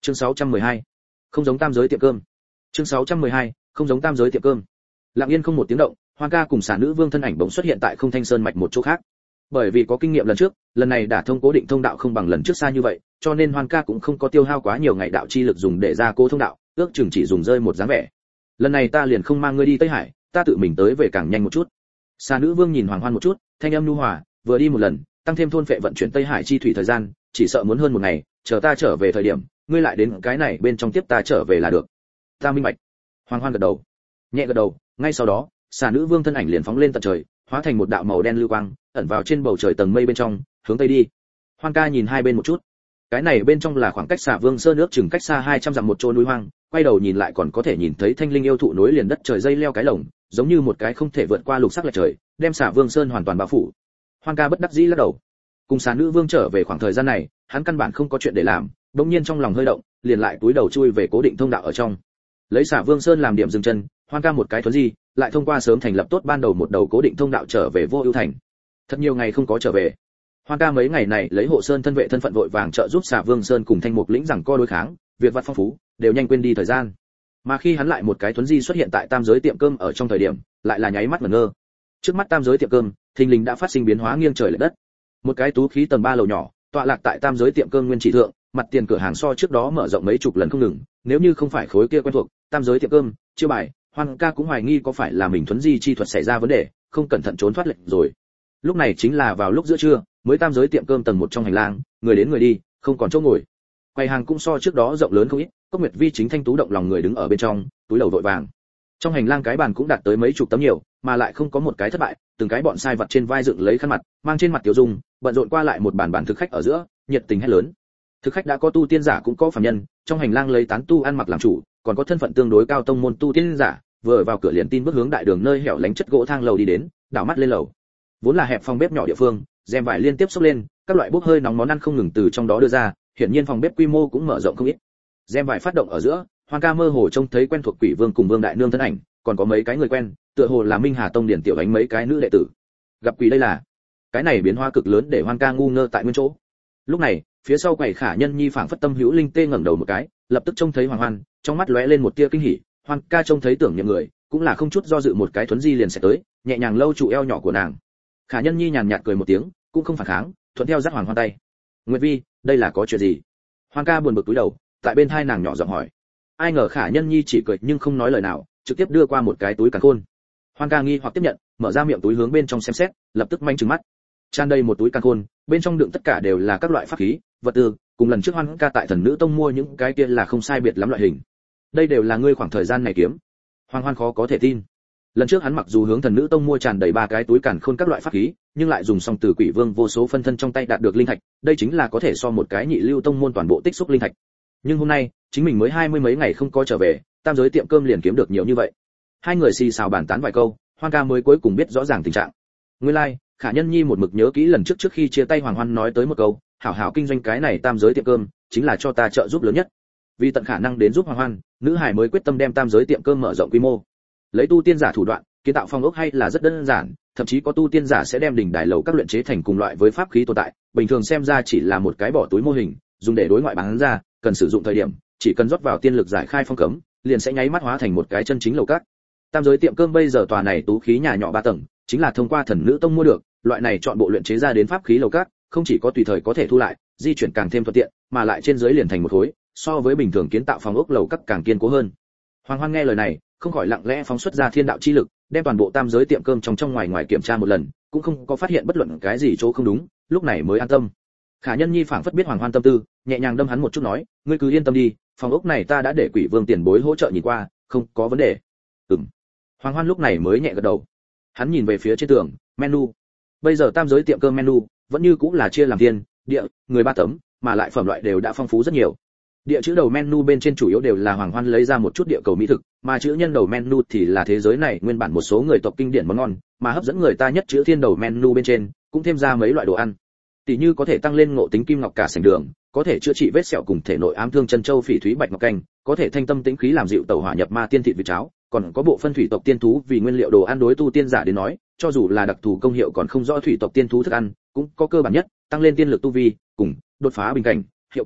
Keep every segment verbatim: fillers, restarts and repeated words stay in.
Chương sáu trăm mười hai. Không giống tam giới tiệm cơm. Chương sáu trăm mười hai. Không giống tam giới tiệm cơm. Lặng yên không một tiếng động, Hoang ca cùng xà nữ vương thân ảnh bỗng xuất hiện tại Không Thanh Sơn mạch một chỗ khác. Bởi vì có kinh nghiệm lần trước, lần này đả thông cố định thông đạo không bằng lần trước xa như vậy, cho nên Hoang ca cũng không có tiêu hao quá nhiều ngày đạo chi lực dùng để ra cố thông đạo, ước chừng chỉ dùng rơi một dáng vẻ. Lần này ta liền không mang ngươi đi Tây Hải, ta tự mình tới về càng nhanh một chút. Xà nữ vương nhìn Hoàng Hoan một chút, thanh âm nhu hòa, vừa đi một lần, tăng thêm thôn phệ vận chuyển Tây Hải chi thủy thời gian, chỉ sợ muốn hơn một ngày, chờ ta trở về thời điểm, ngươi lại đến cái này bên trong tiếp ta trở về là được. Ta minh bạch. Hoàng Hoan gật đầu, nhẹ gật đầu, ngay sau đó, xà nữ vương thân ảnh liền phóng lên tận trời, hóa thành một đạo màu đen lưu quang, ẩn vào trên bầu trời tầng mây bên trong, hướng tây đi. Hoan ca nhìn hai bên một chút. Cái này bên trong là khoảng cách xà vương sơn nước chừng cách xa hai trăm dặm một chỗ núi hoang, quay đầu nhìn lại còn có thể nhìn thấy thanh linh yêu thụ nối liền đất trời dây leo cái lồng, giống như một cái không thể vượt qua lục sắc lệch trời, đem xà vương sơn hoàn toàn bao phủ. Hoan ca bất đắc dĩ lắc đầu. Cùng xà nữ vương trở về khoảng thời gian này, hắn căn bản không có chuyện để làm, đột nhiên trong lòng hơi động, liền lại túi đầu chui về cố định thông đạo ở trong. Lấy xà vương sơn làm điểm dừng chân, Hoan ca một cái thuấn di, lại thông qua sớm thành lập tốt ban đầu một đầu cố định thông đạo trở về Vô Ưu thành. Thật nhiều ngày không có trở về. Hoan ca mấy ngày này lấy hộ sơn thân vệ thân phận vội vàng trợ giúp xà vương sơn cùng thanh mục lĩnh rằng co đối kháng, việc vặt phong phú, đều nhanh quên đi thời gian. Mà khi hắn lại một cái thuấn di xuất hiện tại tam giới tiệm cơm ở trong thời điểm, lại là nháy mắt ngẩn ngơ. Trước mắt tam giới tiệm cơm, thình lình đã phát sinh biến hóa nghiêng trời lệch đất. Một cái tú khí tầng ba lầu nhỏ, tọa lạc tại tam giới tiệm cơm nguyên chỉ thượng, mặt tiền cửa hàng so trước đó mở rộng mấy chục lần không ngừng, nếu như không phải khối kia quen thuộc, tam giới tiệm cơm, chiêu bài, Hoan ca cũng hoài nghi có phải là mình thuấn di chi thuật xảy ra vấn đề, không cẩn thận trốn thoát lệnh rồi. Lúc này chính là vào lúc giữa trưa, mới tam giới tiệm cơm tầng một trong hành lang, người đến người đi, không còn chỗ ngồi. Quầy hàng cũng so trước đó rộng lớn không ít, Cốc Nguyệt Vi chính thanh tú động lòng người đứng ở bên trong, túi đầu vội vàng. Trong hành lang cái bàn cũng đạt tới mấy chục tấm nhiều, mà lại không có một cái thất bại, từng cái bọn sai vật trên vai dựng lấy khăn mặt, mang trên mặt tiểu dung, bận rộn qua lại một bàn bàn thực khách ở giữa, nhiệt tình hét lớn. Thực khách đã có tu tiên giả cũng có phàm nhân, trong hành lang lấy tán tu ăn mặc làm chủ, còn có thân phận tương đối cao tông môn tu tiên giả, vừa vào cửa liền tin bước hướng đại đường nơi hẻo lánh chất gỗ thang lầu đi đến, đảo mắt lên lầu. Vốn là hẹp phòng bếp nhỏ địa phương, rèm vải liên tiếp xốc lên, các loại bốc hơi nóng món ăn không ngừng từ trong đó đưa ra, hiển nhiên phòng bếp quy mô cũng mở rộng không ít. Rèm vải phát động ở giữa, Hoan ca mơ hồ trông thấy quen thuộc Quỷ Vương cùng Vương đại nương thân ảnh, còn có mấy cái người quen, tựa hồ là Minh Hà tông điển tiểu ánh mấy cái nữ đệ tử. Gặp quỷ đây là. Cái này biến hóa cực lớn để Hoan ca ngu ngơ tại nguyên chỗ. Lúc này, phía sau quầy Khả Nhân Nhi phảng phất tâm hữu linh tê ngẩng đầu một cái, lập tức trông thấy Hoàng Hoan, trong mắt lóe lên một tia kinh hỉ. Hoan ca trông thấy tưởng nhầm người, cũng là không chút do dự một cái thuấn di liền sẽ tới, nhẹ nhàng lâu trụ eo nhỏ của nàng. Khả Nhân Nhi nhàn nhạt cười một tiếng, cũng không phản kháng, thuận theo dắt Hoàng Hoan tay. Nguyệt Vi, đây là có chuyện gì? Hoan ca buồn bực túi đầu, tại bên tai nàng nhỏ giọng hỏi. Ai ngờ Khả Nhân Nhi chỉ cười nhưng không nói lời nào, trực tiếp đưa qua một cái túi càn khôn. Hoan ca nghi hoặc tiếp nhận, mở ra miệng túi hướng bên trong xem xét, lập tức manh trừng mắt. Tràn đầy một túi càn khôn, bên trong đựng tất cả đều là các loại pháp khí, vật tư, cùng lần trước Hoan ca tại Thần Nữ Tông mua những cái kia là không sai biệt lắm loại hình. Đây đều là ngươi khoảng thời gian này kiếm. Hoan Hoan khó có thể tin. Lần trước hắn mặc dù hướng Thần Nữ Tông mua tràn đầy ba cái túi càn khôn các loại pháp khí, nhưng lại dùng xong từ Quỷ Vương vô số phân thân trong tay đạt được linh thạch, đây chính là có thể so một cái nhị lưu tông môn toàn bộ tích xúc linh thạch. Nhưng hôm nay, chính mình mới hai mươi mấy ngày không có trở về, tam giới tiệm cơm liền kiếm được nhiều như vậy. Hai người xì xào bàn tán vài câu, Hoan ca mới cuối cùng biết rõ ràng tình trạng. Nguyên lai, like, Khả Nhân Nhi một mực nhớ kỹ lần trước trước khi chia tay Hoàng Hoan nói tới một câu, hảo hảo kinh doanh cái này tam giới tiệm cơm, chính là cho ta trợ giúp lớn nhất. Vì tận khả năng đến giúp Hoàng Hoan, nữ hải mới quyết tâm đem tam giới tiệm cơm mở rộng quy mô. Lấy tu tiên giả thủ đoạn, kiến tạo phong ốc hay là rất đơn giản, thậm chí có tu tiên giả sẽ đem đỉnh đài lầu các luyện chế thành cùng loại với pháp khí tồn tại, bình thường xem ra chỉ là một cái bỏ túi mô hình, dùng để đối ngoại bán ra, cần sử dụng thời điểm, chỉ cần rót vào tiên lực giải khai phong cấm, liền sẽ nháy mắt hóa thành một cái chân chính lầu các. Tam giới tiệm cơm bây giờ tòa này tú khí nhà nhỏ ba tầng, chính là thông qua Thần Nữ Tông mua được, loại này chọn bộ luyện chế ra đến pháp khí lầu các, không chỉ có tùy thời có thể thu lại, di chuyển càng thêm thuận tiện, mà lại trên dưới liền thành một khối, so với bình thường kiến tạo phòng ốc lầu các càng kiên cố hơn. Hoàng Hoan nghe lời này, không khỏi lặng lẽ phóng xuất ra thiên đạo chi lực, đem toàn bộ tam giới tiệm cơm trong trong ngoài ngoài kiểm tra một lần, cũng không có phát hiện bất luận cái gì chỗ không đúng, lúc này mới an tâm. Khả Nhân Nhi phảng phất biết Hoàng Hoan tâm tư, nhẹ nhàng đâm hắn một chút nói, ngươi cứ yên tâm đi, phòng ốc này ta đã để Quỷ Vương tiền bối hỗ trợ nhìn qua, không có vấn đề. Ừm. Hoàng Hoan lúc này mới nhẹ gật đầu. Hắn nhìn về phía trên tường, menu. Bây giờ tam giới tiệm cơm menu vẫn như cũng là chia làm thiên, địa, người ba tấm, mà lại phẩm loại đều đã phong phú rất nhiều. Địa chữ đầu menu bên trên chủ yếu đều là Hoàng Hoan lấy ra một chút địa cầu mỹ thực, mà chữ nhân đầu menu thì là thế giới này nguyên bản một số người tộc kinh điển món ngon, mà hấp dẫn người ta nhất chữ thiên đầu menu bên trên cũng thêm ra mấy loại đồ ăn. Tỷ như có thể tăng lên ngộ tính kim ngọc cả sành đường, có thể chữa trị vết sẹo cùng thể nội ám thương chân châu phỉ thúy bạch ngọc canh, có thể thanh tâm tĩnh khí làm dịu tẩu hỏa nhập ma tiên thịt vịt cháo, còn có bộ phân thủy tộc tiên thú vì nguyên liệu đồ ăn đối tu tiên giả đến nói, cho dù là đặc thù công hiệu còn không rõ thủy tộc tiên thú thức ăn, cũng có cơ bản nhất, tăng lên tiên lực tu vi, cùng đột phá bình cảnh, hiệu quả,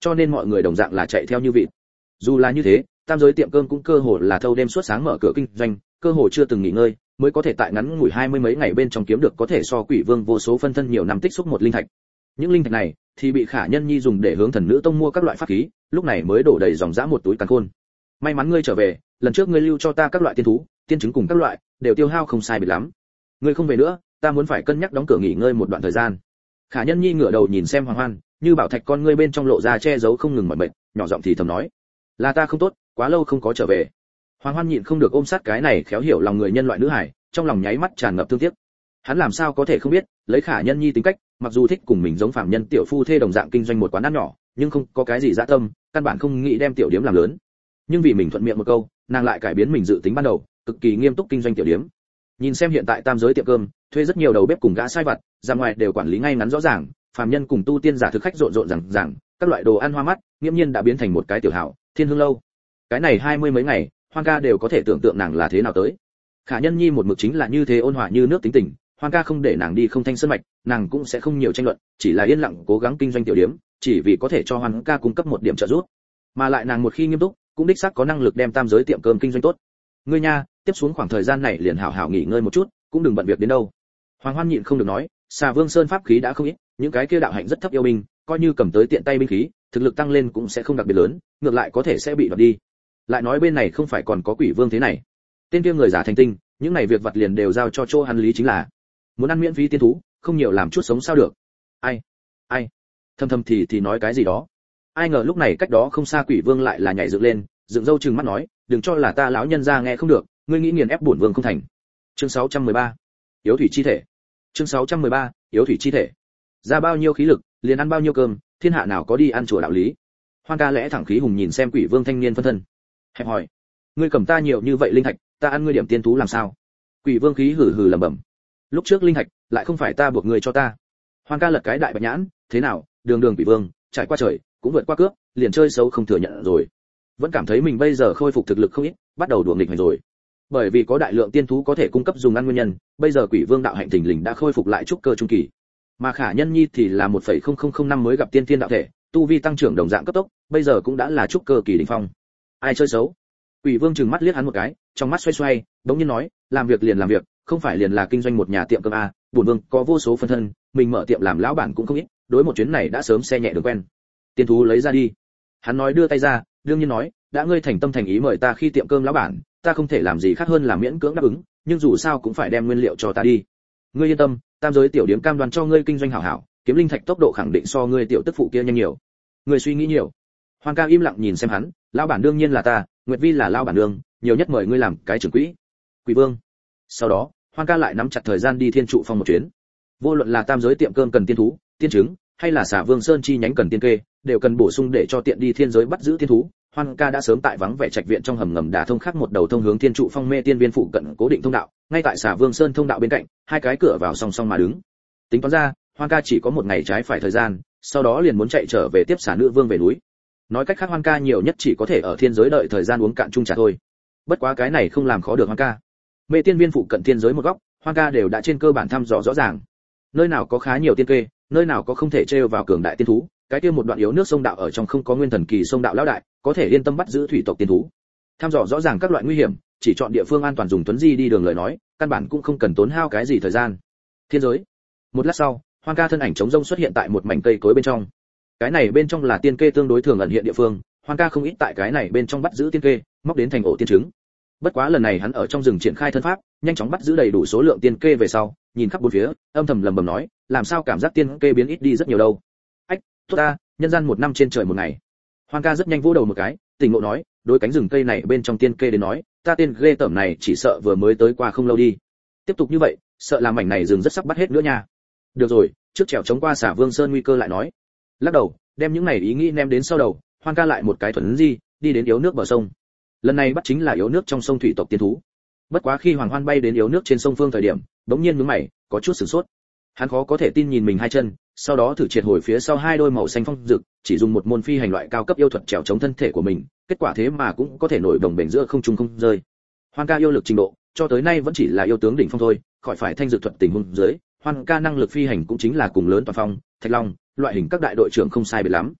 cho nên mọi người đồng dạng là chạy theo như vịt. Dù là như thế, tam giới tiệm cơm cũng cơ hồ là thâu đêm suốt sáng mở cửa kinh doanh, cơ hồ chưa từng nghỉ ngơi, mới có thể tại ngắn ngủi hai mươi mấy ngày bên trong kiếm được có thể so Quỷ Vương vô số phân thân nhiều năm tích xúc một linh thạch. Những linh thạch này thì bị Khả Nhân Nhi dùng để hướng thần nữ tông mua các loại pháp khí, lúc này mới đổ đầy dòng dã một túi càn khôn. May mắn ngươi trở về, lần trước ngươi lưu cho ta các loại tiên thú, tiên trứng cùng các loại, đều tiêu hao không sai biệt lắm. Ngươi không về nữa, ta muốn phải cân nhắc đóng cửa nghỉ ngơi một đoạn thời gian. Khả Nhân Nhi ngửa đầu nhìn xem Hoàng Hoan, như bảo thạch con ngươi bên trong lộ ra che giấu không ngừng mỏi mệt, nhỏ giọng thì thầm nói: "Là ta không tốt, quá lâu không có trở về." Hoàng Hoan nhịn không được ôm sát cái này khéo hiểu lòng người nhân loại nữ hải, trong lòng nháy mắt tràn ngập thương tiếc. Hắn làm sao có thể không biết, lấy Khả Nhân Nhi tính cách, mặc dù thích cùng mình giống phàm nhân tiểu phu thê đồng dạng kinh doanh một quán ăn nhỏ, nhưng không có cái gì dạ tâm, căn bản không nghĩ đem tiểu điếm làm lớn. Nhưng vì mình thuận miệng một câu, nàng lại cải biến mình dự tính ban đầu, cực kỳ nghiêm túc kinh doanh tiểu điếm. Nhìn xem hiện tại tam giới tiệm cơm, thuê rất nhiều đầu bếp cùng gã sai vặt, ra ngoài đều quản lý ngay ngắn rõ ràng, phàm nhân cùng tu tiên giả thực khách rộn rộn rằng rằng, các loại đồ ăn hoa mắt, nghiêm nhiên đã biến thành một cái tiểu hảo, thiên hương lâu. Cái này hai mươi mấy ngày, Hoan ca đều có thể tưởng tượng nàng là thế nào tới. Khả Nhân Nhi một mực chính là như thế ôn hòa như nước tính tình, Hoan ca không để nàng đi không thanh sơn mạch, nàng cũng sẽ không nhiều tranh luận, chỉ là yên lặng cố gắng kinh doanh tiểu điếm, chỉ vì có thể cho Hoan ca cung cấp một điểm trợ giúp. Mà lại nàng một khi nghiêm túc, cũng đích xác có năng lực đem tam giới tiệm cơm kinh doanh tốt. Ngươi nha, tiếp xuống khoảng thời gian này liền hảo hảo nghỉ ngơi một chút, cũng đừng bận việc đến đâu. Hoàng Hoan nhịn không được nói, Xà Vương Sơn pháp khí đã không ít, những cái kia đạo hạnh rất thấp yêu binh, coi như cầm tới tiện tay binh khí, thực lực tăng lên cũng sẽ không đặc biệt lớn, ngược lại có thể sẽ bị đoạt đi. Lại nói bên này không phải còn có Quỷ Vương thế này. Tên kia người giả thành tinh, những này việc vặt liền đều giao cho chỗ hắn lý chính là. Muốn ăn miễn phí tiên thú, không nhiều làm chút sống sao được. Ai? Ai? Thầm thầm thì thì nói cái gì đó. Ai ngờ lúc này cách đó không xa Quỷ Vương lại là nhảy dựng lên, dựng râu trừng mắt nói, đừng cho là ta lão nhân gia nghe không được, ngươi nghĩ nghiền ép bổn vương không thành. Chương sáu trăm mười ba, yếu thủy chi thể. Chương sáu trăm mười ba, yếu thủy chi thể. Ra bao nhiêu khí lực, liền ăn bao nhiêu cơm, thiên hạ nào có đi ăn chùa đạo lý. Hoan ca lẽ thẳng khí hùng nhìn xem Quỷ Vương thanh niên phân thân. Hẹp hỏi, ngươi cầm ta nhiều như vậy linh thạch, ta ăn ngươi điểm tiên thú làm sao? Quỷ Vương khí hừ hừ lẩm bẩm. Lúc trước linh thạch, lại không phải ta buộc ngươi cho ta. Hoan ca lật cái đại bạch nhãn, thế nào, đường đường Quỷ Vương, trải qua trời, cũng vượt qua cướp, liền chơi xấu không thừa nhận rồi. Vẫn cảm thấy mình bây giờ khôi phục thực lực không ít, bắt đầu đùa nghịch hành rồi. Bởi vì có đại lượng tiên thú có thể cung cấp dùng ăn nguyên nhân, bây giờ Quỷ Vương đạo hạnh thình lình đã khôi phục lại trúc cơ trung kỳ. Mà Khả Nhân Nhi thì là một phẩy không không không năm mới gặp tiên tiên đạo thể, tu vi tăng trưởng đồng dạng cấp tốc, bây giờ cũng đã là trúc cơ kỳ đỉnh phong. Ai chơi xấu? Quỷ Vương trừng mắt liếc hắn một cái, trong mắt xoay xoay, bỗng nhiên nói, làm việc liền làm việc, không phải liền là kinh doanh một nhà tiệm cơm a, bổn vương có vô số phân thân, mình mở tiệm làm lão bản cũng không ít, đối một chuyến này đã sớm xe nhẹ đường quen. Tiên thú lấy ra đi. Hắn nói đưa tay ra, đương nhiên nói, đã ngươi thành tâm thành ý mời ta khi tiệm cơm lão bản, ta không thể làm gì khác hơn là miễn cưỡng đáp ứng, nhưng dù sao cũng phải đem nguyên liệu cho ta đi. Ngươi yên tâm, tam giới tiểu điếm cam đoan cho ngươi kinh doanh hảo hảo, kiếm linh thạch tốc độ khẳng định so ngươi tiểu tức phụ kia nhanh nhiều. Ngươi suy nghĩ nhiều. Hoàng ca im lặng nhìn xem hắn, lão bản đương nhiên là ta, Nguyệt Vi là lão bản đương, nhiều nhất mời ngươi làm cái trưởng quỹ. Quỷ Vương. Sau đó, Hoàng ca lại nắm chặt thời gian đi Thiên Trụ Phong một chuyến. Vô luận là tam giới tiệm cơm cần tiên thú, tiên trứng, hay là Xà Vương Sơn chi nhánh cần tiên kê, đều cần bổ sung để cho tiện đi thiên giới bắt giữ tiên thú. Hoan ca đã sớm tại vắng vẻ trạch viện trong hầm ngầm đả thông khác một đầu thông hướng Thiên Trụ Phong mê tiên viên phụ cận cố định thông đạo, ngay tại Xà Vương Sơn thông đạo bên cạnh, hai cái cửa vào song song mà đứng. Tính toán ra, Hoan ca chỉ có một ngày trái phải thời gian, sau đó liền muốn chạy trở về tiếp Xà Nữ Vương về núi. Nói cách khác Hoan ca nhiều nhất chỉ có thể ở thiên giới đợi thời gian uống cạn chung trà thôi. Bất quá cái này không làm khó được Hoan ca. Mê tiên viên phụ cận thiên giới một góc, Hoan ca đều đã trên cơ bản thăm dò rõ ràng. Nơi nào có khá nhiều tiên kê, nơi nào có không thể trêu vào cường đại tiên thú, cái kia một đoạn yếu nước sông đạo ở trong không có nguyên thần kỳ sông đạo lão đại, có thể yên tâm bắt giữ thủy tộc tiên thú. Thăm dò rõ ràng các loại nguy hiểm, chỉ chọn địa phương an toàn dùng tuấn di đi đường lời nói, căn bản cũng không cần tốn hao cái gì thời gian. Thiên giới. Một lát sau, Hoan ca thân ảnh trống rông xuất hiện tại một mảnh cây cối bên trong. Cái này bên trong là tiên kê tương đối thường ẩn hiện địa phương, Hoan ca không ít tại cái này bên trong bắt giữ tiên kê, móc đến thành ổ tiên trứng. Bất quá lần này hắn ở trong rừng triển khai thân pháp, nhanh chóng bắt giữ đầy đủ số lượng tiên kê về sau, nhìn khắp bốn phía, âm thầm lẩm bẩm nói, làm sao cảm giác tiên kê biến ít đi rất nhiều đâu. Ách, tốt ta, nhân gian một năm trên trời một ngày. Hoan ca rất nhanh vỗ đầu một cái, tỉnh ngộ nói, đối cánh rừng cây này bên trong tiên kê đến nói, ta tên ghê tởm này chỉ sợ vừa mới tới qua không lâu đi. Tiếp tục như vậy, sợ làm mảnh này rừng rất sắp bắt hết nữa nha. Được rồi, trước trèo chống qua Xà Vương Sơn nguy cơ lại nói. Lắc đầu, đem những này ý nghĩ ném đến sau đầu, Hoan ca lại một cái thuần di, đi đến yếu nước bờ sông. Lần này bắt chính là yếu nước trong sông thủy tộc tiên thú. Bất quá khi Hoàng Hoan bay đến yếu nước trên sông phương thời điểm, bỗng nhiên nhướng mày, có chút sửng sốt. Hắn khó có thể tin nhìn mình hai chân, sau đó thử triệt hồi phía sau hai đôi màu xanh phong rực, chỉ dùng một môn phi hành loại cao cấp yêu thuật trèo chống thân thể của mình, kết quả thế mà cũng có thể nổi đồng bền giữa không trung không rơi. Hoan ca yêu lực trình độ, cho tới nay vẫn chỉ là yêu tướng đỉnh phong thôi, khỏi phải thanh dược thuật tình huống dưới, Hoan ca năng lực phi hành cũng chính là cùng lớn toàn phong, Thạch Long, loại hình các đại đội trưởng không sai biệt lắm.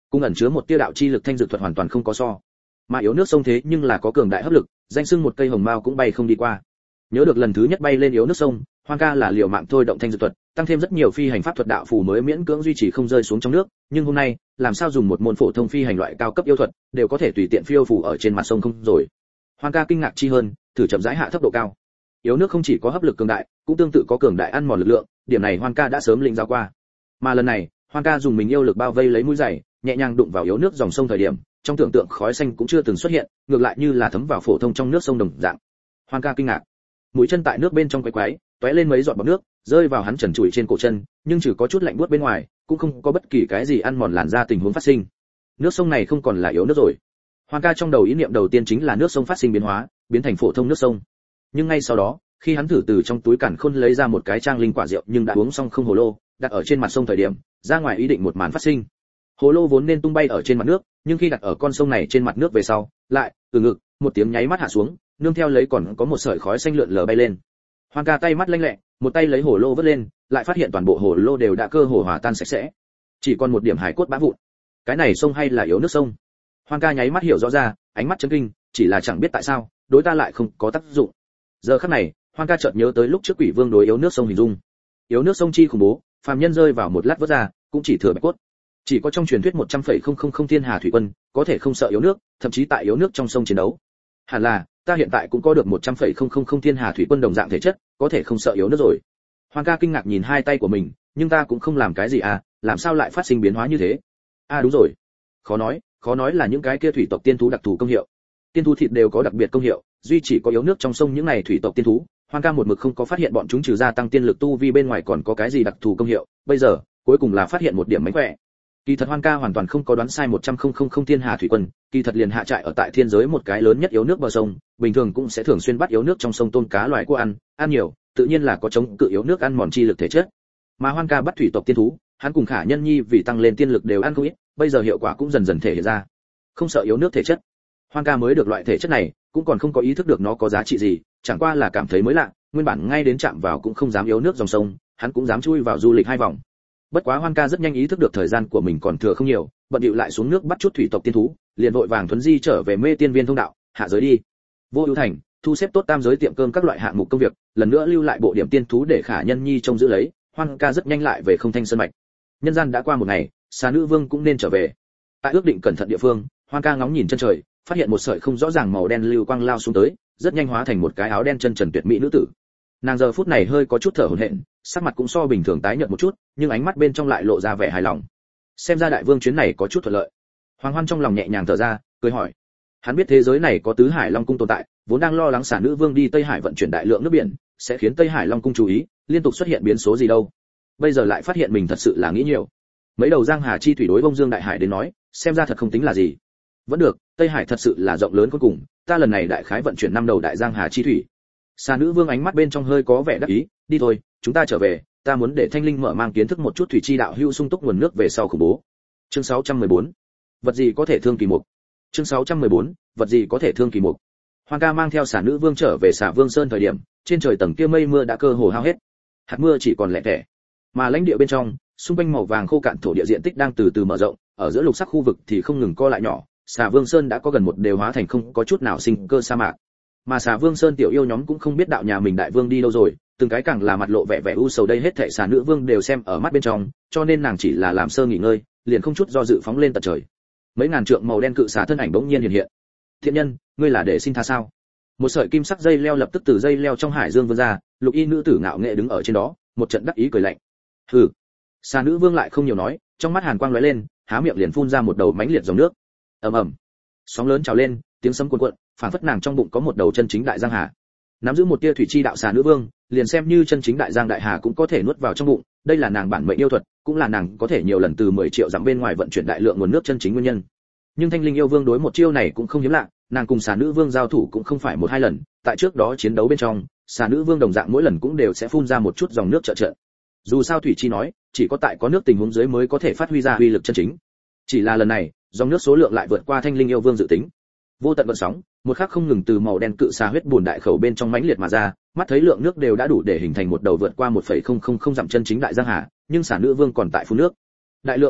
Cung ẩn chứa một tia đạo chi lực thanh dược thuật hoàn toàn không có so. Mà yếu nước sông thế nhưng là có cường đại hấp lực, danh xưng một cây hồng mao cũng bay không đi qua. Nhớ được lần thứ nhất bay lên yếu nước sông, Hoang ca là liều mạng thôi động thanh dược thuật, tăng thêm rất nhiều phi hành pháp thuật đạo phù mới miễn cưỡng duy trì không rơi xuống trong nước, nhưng hôm nay, làm sao dùng một môn phổ thông phi hành loại cao cấp yêu thuật, đều có thể tùy tiện phiêu phù ở trên mặt sông không rồi. Hoang ca kinh ngạc chi hơn, thử chậm rãi hạ thấp độ cao. Yếu nước không chỉ có hấp lực cường đại, cũng tương tự có cường đại ăn mòn lực lượng, điểm này Hoang ca đã sớm lĩnh giáo qua. Mà lần này, Hoang ca dùng mình yêu lực bao vây lấy mũi giày, nhẹ nhàng đụng vào yếu nước dòng sông thời điểm, trong tưởng tượng khói xanh cũng chưa từng xuất hiện, ngược lại như là thấm vào phổ thông trong nước sông đồng dạng. Hoang ca kinh ngạc, mũi chân tại nước bên trong quấy quấy, tóe lên mấy giọt bọt nước, rơi vào hắn trần trụi trên cổ chân, nhưng chỉ có chút lạnh buốt bên ngoài, cũng không có bất kỳ cái gì ăn mòn làn da tình huống phát sinh. Nước sông này không còn là yếu nước rồi. Hoang ca trong đầu ý niệm đầu tiên chính là nước sông phát sinh biến hóa, biến thành phổ thông nước sông. Nhưng ngay sau đó, khi hắn thử từ trong túi càn khôn lấy ra một cái trang linh quả rượu nhưng đã uống xong không hồ lô, đặt ở trên mặt sông thời điểm, ra ngoài ý định một màn phát sinh. Hồ lô vốn nên tung bay ở trên mặt nước, nhưng khi đặt ở con sông này trên mặt nước về sau, lại từ ngực, một tiếng nháy mắt hạ xuống, nương theo lấy còn có một sợi khói xanh lượn lờ bay lên. Hoang ca tay mắt lanh lẹ, một tay lấy hồ lô vớt lên, lại phát hiện toàn bộ hồ lô đều đã cơ hồ hòa tan sạch sẽ, chỉ còn một điểm hải cốt bã vụn. Cái này sông hay là yếu nước sông? Hoang ca nháy mắt hiểu rõ ra, ánh mắt chấn kinh, chỉ là chẳng biết tại sao, đối ta lại không có tác dụng. Giờ khắc này, Hoang ca chợt nhớ tới lúc trước Quỷ Vương đối yếu nước sông hình dung. Yếu nước sông chi khủng bố, phàm nhân rơi vào một lát vớt ra, cũng chỉ thừa bạch cốt. Chỉ có trong truyền thuyết một trăm phẩy không không không thiên hà thủy quân, có thể không sợ yếu nước, thậm chí tại yếu nước trong sông chiến đấu. Hẳn là, ta hiện tại cũng có được một trăm phẩy không không không thiên hà thủy quân đồng dạng thể chất, có thể không sợ yếu nước rồi. Hoang ca kinh ngạc nhìn hai tay của mình, nhưng ta cũng không làm cái gì à, làm sao lại phát sinh biến hóa như thế? À đúng rồi, khó nói, khó nói là những cái kia thủy tộc tiên thú đặc thù công hiệu. Tiên thú thịt đều có đặc biệt công hiệu, duy chỉ có yếu nước trong sông những này thủy tộc tiên thú, Hoang ca một mực không có phát hiện bọn chúng trừ ra tăng tiên lực tu vi bên ngoài còn có cái gì đặc thù công hiệu, bây giờ, cuối cùng là phát hiện một điểm mánh khỏe. Kỳ thật Hoang ca hoàn toàn không có đoán sai một trăm phẩy thiên hà thủy quân, kỳ thật liền hạ trại ở tại thiên giới một cái lớn nhất yếu nước bờ sông, bình thường cũng sẽ thường xuyên bắt yếu nước trong sông tôn cá loài cua ăn, ăn nhiều, tự nhiên là có chống cự yếu nước ăn mòn chi lực thể chất. Mà Hoang ca bắt thủy tộc tiên thú, hắn cùng Khả Nhân Nhi vì tăng lên tiên lực đều ăn không ít, bây giờ hiệu quả cũng dần dần thể hiện ra. Không sợ yếu nước thể chất. Hoang ca mới được loại thể chất này, cũng còn không có ý thức được nó có giá trị gì, chẳng qua là cảm thấy mới lạ, nguyên bản ngay đến chạm vào cũng không dám yếu nước dòng sông, hắn cũng dám chui vào du lịch hai vòng. Bất quá Hoang ca rất nhanh ý thức được thời gian của mình còn thừa không nhiều, bận điệu lại xuống nước bắt chút thủy tộc tiên thú, liền vội vàng thuấn di trở về Mê Tiên Viên thông đạo, hạ giới đi. Vô Ưu Thành, thu xếp tốt tam giới tiệm cơm các loại hạng mục công việc, lần nữa lưu lại bộ điểm tiên thú để Khả Nhân Nhi trông giữ lấy, Hoang ca rất nhanh lại về Không Thanh Sơn mạch. Nhân gian đã qua một ngày, Xà Nữ Vương cũng nên trở về. Tại ước định cẩn thận địa phương, Hoang ca ngóng nhìn chân trời, phát hiện một sợi không rõ ràng màu đen lưu quang lao xuống tới, rất nhanh hóa thành một cái áo đen chân trần tuyệt mỹ nữ tử. Nàng giờ phút này hơi có chút thở hổn hển, sắc mặt cũng so bình thường tái nhợt một chút, nhưng ánh mắt bên trong lại lộ ra vẻ hài lòng. Xem ra đại vương chuyến này có chút thuận lợi. Hoàng Hoan trong lòng nhẹ nhàng thở ra, cười hỏi. Hắn biết thế giới này có tứ Hải Long cung tồn tại, vốn đang lo lắng Xà Nữ Vương đi Tây Hải vận chuyển đại lượng nước biển, sẽ khiến Tây Hải Long cung chú ý, liên tục xuất hiện biến số gì đâu. Bây giờ lại phát hiện mình thật sự là nghĩ nhiều. Mấy đầu giang hà chi thủy đối Bông Dương đại hải đến nói, xem ra thật không tính là gì. Vẫn được, Tây Hải thật sự là rộng lớn cuối cùng, ta lần này đại khái vận chuyển năm đầu đại giang hà chi thủy. Xà Nữ Vương ánh mắt bên trong hơi có vẻ đắc ý, đi thôi, chúng ta trở về, ta muốn để Thanh Linh mở mang kiến thức một chút thủy chi đạo hữu sung túc nguồn nước về sau khủng bố. Chương sáu trăm mười bốn. Vật gì có thể thương kỳ mục. Chương sáu trăm mười bốn. Vật gì có thể thương kỳ mục. Hoang ca mang theo Xà Nữ Vương trở về Xà Vương Sơn thời điểm, trên trời tầng kia mây mưa đã cơ hồ hao hết. Hạt mưa chỉ còn lẻ tẻ. Mà lãnh địa bên trong, xung quanh màu vàng khô cạn thổ địa diện tích đang từ từ mở rộng, ở giữa lục sắc khu vực thì không ngừng co lại nhỏ, Xà Vương Sơn đã có gần một đều hóa thành không có chút nào sinh cơ sa mạc. Mà Xà Vương Sơn tiểu yêu nhóm cũng không biết đạo nhà mình đại vương đi đâu rồi, từng cái càng là mặt lộ vẻ vẻ u sầu, đây hết thảy Xà Nữ Vương đều xem ở mắt bên trong, cho nên nàng chỉ là làm sơ nghỉ ngơi, liền không chút do dự phóng lên tận trời. Mấy ngàn trượng màu đen cự xà thân ảnh bỗng nhiên hiện hiện. Thiện nhân, ngươi là để xin tha sao? Một sợi kim sắc dây leo lập tức từ dây leo trong hải dương vươn ra, lục y nữ tử ngạo nghệ đứng ở trên đó, một trận đắc ý cười lạnh. Hừ. Xà Nữ Vương lại không nhiều nói, trong mắt hàn quang lóe lên, há miệng liền phun ra một đầu mãnh liệt dòng nước. Ầm ầm. Sóng lớn trào lên, tiếng sấm cuồn cuộn, phảng phất nàng trong bụng có một đầu chân chính đại giang hà. Nắm giữ một tia thủy chi đạo Xà Nữ Vương, liền xem như chân chính đại giang đại hà cũng có thể nuốt vào trong bụng, đây là nàng bản mệnh yêu thuật, cũng là nàng có thể nhiều lần từ mười triệu dặm bên ngoài vận chuyển đại lượng nguồn nước chân chính nguyên nhân. Nhưng Thanh Linh yêu vương đối một chiêu này cũng không hiếm lạ, nàng cùng Xà Nữ Vương giao thủ cũng không phải một hai lần, tại trước đó chiến đấu bên trong, Xà Nữ Vương đồng dạng mỗi lần cũng đều sẽ phun ra một chút dòng nước trợ trợ. Dù sao thủy chi nói, chỉ có tại có nước tình huống dưới mới có thể phát huy ra uy lực chân chính. Chỉ là lần này, dòng nước số lượng lại vượt qua Thanh Linh yêu vương dự tính. Vô tận gợn sóng, một khắc không ngừng từ màu đen cự xà huyết bùn đại khẩu bên trong mãnh liệt mà ra, mắt thấy lượng nước đều đã đủ để hình thành một đầu vượt qua một phẩy không không không dặm chân chính đại giang hà, nhưng Xà Nữ Vương còn tại phun nước. Đại lượng dòng nước,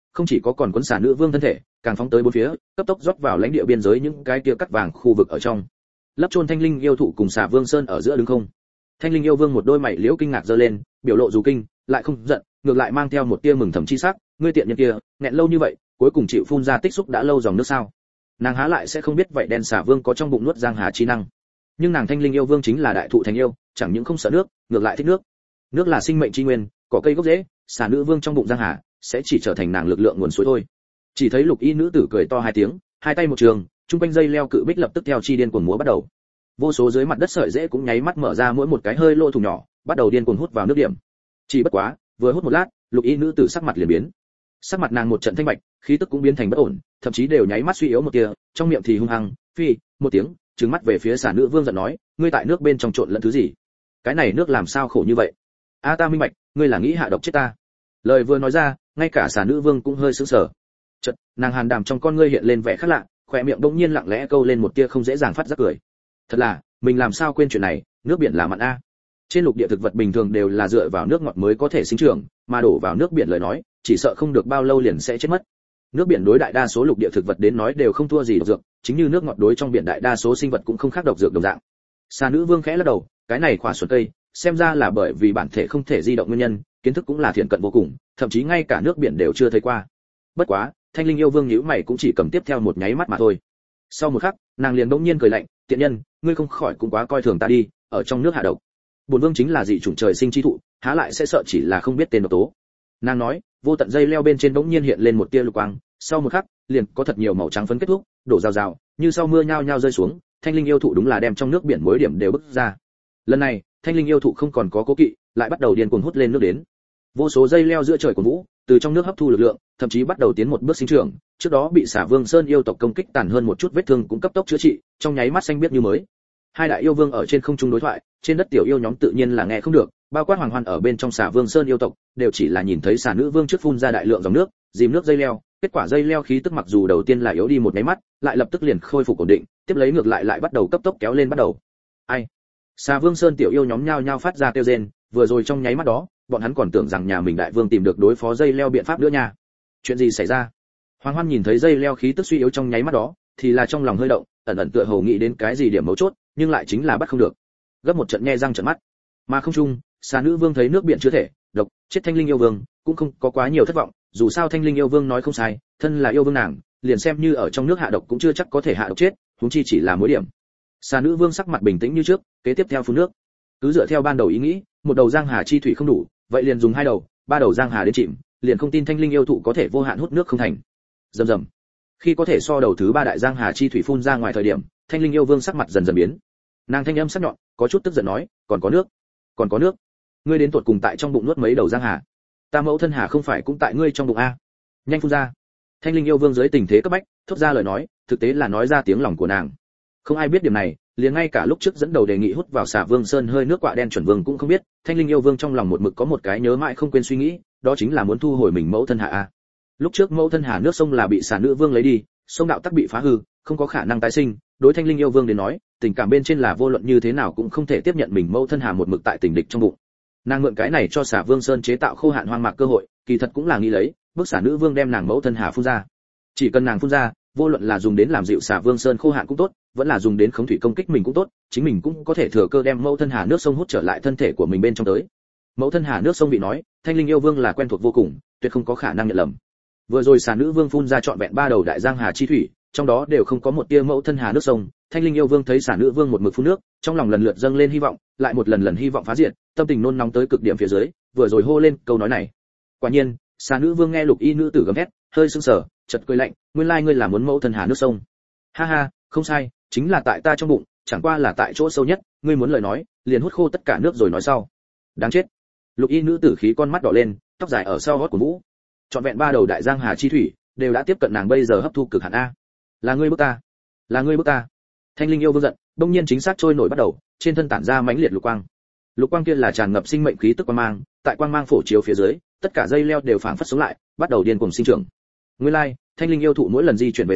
không chỉ có còn cuốn xà nữ vương thân thể, càng phóng tới bốn phía, cấp tốc rót vào lãnh địa biên giới những cái kia cắt vàng khu vực ở trong. Lấp chôn Thanh Linh yêu thụ cùng xà vương sơn ở giữa đứng không. Thanh Linh yêu vương một đôi mày liễu kinh ngạc giơ lên, biểu lộ dù kinh, lại không giận, ngược lại mang theo một tia mừng thầm chi sắc, ngươi tiện nhân kia, nghẹn lâu như vậy, cuối cùng chịu phun ra tích xúc đã lâu dòng nước sao? Nàng há lại sẽ không biết vậy đen xà vương có trong bụng nuốt giang hà chi năng. Nhưng nàng Thanh Linh yêu vương chính là đại thụ thành yêu, chẳng những không sợ nước, ngược lại thích nước. Nước là sinh mệnh chi nguyên, cỏ cây gốc rễ, xà nữ vương trong bụng giang hà sẽ chỉ trở thành nàng lực lượng nguồn suối thôi. Chỉ thấy lục y nữ tử cười to hai tiếng, hai tay một trường, trung quanh dây leo cự bích lập tức theo chi điên cuồng múa bắt đầu. Vô số dưới mặt đất sợi rễ cũng nháy mắt mở ra mỗi một cái hơi lỗ thủng nhỏ, bắt đầu điên cuồng hút vào nước điểm. Chỉ bất quá, vừa hút một lát, lục y nữ tử sắc mặt liền biến. Sắc mặt nàng một trận thanh bạch, khí tức cũng biến thành bất ổn, thậm chí đều nháy mắt suy yếu một tia, trong miệng thì hung hăng, phi, một tiếng, trừng mắt về phía xà nữ vương giận nói, ngươi tại nước bên trong trộn lẫn thứ gì? Cái này nước làm sao khổ như vậy? A ta minh bạch, ngươi là nghĩ hạ độc chết ta. Lời vừa nói ra, ngay cả xà nữ vương cũng hơi sững sờ. Chợt, nàng hàn đàm trong con ngươi hiện lên vẻ khác lạ, khóe miệng bỗng nhiên lặng lẽ câu lên một tia không dễ dàng phát giác cười. Thật là, mình làm sao quên chuyện này, nước biển là mặn a. Trên lục địa thực vật bình thường đều là dựa vào nước ngọt mới có thể sinh trưởng, mà đổ vào nước biển lời nói, chỉ sợ không được bao lâu liền sẽ chết mất. Nước biển đối đại đa số lục địa thực vật đến nói đều không thua gì độc dược, chính như nước ngọt đối trong biển đại đa số sinh vật cũng không khác độc dược đồng dạng. Xà nữ vương khẽ lắc đầu, cái này quả xuân cây, xem ra là bởi vì bản thể không thể di động nguyên nhân, kiến thức cũng là thiện cận vô cùng, thậm chí ngay cả nước biển đều chưa thấy qua. Bất quá, Thanh Linh yêu vương nhíu mày cũng chỉ cầm tiếp theo một nháy mắt mà thôi. Sau một khắc, nàng liền bỗng nhiên cười lạnh, tiện nhân, ngươi không khỏi cũng quá coi thường ta đi, ở trong nước hạ độc. Bổn vương chính là dị chủng trời sinh chi thụ, há lại sẽ sợ chỉ là không biết tên độc tố. Nàng nói, vô tận dây leo bên trên bỗng nhiên hiện lên một tia lục quang, sau một khắc, liền có thật nhiều màu trắng phấn kết thúc, đổ rào rào, như sau mưa nhao nhao rơi xuống, Thanh Linh yêu thụ đúng là đem trong nước biển mỗi điểm đều bứt ra. Lần này, Thanh Linh yêu thụ không còn có cố kỵ, lại bắt đầu điên cuồng hút lên nước đến. Vô số dây leo giữa trời của vũ, từ trong nước hấp thu lực lượng, thậm chí bắt đầu tiến một bước sinh trưởng, trước đó bị Xà Vương Sơn yêu tộc công kích tàn hơn một chút vết thương cũng cấp tốc chữa trị, trong nháy mắt xanh biết như mới. Hai đại yêu vương ở trên không trung đối thoại, trên đất tiểu yêu nhóm tự nhiên là nghe không được, bao quát Hoàng Hoan ở bên trong Xà Vương Sơn yêu tộc, đều chỉ là nhìn thấy xà nữ vương trước phun ra đại lượng dòng nước, dìm nước dây leo, kết quả dây leo khí tức mặc dù đầu tiên là yếu đi một cái mắt, lại lập tức liền khôi phục ổn định, tiếp lấy ngược lại lại bắt đầu cấp tốc kéo lên bắt đầu. Ai? Xà Vương Sơn tiểu yêu nhóm nhao nhao phát ra kêu rên, vừa rồi trong nháy mắt đó, bọn hắn còn tưởng rằng nhà mình đại vương tìm được đối phó dây leo biện pháp nữa nha. Chuyện gì xảy ra? Hoàng Hoan nhìn thấy dây leo khí tức suy yếu trong nháy mắt đó, thì là trong lòng hơi động, ẩn ẩn tựa hồ nghĩ đến cái gì điểm mấu chốt, nhưng lại chính là bắt không được. Gấp một trận nhe răng trợn mắt. Mà không trung, xà nữ vương thấy nước biển chưa thể độc chết Thanh Linh yêu vương, cũng không có quá nhiều thất vọng, dù sao Thanh Linh yêu vương nói không sai, thân là yêu vương nàng, liền xem như ở trong nước hạ độc cũng chưa chắc có thể hạ độc chết, huống chi chỉ là mối điểm. Xà nữ vương sắc mặt bình tĩnh như trước, kế tiếp theo phun nước. Cứ dựa theo ban đầu ý nghĩ, một đầu giang hà chi thủy không đủ, vậy liền dùng hai đầu, ba đầu giang hà đến chìm, liền không tin Thanh Linh yêu thụ có thể vô hạn hút nước không thành. Rầm rầm. Khi có thể so đầu thứ ba đại giang hà chi thủy phun ra ngoài thời điểm, Thanh Linh yêu vương sắc mặt dần dần biến. Nàng thanh âm sắc nhọn, có chút tức giận nói, còn có nước, còn có nước. Ngươi đến tuột cùng tại trong bụng nuốt mấy đầu giang hà? Ta mẫu thân hà không phải cũng tại ngươi trong bụng a? Nhanh phun ra. Thanh Linh yêu vương dưới tình thế cấp bách, thốt ra lời nói, thực tế là nói ra tiếng lòng của nàng. Không ai biết điểm này, liền ngay cả lúc trước dẫn đầu đề nghị hút vào Xà Vương Sơn hơi nước quạ đen chuẩn vương cũng không biết, Thanh Linh yêu vương trong lòng một mực có một cái nhớ mãi không quên suy nghĩ, đó chính là muốn thu hồi mình mẫu thân hà a. Lúc trước mẫu thân hà nước sông là bị xà nữ vương lấy đi, sông đạo tắc bị phá hư, không có khả năng tái sinh, đối Thanh Linh yêu vương đến nói, tình cảm bên trên là vô luận như thế nào cũng không thể tiếp nhận mình mẫu thân hà một mực tại tình địch trong bụng. Nàng mượn cái này cho Xà Vương Sơn chế tạo khô hạn hoang mạc cơ hội, kỳ thật cũng là nghĩ lấy, bức xà nữ vương đem nàng mẫu thân hà phun ra. Chỉ cần nàng phun ra, vô luận là dùng đến làm dịu Xà Vương Sơn khô hạn cũng tốt, vẫn là dùng đến khống thủy công kích mình cũng tốt, chính mình cũng có thể thừa cơ đem mẫu thân hà nước sông hút trở lại thân thể của mình bên trong tới. Mẫu thân hà nước sông bị nói, Thanh Linh yêu vương là quen thuộc vô cùng, tuyệt không có khả năng nhận lầm. Vừa rồi xà nữ vương phun ra trọn vẹn ba đầu đại giang hà chi thủy, trong đó đều không có một tia mẫu thân hà nước sông. Thanh Linh yêu vương thấy xà nữ vương một mực phun nước, trong lòng lần lượt dâng lên hy vọng, lại một lần lần hy vọng phá diệt, tâm tình nôn nóng tới cực điểm phía dưới, vừa rồi hô lên câu nói này. Quả nhiên, xà nữ vương nghe lục y nữ tử gầm thét, hơi sững sờ, chợt cười lạnh, nguyên lai ngươi là muốn mẫu thân hà nước sông. Ha ha, không sai, chính là tại ta trong bụng, chẳng qua là tại chỗ sâu nhất, ngươi muốn lời nói, liền hút khô tất cả nước rồi nói sau. Đáng chết. Lục y nữ tử khí con mắt đỏ lên, tóc dài ở sau gót của Vũ. Trọn vẹn ba đầu đại giang hà chi thủy, đều đã tiếp cận nàng bây giờ hấp thu cực hạn a. Là ngươi bức ta, là ngươi bức ta. Thanh Linh yêu vương giận, đông nhiên chính xác trôi nổi bắt đầu, trên thân tản ra mãnh liệt lục quang. Lục quang kia là tràn ngập sinh mệnh khí tức quang mang, tại quang mang phổ chiếu phía dưới, tất cả dây leo đều phảng phất sống lại, bắt đầu điên cuồng sinh trưởng. Nguyên lai, Thanh Linh yêu thụ mỗi lần di chuyển về sau,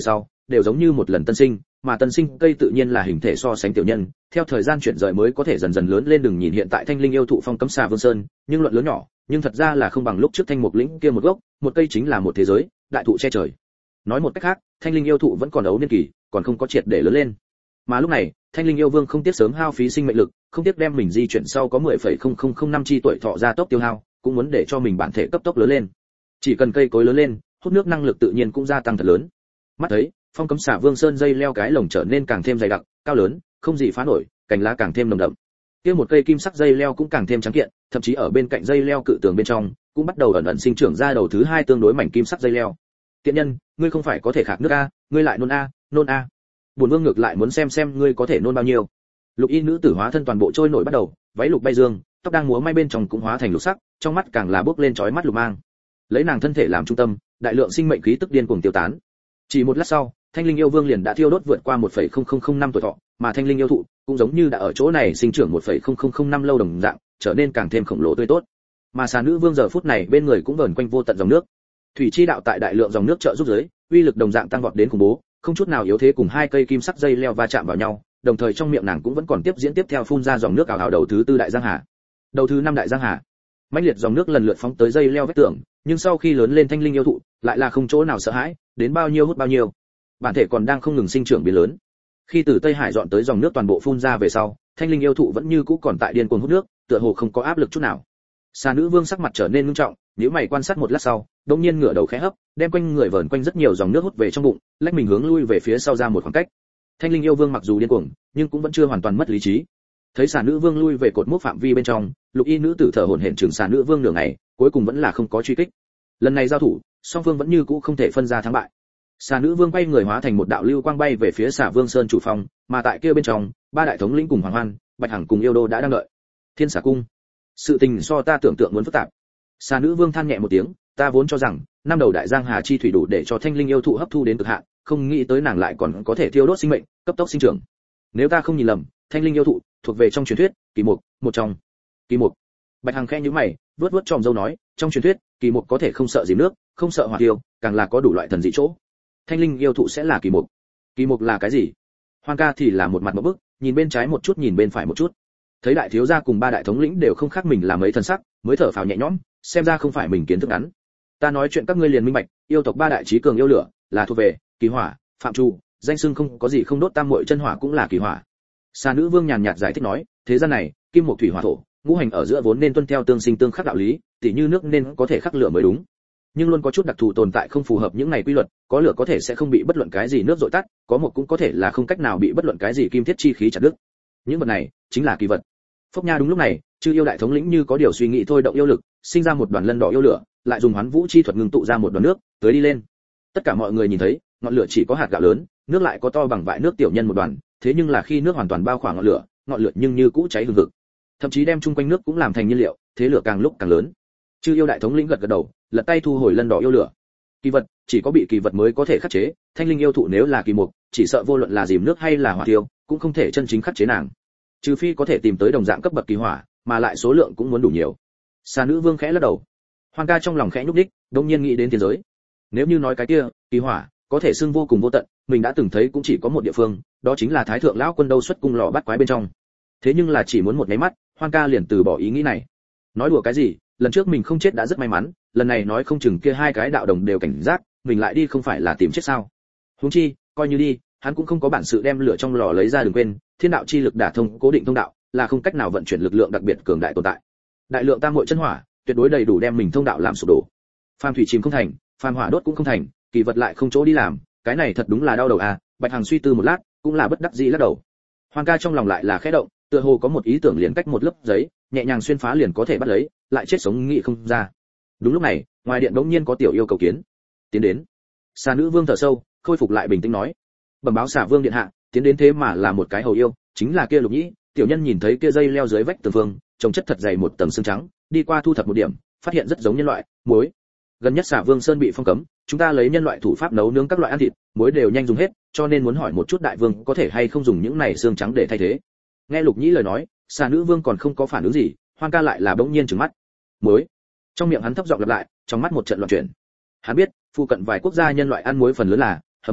đều giống như một lần tân sinh, mà tân sinh cây tự nhiên là hình thể so sánh tiểu nhân, theo thời gian chuyển rời mới có thể dần dần lớn lên. Đừng nhìn hiện tại Thanh Linh yêu thụ phong cấm xà Vương Sơn, nhưng luận lớn nhỏ, nhưng thật ra là không bằng lúc trước Thanh Mục lĩnh kia một gốc, một cây chính là một thế giới, đại thụ che trời. Nói một cách khác, Thanh Linh yêu thụ vẫn còn ấu niên kỳ, còn không có triệt để lớn lên. Mà lúc này, Thanh Linh yêu vương không tiếc sớm hao phí sinh mệnh lực, không tiếc đem mình di chuyển sau có mười phẩy không không không năm chi tuổi thọ gia tốc tiêu hao, cũng muốn để cho mình bản thể cấp tốc lớn lên. Chỉ cần cây cối lớn lên, hút nước năng lực tự nhiên cũng gia tăng thật lớn. Mắt thấy, phong cấm xả Vương Sơn dây leo cái lồng trở nên càng thêm dày đặc, cao lớn, không gì phá nổi, cành lá càng thêm nồng đậm. Kia một cây kim sắc dây leo cũng càng thêm trắng kiện, thậm chí ở bên cạnh dây leo cự tường bên trong, cũng bắt đầu ẩn ẩn sinh trưởng ra đầu thứ hai tương đối mảnh kim sắc dây leo. Tiện nhân, ngươi không phải có thể khạc nước a, ngươi lại nôn a, nôn a. Bổn vương ngược lại muốn xem xem ngươi có thể nôn bao nhiêu. Lục y nữ tử hóa thân toàn bộ trôi nổi bắt đầu, váy lục bay dương, tóc đang múa may bên trong cũng hóa thành lục sắc, trong mắt càng là bước lên chói mắt lục mang. Lấy nàng thân thể làm trung tâm, đại lượng sinh mệnh khí tức điên cuồng tiêu tán. Chỉ một lát sau, Thanh Linh yêu vương liền đã thiêu đốt vượt qua một phẩy không không không năm tuổi thọ, mà Thanh Linh yêu thụ cũng giống như đã ở chỗ này sinh trưởng một phẩy không không không năm lâu đồng dạng, trở nên càng thêm khổng lồ tươi tốt. Mà xà nữ vương giờ phút này bên người cũng vờn quanh vô tận dòng nước. Thủy chi đạo tại đại lượng dòng nước trợ giúp dưới, uy lực đồng dạng tăng vọt đến khủng bố, không chút nào yếu thế, cùng hai cây kim sắc dây leo va chạm vào nhau, đồng thời trong miệng nàng cũng vẫn còn tiếp diễn tiếp theo phun ra dòng nước ảo ảo. Đầu thứ tư đại giang hà, đầu thứ năm đại giang hà, mãnh liệt dòng nước lần lượt phóng tới dây leo vách tường, nhưng sau khi lớn lên Thanh Linh yêu thụ lại là không chỗ nào sợ hãi, đến bao nhiêu hút bao nhiêu, bản thể còn đang không ngừng sinh trưởng biến lớn. Khi từ Tây Hải dọn tới dòng nước toàn bộ phun ra về sau, Thanh Linh yêu thụ vẫn như cũ còn tại điên cuồng hút nước, tựa hồ không có áp lực chút nào. Xà nữ vương sắc mặt trở nên nghiêm trọng, nếu mày quan sát một lát sau, đột nhiên ngửa đầu khẽ hấp, đem quanh người vờn quanh rất nhiều dòng nước hút về trong bụng, lách mình hướng lui về phía sau ra một khoảng cách. Thanh Linh yêu vương mặc dù điên cuồng, nhưng cũng vẫn chưa hoàn toàn mất lý trí. Thấy xà nữ vương lui về cột mốc phạm vi bên trong, lục y nữ tử thở hổn hển chừng xà nữ vương nửa ngày, cuối cùng vẫn là không có truy kích. Lần này giao thủ, song phương vẫn như cũ không thể phân ra thắng bại. Xà nữ vương bay người hóa thành một đạo lưu quang bay về phía xà Vương Sơn chủ phòng, mà tại kia bên trong, ba đại thống lĩnh cùng Hoàng Hoan, Bạch Hằng cùng Yêu Đô đã đang đợi. Thiên Xà cung, sự tình so ta tưởng tượng muốn phức tạp. Xà nữ vương than nhẹ một tiếng, ta vốn cho rằng năm đầu đại giang hà chi thủy đủ để cho Thanh Linh yêu thụ hấp thu đến cực hạn, không nghĩ tới nàng lại còn có thể thiêu đốt sinh mệnh, cấp tốc sinh trưởng. Nếu ta không nhìn lầm, Thanh Linh yêu thụ thuộc về trong truyền thuyết kỳ mục, một trong kỳ mục. Bạch Hằng khẽ nhíu mày, vuốt vuốt tròm râu nói, trong truyền thuyết kỳ mục có thể không sợ dìm nước, không sợ hỏa tiêu, càng là có đủ loại thần dị chỗ. Thanh Linh yêu thụ sẽ là kỳ mục. Kỳ mục là cái gì? Hoàng ca thì là một mặt một bức, nhìn bên trái một chút nhìn bên phải một chút. Thấy đại thiếu gia cùng ba đại thống lĩnh đều không khác mình là mấy thần sắc, mới thở phào nhẹ nhõm, xem ra không phải mình kiến thức ngắn. Ta nói chuyện các ngươi liền minh bạch, yêu tộc ba đại chí cường yêu lửa, là thuộc về kỳ hỏa, phạm trụ, danh xưng không có gì không đốt tam muội chân hỏa cũng là kỳ hỏa. Xà nữ vương nhàn nhạt giải thích nói, thế gian này, kim mộc thủy hỏa thổ, ngũ hành ở giữa vốn nên tuân theo tương sinh tương khắc đạo lý, tỉ như nước nên có thể khắc lửa mới đúng. Nhưng luôn có chút đặc thù tồn tại không phù hợp những này quy luật, có lửa có thể sẽ không bị bất luận cái gì nước dội tắt, có một cũng có thể là không cách nào bị bất luận cái gì kim thiết chi khí chặt đứt. Những vật này chính là kỳ vật. Phốc nha, đúng lúc này, chư yêu đại thống lĩnh như có điều suy nghĩ thôi động yêu lực, sinh ra một đoàn lân đỏ yêu lửa, lại dùng hoán vũ chi thuật ngưng tụ ra một đoàn nước, tưới đi lên. Tất cả mọi người nhìn thấy, ngọn lửa chỉ có hạt gạo lớn, nước lại có to bằng vại nước tiểu nhân một đoàn, thế nhưng là khi nước hoàn toàn bao khoảng ngọn lửa, ngọn lửa nhưng như cũ cháy hừng hực, thậm chí đem chung quanh nước cũng làm thành nhiên liệu, thế lửa càng lúc càng lớn. Chư yêu đại thống lĩnh gật gật đầu, lật tay thu hồi lân đỏ yêu lửa. Kỳ vật chỉ có bị kỳ vật mới có thể khắc chế, Thanh Linh yêu thụ nếu là kỳ mục, chỉ sợ vô luận là dìm nước hay là hỏa tiêu, cũng không thể chân chính khắc chế nàng. Trừ phi có thể tìm tới đồng dạng cấp bậc kỳ hỏa, mà lại số lượng cũng muốn đủ nhiều. Xà nữ vương khẽ lắc đầu. Hoàng ca trong lòng khẽ nhúc nhích, đột nhiên nghĩ đến thiên giới. Nếu như nói cái kia, kỳ hỏa có thể xưng vô cùng vô tận, mình đã từng thấy cũng chỉ có một địa phương, đó chính là Thái thượng lão quân đâu xuất cung lò bắt quái bên trong. Thế nhưng là chỉ muốn một cái mắt, Hoàng ca liền từ bỏ ý nghĩ này. Nói đùa cái gì, lần trước mình không chết đã rất may mắn, lần này nói không chừng kia hai cái đạo đồng đều cảnh giác, mình lại đi không phải là tìm chết sao? Huống chi, coi như đi, hắn cũng không có bản sự đem lửa trong lò lấy ra, đừng quên, thiên đạo chi lực đả thông cố định thông đạo, là không cách nào vận chuyển lực lượng đặc biệt cường đại tồn tại. Đại lượng tam muội chân hỏa, tuyệt đối đầy đủ đem mình thông đạo làm sụp đổ. Phàm thủy chìm không thành, phàm hỏa đốt cũng không thành, kỳ vật lại không chỗ đi làm, cái này thật đúng là đau đầu à. Bạch Hằng suy tư một lát, cũng là bất đắc dĩ lắc đầu. Hoàng ca trong lòng lại là khẽ động, tựa hồ có một ý tưởng liền cách một lớp giấy, nhẹ nhàng xuyên phá liền có thể bắt lấy, lại chết sống nghĩ không ra. Đúng lúc này, ngoài điện đống nhiên có tiểu yêu cầu kiến. Tiến đến. Xà nữ vương thở sâu, khôi phục lại bình tĩnh nói. Bẩm báo xà vương điện hạ, tiến đến thế mà là một cái hầu yêu, chính là kia Lục Nhĩ. Tiểu nhân nhìn thấy kia dây leo dưới vách tường phương, trông chất thật dày một tầng xương trắng, đi qua thu thập một điểm, phát hiện rất giống nhân loại, muối. Gần nhất xà vương sơn bị phong cấm, chúng ta lấy nhân loại thủ pháp nấu nướng các loại ăn thịt, muối đều nhanh dùng hết, cho nên muốn hỏi một chút đại vương có thể hay không dùng những này xương trắng để thay thế. Nghe Lục Nhĩ lời nói, xà nữ vương còn không có phản ứng gì, Hoang ca lại là bỗng nhiên trừng mắt. Muối. Trong miệng hắn thấp giọng lặp lại, trong mắt một trận loạn chuyển. Hắn biết, phụ cận vài quốc gia nhân loại ăn muối phần lớn là hầm muối,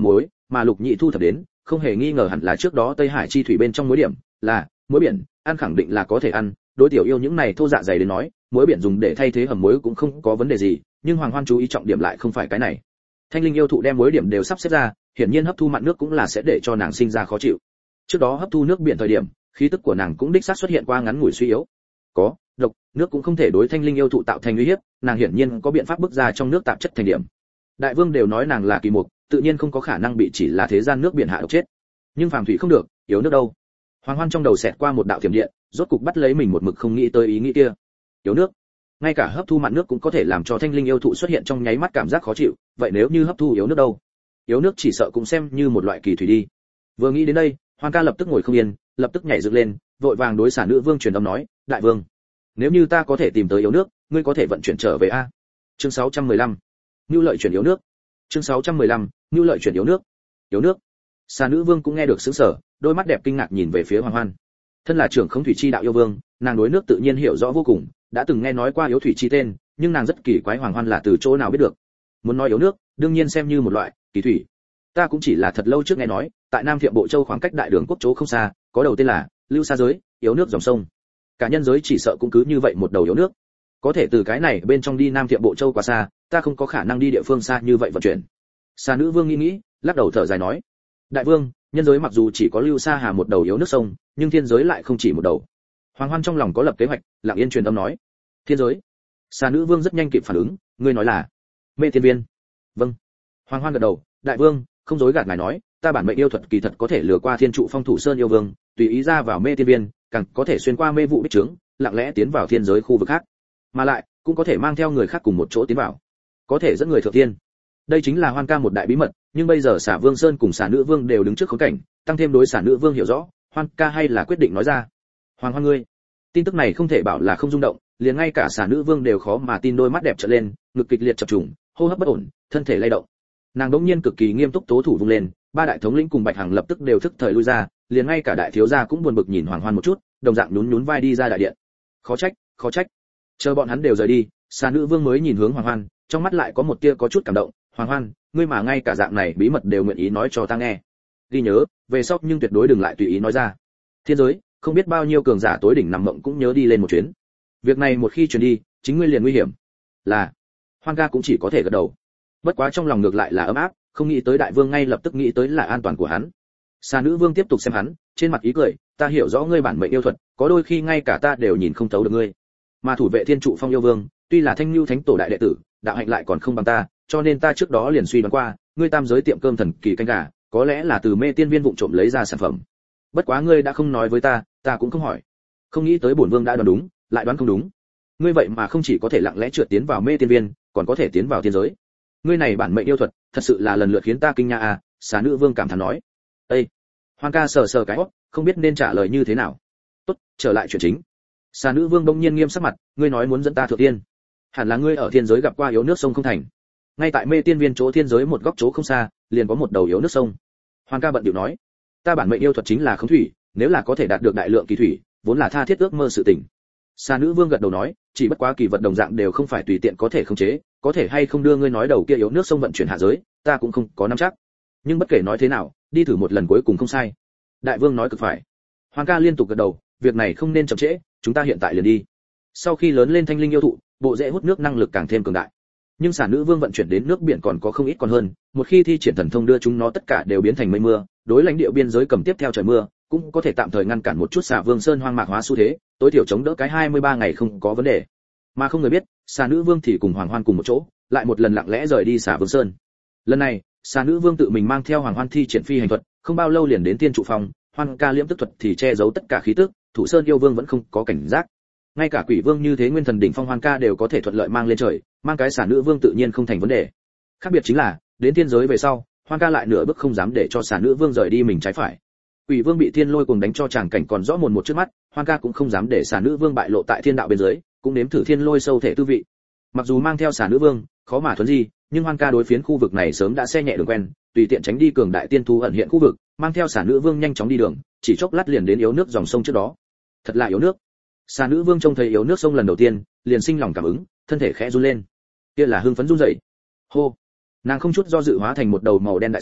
mà Lục Nhị thu thập đến, không hề nghi ngờ hẳn là trước đó Tây Hải chi thủy bên trong muối điểm, là muối biển, ăn khẳng định là có thể ăn, đối tiểu yêu những này thô dạ dày đến nói, muối biển dùng để thay thế hầm muối cũng không có vấn đề gì, nhưng Hoàng Hoan chú ý trọng điểm lại không phải cái này. Thanh linh yêu thụ đem muối điểm đều sắp xếp ra, hiển nhiên hấp thu mặn nước cũng là sẽ để cho nàng sinh ra khó chịu. Trước đó hấp thu nước biển thời điểm, khí tức của nàng cũng đích xác xuất hiện qua ngắn ngủi suy yếu. Có, độc, nước cũng không thể đối thanh linh yêu thụ tạo thành uy hiếp, nàng hiển nhiên có biện pháp bức ra trong nước tạp chất thành điểm. Đại vương đều nói nàng là kỳ mục, tự nhiên không có khả năng bị chỉ là thế gian nước biển hạ độc chết. Nhưng phàm thủy không được, yếu nước đâu. Hoàng Hoan trong đầu xẹt qua một đạo thiểm điện, rốt cục bắt lấy mình một mực không nghĩ tới ý nghĩ kia. Yếu nước, ngay cả hấp thu mặn nước cũng có thể làm cho thanh linh yêu thụ xuất hiện trong nháy mắt cảm giác khó chịu, vậy nếu như hấp thu yếu nước đâu? Yếu nước chỉ sợ cũng xem như một loại kỳ thủy đi. Vừa nghĩ đến đây, Hoàng ca lập tức ngồi không yên, lập tức nhảy dựng lên, vội vàng đối Xà Nữ Vương truyền âm nói, đại vương, nếu như ta có thể tìm tới yếu nước, ngươi có thể vận chuyển trở về a. Chương sáu trăm mười lăm, nưu lợi chuyển yếu nước. Chương sáu trăm mười lăm, nưu lợi chuyển yếu nước. Yếu nước. Xà Nữ Vương cũng nghe được sững sờ, đôi mắt đẹp kinh ngạc nhìn về phía Hoàng Hoan. Thân là trưởng không thủy chi đạo yêu vương, nàng đối nước tự nhiên hiểu rõ vô cùng, đã từng nghe nói qua yếu thủy chi tên, nhưng nàng rất kỳ quái Hoàng Hoan là từ chỗ nào biết được. Muốn nói yếu nước, đương nhiên xem như một loại kỳ thủy. Ta cũng chỉ là thật lâu trước nghe nói, tại Nam Thiệm Bộ Châu khoảng cách Đại Đường Quốc chỗ không xa, có đầu tên là Lưu Sa giới, yếu nước dòng sông. Cả nhân giới chỉ sợ cũng cứ như vậy một đầu yếu nước. Có thể từ cái này bên trong đi Nam Thiệm Bộ Châu quá xa, ta không có khả năng đi địa phương xa như vậy vận chuyển. Xà Nữ Vương nghĩ nghĩ, lắc đầu thở dài nói: đại vương, nhân giới mặc dù chỉ có Lưu Sa Hà một đầu yếu nước sông, nhưng thiên giới lại không chỉ một đầu. Hoàng Hoan trong lòng có lập kế hoạch, lặng yên truyền âm nói: thiên giới. Xà Nữ Vương rất nhanh kịp phản ứng, ngươi nói là Mê Tiên Viên? Vâng. Hoàng Hoan gật đầu, đại vương, không dối gạt ngài nói, ta bản mệnh yêu thuật kỳ thật có thể lừa qua Thiên trụ phong thủ sơn yêu vương, tùy ý ra vào Mê Tiên Viên, càng có thể xuyên qua mê vụ bích trướng, lặng lẽ tiến vào thiên giới khu vực khác, mà lại cũng có thể mang theo người khác cùng một chỗ tiến vào, có thể dẫn người thượng thiên. Đây chính là Hoan ca một đại bí mật, nhưng bây giờ Xà Vương Sơn cùng Xà Nữ Vương đều đứng trước khốn cảnh, tăng thêm đối Xà Nữ Vương hiểu rõ, Hoan ca hay là quyết định nói ra. Hoàng Hoan ngươi, tin tức này không thể bảo là không rung động, liền ngay cả Xà Nữ Vương đều khó mà tin, đôi mắt đẹp trợn lên, ngực kịch liệt chập trùng, hô hấp bất ổn, thân thể lay động. Nàng đống nhiên cực kỳ nghiêm túc tố thủ vung lên, ba đại thống lĩnh cùng Bạch Hằng lập tức đều thức thời lui ra, liền ngay cả đại thiếu gia cũng buồn bực nhìn Hoàng Hoan một chút, đồng dạng nhún nhún vai đi ra đại điện. Khó trách, khó trách. Chờ bọn hắn đều rời đi, Xà Nữ Vương mới nhìn hướng Hoàng Hoan, trong mắt lại có một tia có chút cảm động. Hoàng Hoan, ngươi mà ngay cả dạng này bí mật đều nguyện ý nói cho ta nghe. Ghi nhớ, về sau nhưng tuyệt đối đừng lại tùy ý nói ra. Thiên giới, không biết bao nhiêu cường giả tối đỉnh nằm mộng cũng nhớ đi lên một chuyến. Việc này một khi truyền đi, chính ngươi liền nguy hiểm. Là. Hoan ca cũng chỉ có thể gật đầu. Bất quá trong lòng ngược lại là ấm áp, không nghĩ tới đại vương ngay lập tức nghĩ tới là an toàn của hắn. Xà Nữ Vương tiếp tục xem hắn, trên mặt ý cười, ta hiểu rõ ngươi bản mệnh yêu thuật, có đôi khi ngay cả ta đều nhìn không thấu được ngươi. Mà thủ vệ Thiên trụ phong yêu vương, tuy là Thanh Nưu Thánh tổ đại đệ tử, đạo hạnh lại còn không bằng ta, cho nên ta trước đó liền suy đoán qua, ngươi tam giới tiệm cơm thần kỳ canh gà, có lẽ là từ Mê Tiên Viên vụng trộm lấy ra sản phẩm. Bất quá ngươi đã không nói với ta, ta cũng không hỏi. Không nghĩ tới bổn vương đã đoán đúng, lại đoán không đúng. Ngươi vậy mà không chỉ có thể lặng lẽ trượt tiến vào Mê Tiên Viên, còn có thể tiến vào thiên giới. Ngươi này bản mệnh yêu thuật, thật sự là lần lượt khiến ta kinh nha à, Xà Nữ Vương cảm thán nói. Ê! Hoan ca sờ sờ cái hót, không biết nên trả lời như thế nào. Tốt, trở lại chuyện chính. Xà Nữ Vương bỗng nhiên nghiêm sắc mặt, ngươi nói muốn dẫn ta thượng tiên, hẳn là ngươi ở thiên giới gặp qua yếu nước sông không thành. Ngay tại Mê Tiên Viên chỗ thiên giới một góc chỗ không xa, liền có một đầu yếu nước sông. Hoan ca bận điệu nói, ta bản mệnh yêu thuật chính là khống thủy, nếu là có thể đạt được đại lượng kỳ thủy, vốn là tha thiết ước mơ sự tình. Xà Nữ Vương gật đầu nói, chỉ bất quá kỳ vật đồng dạng đều không phải tùy tiện có thể khống chế, có thể hay không đưa ngươi nói đầu kia yếu nước sông vận chuyển hạ giới, ta cũng không có nắm chắc. Nhưng bất kể nói thế nào, đi thử một lần cuối cùng không sai. Đại vương nói cực phải. Hoàng ca liên tục gật đầu, việc này không nên chậm trễ, chúng ta hiện tại liền đi. Sau khi lớn lên thanh linh yêu thụ, bộ rễ hút nước năng lực càng thêm cường đại. Nhưng Xà Nữ Vương vận chuyển đến nước biển còn có không ít còn hơn, một khi thi triển thần thông đưa chúng nó tất cả đều biến thành mây mưa, đối lãnh địa biên giới cầm tiếp theo trời mưa, cũng có thể tạm thời ngăn cản một chút Xà Vương Sơn hoang mạc hóa xu thế, tối thiểu chống đỡ cái hai mươi ba ngày không có vấn đề. Mà không người biết, Xà Nữ Vương thì cùng Hoàng Hoan cùng một chỗ, lại một lần lặng lẽ rời đi Xà Vương Sơn. Lần này, Xà Nữ Vương tự mình mang theo Hoàng Hoan thi triển phi hành thuật, không bao lâu liền đến Tiên trụ phòng, Hoan ca liễm tức thuật thì che giấu tất cả khí tức, Thủ Sơn yêu vương vẫn không có cảnh giác. Ngay cả Quỷ Vương như thế nguyên thần đỉnh phong Hoan ca đều có thể thuận lợi mang lên trời, mang cái Xà Nữ Vương tự nhiên không thành vấn đề. Khác biệt chính là, đến thiên giới về sau, Hoan ca lại nửa bước không dám để cho Xà Nữ Vương rời đi mình trái phải. Quỷ Vương bị thiên lôi cuồng đánh cho tràng cảnh còn rõ mồn một trước mắt, Hoan ca cũng không dám để Xà Nữ Vương bại lộ tại thiên đạo bên dưới, cũng nếm thử thiên lôi sâu thể tư vị. Mặc dù mang theo Xà Nữ Vương, khó mà thuấn di, nhưng Hoan ca đối phiến khu vực này sớm đã xe nhẹ đường quen, tùy tiện tránh đi cường đại tiên thú ẩn hiện khu vực, mang theo Xà Nữ Vương nhanh chóng đi đường, chỉ chốc lát liền đến yếu nước dòng sông trước đó. Thật là yếu nước. Xà Nữ Vương trông thấy yếu nước sông lần đầu tiên, liền sinh lòng cảm ứng, thân thể khẽ run lên. Kia là hưng phấn run rẩy. Hô. Nàng không chút do dự hóa thành một đầu màu đen đại xà,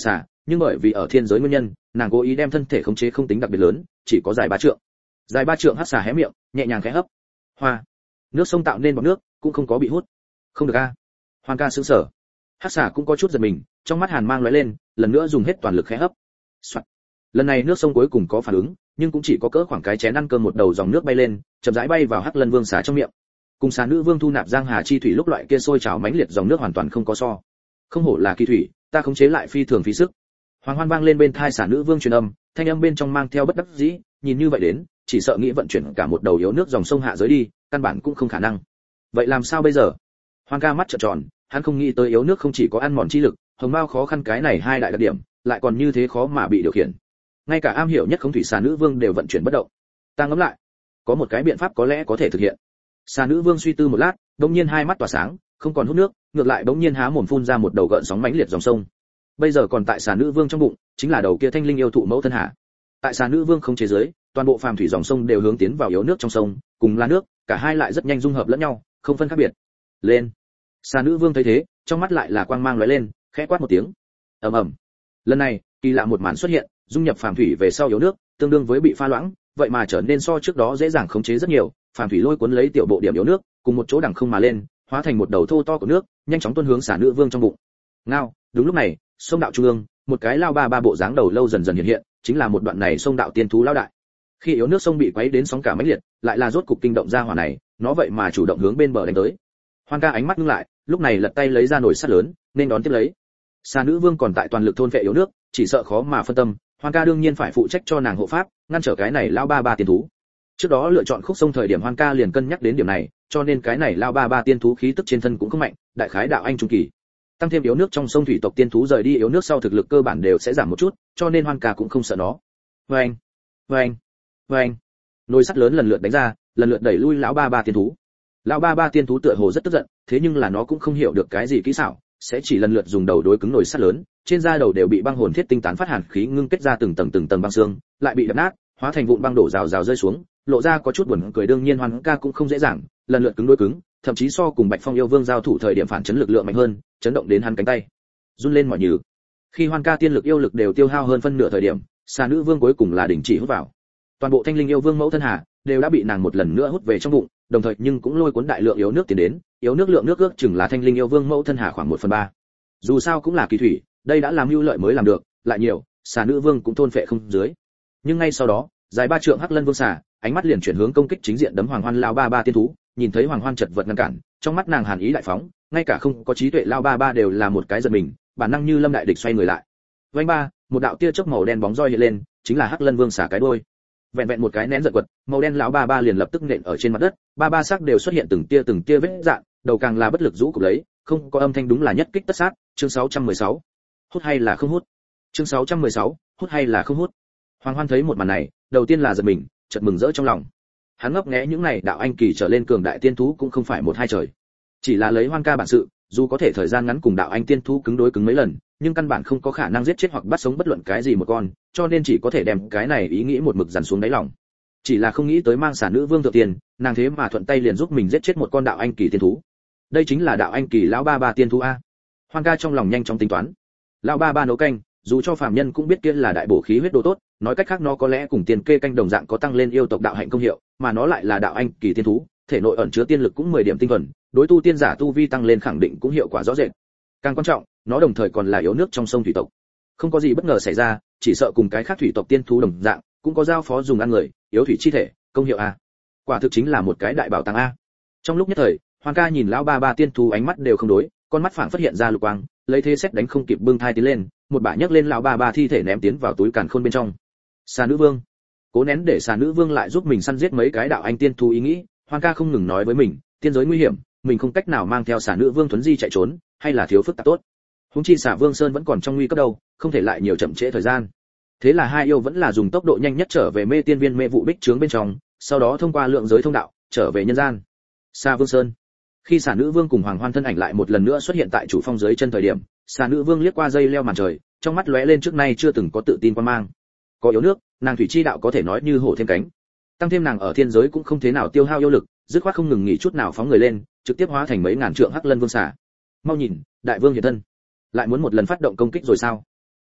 nhưng bởi vì ở thiên giới nguyên nhân, nàng cố ý đem thân thể khống chế không tính đặc biệt lớn, chỉ có dài ba trượng. Dài ba trượng hắc xà hé miệng, nhẹ nhàng khẽ hấp. Hoa. Nước sông tạo nên bọt nước, cũng không có bị hút. Không được a. Hoàng ca sững sờ. Hắc xà cũng có chút giật mình, trong mắt hàn mang lóe lên, lần nữa dùng hết toàn lực khẽ hấp. Soạt. Lần này nước sông cuối cùng có phản ứng, nhưng cũng chỉ có cỡ khoảng cái chén ăn cơm một đầu dòng nước bay lên, chậm rãi bay vào Hắc Lân Vương xà trong miệng. Cùng xà nữ vương thu nạp giang hà chi thủy lúc loại kia sôi trào mãnh liệt dòng nước hoàn toàn không có so. Không hổ là kỳ thủy, ta khống chế lại phi thường phí sức. Hoàng Hoan vang lên bên tai xà nữ vương truyền âm, thanh âm bên trong mang theo bất đắc dĩ, nhìn như vậy đến, chỉ sợ nghĩ vận chuyển cả một đầu yếu nước dòng sông hạ giới đi, căn bản cũng không khả năng. Vậy làm sao bây giờ? Hoàng ca mắt trợn tròn, hắn không nghĩ tới yếu nước không chỉ có ăn mòn chi lực, hồng mao khó khăn cái này hai đại đặc điểm, lại còn như thế khó mà bị điều khiển. Ngay cả am hiểu nhất không thủy xà nữ vương đều vận chuyển bất động. Ta ngẫm lại, có một cái biện pháp có lẽ có thể thực hiện. Xà nữ vương suy tư một lát, đột nhiên hai mắt tỏa sáng, không còn hút nước, ngược lại đột nhiên há mồm phun ra một đầu gợn sóng mãnh liệt dòng sông. Bây giờ còn tại xà nữ vương trong bụng, chính là đầu kia thanh linh yêu thụ mẫu thân hạ. Tại xà nữ vương không chế giới, toàn bộ phàm thủy dòng sông đều hướng tiến vào yếu nước trong sông, cùng là nước, cả hai lại rất nhanh dung hợp lẫn nhau, không phân khác biệt. Lên. Xà nữ vương thấy thế, trong mắt lại là quang mang lóe lên, khẽ quát một tiếng. Ầm ầm. Lần này, kỳ lạ một màn xuất hiện, dung nhập phàm thủy về sau yếu nước, tương đương với bị pha loãng, vậy mà trở nên so trước đó dễ dàng khống chế rất nhiều, phàm thủy lôi cuốn lấy tiểu bộ điểm yếu nước, cùng một chỗ đằng không mà lên, hóa thành một đầu thô to của nước, nhanh chóng tuôn hướng xà nữ vương trong bụng. Ngao, đúng lúc này, sông đạo trung ương, một cái lao ba ba bộ dáng đầu lâu dần dần hiện hiện, chính là một đoạn này sông đạo tiên thú lao đại. Khi yếu nước sông bị quấy đến sóng cả mãnh liệt, lại là rốt cục kinh động ra hỏa này, nó vậy mà chủ động hướng bên bờ đánh tới. Hoan ca ánh mắt ngưng lại, lúc này lật tay lấy ra nồi sắt lớn, nên đón tiếp lấy. Xà nữ vương còn tại toàn lực thôn phệ yếu nước, chỉ sợ khó mà phân tâm, Hoan ca đương nhiên phải phụ trách cho nàng hộ pháp, ngăn trở cái này lao ba ba tiên thú. Trước đó lựa chọn khúc sông thời điểm Hoan ca liền cân nhắc đến điểm này, cho nên cái này lao ba ba tiên thú khí tức trên thân cũng không mạnh, đại khái đạo anh trung kỳ. Tăng thêm yếu nước trong sông thủy tộc tiên thú rời đi yếu nước sau thực lực cơ bản đều sẽ giảm một chút, cho nên Hoan ca cũng không sợ nó. Vâng, vâng, vâng. Nồi sắt lớn lần lượt đánh ra, lần lượt đẩy lui lão ba ba tiên thú. Lão ba ba tiên thú tựa hồ rất tức giận, thế nhưng là nó cũng không hiểu được cái gì kỹ xảo, sẽ chỉ lần lượt dùng đầu đối cứng nồi sắt lớn, trên da đầu đều bị băng hồn thiết tinh tán phát hàn khí ngưng kết ra từng tầng từng tầng băng xương, lại bị đập nát, hóa thành vụn băng đổ rào rào rơi xuống, lộ ra có chút buồn cười. Đương nhiên Hoan ca cũng không dễ dàng, lần lượt cứng đối cứng, thậm chí so cùng Bạch Phong yêu vương giao thủ thời điểm phản chấn lực lượng mạnh hơn, chấn động đến hắn cánh tay run lên mỏi nhừ. Khi Hoan ca tiên lực yêu lực đều tiêu hao hơn phân nửa thời điểm, xà nữ vương cuối cùng là đình chỉ hút vào. Toàn bộ thanh linh yêu vương mẫu thân hà đều đã bị nàng một lần nữa hút về trong bụng, đồng thời nhưng cũng lôi cuốn đại lượng yếu nước tiến đến, yếu nước lượng nước ước chừng là thanh linh yêu vương mẫu thân hà khoảng một phần ba. Dù sao cũng là kỳ thủy, đây đã làm ưu lợi mới làm được, lại nhiều, xà nữ vương cũng thôn phệ không dưới. Nhưng ngay sau đó, dài ba trượng hắc lân vương xà, ánh mắt liền chuyển hướng công kích chính diện đấm Hoàng Hoan lao ba ba tiên thú, nhìn thấy Hoàng Hoan chật vật ngăn cản, trong mắt nàng hàn ý đại phóng, ngay cả không có trí tuệ lao ba ba đều là một cái giật mình, bản năng như lâm đại địch xoay người lại. Vành ba, một đạo tia chớp màu đen bóng roi hiện lên, chính là hắc lân vương xà cái đuôi. Vẹn vẹn một cái nén giật quật, màu đen lão ba ba liền lập tức nện ở trên mặt đất, ba ba sắc đều xuất hiện từng tia từng tia vết dạn, đầu càng là bất lực rũ cục lấy, không có âm thanh, đúng là nhất kích tất sát. Chương sáu trăm mười sáu, hút hay là không hút? Chương sáu trăm mười sáu, hút hay là không hút? Hoàng Hoan thấy một màn này, đầu tiên là giật mình, chợt mừng rỡ trong lòng. Hắn ngốc nghé những này đạo anh kỳ trở lên cường đại tiên thú cũng không phải một hai trời, chỉ là lấy Hoan ca bản sự, dù có thể thời gian ngắn cùng đạo anh tiên thú cứng đối cứng mấy lần, nhưng căn bản không có khả năng giết chết hoặc bắt sống bất luận cái gì một con, cho nên chỉ có thể đem cái này ý nghĩ một mực dằn xuống đáy lòng. Chỉ là không nghĩ tới mang xà nữ vương thượng tiền, nàng thế mà thuận tay liền giúp mình giết chết một con đạo anh kỳ tiên thú. Đây chính là đạo anh kỳ lão ba ba tiên thú a. Hoan ca trong lòng nhanh chóng tính toán. Lão ba ba nấu canh, dù cho phàm nhân cũng biết kia là đại bổ khí huyết đồ tốt, nói cách khác nó có lẽ cùng tiền kê canh đồng dạng có tăng lên yêu tộc đạo hạnh công hiệu, mà nó lại là đạo anh kỳ tiên thú, thể nội ẩn chứa tiên lực cũng mười điểm tinh thuần, đối tu tiên giả tu vi tăng lên khẳng định cũng hiệu quả rõ rệt. Càng quan trọng, nó đồng thời còn là yếu nước trong sông thủy tộc. Không có gì bất ngờ xảy ra, chỉ sợ cùng cái khác thủy tộc tiên thú đồng dạng, cũng có giao phó dùng ăn người, yếu thủy chi thể, công hiệu a. Quả thực chính là một cái đại bảo tàng a. Trong lúc nhất thời, Hoàng ca nhìn lão ba ba tiên thú ánh mắt đều không đối, con mắt phảng phát hiện ra lục quang, lấy thế xét đánh không kịp bưng thai tiến lên, một bả nhấc lên lão ba ba thi thể ném tiến vào túi càn khôn bên trong. Xà nữ vương, cố nén để xà nữ vương lại giúp mình săn giết mấy cái đạo anh tiên thú ý nghĩ, Hoàng ca không ngừng nói với mình, tiên giới nguy hiểm, mình không cách nào mang theo xà nữ vương thuấn di chạy trốn, hay là thiếu phức tạp tốt. Huống chi xà vương sơn vẫn còn trong nguy cấp đâu, không thể lại nhiều chậm trễ thời gian. Thế là hai yêu vẫn là dùng tốc độ nhanh nhất trở về mê tiên viên mê vụ bích trướng bên trong, sau đó thông qua lượng giới thông đạo trở về nhân gian. Xà vương sơn. Khi xà nữ vương cùng Hoàng Hoan thân ảnh lại một lần nữa xuất hiện tại chủ phong dưới chân thời điểm, xà nữ vương liếc qua dây leo màn trời, trong mắt lóe lên trước nay chưa từng có tự tin quan mang. Có yếu nước, nàng thủy chi đạo có thể nói như hổ thêm cánh. Tăng thêm nàng ở thiên giới cũng không thế nào tiêu hao yêu lực, dứt khoát không ngừng nghỉ chút nào phóng người lên, trực tiếp hóa thành mấy ngàn trượng hắc lân vương xà. Mau nhìn, đại vương hiện thân, lại muốn một lần phát động công kích rồi sao?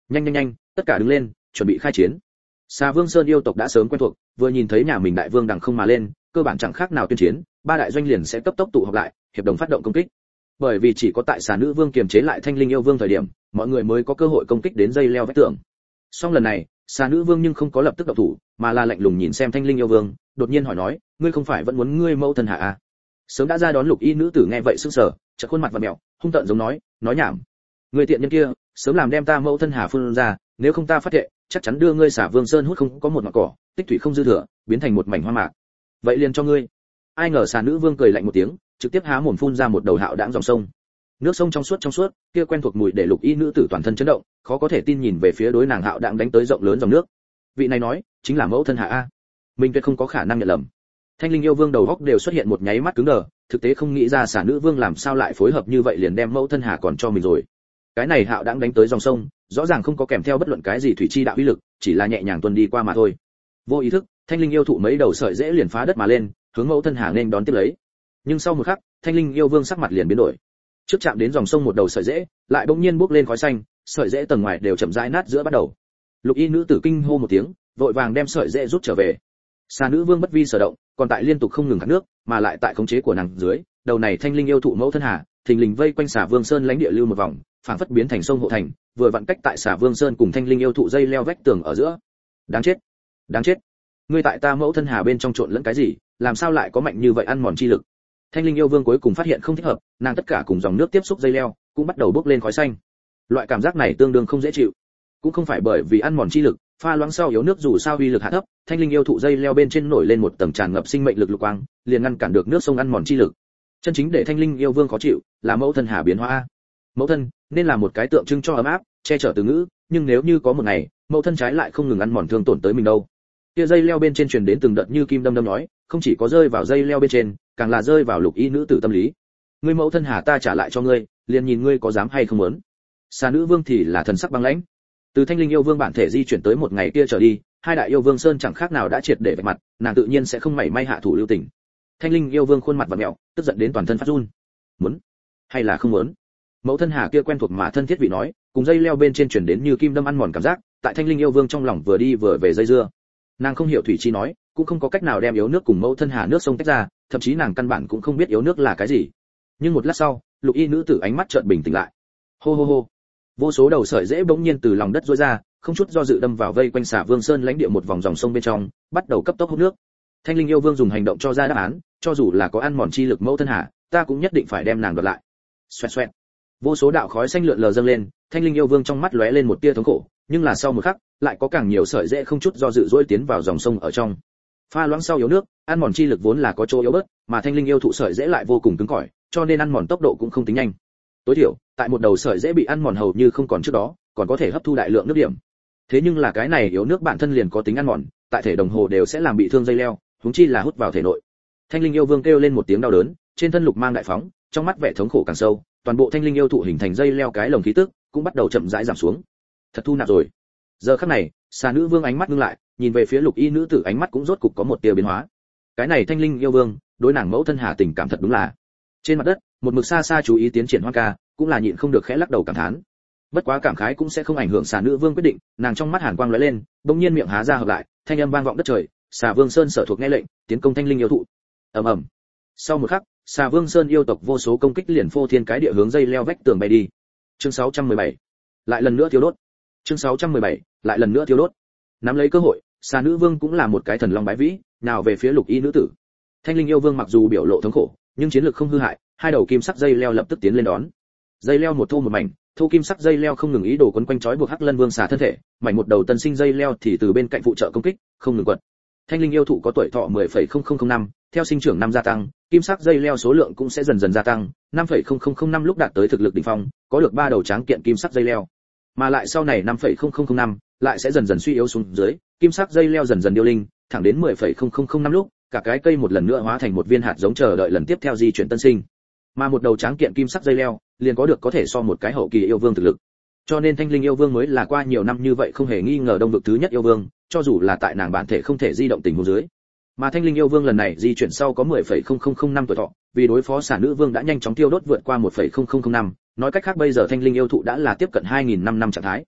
nhanh nhanh nhanh, tất cả đứng lên, chuẩn bị khai chiến. Xà Vương Sơn yêu tộc đã sớm quen thuộc, vừa nhìn thấy nhà mình đại vương đằng không mà lên, cơ bản chẳng khác nào tuyên chiến, ba đại doanh liền sẽ cấp tốc tụ họp lại, hiệp đồng phát động công kích. Bởi vì chỉ có tại Xà Nữ Vương kiềm chế lại Thanh Linh yêu vương thời điểm, mọi người mới có cơ hội công kích đến dây leo vách tường. Song lần này, Xà Nữ Vương nhưng không có lập tức động thủ, mà là lạnh lùng nhìn xem Thanh Linh yêu vương, đột nhiên hỏi nói, ngươi không phải vẫn muốn ngươi mẫu thân hạ à? Sớm đã ra đón Lục Y nữ tử nghe vậy sững sờ, chợt khuôn mặt vặn mèo, hung tợn giống nói, nói nhảm. Ngươi tiện nhân kia, sớm làm đem ta mẫu thân hà phun ra, nếu không ta phát thệ, chắc chắn đưa ngươi Xà Vương Sơn hút không có một ngọn cỏ, tích thủy không dư thừa, biến thành một mảnh hoang mạc. Vậy liền cho ngươi. Ai ngờ Xà Nữ Vương cười lạnh một tiếng, trực tiếp há mồm phun ra một đầu hạo đãng dòng sông. Nước sông trong suốt trong suốt, kia quen thuộc mùi để Lục Y nữ tử toàn thân chấn động, khó có thể tin nhìn về phía đối nàng hạo đãng đánh tới rộng lớn dòng nước. Vị này nói, chính là mẫu thân hạ a. Mình tuyệt không có khả năng nhận lầm. Thanh Linh yêu vương đầu góc đều xuất hiện một nháy mắt cứng đờ, thực tế không nghĩ ra Xà Nữ Vương làm sao lại phối hợp như vậy liền đem mẫu thân hà còn cho mình rồi. Cái này hạo đãng đánh tới dòng sông, rõ ràng không có kèm theo bất luận cái gì thủy chi đạo uy lực, chỉ là nhẹ nhàng tuôn đi qua mà thôi. Vô ý thức, Thanh Linh yêu thụ mấy đầu sợi rễ liền phá đất mà lên, hướng mẫu thân hà nên đón tiếp lấy. Nhưng sau một khắc, Thanh Linh yêu vương sắc mặt liền biến đổi. Trước chạm đến dòng sông một đầu sợi rễ, lại bỗng nhiên bốc lên khói xanh, sợi rễ tầng ngoài đều chậm rãi nát giữa bắt đầu. Lục Y nữ tử kinh hô một tiếng, vội vàng đem sợi rễ rút trở về. Xà Nữ Vương bất vi sở động, còn tại liên tục không ngừng khát nước, mà lại tại khống chế của nàng dưới, đầu này Thanh Linh yêu thụ mẫu thân hà, thình lình vây quanh Xà Vương Sơn lãnh địa lưu một vòng, phảng phất biến thành sông hộ thành, vừa vặn cách tại Xà Vương Sơn cùng Thanh Linh yêu thụ dây leo vách tường ở giữa. Đáng chết, đáng chết. Ngươi tại ta mẫu thân hà bên trong trộn lẫn cái gì, làm sao lại có mạnh như vậy ăn mòn chi lực? Thanh Linh yêu vương cuối cùng phát hiện không thích hợp, nàng tất cả cùng dòng nước tiếp xúc dây leo, cũng bắt đầu bốc lên khói xanh. Loại cảm giác này tương đương không dễ chịu. Cũng không phải bởi vì ăn mòn chi lực, pha loãng sau yếu nước dù sao uy lực hạ thấp, Thanh Linh yêu thụ dây leo bên trên nổi lên một tầng tràn ngập sinh mệnh lực lục quang, liền ngăn cản được nước sông ăn mòn chi lực. Chân chính để Thanh Linh yêu vương khó chịu, là mẫu thân hà biến hóa. Mẫu thân nên là một cái tượng trưng cho ấm áp, che chở từ ngữ, nhưng nếu như có một ngày, mẫu thân trái lại không ngừng ăn mòn thương tổn tới mình đâu. Kia dây leo bên trên truyền đến từng đợt như kim đâm đâm nói, không chỉ có rơi vào dây leo bên trên, càng là rơi vào Lục Y nữ tử tâm lý. Ngươi mẫu thân hà ta trả lại cho ngươi, liền nhìn ngươi có dám hay không muốn. Xà Nữ Vương thì là thần sắc băng lãnh. Từ Thanh Linh yêu vương bản thể di chuyển tới một ngày kia trở đi, hai đại yêu vương sơn chẳng khác nào đã triệt để vạch mặt, nàng tự nhiên sẽ không mảy may hạ thủ lưu tình. Thanh Linh yêu vương khuôn mặt vặn mèo, tức giận đến toàn thân phát run. Muốn hay là không muốn? Mẫu thân hà kia quen thuộc mà thân thiết vị nói, cùng dây leo bên trên truyền đến như kim đâm ăn mòn cảm giác, tại Thanh Linh yêu vương trong lòng vừa đi vừa về dây dưa. Nàng không hiểu thủy chi nói, cũng không có cách nào đem yếu nước cùng mẫu thân hà nước sông tách ra, thậm chí nàng căn bản cũng không biết yếu nước là cái gì. Nhưng một lát sau, Lục Y nữ tử ánh mắt chợt bình tĩnh lại. Hô hô hô. Vô số đầu sợi rễ bỗng nhiên từ lòng đất rũa ra, không chút do dự đâm vào vây quanh Xà Vương Sơn lãnh địa một vòng dòng sông bên trong, bắt đầu cấp tốc hút nước. Thanh Linh yêu vương dùng hành động cho ra đáp án, cho dù là có ăn mòn chi lực mẫu thân hà, ta cũng nhất định phải đem nàng đoạt lại. Xoẹt xoẹt. Vô số đạo khói xanh lượn lờ dâng lên, Thanh Linh yêu vương trong mắt lóe lên một tia thống khổ, nhưng là sau một khắc, lại có càng nhiều sợi rễ không chút do dự dỗi tiến vào dòng sông ở trong. Pha loãng sau yếu nước, ăn mòn chi lực vốn là có chỗ yếu bớt, mà Thanh Linh yêu thụ sợi rễ lại vô cùng cứng cỏi, cho nên ăn mòn tốc độ cũng không tính nhanh. Tối thiểu, tại một đầu sợi rễ bị ăn mòn hầu như không còn trước đó, còn có thể hấp thu đại lượng nước điểm. Thế nhưng là cái này yếu nước bản thân liền có tính ăn mòn, tại thể đồng hồ đều sẽ làm bị thương dây leo, huống chi là hút vào thể nội. Thanh Linh yêu vương kêu lên một tiếng đau đớn, trên thân lục mang đại phóng, trong mắt vẻ thống khổ càng sâu, toàn bộ Thanh Linh yêu thụ hình thành dây leo cái lồng khí tức cũng bắt đầu chậm rãi giảm xuống. Thật thu nạp rồi. Giờ khắc này, Xà Nữ Vương ánh mắt ngưng lại, nhìn về phía Lục Y nữ tử ánh mắt cũng rốt cục có một tia biến hóa. Cái này Thanh Linh yêu vương, đối nàng mẫu thân hà tình cảm thật đúng là. Trên mặt đất, một mực xa xa chú ý tiến triển Hoan Ca, cũng là nhịn không được khẽ lắc đầu cảm thán. Bất quá cảm khái cũng sẽ không ảnh hưởng Xà Nữ Vương quyết định, nàng trong mắt hàn quang lóe lên, bỗng nhiên miệng há ra hợp lại, thanh âm vang vọng đất trời, Xà Vương Sơn sở thuộc nghe lệnh, tiến công Thanh Linh yêu thụ. Ầm ầm. Sau một khắc, Xà Vương Sơn yêu tộc vô số công kích liền phô thiên cái địa hướng dây leo vách tường bay đi. Chương sáu trăm mười bảy. Lại lần nữa thiêu đốt. Chương sáu trăm mười bảy. Lại lần nữa thiêu đốt. Nắm lấy cơ hội, Xà Nữ Vương cũng là một cái thần long bái vĩ, nào về phía Lục Y nữ tử. Thanh Linh yêu vương mặc dù biểu lộ thống khổ, nhưng chiến lược không hư hại, hai đầu kim sắc dây leo lập tức tiến lên đón. Dây leo một thô một mảnh, thô kim sắc dây leo không ngừng ý đồ quấn quanh trói buộc Hắc Lân Vương xà thân thể, mảnh một đầu tân sinh dây leo thì từ bên cạnh phụ trợ công kích, không ngừng quật. Thanh Linh yêu thụ có tuổi thọ mười phẩy không không không năm, theo sinh trưởng năm gia tăng, kim sắc dây leo số lượng cũng sẽ dần dần gia tăng, năm phẩy không không không năm lúc đạt tới thực lực đỉnh phong, có được ba đầu tráng kiện kim sắc dây leo. Mà lại sau này năm phẩy không không không năm lại sẽ dần dần suy yếu xuống dưới, kim sắc dây leo dần dần điêu linh, thẳng đến mười phẩy không không không năm lúc, cả cái cây một lần nữa hóa thành một viên hạt giống chờ đợi lần tiếp theo di chuyển tân sinh. Mà một đầu tráng kiện kim sắc dây leo, liền có được có thể so một cái hậu kỳ yêu vương thực lực. Cho nên Thanh Linh yêu vương mới là qua nhiều năm như vậy không hề nghi ngờ đông vực thứ nhất yêu vương, cho dù là tại nàng bản thể không thể di động tình huống dưới. Mà Thanh Linh yêu vương lần này di chuyển sau có mười phẩy không không không năm tuổi thọ, vì đối phó Xà Nữ Vương đã nhanh chóng tiêu đốt vượt qua một phẩy không không không năm, nói cách khác bây giờ Thanh Linh yêu thụ đã là tiếp cận hai nghìn năm năm trạng thái.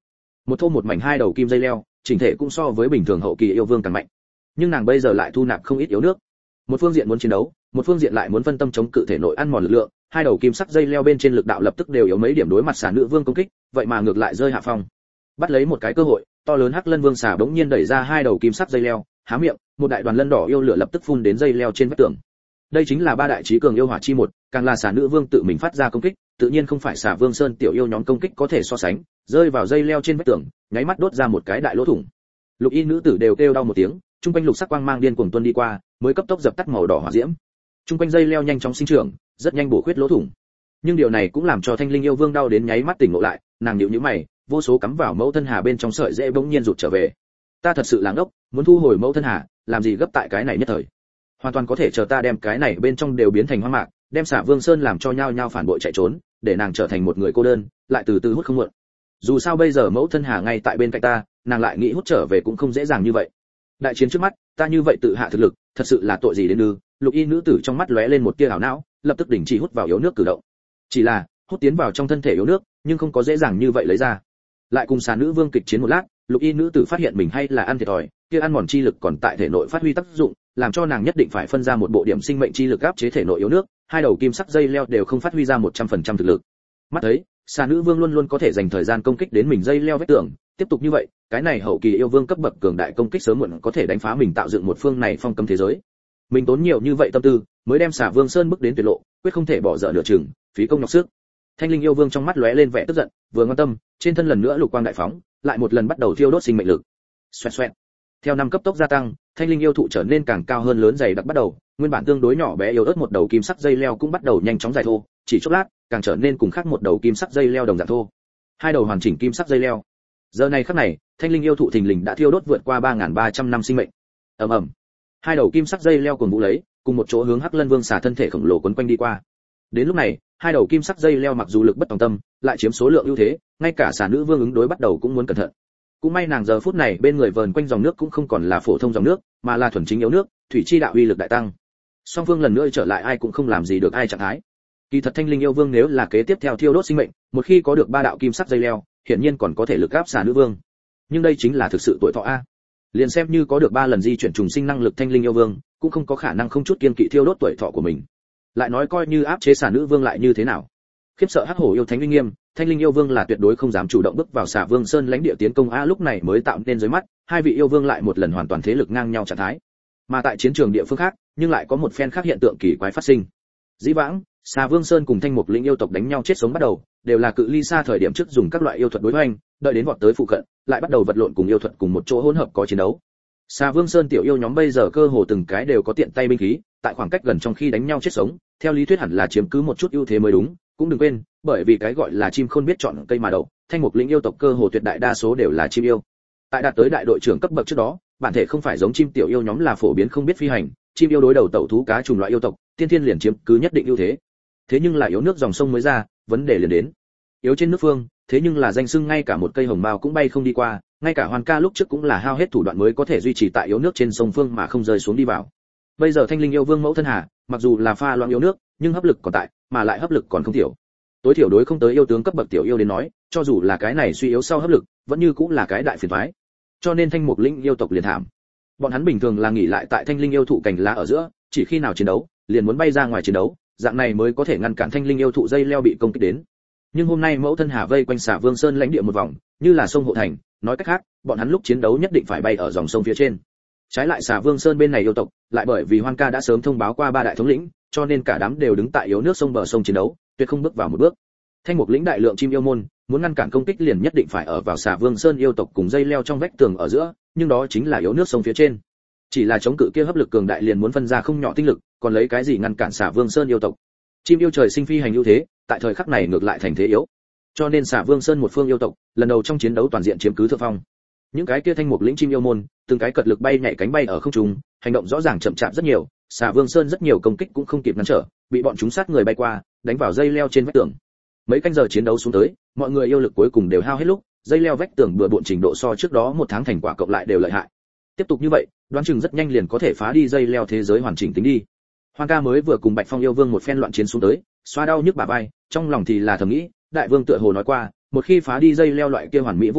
một thô một mảnh hai đầu kim dây leo, chỉnh thể cũng so với bình thường hậu kỳ yêu vương càng mạnh. Nhưng nàng bây giờ lại thu nạp không ít yếu nước. Một phương diện muốn chiến đấu, một phương diện lại muốn phân tâm chống cự thể nội ăn mòn lực lượng, hai đầu kim sắc dây leo bên trên lực đạo lập tức đều yếu mấy điểm đối mặt xà nữ vương công kích, vậy mà ngược lại rơi hạ phong. Bắt lấy một cái cơ hội, to lớn hắc lân vương xà bỗng nhiên đẩy ra hai đầu kim sắc dây leo, há miệng, một đại đoàn lân đỏ yêu lửa lập tức phun đến dây leo trên vách tường. Đây chính là ba đại chí cường yêu hỏa chi một, càng là xà nữ vương tự mình phát ra công kích, tự nhiên không phải xà vương sơn tiểu yêu nhóm công kích có thể so sánh, rơi vào dây leo trên vách tường, nháy mắt đốt ra một cái đại lỗ thủng. Lục y nữ tử đều kêu đau một tiếng, trung quanh lục sắc quang mang điên cuồng tuôn đi qua, mới cấp tốc dập tắt màu đỏ hỏa diễm. Trung quanh dây leo nhanh chóng sinh trưởng, rất nhanh bổ khuyết lỗ thủng. Nhưng điều này cũng làm cho Thanh Linh yêu vương đau đến nháy mắt tỉnh ngộ lại, nàng nhíu nhíu mày, vô số cắm vào mẫu thân hà bên trong sợi dễ bỗng nhiên rụt trở về. Ta thật sự là ngốc, muốn thu hồi mẫu thân hà, làm gì gấp tại cái này nhất thời. Hoàn toàn có thể chờ ta đem cái này bên trong đều biến thành hoang mạc, đem Xả Vương Sơn làm cho nhao nhao phản bội chạy trốn, để nàng trở thành một người cô đơn, lại từ từ hút không muộn. Dù sao bây giờ mẫu thân hà ngay tại bên cạnh ta, nàng lại nghĩ hút trở về cũng không dễ dàng như vậy. Đại chiến trước mắt, ta như vậy tự hạ thực lực, thật sự là tội gì đến ư? Lục y nữ tử trong mắt lóe lên một tia ảo não, lập tức đình chỉ hút vào yếu nước cử động. Chỉ là hút tiến vào trong thân thể yếu nước, nhưng không có dễ dàng như vậy lấy ra. Lại cùng xà nữ vương kịch chiến một lát, lục y nữ tử phát hiện mình hay là ăn thiệt thòi, kia ăn mòn chi lực còn tại thể nội phát huy tác dụng, làm cho nàng nhất định phải phân ra một bộ điểm sinh mệnh chi lực áp chế thể nội yếu nước, hai đầu kim sắc dây leo đều không phát huy ra một trăm phần trăm thực lực. Mắt thấy, xà nữ vương luôn luôn có thể dành thời gian công kích đến mình dây leo vách tường, tiếp tục như vậy, cái này hậu kỳ yêu vương cấp bậc cường đại công kích sớm muộn có thể đánh phá mình tạo dựng một phương này phong cấm thế giới. Mình tốn nhiều như vậy tâm tư, mới đem xà vương sơn bước đến tuyệt lộ, quyết không thể bỏ dở nửa chừng, phí công nhọc sức. Thanh Linh yêu vương trong mắt lóe lên vẻ tức giận, vừa ngoan tâm, trên thân lần nữa lục quang đại phóng, lại một lần bắt đầu thiêu đốt sinh mệnh lực. Xoẹt xoẹt. Theo năm cấp tốc gia tăng, Thanh Linh yêu thụ trở nên càng cao hơn lớn dày đặc bắt đầu, nguyên bản tương đối nhỏ bé yếu ớt một đầu kim sắc dây leo cũng bắt đầu nhanh chóng dài thô, chỉ chốc lát, càng trở nên cùng khác một đầu kim sắc dây leo đồng dạng thô. Hai đầu hoàn chỉnh kim sắc dây leo. Giờ này khắc này, Thanh Linh yêu thụ thình lình đã thiêu đốt vượt qua ba nghìn ba trăm năm sinh mệnh. Ầm ầm. Hai đầu kim sắc dây leo cùng vũ lấy, cùng một chỗ hướng Hắc Lân Vương xả thân thể khổng lồ quấn quanh đi qua. Đến lúc này, hai đầu kim sắc dây leo mặc dù lực bất tòng tâm, lại chiếm số lượng ưu thế, ngay cả xả nữ vương ứng đối bắt đầu cũng muốn cẩn thận. Cũng may nàng giờ phút này bên người vờn quanh dòng nước cũng không còn là phổ thông dòng nước, mà là thuần chính yếu nước, thủy chi đạo uy lực đại tăng. Song phương lần nữa trở lại ai cũng không làm gì được ai trạng thái. Kỳ thật Thanh Linh yêu vương nếu là kế tiếp theo thiêu đốt sinh mệnh, một khi có được ba đạo kim sắc dây leo, hiển nhiên còn có thể lực áp xả nữ vương. Nhưng đây chính là thực sự tuổi thọ a. Liền xem như có được ba lần di chuyển trùng sinh năng lực Thanh Linh yêu vương, cũng không có khả năng không chút kiên kỵ thiêu đốt tuổi thọ của mình. Lại nói coi như áp chế xả nữ vương lại như thế nào? Khiếp sợ hắc hổ yêu thánh uy nghiêm, Thanh Linh yêu vương là tuyệt đối không dám chủ động bước vào xả vương sơn lãnh địa tiến công a, lúc này mới tạo nên dưới mắt, hai vị yêu vương lại một lần hoàn toàn thế lực ngang nhau trạng thái. Mà tại chiến trường địa phương khác, nhưng lại có một phen khác hiện tượng kỳ quái phát sinh. Dĩ vãng, xà vương sơn cùng thanh mục lĩnh yêu tộc đánh nhau chết sống bắt đầu, đều là cự ly xa thời điểm trước dùng các loại yêu thuật đối hoành, đợi đến vọt tới phụ cận, lại bắt đầu vật lộn cùng yêu thuật cùng một chỗ hỗn hợp có chiến đấu. Xà vương sơn tiểu yêu nhóm bây giờ cơ hồ từng cái đều có tiện tay binh khí, tại khoảng cách gần trong khi đánh nhau chết sống, theo lý thuyết hẳn là chiếm cứ một chút ưu thế mới đúng, cũng đừng quên, bởi vì cái gọi là chim khôn biết chọn cây mà đậu, thanh mục lĩnh yêu tộc cơ hồ tuyệt đại đa số đều là chim yêu. Tại đạt tới đại đội trưởng cấp bậc trước đó, bản thể không phải giống chim tiểu yêu nhóm là phổ biến không biết phi hành, chim yêu đối đầu tẩu thú cá trùng loại yêu tộc, tiên thiên liền chiếm cứ nhất định ưu thế. Thế nhưng là yếu nước dòng sông mới ra, vấn đề liền đến. Yếu trên nước phương, thế nhưng là danh xưng ngay cả một cây hồng mao cũng bay không đi qua, ngay cả Hoàn Ca lúc trước cũng là hao hết thủ đoạn mới có thể duy trì tại yếu nước trên sông phương mà không rơi xuống đi vào. Bây giờ Thanh Linh yêu vương mẫu thân hà, mặc dù là pha loãng yếu nước, nhưng hấp lực còn tại, mà lại hấp lực còn không thiểu. Tối thiểu đối không tới yêu tướng cấp bậc tiểu yêu đến nói, cho dù là cái này suy yếu sau hấp lực, vẫn như cũng là cái đại phiền toái. Cho nên Thanh Mục Lĩnh yêu tộc liền thảm. Bọn hắn bình thường là nghỉ lại tại Thanh Linh yêu thụ cành lá ở giữa, chỉ khi nào chiến đấu, liền muốn bay ra ngoài chiến đấu, dạng này mới có thể ngăn cản Thanh Linh yêu thụ dây leo bị công kích đến. Nhưng hôm nay mẫu thân hà vây quanh xả Vương Sơn lãnh địa một vòng, như là sông hộ thành, nói cách khác, bọn hắn lúc chiến đấu nhất định phải bay ở dòng sông phía trên. Trái lại xả Vương Sơn bên này yêu tộc, lại bởi vì Hoan Ca đã sớm thông báo qua ba đại thống lĩnh, cho nên cả đám đều đứng tại yếu nước sông bờ sông chiến đấu, tuyệt không bước vào một bước. Thanh Mục Lĩnh đại lượng chim yêu môn, muốn ngăn cản công kích liền nhất định phải ở vào xả Vương Sơn yêu tộc cùng dây leo trong vách tường ở giữa, nhưng đó chính là yếu nước sông phía trên. Chỉ là chống cự kia hấp lực cường đại liền muốn phân ra không nhỏ tinh lực, còn lấy cái gì ngăn cản xả Vương Sơn yêu tộc? Chim yêu trời sinh phi hành ưu thế, tại thời khắc này ngược lại thành thế yếu. Cho nên xả Vương Sơn một phương yêu tộc, lần đầu trong chiến đấu toàn diện chiếm cứ thượng phong. Những cái kia Thanh Mục Lĩnh chim yêu môn, từng cái cật lực bay nhảy cánh bay ở không trung, hành động rõ ràng chậm chạp rất nhiều, xả Vương Sơn rất nhiều công kích cũng không kịp ngăn trở, bị bọn chúng sát người bay qua, đánh vào dây leo trên vách tường. Mấy canh giờ chiến đấu xuống tới, mọi người yêu lực cuối cùng đều hao hết lúc, dây leo vách tường bừa bộn trình độ so trước đó một tháng thành quả cộng lại đều lợi hại. Tiếp tục như vậy, đoán chừng rất nhanh liền có thể phá đi dây leo thế giới hoàn chỉnh tính đi. Hoan Ca mới vừa cùng Bạch Phong yêu vương một phen loạn chiến xuống tới, xoa đau nhức bả vai, trong lòng thì là thầm nghĩ, đại vương tựa hồ nói qua, một khi phá đi dây leo loại kia hoàn mỹ vô khuyết,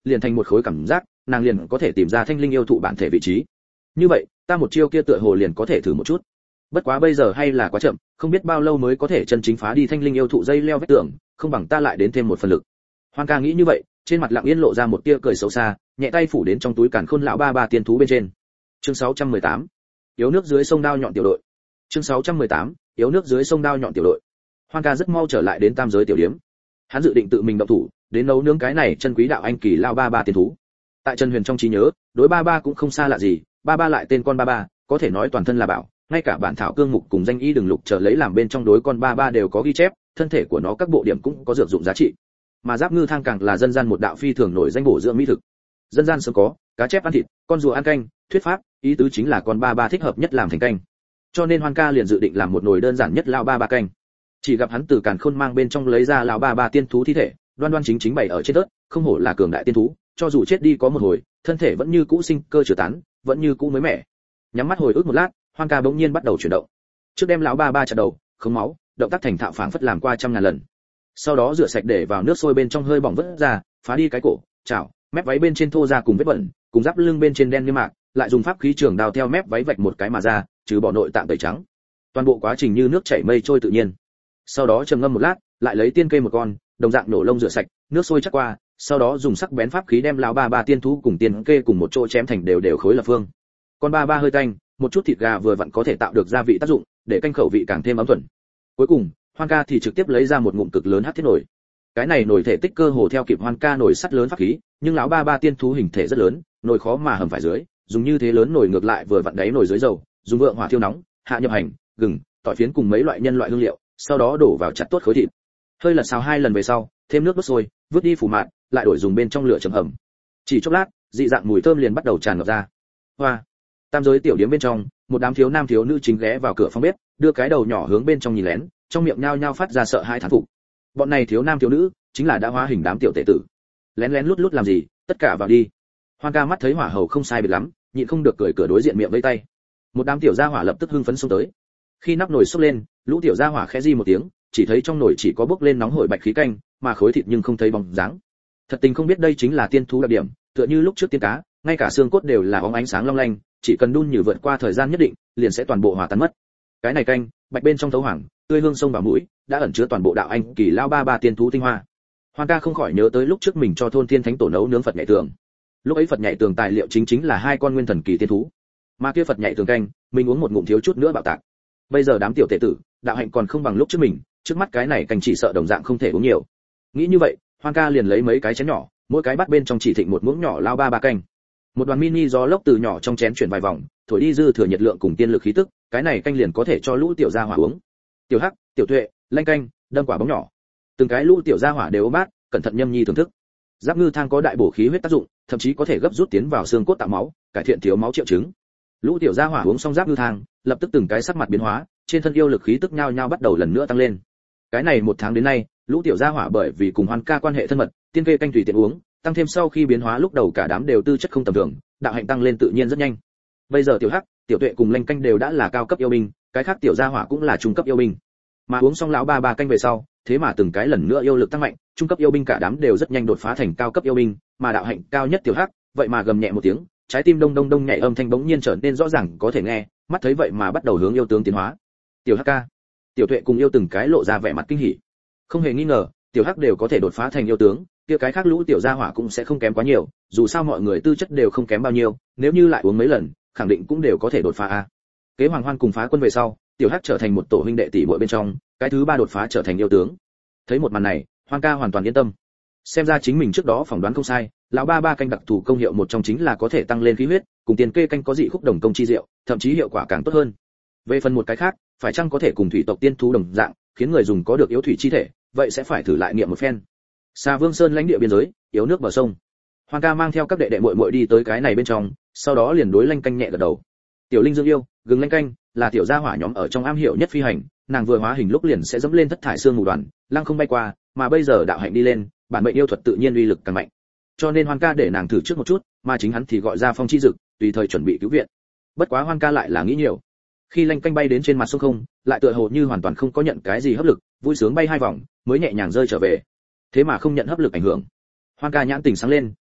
liền thành một khối cảm giác, nàng liền có thể tìm ra thanh linh yêu thụ bản thể vị trí. Như vậy, ta một chiêu kia tựa hồ liền có thể thử một chút. Bất quá bây giờ hay là quá chậm, không biết bao lâu mới có thể chân chính phá đi thanh linh yêu thụ dây leo vách tường, không bằng ta lại đến thêm một phần lực. Hoan ca nghĩ như vậy, trên mặt Lặng Yên lộ ra một tia cười xấu xa, nhẹ tay phủ đến trong túi càn khôn lão ba ba tiên thú bên trên. Chương sáu trăm mười tám, yếu nước dưới sông đao nhọn tiểu đội. Chương sáu trăm mười tám, yếu nước dưới sông đao nhọn tiểu đội. Hoan ca rất mau trở lại đến tam giới tiểu điếm. Hắn dự định tự mình động thủ, đến nấu nướng cái này chân quý đạo anh kỳ lao ba ba tiên thú. Tại Trần Huyền trong trí nhớ, đối ba ba cũng không xa lạ gì, ba ba lại tên con ba ba, có thể nói toàn thân là bảo, ngay cả bản thảo cương mục cùng danh y đừng lục trở lấy làm bên trong đối con ba ba đều có ghi chép, thân thể của nó các bộ điểm cũng có dược dụng giá trị. Mà giáp ngư thang càng là dân gian một đạo phi thường nổi danh bổ dưỡng mỹ thực. Dân gian sớm có, cá chép ăn thịt, con rùa ăn canh, thuyết pháp, ý tứ chính là con ba ba thích hợp nhất làm thành canh. Cho nên Hoan ca liền dự định làm một nồi đơn giản nhất lao ba ba canh. Chỉ gặp hắn từ càn khôn mang bên trong lấy ra lão ba ba tiên thú thi thể, đoan đoan chính chính bày ở trên đất, không hổ là cường đại tiên thú, cho dù chết đi có một hồi, thân thể vẫn như cũ sinh cơ chưa tán, vẫn như cũ mới mẻ. Nhắm mắt hồi ức một lát, Hoan ca bỗng nhiên bắt đầu chuyển động. Trước đem lão ba ba chặt đầu, không máu, động tác thành thạo phảng phất làm qua trăm ngàn lần. Sau đó rửa sạch để vào nước sôi bên trong hơi bỏng vớt ra, phá đi cái cổ, chảo, mép váy bên trên thô ra cùng vết bẩn, cùng giáp lưng bên trên đen như mạc, lại dùng pháp khí trường đào theo mép váy vạch một cái mà ra, trừ bỏ nội tạng tẩy trắng. Toàn bộ quá trình như nước chảy mây trôi tự nhiên. Sau đó trầm ngâm một lát, lại lấy tiên cây một con, đồng dạng nổ lông rửa sạch, nước sôi chắc qua, sau đó dùng sắc bén pháp khí đem lão ba ba tiên thú cùng tiên kê cùng một chỗ chém thành đều đều khối lập phương. Con ba ba hơi tanh, một chút thịt gà vừa vặn có thể tạo được gia vị tác dụng, để canh khẩu vị càng thêm ấm thuần. Cuối cùng, Hoan ca thì trực tiếp lấy ra một ngụm cực lớn hắc thiết nồi. Cái này nồi thể tích cơ hồ theo kịp Hoan ca nồi sắt lớn pháp khí, nhưng lão ba ba tiên thú hình thể rất lớn, nồi khó mà hầm phải dưới, dùng như thế lớn nồi ngược lại vừa vặn đáy nồi dưới dầu, dùng vượng hỏa thiêu nóng, hạ nhập hành, gừng, tỏi phiến cùng mấy loại nhân loại hương liệu, sau đó đổ vào chặt tốt khối thịt. Hơi lật xào hai lần về sau, thêm nước đốt sôi, vứt đi phủ mạn, lại đổi dùng bên trong lửa chậm hầm. Chỉ chốc lát, dị dạng mùi thơm liền bắt đầu tràn ngập ra. Hoa. Tam giới tiểu điếm bên trong, một đám thiếu nam thiếu nữ chính ghé vào cửa phòng bếp, đưa cái đầu nhỏ hướng bên trong nhìn lén, trong miệng nhao nhao phát ra sợ hãi thán phục. Bọn này thiếu nam thiếu nữ, chính là đã hóa hình đám tiểu tệ tử. Lén lén lút lút làm gì, tất cả vào đi. Hoan ca mắt thấy hỏa hầu không sai biệt lắm, nhịn không được cười cửa đối diện miệng vẫy tay. Một đám tiểu gia hỏa lập tức hưng phấn xông tới. Khi nắp nồi sốc lên, lũ tiểu gia hỏa khẽ di một tiếng, chỉ thấy trong nồi chỉ có bốc lên nóng hổi bạch khí canh, mà khối thịt nhưng không thấy bóng dáng. Thật tình không biết đây chính là tiên thú đặc điểm, tựa như lúc trước tiên cá, ngay cả xương cốt đều là óng ánh sáng long lanh, chỉ cần đun như vượt qua thời gian nhất định, liền sẽ toàn bộ hòa tan mất. Cái này canh, bạch bên trong thấu hoàng, tươi hương sông vào mũi, đã ẩn chứa toàn bộ đạo anh kỳ lao ba ba tiên thú tinh hoa. Hoan ca không khỏi nhớ tới lúc trước mình cho thôn thiên thánh tổ nấu nướng Phật nhảy tường. Lúc ấy Phật nhảy tường tài liệu chính chính là hai con nguyên thần kỳ tiên thú. Mà kia Phật nhảy tường canh, mình uống một ngụm thiếu chút nữa bạo tạc. Bây giờ đám tiểu tệ tử, đạo hạnh còn không bằng lúc trước mình, trước mắt cái này canh chỉ sợ đồng dạng không thể uống nhiều. Nghĩ như vậy, Hoan ca liền lấy mấy cái chén nhỏ, mỗi cái bắt bên trong chỉ thịnh một muỗng nhỏ lao ba ba canh. Một đoàn mini gió lốc từ nhỏ trong chén chuyển vài vòng, thổi đi dư thừa nhiệt lượng cùng tiên lực khí tức, cái này canh liền có thể cho lũ tiểu gia hỏa uống. Tiểu Hắc, Tiểu Tuệ, lanh canh, đâm quả bóng nhỏ. Từng cái lũ tiểu gia hỏa đều ôm bát, cẩn thận nhâm nhi thưởng thức. Giáp ngư thang có đại bổ khí huyết tác dụng, thậm chí có thể gấp rút tiến vào xương cốt tạo máu, cải thiện thiếu máu triệu chứng. Lũ tiểu gia hỏa uống xong giáp ngư thang, lập tức từng cái sắc mặt biến hóa, trên thân yêu lực khí tức nhao nhao bắt đầu lần nữa tăng lên. Cái này một tháng đến nay, lũ tiểu gia hỏa bởi vì cùng Hoan ca quan hệ thân mật, tiên kê canh tùy tiện uống, tăng thêm sau khi biến hóa lúc đầu cả đám đều tư chất không tầm thường, đạo hạnh tăng lên tự nhiên rất nhanh. Bây giờ Tiểu Hắc, Tiểu Tuệ cùng lanh canh đều đã là cao cấp yêu binh, cái khác tiểu gia hỏa cũng là trung cấp yêu binh. Mà uống xong lão ba ba canh về sau, thế mà từng cái lần nữa yêu lực tăng mạnh, trung cấp yêu binh cả đám đều rất nhanh đột phá thành cao cấp yêu binh, mà đạo hạnh cao nhất Tiểu Hắc, vậy mà gầm nhẹ một tiếng, trái tim đông đông đông nhảy âm thanh bỗng nhiên trở nên rõ ràng có thể nghe, mắt thấy vậy mà bắt đầu hướng yêu tướng tiến hóa. Tiểu Hắc ca, Tiểu Tuệ cùng yêu từng cái lộ ra vẻ mặt kinh hỉ. Không hề nghi ngờ, Tiểu Hắc đều có thể đột phá thành yêu tướng, kia cái khác lũ tiểu gia hỏa cũng sẽ không kém quá nhiều, dù sao mọi người tư chất đều không kém bao nhiêu, nếu như lại uống mấy lần, khẳng định cũng đều có thể đột phá a. Kế Hoàng Hoan cùng phá quân về sau, Tiểu Hắc trở thành một tổ huynh đệ tỷ muội bên trong, cái thứ ba đột phá trở thành yêu tướng. Thấy một màn này, Hoan ca hoàn toàn yên tâm. Xem ra chính mình trước đó phỏng đoán không sai, lão ba ba canh đặc thù công hiệu một trong chính là có thể tăng lên khí huyết, cùng tiền kê canh có dị khúc đồng công chi diệu, thậm chí hiệu quả càng tốt hơn. Về phần một cái khác, phải chăng có thể cùng thủy tộc tiên thú đồng dạng, khiến người dùng có được yếu thủy chi thể, vậy sẽ phải thử lại nghiệm một phen. Xà Vương Sơn lãnh địa biên giới, yếu nước bờ sông. Hoan ca mang theo các đệ đệ muội muội đi tới cái này bên trong, sau đó liền đối lanh canh nhẹ gật đầu. Tiểu Linh Dương yêu, gừng lanh canh, là tiểu gia hỏa nhóm ở trong am hiểu nhất phi hành, nàng vừa hóa hình lúc liền sẽ dẫm lên thất thải xương mù đoàn, lăng không bay qua, mà bây giờ đạo hạnh đi lên, bản mệnh yêu thuật tự nhiên uy lực càng mạnh. Cho nên Hoan ca để nàng thử trước một chút, mà chính hắn thì gọi ra Phong Chi Dực, tùy thời chuẩn bị cứu viện. Bất quá Hoan ca lại là nghĩ nhiều. Khi lanh canh bay đến trên mặt sông không, lại tựa hồ như hoàn toàn không có nhận cái gì hấp lực, vui sướng bay hai vòng, mới nhẹ nhàng rơi trở về. Thế mà không nhận hấp lực ảnh hưởng. Hoan ca nhãn tình sáng lên,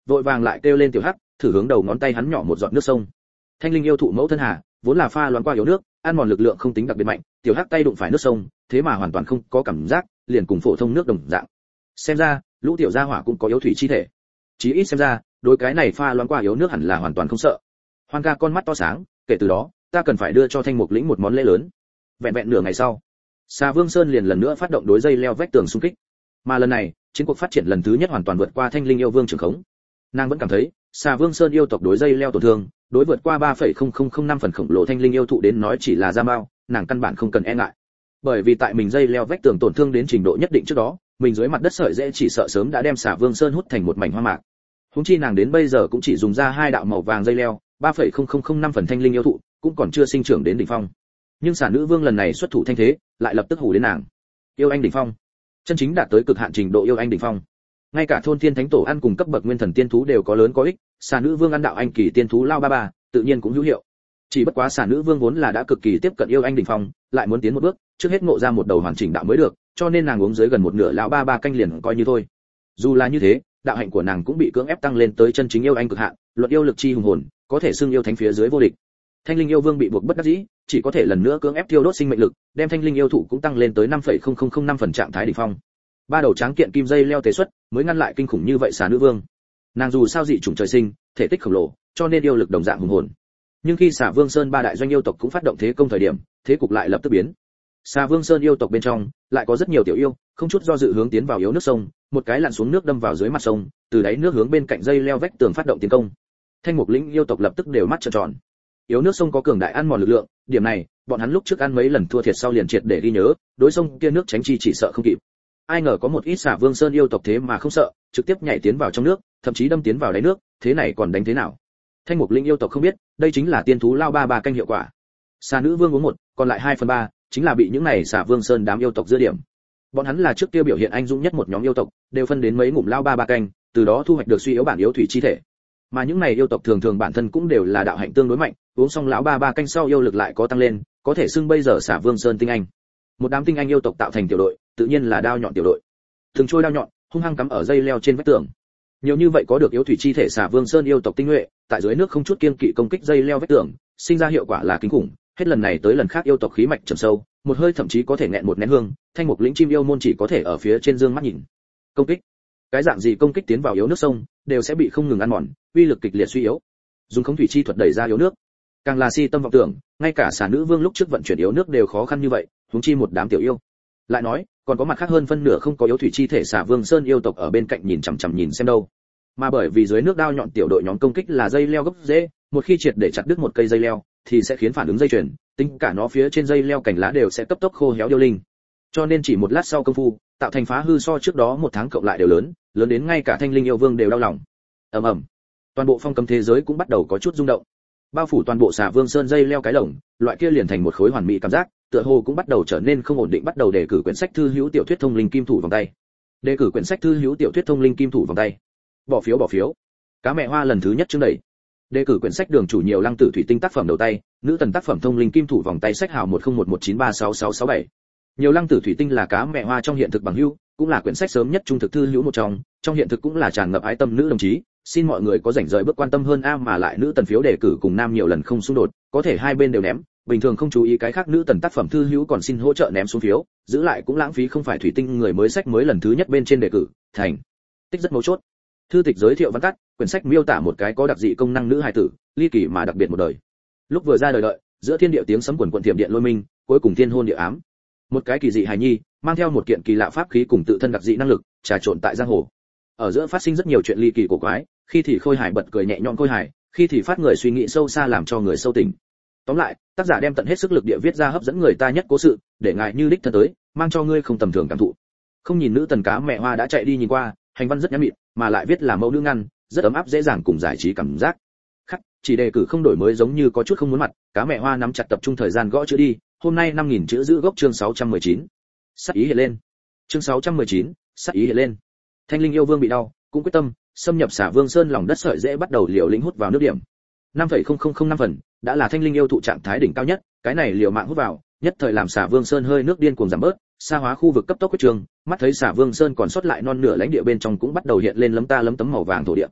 vội vàng lại kêu lên tiểu hắc, thử hướng đầu ngón tay hắn nhỏ một giọt nước sông. Thanh linh yêu thụ mẫu thân hà, vốn là pha loãng qua yếu nước, ăn mòn lực lượng không tính đặc biệt mạnh, tiểu hắc tay đụng phải nước sông, thế mà hoàn toàn không có cảm giác, liền cùng phổ thông nước đồng dạng. Xem ra, lũ tiểu gia hỏa cũng có yếu thủy chi thể. Chí ít xem ra, đối cái này pha loãng qua yếu nước hẳn là hoàn toàn không sợ. Hoan ca con mắt to sáng, kể từ đó, ta cần phải đưa cho Thanh Mục lĩnh một món lễ lớn. Vẹn vẹn nửa ngày sau, Xà Vương Sơn liền lần nữa phát động đối dây leo vách tường xung kích. Mà lần này, chiến cuộc phát triển lần thứ nhất hoàn toàn vượt qua Thanh Linh yêu vương trường khống. Nàng vẫn cảm thấy, Xà Vương Sơn yêu tộc đối dây leo tổn thương, đối vượt qua ba phẩy không không không năm phần khổng lồ Thanh Linh yêu thụ đến nói chỉ là da mao, nàng căn bản không cần e ngại. Bởi vì tại mình dây leo vách tường tổn thương đến trình độ nhất định trước đó, mình dưới mặt đất sợi dễ chỉ sợ sớm đã đem Xà Vương Sơn hút thành một mảnh hoa mạc. Huống chi nàng đến bây giờ cũng chỉ dùng ra hai đạo màu vàng dây leo, ba phẩy không không không năm phần Thanh Linh yêu thụ, cũng còn chưa sinh trưởng đến đỉnh phong. Nhưng Xà Nữ Vương lần này xuất thủ thanh thế, lại lập tức hù đến nàng. Yêu anh đỉnh phong, chân chính đạt tới cực hạn trình độ yêu anh đỉnh phong. Ngay cả thôn tiên thánh tổ ăn cùng cấp bậc nguyên thần tiên thú đều có lớn có ích, Xà Nữ Vương ăn đạo anh kỳ tiên thú lao ba ba, tự nhiên cũng hữu hiệu. Chỉ bất quá Xà Nữ Vương vốn là đã cực kỳ tiếp cận yêu anh đỉnh phong, lại muốn tiến một bước, trước hết ngộ ra một đầu hoàn chỉnh đạo mới được, cho nên nàng uống dưới gần một nửa lão ba ba canh liền coi như thôi. Dù là như thế, đạo hạnh của nàng cũng bị cưỡng ép tăng lên tới chân chính yêu anh cực hạn, luận yêu lực chi hùng hồn, có thể xưng yêu thánh phía dưới vô địch. Thanh Linh yêu vương bị buộc bất đắc dĩ, chỉ có thể lần nữa cưỡng ép tiêu đốt sinh mệnh lực, đem Thanh Linh yêu thụ cũng tăng lên tới năm phẩy không không không năm phần trạng thái đỉnh phong. Ba đầu tráng kiện kim dây leo tế xuất, mới ngăn lại kinh khủng như vậy Xà Nữ Vương. Nàng dù sao dị chủng trời sinh, thể tích khổng lồ, cho nên yêu lực đồng dạng hùng hồn. Nhưng khi Xà Vương Sơn ba đại doanh yêu tộc cũng phát động thế công thời điểm, thế cục lại lập tức biến. Xà Vương Sơn yêu tộc bên trong, lại có rất nhiều tiểu yêu, không chút do dự hướng tiến vào yếu nước sông, một cái lặn xuống nước đâm vào dưới mặt sông, từ đáy nước hướng bên cạnh dây leo vách tường phát động tiến công. Thanh Mục lĩnh yêu tộc lập tức đều mắt trợn tròn. Yếu nước sông có cường đại ăn mòn lực lượng, điểm này, bọn hắn lúc trước ăn mấy lần thua thiệt sau liền triệt để ghi nhớ, đối sông kia nước tránh chi chỉ sợ không kịp. Ai ngờ có một ít Xà Vương Sơn yêu tộc thế mà không sợ, trực tiếp nhảy tiến vào trong nước, thậm chí đâm tiến vào đáy nước, thế này còn đánh thế nào? Thanh Mục lĩnh yêu tộc không biết, đây chính là tiên thú lao ba ba canh hiệu quả. Xà Nữ Vương uống một, còn lại hai phần ba, chính là bị những này Xà Vương Sơn đám yêu tộc dư điểm. Bọn hắn là trước kia biểu hiện anh dũng nhất một nhóm yêu tộc, đều phân đến mấy ngụm lao ba ba canh, từ đó thu hoạch được suy yếu bản yếu thủy chi thể. Mà những này yêu tộc thường thường bản thân cũng đều là đạo hạnh tương đối mạnh, uống xong lão ba ba canh sau yêu lực lại có tăng lên, có thể xưng bây giờ Xà Vương Sơn tinh anh. Một đám tinh anh yêu tộc tạo thành tiểu đội, tự nhiên là đao nhọn tiểu đội. Thường trôi đao nhọn, hung hăng cắm ở dây leo trên vách tường. Nhiều như vậy có được yếu thủy chi thể Xà Vương Sơn yêu tộc tinh nhuệ, tại dưới nước không chút kiêng kỵ công kích dây leo vách tường, sinh ra hiệu quả là kinh khủng, hết lần này tới lần khác yêu tộc khí mạch trầm sâu, một hơi thậm chí có thể nghẹn một nén hương, Thanh Mục lĩnh chim yêu môn chỉ có thể ở phía trên dương mắt nhìn. Công kích, cái dạng gì công kích tiến vào yếu nước sông, đều sẽ bị không ngừng ăn mòn, uy lực kịch liệt suy yếu. Dùng khống thủy chi thuật đẩy ra yếu nước, càng là si tâm vọng tưởng, ngay cả Xà Nữ Vương lúc trước vận chuyển yếu nước đều khó khăn như vậy, huống chi một đám tiểu yêu. Lại nói, còn có mặt khác hơn phân nửa không có yếu thủy chi thể Xà Vương Sơn yêu tộc ở bên cạnh nhìn chằm chằm nhìn xem đâu. Mà bởi vì dưới nước đao nhọn tiểu đội nhóm công kích là dây leo gốc rễ, một khi triệt để chặt đứt một cây dây leo, thì sẽ khiến phản ứng dây chuyền, tính cả nó phía trên dây leo cành lá đều sẽ cấp tốc khô héo điêu linh. Cho nên chỉ một lát sau công phu, tạo thành phá hư so trước đó một tháng cộng lại đều lớn, lớn đến ngay cả Thanh Linh yêu vương đều đau lòng. Ầm ầm, toàn bộ phong cấm thế giới cũng bắt đầu có chút rung động. Bao phủ toàn bộ Xà Vương Sơn dây leo cái lồng, loại kia liền thành một khối hoàn mỹ cảm giác, tựa hồ cũng bắt đầu trở nên không ổn định, bắt đầu đề cử quyển sách thư hữu tiểu thuyết thông linh kim thủ vòng tay. Đề cử quyển sách thư hữu tiểu thuyết thông linh kim thủ vòng tay. Bỏ phiếu bỏ phiếu. Cá mẹ hoa lần thứ nhất chương đẩy. Đề cử quyển sách đường chủ nhiều lăng tử thủy tinh tác phẩm đầu tay, nữ tần tác phẩm thông linh kim thủ vòng tay sách hào một không một một chín ba sáu sáu sáu bảy. Nhiều lăng tử thủy tinh là cá mẹ hoa trong hiện thực bằng hữu, cũng là quyển sách sớm nhất trung thực thư hữu một trong, trong hiện thực cũng là tràn ngập ái tâm nữ đồng chí, xin mọi người có rảnh rỗi bước quan tâm hơn a mà lại nữ tần phiếu đề cử cùng nam nhiều lần không xung đột, có thể hai bên đều ném, bình thường không chú ý cái khác nữ tần tác phẩm thư hữu còn xin hỗ trợ ném xuống phiếu, giữ lại cũng lãng phí không phải thủy tinh người mới sách mới lần thứ nhất bên trên đề cử, thành tích rất mấu chốt. Thư tịch giới thiệu văn tắt, quyển sách miêu tả một cái có đặc dị công năng nữ hài tử, ly kỳ mà đặc biệt một đời. Lúc vừa ra đời đợi, giữa thiên địa tiếng sấm quần quần thiểm điện lôi minh, cuối cùng thiên hôn địa ám. Một cái kỳ dị hài nhi, mang theo một kiện kỳ lạ pháp khí cùng tự thân đặc dị năng lực, trà trộn tại giang hồ. Ở giữa phát sinh rất nhiều chuyện ly kỳ cổ quái, khi thì khôi hài bật cười nhẹ nhõm khôi hài, khi thì phát người suy nghĩ sâu xa làm cho người sâu tỉnh. Tóm lại, tác giả đem tận hết sức lực địa viết ra hấp dẫn người ta nhất cố sự, để ngài như đích thân tới, mang cho ngươi không tầm thường cảm thụ. Không nhìn nữ tần cá mẹ hoa đã chạy đi nhìn qua, hành văn rất nhã mịn, mà lại viết là mẫu nữ ngăn, rất ấm áp dễ dàng cùng giải trí cảm giác. Khắc, chỉ đề cử không đổi mới giống như có chút không muốn mặt, cá mẹ hoa nắm chặt tập trung thời gian gõ chữ đi, hôm nay năm nghìn chữ giữ gốc chương sáu trăm mười chín. Sắc ý hiện lên. Chương sáu trăm mười chín, sắc ý hiện lên. Thanh Linh yêu vương bị đau, cũng quyết tâm xâm nhập Xà Vương Sơn lòng đất sợi dễ bắt đầu liều lĩnh hút vào nước điểm. năm phẩy không không không năm phần, đã là Thanh Linh yêu thụ trạng thái đỉnh cao nhất, cái này liều mạng hút vào, nhất thời làm Xà Vương Sơn hơi nước điên cuồng giảm bớt, xa hóa khu vực cấp tốc quyết trường, mắt thấy Xà Vương Sơn còn sót lại non nửa lãnh địa bên trong cũng bắt đầu hiện lên lấm ta lấm tấm màu vàng thổ địa.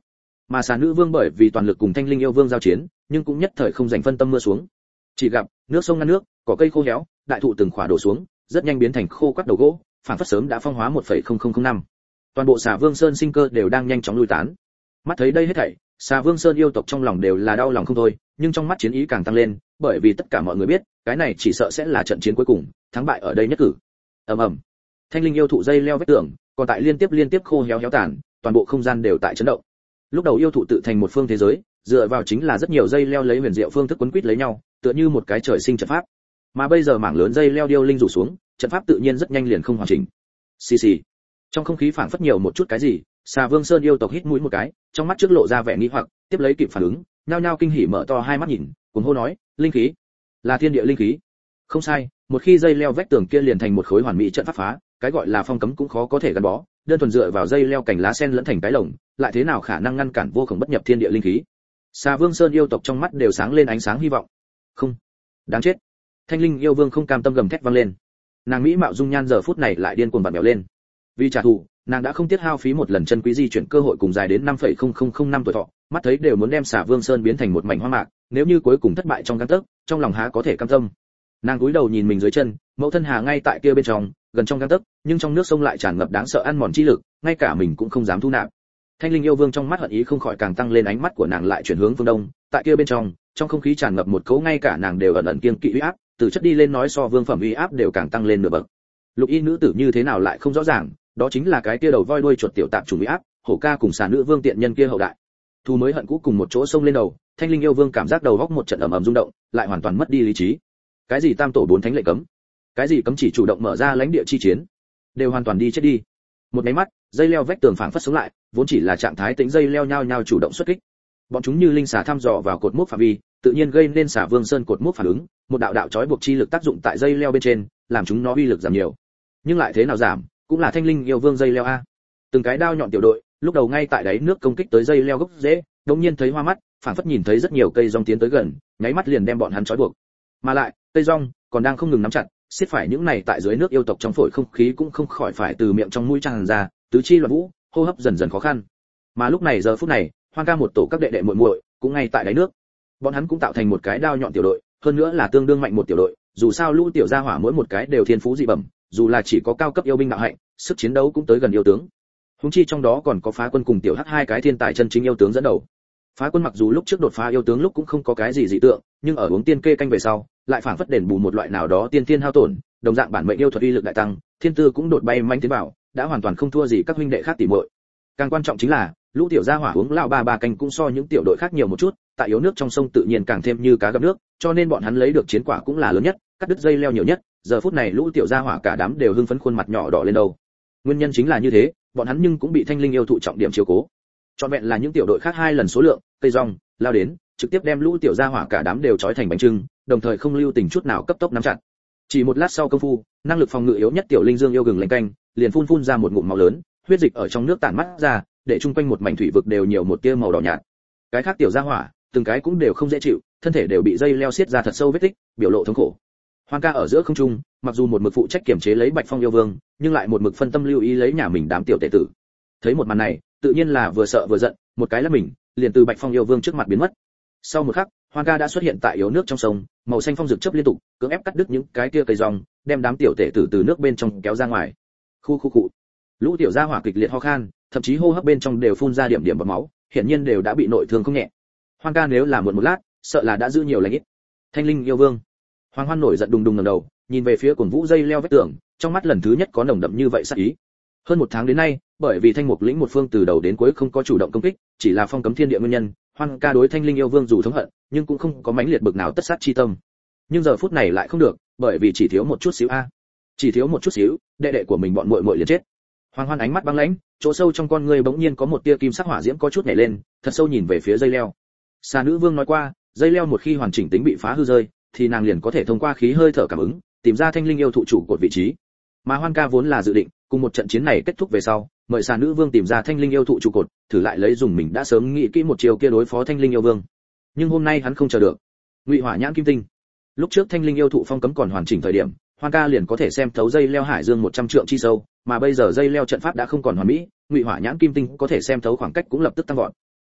Mà xà nữ vương bởi vì toàn lực cùng thanh linh yêu vương giao chiến, nhưng cũng nhất thời không dành phân tâm mưa xuống. Chỉ gặp nước sông ngăn nước, cỏ cây khô héo, đại thụ từng khỏa đổ xuống, rất nhanh biến thành khô quắt đầu gỗ, phản phất sớm đã phong hóa một phẩy không không không năm. Toàn bộ xà vương sơn sinh cơ đều đang nhanh chóng lui tán. Mắt thấy đây hết thảy, xà vương sơn yêu tộc trong lòng đều là đau lòng không thôi, nhưng trong mắt chiến ý càng tăng lên, bởi vì tất cả mọi người biết, cái này chỉ sợ sẽ là trận chiến cuối cùng, thắng bại ở đây nhất cử. Ầm ầm. Thanh linh yêu thụ dây leo vách tường, còn tại liên tiếp liên tiếp khô héo héo tàn, toàn bộ không gian đều tại chấn động. Lúc đầu yêu thụ tự thành một phương thế giới, dựa vào chính là rất nhiều dây leo lấy huyền diệu phương thức quấn quýt lấy nhau, tựa như một cái trời sinh trận pháp. Mà bây giờ mảng lớn dây leo điêu linh rủ xuống, trận pháp tự nhiên rất nhanh liền không hoàn chỉnh. Xì xì. Trong không khí phảng phất nhiều một chút cái gì, xà vương sơn yêu tộc hít mũi một cái, trong mắt trước lộ ra vẻ nghi hoặc, tiếp lấy kịp phản ứng, nhao nhao kinh hỉ mở to hai mắt nhìn, cuồng hô nói, linh khí, là thiên địa linh khí. Không sai, một khi dây leo vách tường kia liền thành một khối hoàn mỹ trận pháp phá, cái gọi là phong cấm cũng khó có thể gắn bó, đơn thuần dựa vào dây leo cành lá sen lẫn thành cái lồng, lại thế nào khả năng ngăn cản vô cùng bất nhập thiên địa linh khí. Xà vương sơn yêu tộc trong mắt đều sáng lên ánh sáng hy vọng. Không, đáng chết. Thanh linh yêu vương không cam tâm gầm thét vang lên. Nàng mỹ mạo dung nhan giờ phút này lại điên cuồng vặn vẹo lên. Vì trả thù, nàng đã không tiếc hao phí một lần chân quý di chuyển cơ hội cùng dài đến năm phẩy không không không năm tuổi thọ, mắt thấy đều muốn đem xà vương sơn biến thành một mảnh hoang mạc, nếu như cuối cùng thất bại trong gang tấc, trong lòng há có thể cam tâm. Nàng cúi đầu nhìn mình dưới chân, mẫu thân Hà ngay tại kia bên trong, gần trong gang tấc, nhưng trong nước sông lại tràn ngập đáng sợ ăn mòn chi lực, ngay cả mình cũng không dám thu nạp. Thanh linh yêu vương trong mắt hận ý không khỏi càng tăng lên, ánh mắt của nàng lại chuyển hướng phương đông, tại kia bên trong, trong không khí tràn ngập một cấu ngay cả nàng đều ẩn ẩn kiêng kỵ uy áp, từ chất đi lên nói so vương phẩm uy áp đều càng tăng lên nửa bậc. Lục y nữ tử như thế nào lại không rõ ràng, đó chính là cái kia đầu voi đuôi chuột tiểu tạp chủng uy áp, hổ ca cùng xà nữ vương tiện nhân kia hậu đại. Thu mới hận cũ cùng một chỗ xông lên đầu, thanh linh yêu vương cảm giác đầu góc một trận ầm ầm rung động, lại hoàn toàn mất đi lý trí. Cái gì tam tổ bốn thánh lệnh cấm, cái gì cấm chỉ chủ động mở ra lãnh địa chi chiến, đều hoàn toàn đi chết đi. Một cái mắt, dây leo vách tường phảng phất sống lại, vốn chỉ là trạng thái tĩnh dây leo nhao nhao chủ động xuất kích. Bọn chúng như linh xà thăm dò vào cột mốc phạm vi, tự nhiên gây nên xà vương sơn cột mốc phản ứng, một đạo đạo chói buộc chi lực tác dụng tại dây leo bên trên, làm chúng nó uy lực giảm nhiều. Nhưng lại thế nào giảm, cũng là thanh linh yêu vương dây leo a. Từng cái đao nhọn tiểu đội, lúc đầu ngay tại đáy nước công kích tới dây leo gốc rễ, đột nhiên thấy hoa mắt, phảng phất nhìn thấy rất nhiều cây rong tiến tới gần, nháy mắt liền đem bọn hắn trói buộc. Mà lại, cây rong còn đang không ngừng nắm chặt, xiết phải những này tại dưới nước yêu tộc trong phổi không khí cũng không khỏi phải từ miệng trong mũi tràn ra, tứ chi loạn vũ, hô hấp dần dần khó khăn. Mà lúc này giờ phút này, Hoang ca một tổ các đệ đệ muội muội cũng ngay tại đáy nước. Bọn hắn cũng tạo thành một cái đao nhọn tiểu đội, hơn nữa là tương đương mạnh một tiểu đội, dù sao lũ tiểu gia hỏa mỗi một cái đều thiên phú dị bẩm, dù là chỉ có cao cấp yêu binh đạo hạnh, sức chiến đấu cũng tới gần yêu tướng. Húng chi trong đó còn có Phá Quân cùng Tiểu Hắc hai cái thiên tài chân chính yêu tướng dẫn đầu. Phá Quân mặc dù lúc trước đột phá yêu tướng lúc cũng không có cái gì dị tượng, nhưng ở uống tiên kê canh về sau, lại phảng phất đền bù một loại nào đó tiên tiên hao tổn, đồng dạng bản mệnh yêu thuật uy lực đại tăng, thiên tư cũng đột bay manh tiến vào, đã hoàn toàn không thua gì các huynh đệ khác tỉ muội. Càng quan trọng chính là, lũ tiểu gia hỏa uống lão ba ba canh cũng so những tiểu đội khác nhiều một chút, tại yếu nước trong sông tự nhiên càng thêm như cá gặp nước, cho nên bọn hắn lấy được chiến quả cũng là lớn nhất, cắt đứt dây leo nhiều nhất. Giờ phút này lũ tiểu gia hỏa cả đám đều hưng phấn, khuôn mặt nhỏ đỏ lên đầu. Nguyên nhân chính là như thế, bọn hắn nhưng cũng bị thanh linh yêu thụ trọng điểm chiếu cố. Trọn vẹn là những tiểu đội khác hai lần số lượng, cây rong lao đến, trực tiếp đem lũ tiểu gia hỏa cả đám đều trói thành bánh trưng, đồng thời không lưu tình chút nào cấp tốc nắm chặt. Chỉ một lát sau công phu, năng lực phòng ngự yếu nhất tiểu linh dương yêu gừng lạnh canh, liền phun phun ra một ngụm máu lớn, huyết dịch ở trong nước tản mắt ra, để chung quanh một mảnh thủy vực đều nhiều một tia màu đỏ nhạt. Cái khác tiểu gia hỏa, từng cái cũng đều không dễ chịu, thân thể đều bị dây leo xiết ra thật sâu vết tích, biểu lộ thống khổ. Hoang ca ở giữa không trung, mặc dù một mực phụ trách kiểm chế lấy Bạch Phong yêu vương, nhưng lại một mực phân tâm lưu ý lấy nhà mình đám tiểu tệ tử. Thấy một màn này, tự nhiên là vừa sợ vừa giận, một cái là mình, liền từ Bạch Phong yêu vương trước mặt biến mất. Sau một khắc, Hoang ca đã xuất hiện tại yếu nước trong sông, màu xanh phong rực chớp liên tục, cưỡng ép cắt đứt những cái kia cây rong, đem đám tiểu tệ tử từ nước bên trong kéo ra ngoài. Khu khu cụ. Lũ tiểu gia hỏa kịch liệt ho khan, thậm chí hô hấp bên trong đều phun ra điểm điểm bọt máu, hiển nhiên đều đã bị nội thương không nhẹ. Hoang ca nếu là muộn một lát, sợ là đã giữ nhiều lành ít. Thanh linh yêu vương. Hoàng Hoan nổi giận đùng đùng ngẩng đầu, nhìn về phía cuồng vũ dây leo vách tường, trong mắt lần thứ nhất có nồng đậm như vậy sát ý. Hơn một tháng đến nay, bởi vì Thanh Mục lĩnh một phương từ đầu đến cuối không có chủ động công kích, chỉ là phong cấm thiên địa nguyên nhân, Hoan ca đối Thanh linh yêu vương dù thống hận, nhưng cũng không có mãnh liệt bực nào tất sát chi tâm. Nhưng giờ phút này lại không được, bởi vì chỉ thiếu một chút xíu a, chỉ thiếu một chút xíu, đệ đệ của mình bọn muội muội liền chết. Hoàng Hoan ánh mắt băng lãnh, chỗ sâu trong con ngươi bỗng nhiên có một tia kim sắc hỏa diễm có chút nhảy lên, thật sâu nhìn về phía dây leo. Xà nữ vương nói qua, dây leo một khi hoàn chỉnh tính bị phá hư rơi, thì nàng liền có thể thông qua khí hơi thở cảm ứng, tìm ra thanh linh yêu thụ chủ cột vị trí. Mà Hoan ca vốn là dự định, cùng một trận chiến này kết thúc về sau, mời xà nữ vương tìm ra thanh linh yêu thụ trụ cột, thử lại lấy dùng mình đã sớm nghĩ kỹ một chiều kia đối phó thanh linh yêu vương. Nhưng hôm nay hắn không chờ được. Ngụy Hỏa Nhãn Kim Tinh. Lúc trước thanh linh yêu thụ phong cấm còn hoàn chỉnh thời điểm, Hoan ca liền có thể xem thấu dây leo hải dương một trăm trượng chi sâu, mà bây giờ dây leo trận pháp đã không còn hoàn mỹ, Ngụy Hỏa Nhãn Kim Tinh có thể xem thấu khoảng cách cũng lập tức tăng vọt.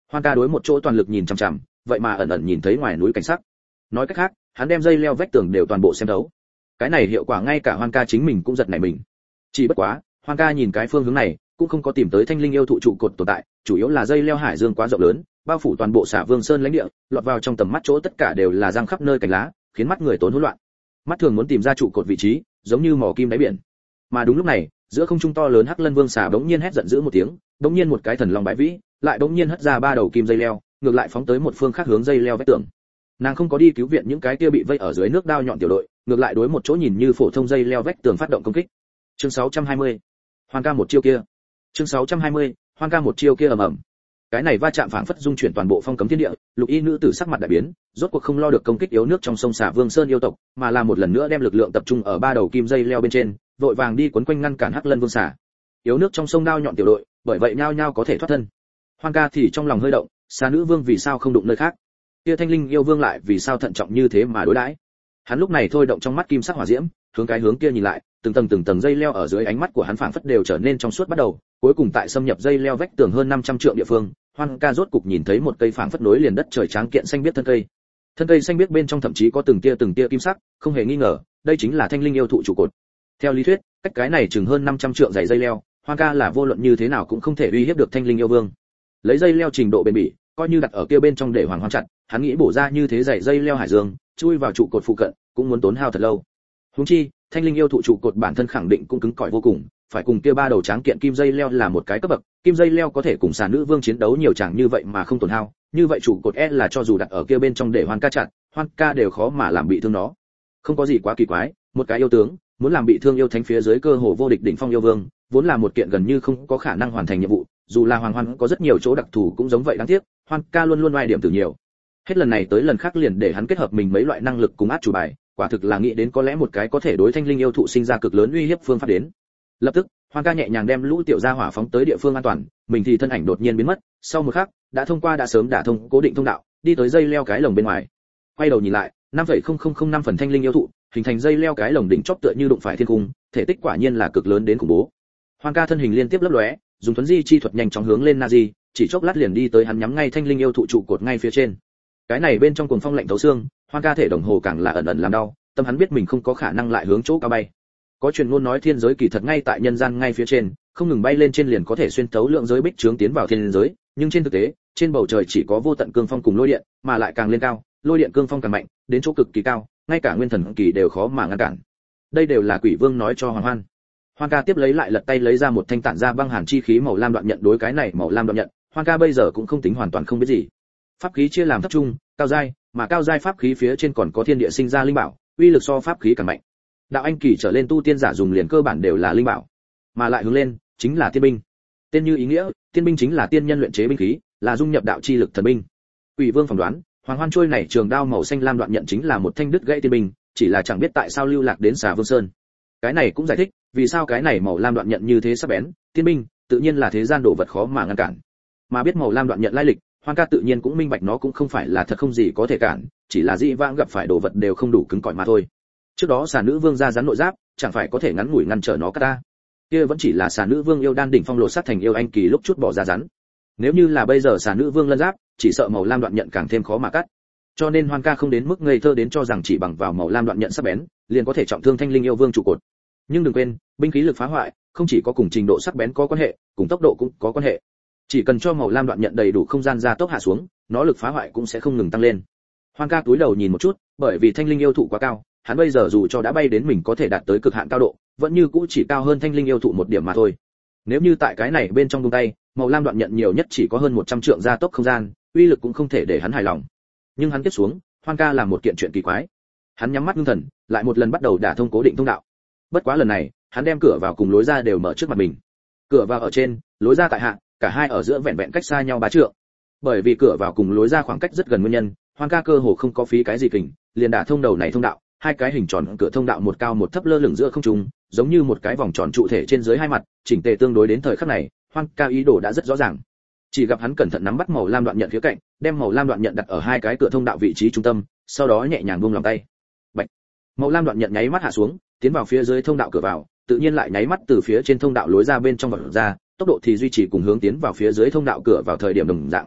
Hoan ca đối một chỗ toàn lực nhìn chằm chằm, vậy mà ẩn ẩn nhìn thấy ngoài núi cảnh sắc. Nói cách khác, hắn đem dây leo vách tường đều toàn bộ xem thấu. Cái này hiệu quả ngay cả Hoan ca chính mình cũng giật nảy mình. Chỉ bất quá, Hoan ca nhìn cái phương hướng này, cũng không có tìm tới thanh linh yêu thụ trụ cột tồn tại, chủ yếu là dây leo hải dương quá rộng lớn, bao phủ toàn bộ Xả Vương Sơn lãnh địa, lọt vào trong tầm mắt chỗ tất cả đều là răng khắp nơi cành lá, khiến mắt người tốn hỗn loạn. Mắt thường muốn tìm ra trụ cột vị trí, giống như mò kim đáy biển. Mà đúng lúc này, giữa không trung to lớn Hắc Lân Vương xà bỗng nhiên hét giận dữ một tiếng, bỗng nhiên một cái thần long bãi vĩ, lại bỗng nhiên hất ra ba đầu kim dây leo, ngược lại phóng tới một phương khác hướng dây leo vách tường. Nàng không có đi cứu viện những cái kia bị vây ở dưới nước đao nhọn tiểu đội, ngược lại đối một chỗ nhìn như phổ thông dây leo vách tường phát động công kích. Chương sáu trăm hai mươi. Hoan ca một chiêu kia. Chương sáu trăm hai mươi. Hoan ca một chiêu kia ầm ầm. Cái này va chạm phảng phất dung chuyển toàn bộ phong cấm thiên địa, Lục Y nữ tử sắc mặt đại biến, rốt cuộc không lo được công kích yếu nước trong sông Xả Vương Sơn yêu tộc, mà là một lần nữa đem lực lượng tập trung ở ba đầu kim dây leo bên trên, vội vàng đi quấn quanh ngăn cản Hắc Lân Vương xả. Yếu nước trong sông đao nhọn tiểu đội, bởi vậy nhao nhao có thể thoát thân. Hoan ca thì trong lòng hơi động, xà nữ vương vì sao không đụng nơi khác? Kia thanh linh yêu vương lại vì sao thận trọng như thế mà đối đãi? Hắn lúc này thôi động trong mắt kim sắc hỏa diễm, hướng cái hướng kia nhìn lại, từng tầng từng tầng dây leo ở dưới ánh mắt của hắn phảng phất đều trở nên trong suốt bắt đầu, cuối cùng tại xâm nhập dây leo vách tường hơn năm trăm trượng địa phương, Hoan ca rốt cục nhìn thấy một cây phảng phất nối liền đất trời tráng kiện xanh biếc thân cây. Thân cây xanh biếc bên trong thậm chí có từng tia từng tia kim sắc, không hề nghi ngờ, đây chính là thanh linh yêu thụ trụ cột. Theo lý thuyết, cách cái này chừng hơn năm trăm trượng dày dây leo, Hoan ca là vô luận như thế nào cũng không thể uy hiếp được thanh linh yêu vương. Lấy dây leo trình độ bền bỉ, coi như đặt ở kia bên trong để hoàng hoang chặt, hắn nghĩ bổ ra như thế dày dây leo hải dương, chui vào trụ cột phụ cận, cũng muốn tốn hao thật lâu. Huống chi, thanh linh yêu thụ trụ cột bản thân khẳng định cũng cứng cỏi vô cùng, phải cùng kia ba đầu tráng kiện kim dây leo là một cái cấp bậc, kim dây leo có thể cùng xà nữ vương chiến đấu nhiều chàng như vậy mà không tổn hao, như vậy trụ cột e là cho dù đặt ở kia bên trong để Hoan ca chặt, Hoan ca đều khó mà làm bị thương nó. Không có gì quá kỳ quái, một cái yêu tướng, muốn làm bị thương yêu thánh phía dưới cơ hồ vô địch đỉnh phong yêu vương, vốn là một kiện gần như không có khả năng hoàn thành nhiệm vụ, dù là Hoàng Hoan có rất nhiều chỗ đặc thù cũng giống vậy đáng tiếc, Hoan ca luôn luôn oai điểm từ nhiều. Hết lần này tới lần khác liền để hắn kết hợp mình mấy loại năng lực cùng át chủ bài, quả thực là nghĩ đến có lẽ một cái có thể đối thanh linh yêu thụ sinh ra cực lớn uy hiếp phương pháp đến. Lập tức, Hoan ca nhẹ nhàng đem lũ tiểu gia hỏa phóng tới địa phương an toàn, mình thì thân ảnh đột nhiên biến mất, sau một khắc, đã thông qua đã sớm đả thông cố định thông đạo, đi tới dây leo cái lồng bên ngoài. Quay đầu nhìn lại, năm phẩy không không không năm phần thanh linh yêu thụ, hình thành dây leo cái lồng đỉnh chóp tựa như đụng phải thiên cung, thể tích quả nhiên là cực lớn đến khủng bố. Hoan ca thân hình liên tiếp lấp lóe, dùng thuấn di chi thuật nhanh chóng hướng lên Nazi, chỉ chốc lát liền đi tới hắn nhắm ngay thanh linh yêu thụ trụ cột ngay phía trên. Cái này bên trong cuồng phong lạnh thấu xương, Hoan ca thể đồng hồ càng là ẩn ẩn làm đau, tâm hắn biết mình không có khả năng lại hướng chỗ cao bay. Có truyền ngôn nói thiên giới kỳ thật ngay tại nhân gian ngay phía trên, không ngừng bay lên trên liền có thể xuyên thấu lượng giới bích trướng tiến vào thiên giới, nhưng trên thực tế, trên bầu trời chỉ có vô tận cương phong cùng lôi điện, mà lại càng lên cao, lôi điện cương phong càng mạnh, đến chỗ cực kỳ cao, ngay cả nguyên thần kỳ đều khó mà ngăn cản. Đây đều là Quỷ Vương nói cho Hoàng Hoan. Hoan ca tiếp lấy lại lật tay lấy ra một thanh tản ra băng hàn chi khí màu lam đoạn nhận, đối cái này màu lam đoạn nhận, Hoan ca bây giờ cũng không tính hoàn toàn không biết gì. Pháp khí chia làm thấp trung, cao giai, mà cao giai pháp khí phía trên còn có thiên địa sinh ra linh bảo, uy lực so pháp khí càng mạnh. Đạo anh kỳ trở lên tu tiên giả dùng liền cơ bản đều là linh bảo, mà lại hướng lên chính là tiên binh. Tên như ý nghĩa, tiên binh chính là tiên nhân luyện chế binh khí, là dung nhập đạo chi lực thần binh. Quỷ Vương phỏng đoán, Hoàng Hoan trôi này trường đao màu xanh lam đoạn nhận chính là một thanh đứt gãy tiên binh, chỉ là chẳng biết tại sao lưu lạc đến Xà Vương Sơn. Cái này cũng giải thích vì sao cái này màu lam đoạn nhận như thế sắc bén, tiên binh tự nhiên là thế gian đồ vật khó mà ngăn cản. Mà biết màu lam đoạn nhận lai lịch, Hoan ca tự nhiên cũng minh bạch nó cũng không phải là thật không gì có thể cản, chỉ là dĩ vãng gặp phải đồ vật đều không đủ cứng cỏi mà thôi. Trước đó Xà nữ vương ra rắn nội giáp, chẳng phải có thể ngắn ngủi ngăn trở nó cả ta. Kia vẫn chỉ là Xà nữ vương yêu đan đỉnh phong lộ sát thành yêu anh kỳ lúc chút bỏ ra rắn. Nếu như là bây giờ Xà nữ vương lân giáp, chỉ sợ màu lam đoạn nhận càng thêm khó mà cắt. Cho nên Hoan ca không đến mức ngây thơ đến cho rằng chỉ bằng vào màu lam đoạn nhận sắc bén, liền có thể trọng thương thanh linh yêu vương trụ cột. Nhưng đừng quên, binh khí lực phá hoại, không chỉ có cùng trình độ sắc bén có quan hệ, cùng tốc độ cũng có quan hệ. Chỉ cần cho màu lam đoạn nhận đầy đủ không gian gia tốc hạ xuống, nó lực phá hoại cũng sẽ không ngừng tăng lên. Hoan ca túi đầu nhìn một chút, bởi vì thanh linh yêu thụ quá cao, hắn bây giờ dù cho đã bay đến mình có thể đạt tới cực hạn cao độ, vẫn như cũ chỉ cao hơn thanh linh yêu thụ một điểm mà thôi. Nếu như tại cái này bên trong buông tay, màu lam đoạn nhận nhiều nhất chỉ có hơn một trăm trượng gia tốc không gian, uy lực cũng không thể để hắn hài lòng. Nhưng hắn tiếp xuống, Hoan ca làm một kiện chuyện kỳ quái. Hắn nhắm mắt ngưng thần, lại một lần bắt đầu đả thông cố định thông đạo. Bất quá lần này, hắn đem cửa vào cùng lối ra đều mở trước mặt mình. Cửa vào ở trên, lối ra tại hạ, cả hai ở giữa vẹn vẹn cách xa nhau ba trượng. Bởi vì cửa vào cùng lối ra khoảng cách rất gần nguyên nhân, Hoan ca cơ hồ không có phí cái gì kình, liền đả thông đầu này thông đạo. Hai cái hình tròn cửa thông đạo một cao một thấp lơ lửng giữa không trung, giống như một cái vòng tròn trụ thể trên dưới hai mặt, chỉnh tề tương đối đến thời khắc này, Hoan ca ý đồ đã rất rõ ràng. Chỉ gặp hắn cẩn thận nắm bắt màu lam đoạn nhận phía cạnh, đem màu lam đoạn nhận đặt ở hai cái cửa thông đạo vị trí trung tâm, sau đó nhẹ nhàng buông lòng tay. Bạch. Màu lam đoạn nhận nháy mắt hạ xuống, tiến vào phía dưới thông đạo cửa vào, tự nhiên lại nháy mắt từ phía trên thông đạo lối ra bên trong vọt ra, tốc độ thì duy trì cùng hướng tiến vào phía dưới thông đạo cửa vào thời điểm đồng dạng.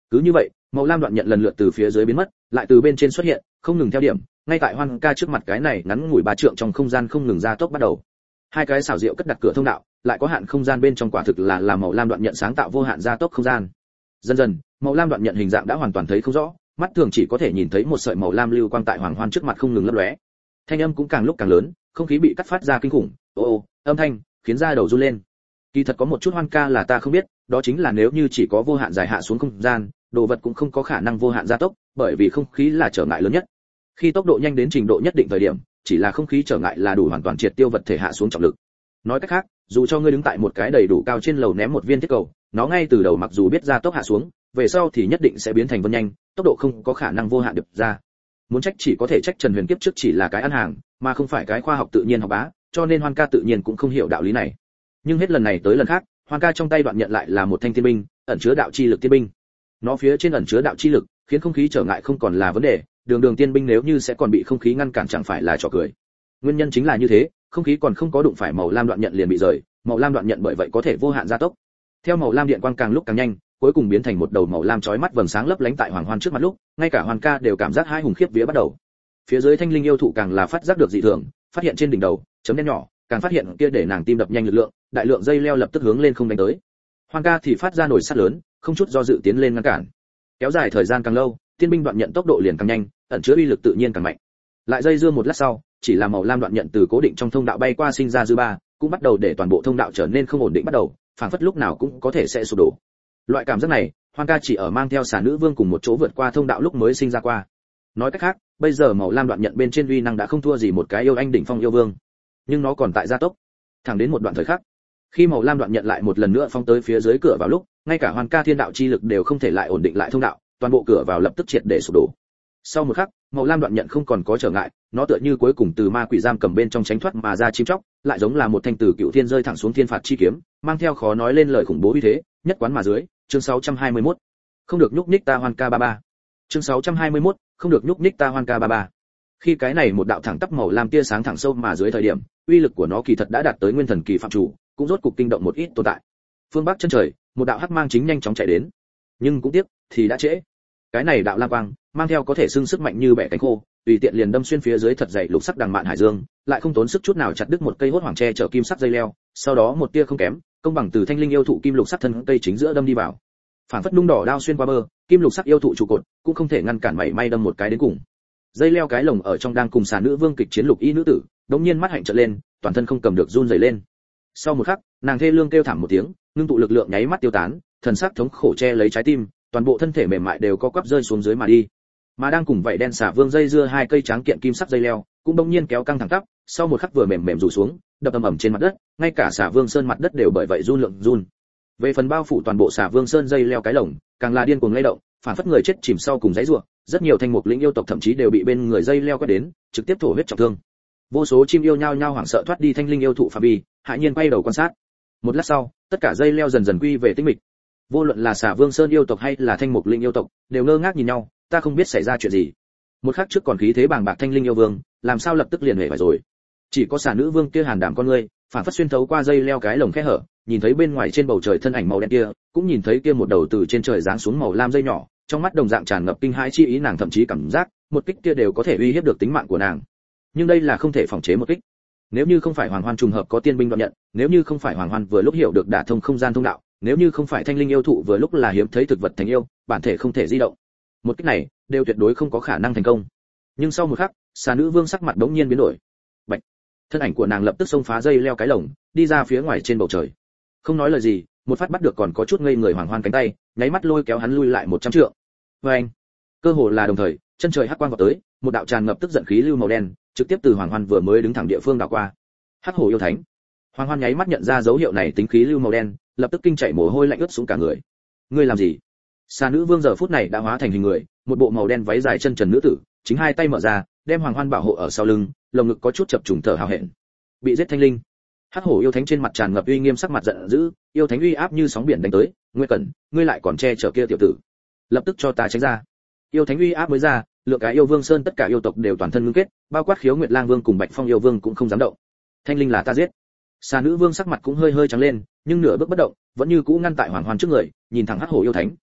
Cứ như vậy, màu lam đoạn nhận lần lượt từ phía dưới biến mất, lại từ bên trên xuất hiện, không ngừng theo điểm, ngay tại Hoan Ca trước mặt cái này ngắn ngủi ba trượng trong không gian không ngừng gia tốc bắt đầu. Hai cái xảo diệu cất đặt cửa thông đạo, lại có hạn không gian bên trong quả thực là là màu lam đoạn nhận sáng tạo vô hạn gia tốc không gian. Dần dần, màu lam đoạn nhận hình dạng đã hoàn toàn thấy không rõ, mắt thường chỉ có thể nhìn thấy một sợi màu lam lưu quang tại Hoàng Hoan trước mặt không ngừng lấp lóe. Thanh âm cũng càng lúc càng lớn, không khí bị cắt phát ra kinh khủng, ô ô, âm thanh khiến da đầu run lên. Kỳ thật có một chút Hoan Ca là ta không biết, đó chính là nếu như chỉ có vô hạn dài hạ xuống không gian, đồ vật cũng không có khả năng vô hạn gia tốc, bởi vì không khí là trở ngại lớn nhất. Khi tốc độ nhanh đến trình độ nhất định thời điểm, chỉ là không khí trở ngại là đủ hoàn toàn triệt tiêu vật thể hạ xuống trọng lực. Nói cách khác, dù cho ngươi đứng tại một cái đầy đủ cao trên lầu ném một viên thiết cầu, nó ngay từ đầu mặc dù biết gia tốc hạ xuống, về sau thì nhất định sẽ biến thành vân nhanh, tốc độ không có khả năng vô hạn điệp ra. Muốn trách chỉ có thể trách Trần Huyền kiếp trước chỉ là cái ăn hàng, mà không phải cái khoa học tự nhiên học bá, cho nên Hoan Ca tự nhiên cũng không hiểu đạo lý này. Nhưng hết lần này tới lần khác, Hoan Ca trong tay đoạn nhận lại là một thanh tiên binh, ẩn chứa đạo chi lực tiên binh. Nó phía trên ẩn chứa đạo chi lực, khiến không khí trở ngại không còn là vấn đề, đường đường tiên binh nếu như sẽ còn bị không khí ngăn cản chẳng phải là trò cười. Nguyên nhân chính là như thế, không khí còn không có đụng phải màu lam đoạn nhận liền bị rời, màu lam đoạn nhận bởi vậy có thể vô hạn gia tốc. Theo màu lam điện quang càng lúc càng nhanh, cuối cùng biến thành một đầu màu lam chói mắt vầng sáng lấp lánh tại Hoàng Hoan trước mặt lúc, ngay cả Hoan Ca đều cảm giác hai hùng khiếp vía bắt đầu. Phía dưới thanh linh yêu thụ càng là phát giác được dị thường, phát hiện trên đỉnh đầu chấm đen nhỏ, càng phát hiện kia để nàng tim đập nhanh lực lượng, đại lượng dây leo lập tức hướng lên không đánh tới. Hoan Ca thì phát ra nổi sắt lớn, không chút do dự tiến lên ngăn cản. Kéo dài thời gian càng lâu, tiên binh đoạn nhận tốc độ liền càng nhanh, ẩn chứa uy lực tự nhiên càng mạnh. Lại dây dưa một lát sau, chỉ là màu lam đoạn nhận từ cố định trong thông đạo bay qua sinh ra dư ba, cũng bắt đầu để toàn bộ thông đạo trở nên không ổn định bắt đầu, phảng phất lúc nào cũng có thể sẽ sụp đổ. Loại cảm giác này, Hoan Ca chỉ ở mang theo xà nữ vương cùng một chỗ vượt qua thông đạo lúc mới sinh ra qua. Nói cách khác, bây giờ màu lam đoạn nhận bên trên uy năng đã không thua gì một cái yêu anh đỉnh phong yêu vương, nhưng nó còn tại gia tốc, thẳng đến một đoạn thời khắc, khi màu lam đoạn nhận lại một lần nữa phóng tới phía dưới cửa vào lúc, ngay cả Hoan Ca thiên đạo chi lực đều không thể lại ổn định lại thông đạo, toàn bộ cửa vào lập tức triệt để sụp đổ. Sau một khắc, màu lam đoạn nhận không còn có trở ngại, nó tựa như cuối cùng từ ma quỷ giam cầm bên trong tránh thoát mà ra chim chóc, lại giống là một thanh từ cựu thiên rơi thẳng xuống thiên phạt chi kiếm, mang theo khó nói lên lời khủng bố uy thế, nhất quán mà dưới. Chương sáu trăm hai mươi mốt không được nhúc nhích ta Hoan Ca ba ba. Chương sáu trăm hai mươi mốt không được nhúc nhích ta Hoan Ca ba ba. Khi cái này một đạo thẳng tắp màu lam tia sáng thẳng sâu mà dưới thời điểm, uy lực của nó kỳ thật đã đạt tới nguyên thần kỳ phạm chủ, cũng rốt cục kinh động một ít tồn tại. Phương Bắc chân trời, một đạo hắc mang chính nhanh chóng chạy đến, nhưng cũng tiếc thì đã trễ. Cái này đạo lam quang mang theo có thể xưng sức mạnh như bẻ cánh khô, tùy tiện liền đâm xuyên phía dưới thật dày lục sắc đằng mạn hải dương, lại không tốn sức chút nào chặt đứt một cây hốt hoàng tre chở kim sắc dây leo, sau đó một tia không kém, công bằng từ thanh linh yêu thụ kim lục sắc thân cây chính giữa đâm đi vào. Phản phất nung đỏ đao xuyên qua bờ, kim lục sắc yêu thụ trụ cột cũng không thể ngăn cản mảy may đâm một cái đến cùng. Dây leo cái lồng ở trong đang cùng xà nữ vương kịch chiến lục y nữ tử, đột nhiên mắt hạnh trợn lên, toàn thân không cầm được run rẩy lên. Sau một khắc, nàng thê lương kêu thảm một tiếng, ngưng tụ lực lượng nháy mắt tiêu tán, thần sắc thống khổ che lấy trái tim, toàn bộ thân thể mềm mại đều co quắp rơi xuống dưới mà đi. Mà đang cùng vậy đen xà vương dây dưa hai cây tráng kiện kim sắc dây leo, cũng bỗng nhiên kéo căng thẳng tắp, sau một khắc vừa mềm mềm rủ xuống, đập ầm ầm trên mặt đất, ngay cả xà vương sơn mặt đất đều bởi vậy run lượng run. Về phần bao phủ toàn bộ xà vương sơn dây leo cái lồng, càng là điên cuồng lay động, phản phất người chết chìm sau cùng giãy giụa, rất nhiều thanh mục lĩnh yêu tộc thậm chí đều bị bên người dây leo quét đến, trực tiếp thổ huyết trọng thương. Vô số chim yêu nhao nhao hoảng sợ thoát đi thanh linh yêu thụ phạm vi, hạ nhiên quay đầu quan sát. Một lát sau, tất cả dây leo dần dần quy về tĩnh mịch. Vô luận là xà vương sơn yêu tộc hay là thanh mục linh yêu tộc, đều ngơ ngác nhìn nhau, ta không biết xảy ra chuyện gì. Một khắc trước còn khí thế bàng bạc thanh linh yêu vương, làm sao lập tức liền hề phải rồi. Chỉ có xà nữ vương kia hàn đảm con ngươi, phản phất xuyên thấu qua dây leo cái lồng khe hở, nhìn thấy bên ngoài trên bầu trời thân ảnh màu đen kia, cũng nhìn thấy kia một đầu từ trên trời giáng xuống màu lam dây nhỏ, trong mắt đồng dạng tràn ngập kinh hãi chi ý, nàng thậm chí cảm giác một kích kia đều có thể uy hiếp được tính mạng của nàng. Nhưng đây là không thể phòng chế một kích. Nếu như không phải Hoàng Hoan trùng hợp có tiên binh đoạn nhận, nếu như không phải Hoàng Hoan vừa lúc hiểu được đả thông không gian thông đạo, nếu như không phải thanh linh yêu thụ vừa lúc là hiếm thấy thực vật thành yêu, bản thể không thể di động, một kích này đều tuyệt đối không có khả năng thành công. Nhưng sau một khắc, xà nữ vương sắc mặt đống nhiên biến đổi. Bạch, thân ảnh của nàng lập tức xông phá dây leo cái lồng, đi ra phía ngoài trên bầu trời. Không nói lời gì, một phát bắt được còn có chút ngây người Hoàng Hoan cánh tay, nháy mắt lôi kéo hắn lui lại một trăm trượng. Và anh, cơ hồ là đồng thời, chân trời hắc quang vọt tới, một đạo tràn ngập tức giận khí lưu màu đen, trực tiếp từ Hoàng Hoan vừa mới đứng thẳng địa phương đảo qua. Hắc hổ yêu thánh. Hoàng Hoan nháy mắt nhận ra dấu hiệu này tính khí lưu màu đen, lập tức kinh chạy mồ hôi lạnh ướt xuống cả người. Ngươi làm gì? Xà nữ vương giờ phút này đã hóa thành hình người, một bộ màu đen váy dài chân trần nữ tử, chính hai tay mở ra, đem Hoàng Hoan bảo hộ ở sau lưng, lồng ngực có chút chập trùng thở hào hẹn. Bị giết thanh linh. Hắc hổ yêu thánh trên mặt tràn ngập uy nghiêm, sắc mặt giận dữ, yêu thánh uy áp như sóng biển đánh tới, Nguyên Cẩn, ngươi lại còn che chở kia tiểu tử, lập tức cho ta tránh ra. Yêu thánh uy áp mới ra, lượng cái yêu vương sơn tất cả yêu tộc đều toàn thân ngưng kết, bao quát Khiếu Nguyệt Lang vương cùng Bạch Phong yêu vương cũng không dám động. Thanh linh là ta giết. Xà nữ vương sắc mặt cũng hơi hơi trắng lên, nhưng nửa bước bất động, vẫn như cũ ngăn tại Hoàng Hoan trước người, nhìn thẳng Hắc hổ yêu thánh,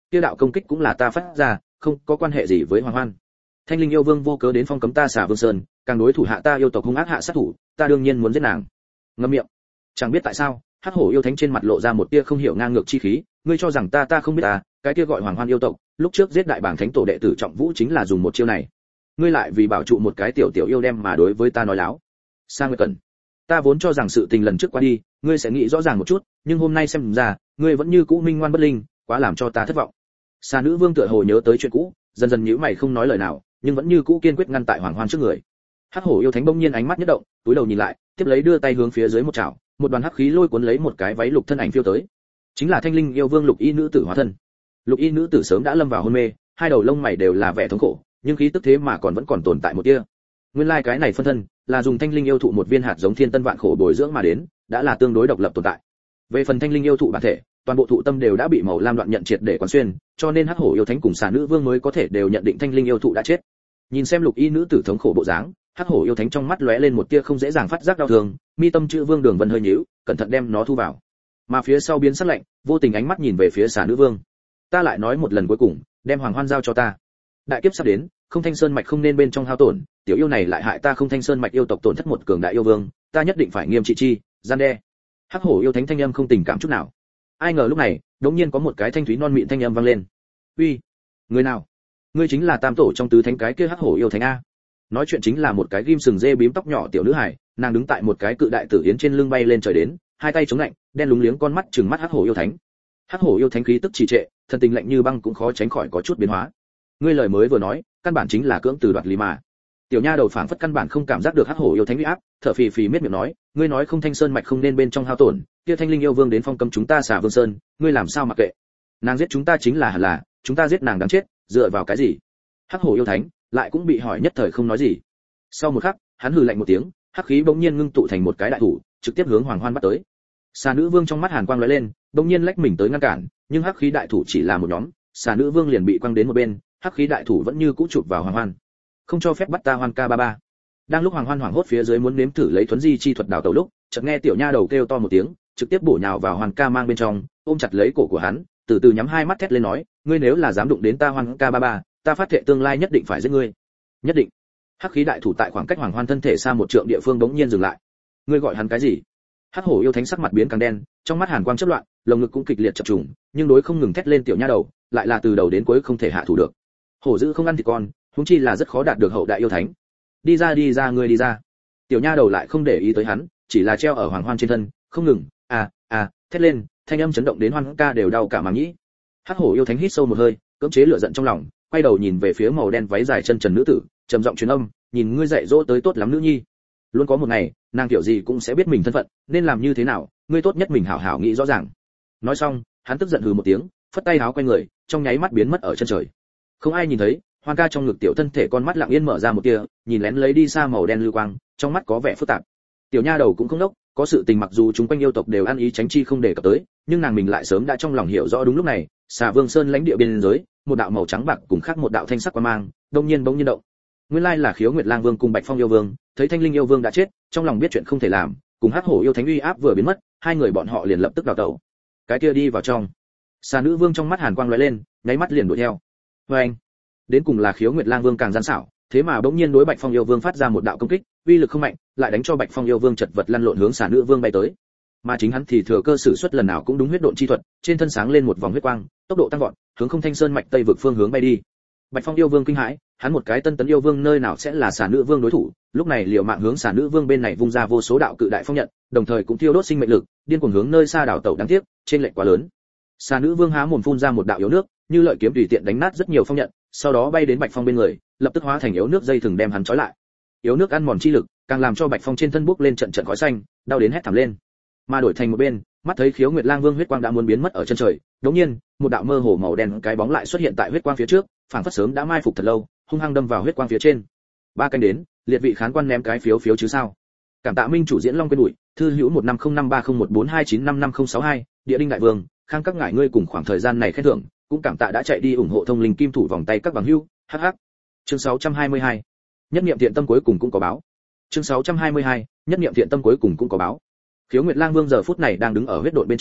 kia đạo công kích cũng là ta phát ra, không có quan hệ gì với Hoàng Hoan. Thanh Linh yêu vương vô cớ đến phong cấm ta Xà Vương Sơn, càng đối thủ hạ ta yêu tộc hung ác hạ sát thủ, ta đương nhiên muốn giết nàng. Ngậm miệng. Chẳng biết tại sao, Hắc Hổ yêu thánh trên mặt lộ ra một tia không hiểu ngang ngược chi khí, ngươi cho rằng ta ta không biết à, cái kia gọi Hoàng Hoan yêu tộc, lúc trước giết đại bảng thánh tổ đệ tử Trọng Vũ chính là dùng một chiêu này. Ngươi lại vì bảo trụ một cái tiểu tiểu yêu đem mà đối với ta nói láo. Sa Nguyệt Cẩn, ta vốn cho rằng sự tình lần trước qua đi, ngươi sẽ nghĩ rõ ràng một chút, nhưng hôm nay xem ra, ngươi vẫn như cũ minh ngoan bất linh, quá làm cho ta thất vọng. Sa Nữ Vương tựa hồ nhớ tới chuyện cũ, dần dần nhíu mày không nói lời nào, nhưng vẫn như cũ kiên quyết ngăn tại Hoàng Hoan trước người. Hắc Hổ yêu thánh bỗng nhiên ánh mắt nhất động, túi đầu nhìn lại, tiếp lấy đưa tay hướng phía dưới một chảo, một đoàn hắc khí lôi cuốn lấy một cái váy lục thân ảnh phiêu tới. Chính là Thanh Linh yêu vương Lục Y nữ tử hóa thân. Lục Y nữ tử sớm đã lâm vào hôn mê, hai đầu lông mày đều là vẻ thống khổ, nhưng khí tức thế mà còn vẫn còn tồn tại một tia. Nguyên lai cái này phân thân là dùng Thanh Linh yêu thụ một viên hạt giống thiên tân vạn khổ bồi dưỡng mà đến, đã là tương đối độc lập tồn tại. Về phần Thanh Linh yêu thụ bản thể, toàn bộ thụ tâm đều đã bị màu lam đoạn nhận triệt để quán xuyên, cho nên Hắc Hổ yêu thánh cùng Xà Nữ Vương mới có thể đều nhận định Thanh Linh yêu thụ đã chết. Nhìn xem Lục Y nữ tử thống khổ bộ dáng, Hắc Hổ yêu thánh trong mắt lóe lên một tia không dễ dàng phát giác đau thương, mi tâm chữ Vương Đường Vân hơi nhíu, cẩn thận đem nó thu vào. Mà phía sau biến sắc lạnh, vô tình ánh mắt nhìn về phía Xà Nữ Vương. Ta lại nói một lần cuối cùng, đem Hoàng Hoan giao cho ta. Đại kiếp sắp đến, Không Thanh Sơn mạch không nên bên trong hao tổn, tiểu yêu này lại hại ta Không Thanh Sơn mạch yêu tộc tổn thất một cường đại yêu vương, ta nhất định phải nghiêm trị chi, gian đe. Hắc Hổ yêu thánh thanh âm không tình cảm chút nào. Ai ngờ lúc này, đột nhiên có một cái thanh thúy non mịn thanh âm vang lên. Uy, người nào? Ngươi chính là tam tổ trong tứ thánh cái kia Hắc Hổ yêu thánh a? Nói chuyện chính là một cái ghim sừng dê bím tóc nhỏ tiểu nữ hài, nàng đứng tại một cái cự đại tử yến trên lưng bay lên trời đến, hai tay chống lạnh, đen lúng liếng con mắt trừng mắt Hắc Hổ yêu thánh. Hắc Hổ yêu thánh khí tức trì trệ, thân tình lạnh như băng cũng khó tránh khỏi có chút biến hóa. Ngươi lời mới vừa nói, căn bản chính là cưỡng từ đoạt lý mà. Tiểu nha đầu phảng phất căn bản không cảm giác được Hắc Hổ yêu thánh uy áp, thở phì phì miết miệng nói, ngươi nói Không Thanh Sơn mạch không nên bên trong hao tổn, kia Thanh Linh yêu vương đến phong cấm chúng ta Xà Vương Sơn, ngươi làm sao mặc kệ? Nàng giết chúng ta chính là hẳn là, chúng ta giết nàng đáng chết, dựa vào cái gì? Hắc Hổ yêu thánh lại cũng bị hỏi nhất thời không nói gì. Sau một khắc, hắn hừ lạnh một tiếng, hắc khí bỗng nhiên ngưng tụ thành một cái đại thủ, trực tiếp hướng Hoàng Hoan bắt tới. Xà Nữ Vương trong mắt hàn quang lóe lên, bỗng nhiên lách mình tới ngăn cản, nhưng hắc khí đại thủ chỉ là một nhóm, Xà Nữ Vương liền bị quăng đến một bên, hắc khí đại thủ vẫn như cũ chụp vào Hoàng Hoan. Không cho phép bắt ta Hoan ca ba ba. Đang lúc Hoàng Hoan hoảng hốt phía dưới muốn nếm thử lấy thuấn di chi thuật đào tẩu lúc, chợt nghe tiểu nha đầu kêu to một tiếng, trực tiếp bổ nhào vào Hoàng ca mang bên trong, ôm chặt lấy cổ của hắn, từ từ nhắm hai mắt thét lên nói, ngươi nếu là dám đụng đến ta Hoan ca ba ba, ta phát thệ tương lai nhất định phải giết ngươi. Nhất định. Hắc khí đại thủ tại khoảng cách Hoàng Hoan thân thể xa một trượng địa phương bỗng nhiên dừng lại. Ngươi gọi hắn cái gì? Hắc Hổ yêu thánh sắc mặt biến càng đen, trong mắt hàn quang chớp loạn, lồng ngực cũng kịch liệt chập trùng, nhưng đối không ngừng thét lên tiểu nha đầu, lại là từ đầu đến cuối không thể hạ thủ được. Hổ dữ không ăn thịt con, huống chi là rất khó đạt được hậu đại yêu thánh. Đi ra đi ra ngươi đi ra. Tiểu nha đầu lại không để ý tới hắn, chỉ là treo ở Hoàng Hoan trên thân, không ngừng, à à, thét lên, thanh âm chấn động đến Hoan ca đều đau cả màng nhĩ. Hắc Hổ yêu thánh hít sâu một hơi, cưỡng chế lửa giận trong lòng, quay đầu nhìn về phía màu đen váy dài chân trần nữ tử, trầm giọng truyền âm, nhìn ngươi dạy dỗ tới tốt lắm nữ nhi. Luôn có một ngày, nàng kiểu gì cũng sẽ biết mình thân phận, nên làm như thế nào, ngươi tốt nhất mình hảo hảo nghĩ rõ ràng. Nói xong, hắn tức giận hừ một tiếng, phất tay áo quay người, trong nháy mắt biến mất ở chân trời. Không ai nhìn thấy, Hoan ca trong ngực tiểu thân thể con mắt lặng yên mở ra một tia, nhìn lén lấy đi xa màu đen lưu quang, trong mắt có vẻ phức tạp. Tiểu nha đầu cũng không đốc, có sự tình mặc dù chúng quanh yêu tộc đều ăn ý tránh chi không để cập tới, nhưng nàng mình lại sớm đã trong lòng hiểu rõ đúng lúc này, Xà Vương Sơn lãnh địa biên giới, một đạo màu trắng bạc cùng khác một đạo thanh sắc quang mang, đông nhiên bỗng nhiên động. Nguyên lai là Khiếu Nguyệt Lang Vương cùng Bạch Phong yêu vương, thấy Thanh Linh yêu vương đã chết, trong lòng biết chuyện không thể làm, cùng Hắc Hổ yêu thánh uy áp vừa biến mất, hai người bọn họ liền lập tức đào tẩu. Cái kia đi vào trong. Xà Nữ Vương trong mắt hàn quang lóe lên, nháy mắt liền đuổi theo. Oeng! Đến cùng là Khiếu Nguyệt Lang Vương càng gian xảo, thế mà bỗng nhiên đối Bạch Phong yêu vương phát ra một đạo công kích, uy lực không mạnh, lại đánh cho Bạch Phong yêu vương chật vật lăn lộn hướng Xà Nữ Vương bay tới. Mà chính hắn thì thừa cơ sử xuất lần nào cũng đúng huyết độn chi thuật, trên thân sáng lên một vòng huyết quang, tốc độ tăng vọt, hướng Không Thanh Sơn mạch tây vực phương hướng bay đi. Bạch Phong yêu vương kinh hãi, hắn một cái tân tấn yêu vương nơi nào sẽ là Xà Nữ Vương đối thủ, lúc này liều mạng hướng Xà Nữ Vương bên này vung ra vô số đạo cự đại phong nhận, đồng thời cũng thiêu đốt sinh mệnh lực, điên cuồng hướng nơi xa đảo tẩu đáng tiếc, trên lệch quá lớn. Xà Nữ Vương há mồm phun ra một đạo yếu nước, như lợi kiếm tùy tiện đánh nát rất nhiều phong nhận, sau đó bay đến Bạch Phong bên người, lập tức hóa thành yếu nước dây thừng đem hắn trói lại. Yếu nước ăn mòn chi lực, càng làm cho Bạch Phong trên thân bốc lên trận trận khói xanh, đau đến hét thảm lên. Mà đổi thành một bên, mắt thấy Khiếu Nguyệt Lang Vương huyết quang đã muốn biến mất ở chân trời, đột nhiên, một đạo mơ hồ màu đen cái bóng lại xuất hiện tại huyết quang phía trước, phảng phất sớm đã mai phục thật lâu, hung hăng đâm vào huyết quang phía trên. Ba canh đến, liệt vị khán quan ném cái phiếu phiếu chứ sao? Cảm tạ minh chủ diễn long quên đuổi, thư hữu một năm không năm ba không một bốn hai chín năm năm không sáu hai, địa đinh đại vương, khang các ngải ngươi cùng khoảng thời gian này khen thưởng, cũng cảm tạ đã chạy đi ủng hộ thông linh kim thủ vòng tay các bằng hữu. Hắc hắc. Chương sáu trăm hai mươi hai. Nhất niệm thiện tâm cuối cùng cũng có báo. Chương sáu trăm hai mươi hai. Nhất niệm thiện tâm cuối cùng cũng có báo. Khiếu Nguyệt Lang Vương giờ phút này đang đứng ở huyết độn bên trong,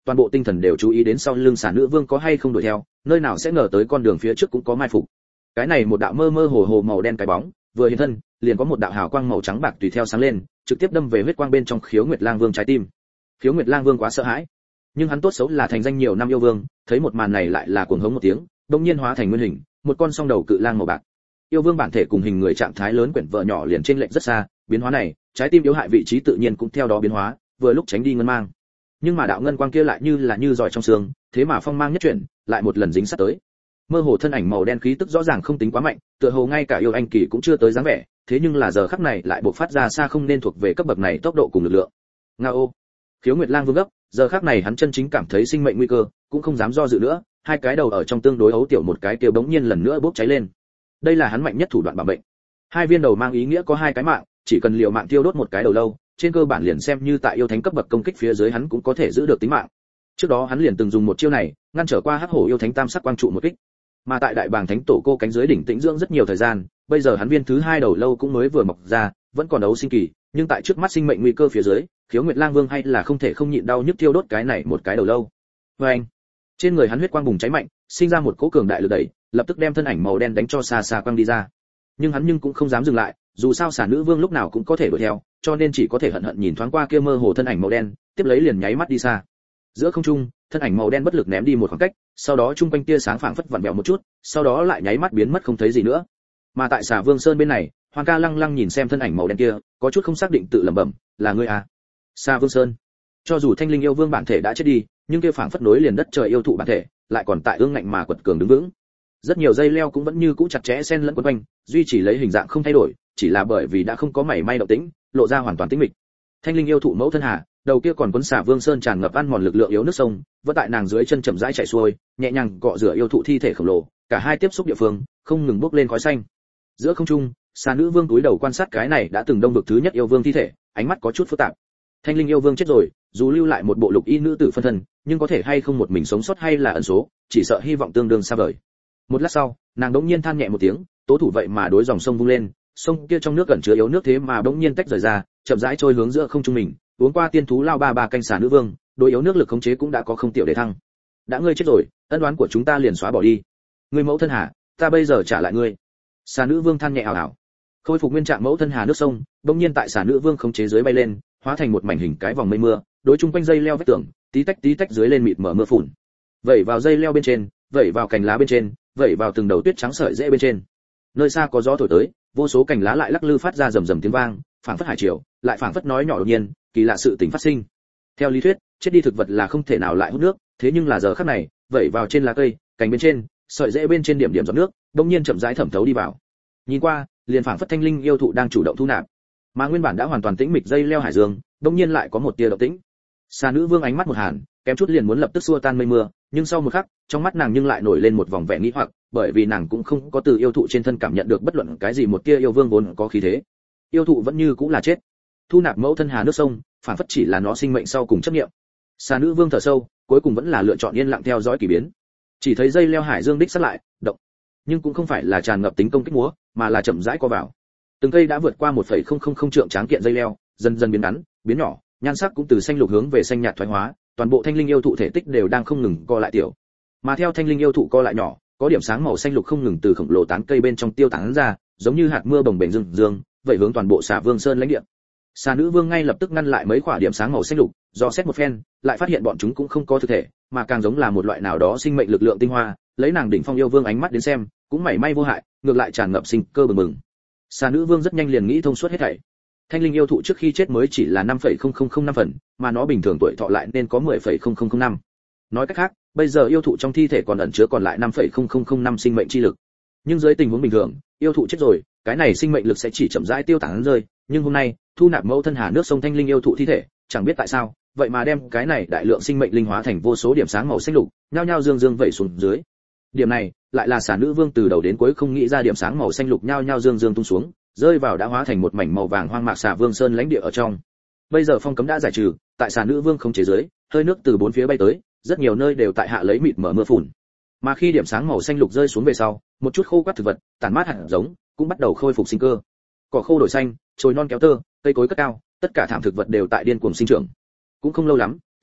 toàn bộ tinh thần đều chú ý đến sau lưng xà nữ vương có hay không đuổi theo, nơi nào sẽ ngờ tới con đường phía trước cũng có mai phục. Cái này một đạo mơ mơ hồ hồ màu đen cái bóng, vừa hiện thân, liền có một đạo hào quang màu trắng bạc tùy theo sáng lên, trực tiếp đâm về huyết quang bên trong Khiếu Nguyệt Lang Vương trái tim. Khiếu Nguyệt Lang Vương quá sợ hãi, nhưng hắn tốt xấu là thành danh nhiều năm yêu vương, thấy một màn này lại là cuồng hống một tiếng, đột nhiên hóa thành nguyên hình, một con song đầu cự lang màu bạc. Yêu vương bản thể cùng hình người trạng thái lớn quyển vợ nhỏ liền trên lệnh rất xa, biến hóa này, trái tim yếu hại vị trí tự nhiên cũng theo đó biến hóa, vừa lúc tránh đi ngân mang. Nhưng mà đạo ngân quang kia lại như là như giỏi trong xương, thế mà phong mang nhất chuyển, lại một lần dính sát tới. Mơ hồ thân ảnh màu đen khí tức rõ ràng không tính quá mạnh, tựa hồ ngay cả yêu anh kỳ cũng chưa tới dáng vẻ, thế nhưng là giờ khắc này lại bộc phát ra xa không nên thuộc về cấp bậc này tốc độ cùng lực lượng. Ngao. Khiếu Nguyệt Lang Vương gấp, giờ khắc này hắn chân chính cảm thấy sinh mệnh nguy cơ, cũng không dám do dự nữa, hai cái đầu ở trong tương đối ấu tiểu một cái kia bỗng nhiên lần nữa bốc cháy lên. Đây là hắn mạnh nhất thủ đoạn bảo mệnh. Hai viên đầu mang ý nghĩa có hai cái mạng, chỉ cần liều mạng tiêu đốt một cái đầu lâu, trên cơ bản liền xem như tại yêu thánh cấp bậc công kích phía dưới hắn cũng có thể giữ được tính mạng. Trước đó hắn liền từng dùng một chiêu này, ngăn trở qua hắc hổ yêu thánh tam sắc quang trụ một kích. Mà tại đại bàng thánh tổ cô cánh dưới đỉnh tĩnh dưỡng rất nhiều thời gian, bây giờ hắn viên thứ hai đầu lâu cũng mới vừa mọc ra, vẫn còn đấu sinh kỳ, nhưng tại trước mắt sinh mệnh nguy cơ phía dưới, Khiếu Nguyệt Lang Vương hay là không thể không nhịn đau nhức thiêu đốt cái này một cái đầu lâu. Và anh, trên người hắn huyết quang bùng cháy mạnh, sinh ra một cỗ cường đại lực đẩy, lập tức đem thân ảnh màu đen đánh cho xa xa quăng đi ra. Nhưng hắn nhưng cũng không dám dừng lại, dù sao xà nữ vương lúc nào cũng có thể đuổi theo, cho nên chỉ có thể hận hận nhìn thoáng qua kia mơ hồ thân ảnh màu đen, tiếp lấy liền nháy mắt đi xa. Giữa không trung, thân ảnh màu đen bất lực ném đi một khoảng cách, sau đó trung quanh tia sáng phảng phất vặn vẹo một chút, sau đó lại nháy mắt biến mất không thấy gì nữa. Mà tại Xà Vương Sơn bên này, Hoàng Ca lăng lăng nhìn xem thân ảnh màu đen kia, có chút không xác định tự lẩm bẩm, là ngươi à? Xà Vương Sơn. Cho dù Thanh Linh yêu vương bản thể đã chết đi, nhưng kia phảng phất nối liền đất trời yêu thụ bản thể, lại còn tại ương ngạnh mà quật cường đứng vững. Rất nhiều dây leo cũng vẫn như cũ chặt chẽ xen lẫn quấn quanh, duy trì lấy hình dạng không thay đổi, chỉ là bởi vì đã không có mảy may động tĩnh, lộ ra hoàn toàn tĩnh mịch. Thanh Linh yêu thụ mẫu thân hà, đầu kia còn quấn Xà Vương Sơn tràn ngập ăn mòn lực lượng yếu nước sông, vẫn tại nàng dưới chân chậm rãi chảy xuôi, nhẹ nhàng cọ rửa yêu thụ thi thể khổng lồ, cả hai tiếp xúc địa phương, không ngừng bốc lên khói xanh. Giữa không trung, Xà nữ vương túi đầu quan sát cái này đã từng đông vực thứ nhất yêu vương thi thể, ánh mắt có chút phức tạp. Thanh Linh yêu vương chết rồi, dù lưu lại một bộ lục y nữ tử phân thân, nhưng có thể hay không một mình sống sót hay là ẩn số, chỉ sợ hy vọng tương đương xa vời. Một lát sau, nàng đống nhiên than nhẹ một tiếng, tố thủ vậy mà đối dòng sông vung lên, sông kia trong nước gần chứa yếu nước thế mà đống nhiên tách rời ra, chậm rãi trôi hướng giữa không trung mình, uống qua tiên thú lao ba ba canh xà nữ vương, đối yếu nước lực khống chế cũng đã có không tiểu để thăng. Đã ngươi chết rồi, ân oán của chúng ta liền xóa bỏ đi. Ngươi mẫu thân hà, ta bây giờ trả lại ngươi. Xà nữ vương than nhẹ ảo ảo, khôi phục nguyên trạng mẫu thân hà nước sông, đống nhiên tại xà nữ vương khống chế dưới bay lên, hóa thành một mảnh hình cái vòng mây mưa, đối chung quanh dây leo vách tường, tí tách tí tách dưới lên mịt mở mưa phùn. Vẩy vào dây leo bên trên, vẩy vào cành lá bên trên, vẩy vào từng đầu tuyết trắng sợi rễ bên trên. Nơi xa có gió thổi tới, vô số cành lá lại lắc lư phát ra rầm rầm tiếng vang, phảng phất hải triều, lại phảng phất nói nhỏ đột nhiên, kỳ lạ sự tình phát sinh. Theo lý thuyết, chết đi thực vật là không thể nào lại hút nước, thế nhưng là giờ khắc này, vẩy vào trên lá cây, cành bên trên, sợi rễ bên trên điểm điểm giọt nước, đột nhiên chậm rãi thẩm thấu đi vào. Nhìn qua, liền phảng phất Thanh Linh yêu thụ đang chủ động thu nạp. Mà nguyên bản đã hoàn toàn tĩnh mịch dây leo hải dương, đột nhiên lại có một tia động tĩnh. Xà nữ vương ánh mắt một hàn, kém chút liền muốn lập tức xua tan mây mưa, nhưng sau một khắc, trong mắt nàng nhưng lại nổi lên một vòng vẻ nghi hoặc, bởi vì nàng cũng không có từ yêu thụ trên thân cảm nhận được bất luận cái gì một tia yêu vương vốn có khí thế. Yêu thụ vẫn như cũng là chết. Thu nạp mẫu thân hà nước sông, phản phất chỉ là nó sinh mệnh sau cùng chấp niệm. Xà nữ vương thở sâu, cuối cùng vẫn là lựa chọn yên lặng theo dõi kỳ biến. Chỉ thấy dây leo hải dương đích sát lại, động, nhưng cũng không phải là tràn ngập tính công kích múa, mà là chậm rãi co vào. Từng cây đã vượt qua một phẩy không không không trượng tráng kiện dây leo, dần dần biến ngắn, biến nhỏ, nhan sắc cũng từ xanh lục hướng về xanh nhạt thoái hóa, toàn bộ Thanh Linh yêu thụ thể tích đều đang không ngừng co lại tiểu. Mà theo Thanh Linh yêu thụ co lại nhỏ, có điểm sáng màu xanh lục không ngừng từ khổng lồ tán cây bên trong tiêu tán ra, giống như hạt mưa bồng bềnh rừng dương, vậy hướng toàn bộ Xà Vương Sơn lãnh địa. Xà nữ vương ngay lập tức ngăn lại mấy quả điểm sáng màu xanh lục, do xét một phen, lại phát hiện bọn chúng cũng không có thực thể, mà càng giống là một loại nào đó sinh mệnh lực lượng tinh hoa, lấy nàng đỉnh phong yêu vương ánh mắt đến xem, cũng mảy may vô hại, ngược lại tràn ngập sinh cơ bừng bừng. Xà nữ vương rất nhanh liền nghĩ thông suốt hết thảy. Thanh Linh yêu thụ trước khi chết mới chỉ là năm phẩy không không không năm phần, mà nó bình thường tuổi thọ lại nên có mười phẩy không không không năm. Nói cách khác, bây giờ yêu thụ trong thi thể còn ẩn chứa còn lại năm phẩy không không không năm sinh mệnh chi lực. Nhưng dưới tình huống bình thường, yêu thụ chết rồi, cái này sinh mệnh lực sẽ chỉ chậm rãi tiêu tán rơi, nhưng hôm nay, thu nạp mẫu thân hà nước sông Thanh Linh yêu thụ thi thể, chẳng biết tại sao, vậy mà đem cái này đại lượng sinh mệnh linh hóa thành vô số điểm sáng màu xanh lục, nhao nhao dương dương vẩy xuống dưới. Điểm này, lại là Xà nữ vương từ đầu đến cuối không nghĩ ra điểm sáng màu xanh lục nhao nhao dương dương tung xuống, rơi vào đã hóa thành một mảnh màu vàng hoang mạc Xà Vương Sơn lãnh địa ở trong. Bây giờ phong cấm đã giải trừ, tại Xà nữ vương không chế giới, hơi nước từ bốn phía bay tới, rất nhiều nơi đều tại hạ lấy mịt mở mưa phùn. Mà khi điểm sáng màu xanh lục rơi xuống về sau, một chút khô quắt thực vật, tản mát hạt giống, cũng bắt đầu khôi phục sinh cơ. Cỏ khô đổi xanh, chồi non kéo tơ, cây cối cất cao, tất cả thảm thực vật đều tại điên cuồng sinh trưởng. Cũng không lâu lắm,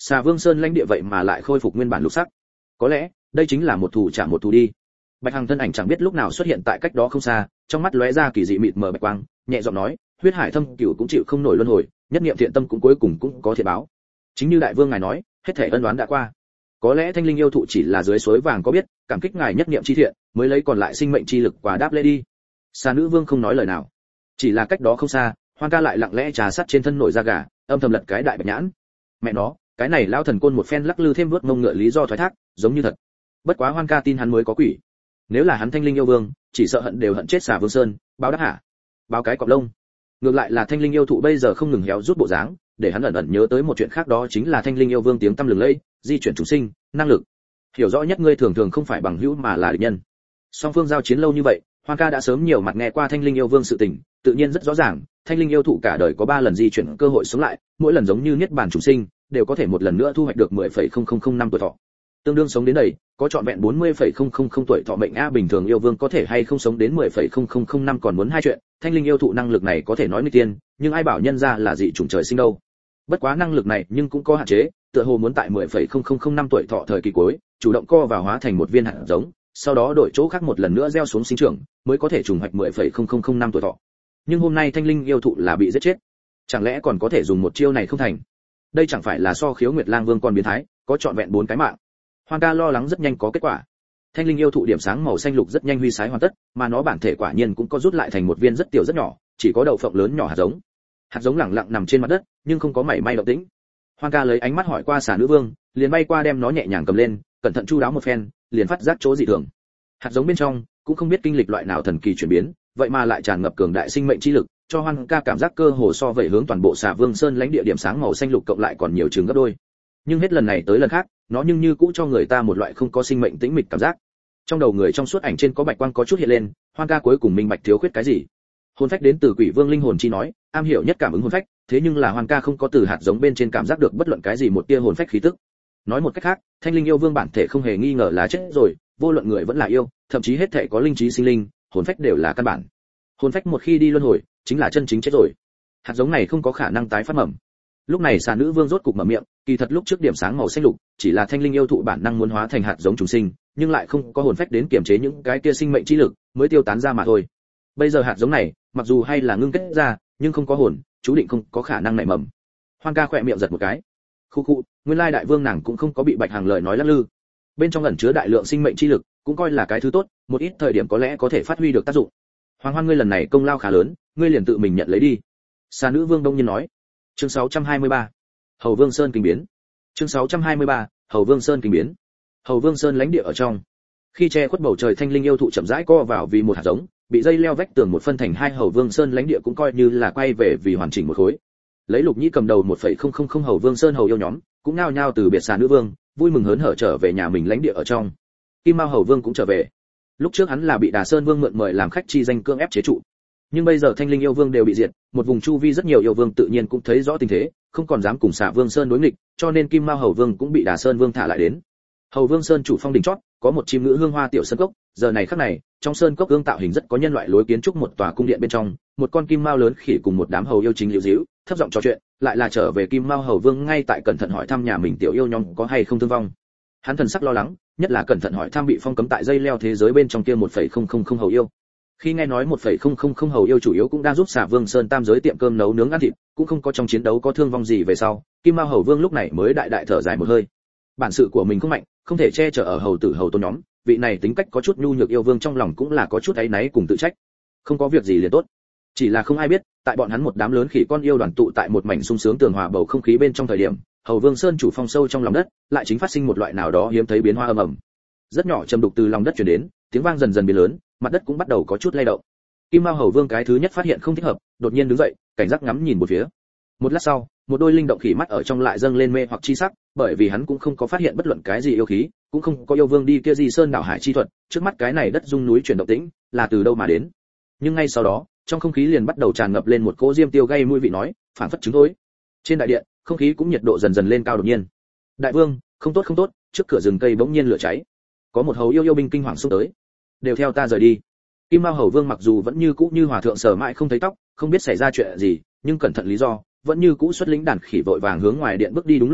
Xà Vương Sơn lãnh địa vậy mà lại khôi phục nguyên bản lục sắc. Có lẽ, đây chính là một thủ trả một thủ đi. Bạch Hằng thân ảnh chẳng biết lúc nào xuất hiện tại cách đó không xa, trong mắt lóe ra kỳ dị mịt mờ bạch quang, nhẹ giọng nói, huyết hải thâm cửu cũng chịu không nổi luân hồi, nhất niệm thiện tâm cũng cuối cùng cũng có thiện báo. Chính như đại vương ngài nói, hết thảy ân oán đã qua. Có lẽ Thanh Linh yêu thụ chỉ là dưới suối vàng có biết, cảm kích ngài nhất niệm chi thiện, mới lấy còn lại sinh mệnh chi lực quà đáp lễ đi. Xà Nữ Vương không nói lời nào, chỉ là cách đó không xa, Hoang Ca lại lặng lẽ trà sát trên thân nổi da gà, âm thầm lật cái đại bạch nhãn. Mẹ nó, cái này lão thần côn một phen lắc lư thêm vuốt mông ngựa lý do thoái thác, giống như thật. Bất quá Hoang Ca tin hắn mới có quỷ. Nếu là hắn Thanh Linh yêu vương, chỉ sợ hận đều hận chết Xà Vương Sơn, báo đáp hả? Báo cái cọp lông. Ngược lại là Thanh Linh yêu thụ bây giờ không ngừng héo rút bộ dáng, để hắn ẩn ẩn nhớ tới một chuyện khác, đó chính là Thanh Linh yêu vương tiếng tăm lừng lẫy, di chuyển chúng sinh, năng lực. Hiểu rõ nhất ngươi thường thường không phải bằng hữu mà là địch nhân. Song phương giao chiến lâu như vậy, Hoang Ca đã sớm nhiều mặt nghe qua Thanh Linh yêu vương sự tình, tự nhiên rất rõ ràng, Thanh Linh yêu thụ cả đời có ba lần di chuyển cơ hội sống lại, mỗi lần giống như niết bàn chúng sinh, đều có thể một lần nữa thu hoạch được mười phẩy không không không năm tuổi thọ. Tương đương sống đến đây, có trọn vẹn bốn mươi phẩy không không không tuổi thọ mệnh a, bình thường yêu vương có thể hay không sống đến mười phẩy không không không năm còn muốn hai chuyện, Thanh Linh yêu thụ năng lực này có thể nói nguy tiên, nhưng ai bảo nhân ra là dị chủng trời sinh đâu. Bất quá năng lực này nhưng cũng có hạn chế, tựa hồ muốn tại mười phẩy không không không năm tuổi thọ thời kỳ cuối, chủ động co vào hóa thành một viên hạt giống, sau đó đổi chỗ khác một lần nữa gieo xuống sinh trưởng, mới có thể trùng hoạch mười phẩy không không không năm tuổi thọ. Nhưng hôm nay Thanh Linh yêu thụ là bị giết chết, chẳng lẽ còn có thể dùng một chiêu này không thành? Đây chẳng phải là so Khiếu Nguyệt Lang Vương còn biến thái, có trọn vẹn bốn cái mạng. Hoang Ca lo lắng rất nhanh có kết quả. Thanh Linh yêu thụ điểm sáng màu xanh lục rất nhanh huy sái hoàn tất, mà nó bản thể quả nhiên cũng có rút lại thành một viên rất tiểu rất nhỏ, chỉ có đậu phộng lớn nhỏ hạt giống. Hạt giống lẳng lặng nằm trên mặt đất, nhưng không có mảy may động tĩnh. Hoang Ca lấy ánh mắt hỏi qua Xà Nữ Vương, liền bay qua đem nó nhẹ nhàng cầm lên, cẩn thận chu đáo một phen, liền phát giác chỗ dị thường. Hạt giống bên trong cũng không biết kinh lịch loại nào thần kỳ chuyển biến, vậy mà lại tràn ngập cường đại sinh mệnh chi lực, cho Hoang Ca cảm giác cơ hồ so vậy hướng toàn bộ Xà Vương Sơn lãnh địa điểm sáng màu xanh lục cộng lại còn nhiều chừng gấp đôi. Nhưng hết lần này tới lần khác, nó nhưng như cũ cho người ta một loại không có sinh mệnh tĩnh mịch cảm giác. Trong đầu người trong suốt ảnh trên có bạch quang có chút hiện lên, Hoang Ca cuối cùng minh bạch thiếu khuyết cái gì. Hồn phách đến từ Quỷ Vương linh hồn chi nói, am hiểu nhất cảm ứng hồn phách, thế nhưng là Hoang Ca không có từ hạt giống bên trên cảm giác được bất luận cái gì một tia hồn phách khí tức. Nói một cách khác, Thanh Linh yêu vương bản thể không hề nghi ngờ là chết rồi, vô luận người vẫn là yêu, thậm chí hết thể có linh trí sinh linh, hồn phách đều là căn bản. Hồn phách một khi đi luân hồi, chính là chân chính chết rồi. Hạt giống này không có khả năng tái phát mầm. Lúc này Xà Nữ Vương rốt cục mở miệng, kỳ thật lúc trước điểm sáng màu xanh lục, chỉ là Thanh Linh yêu thụ bản năng muốn hóa thành hạt giống trùng sinh, nhưng lại không có hồn phách đến kiềm chế những cái kia sinh mệnh chi lực, mới tiêu tán ra mà thôi. Bây giờ hạt giống này, mặc dù hay là ngưng kết ra, nhưng không có hồn, chú định không có khả năng nảy mầm. Hoang Ca khỏe miệng giật một cái. Khu khu, nguyên lai đại vương nàng cũng không có bị Bạch Hằng lời nói lắc lư. Bên trong ẩn chứa đại lượng sinh mệnh chi lực, cũng coi là cái thứ tốt, một ít thời điểm có lẽ có thể phát huy được tác dụng. Hoàng Hoan ngươi lần này công lao khá lớn, ngươi liền tự mình nhận lấy đi. Xà Nữ Vương đông nhiên nói. Chương sáu trăm hai mươi ba, Hầu Vương Sơn kinh biến. Chương sáu trăm hai mươi ba, Hầu Vương Sơn kinh biến. Hầu Vương Sơn lãnh địa ở trong. Khi che khuất bầu trời Thanh Linh yêu thụ chậm rãi co vào vì một hạt giống, bị dây leo vách tường một phân thành hai, Hầu Vương Sơn lãnh địa cũng coi như là quay về vì hoàn chỉnh một khối. Lấy Lục Nhĩ cầm đầu một phẩy không không không Hầu Vương Sơn hầu yêu nhóm, cũng nao nhao từ biệt Xà Nữ Vương, vui mừng hớn hở trở về nhà mình lãnh địa ở trong. Kim Mao Hầu Vương cũng trở về. Lúc trước hắn là bị Đà Sơn Vương mượn mời làm khách chi danh cưỡng ép chế trụ. Nhưng bây giờ Thanh Linh yêu vương đều bị diệt, một vùng chu vi rất nhiều yêu vương tự nhiên cũng thấy rõ tình thế, không còn dám cùng Xà Vương Sơn đối nghịch, cho nên Kim Mao Hầu Vương cũng bị Đà Sơn Vương thả lại đến. Hầu Vương Sơn chủ phong đỉnh chót, có một chim ngữ hương hoa tiểu sơn cốc, giờ này khắc này, trong sơn cốc gương tạo hình rất có nhân loại lối kiến trúc một tòa cung điện bên trong, một con kim mao lớn khỉ cùng một đám hầu yêu chính liễu díu, thấp giọng trò chuyện, lại là trở về Kim Mao Hầu Vương ngay tại cẩn thận hỏi thăm nhà mình tiểu yêu nhóm có hay không thương vong. Hắn thần sắc lo lắng, nhất là cẩn thận hỏi thăm bị phong cấm tại dây leo thế giới bên trong kia một phẩy không không không hầu yêu. Khi nghe nói một phẩy không không không hầu yêu chủ yếu cũng đang giúp Xà Vương Sơn tam giới tiệm cơm nấu nướng ăn thịt, cũng không có trong chiến đấu có thương vong gì về sau, Kim Mao Hầu Vương lúc này mới đại đại thở dài một hơi. Bản sự của mình không mạnh, không thể che chở ở hầu tử hầu tôn nhóm, vị này tính cách có chút nhu nhược yêu vương trong lòng cũng là có chút áy náy cùng tự trách. Không có việc gì liền tốt. Chỉ là không ai biết, tại bọn hắn một đám lớn khỉ con yêu đoàn tụ tại một mảnh sung sướng tường hòa bầu không khí bên trong thời điểm, Hầu Vương Sơn chủ phong sâu trong lòng đất, lại chính phát sinh một loại nào đó hiếm thấy biến hóa ầm ầm. Rất nhỏ trầm đục từ lòng đất truyền đến, tiếng vang dần dần biến lớn, mặt đất cũng bắt đầu có chút lay động. Kim Mao Hầu Vương cái thứ nhất phát hiện không thích hợp, đột nhiên đứng dậy, cảnh giác ngắm nhìn một phía. Một lát sau, một đôi linh động khỉ mắt ở trong lại dâng lên mê hoặc chi sắc, bởi vì hắn cũng không có phát hiện bất luận cái gì yêu khí, cũng không có yêu vương đi kia gì sơn đảo hải chi thuật, trước mắt cái này đất rung núi chuyển động tĩnh, là từ đâu mà đến. Nhưng ngay sau đó, trong không khí liền bắt đầu tràn ngập lên một cỗ diêm tiêu gây mũi vị nói, phản phất trứng thối. Trên đại điện, không khí cũng nhiệt độ dần dần lên cao đột nhiên. Đại vương, không tốt không tốt, trước cửa rừng cây bỗng nhiên lửa cháy. Có một hầu yêu yêu binh kinh hoàng xông tới. Đều theo ta rời đi. Kim Mao Hầu Vương mặc dù vẫn như cũ như hòa thượng sờ mãi không thấy tóc, không biết xảy ra chuyện gì, nhưng cẩn thận lý do, vẫn như cũ xuất lĩnh đàn khỉ vội vàng hướng ngoài điện bước đi. Đúng lúc này,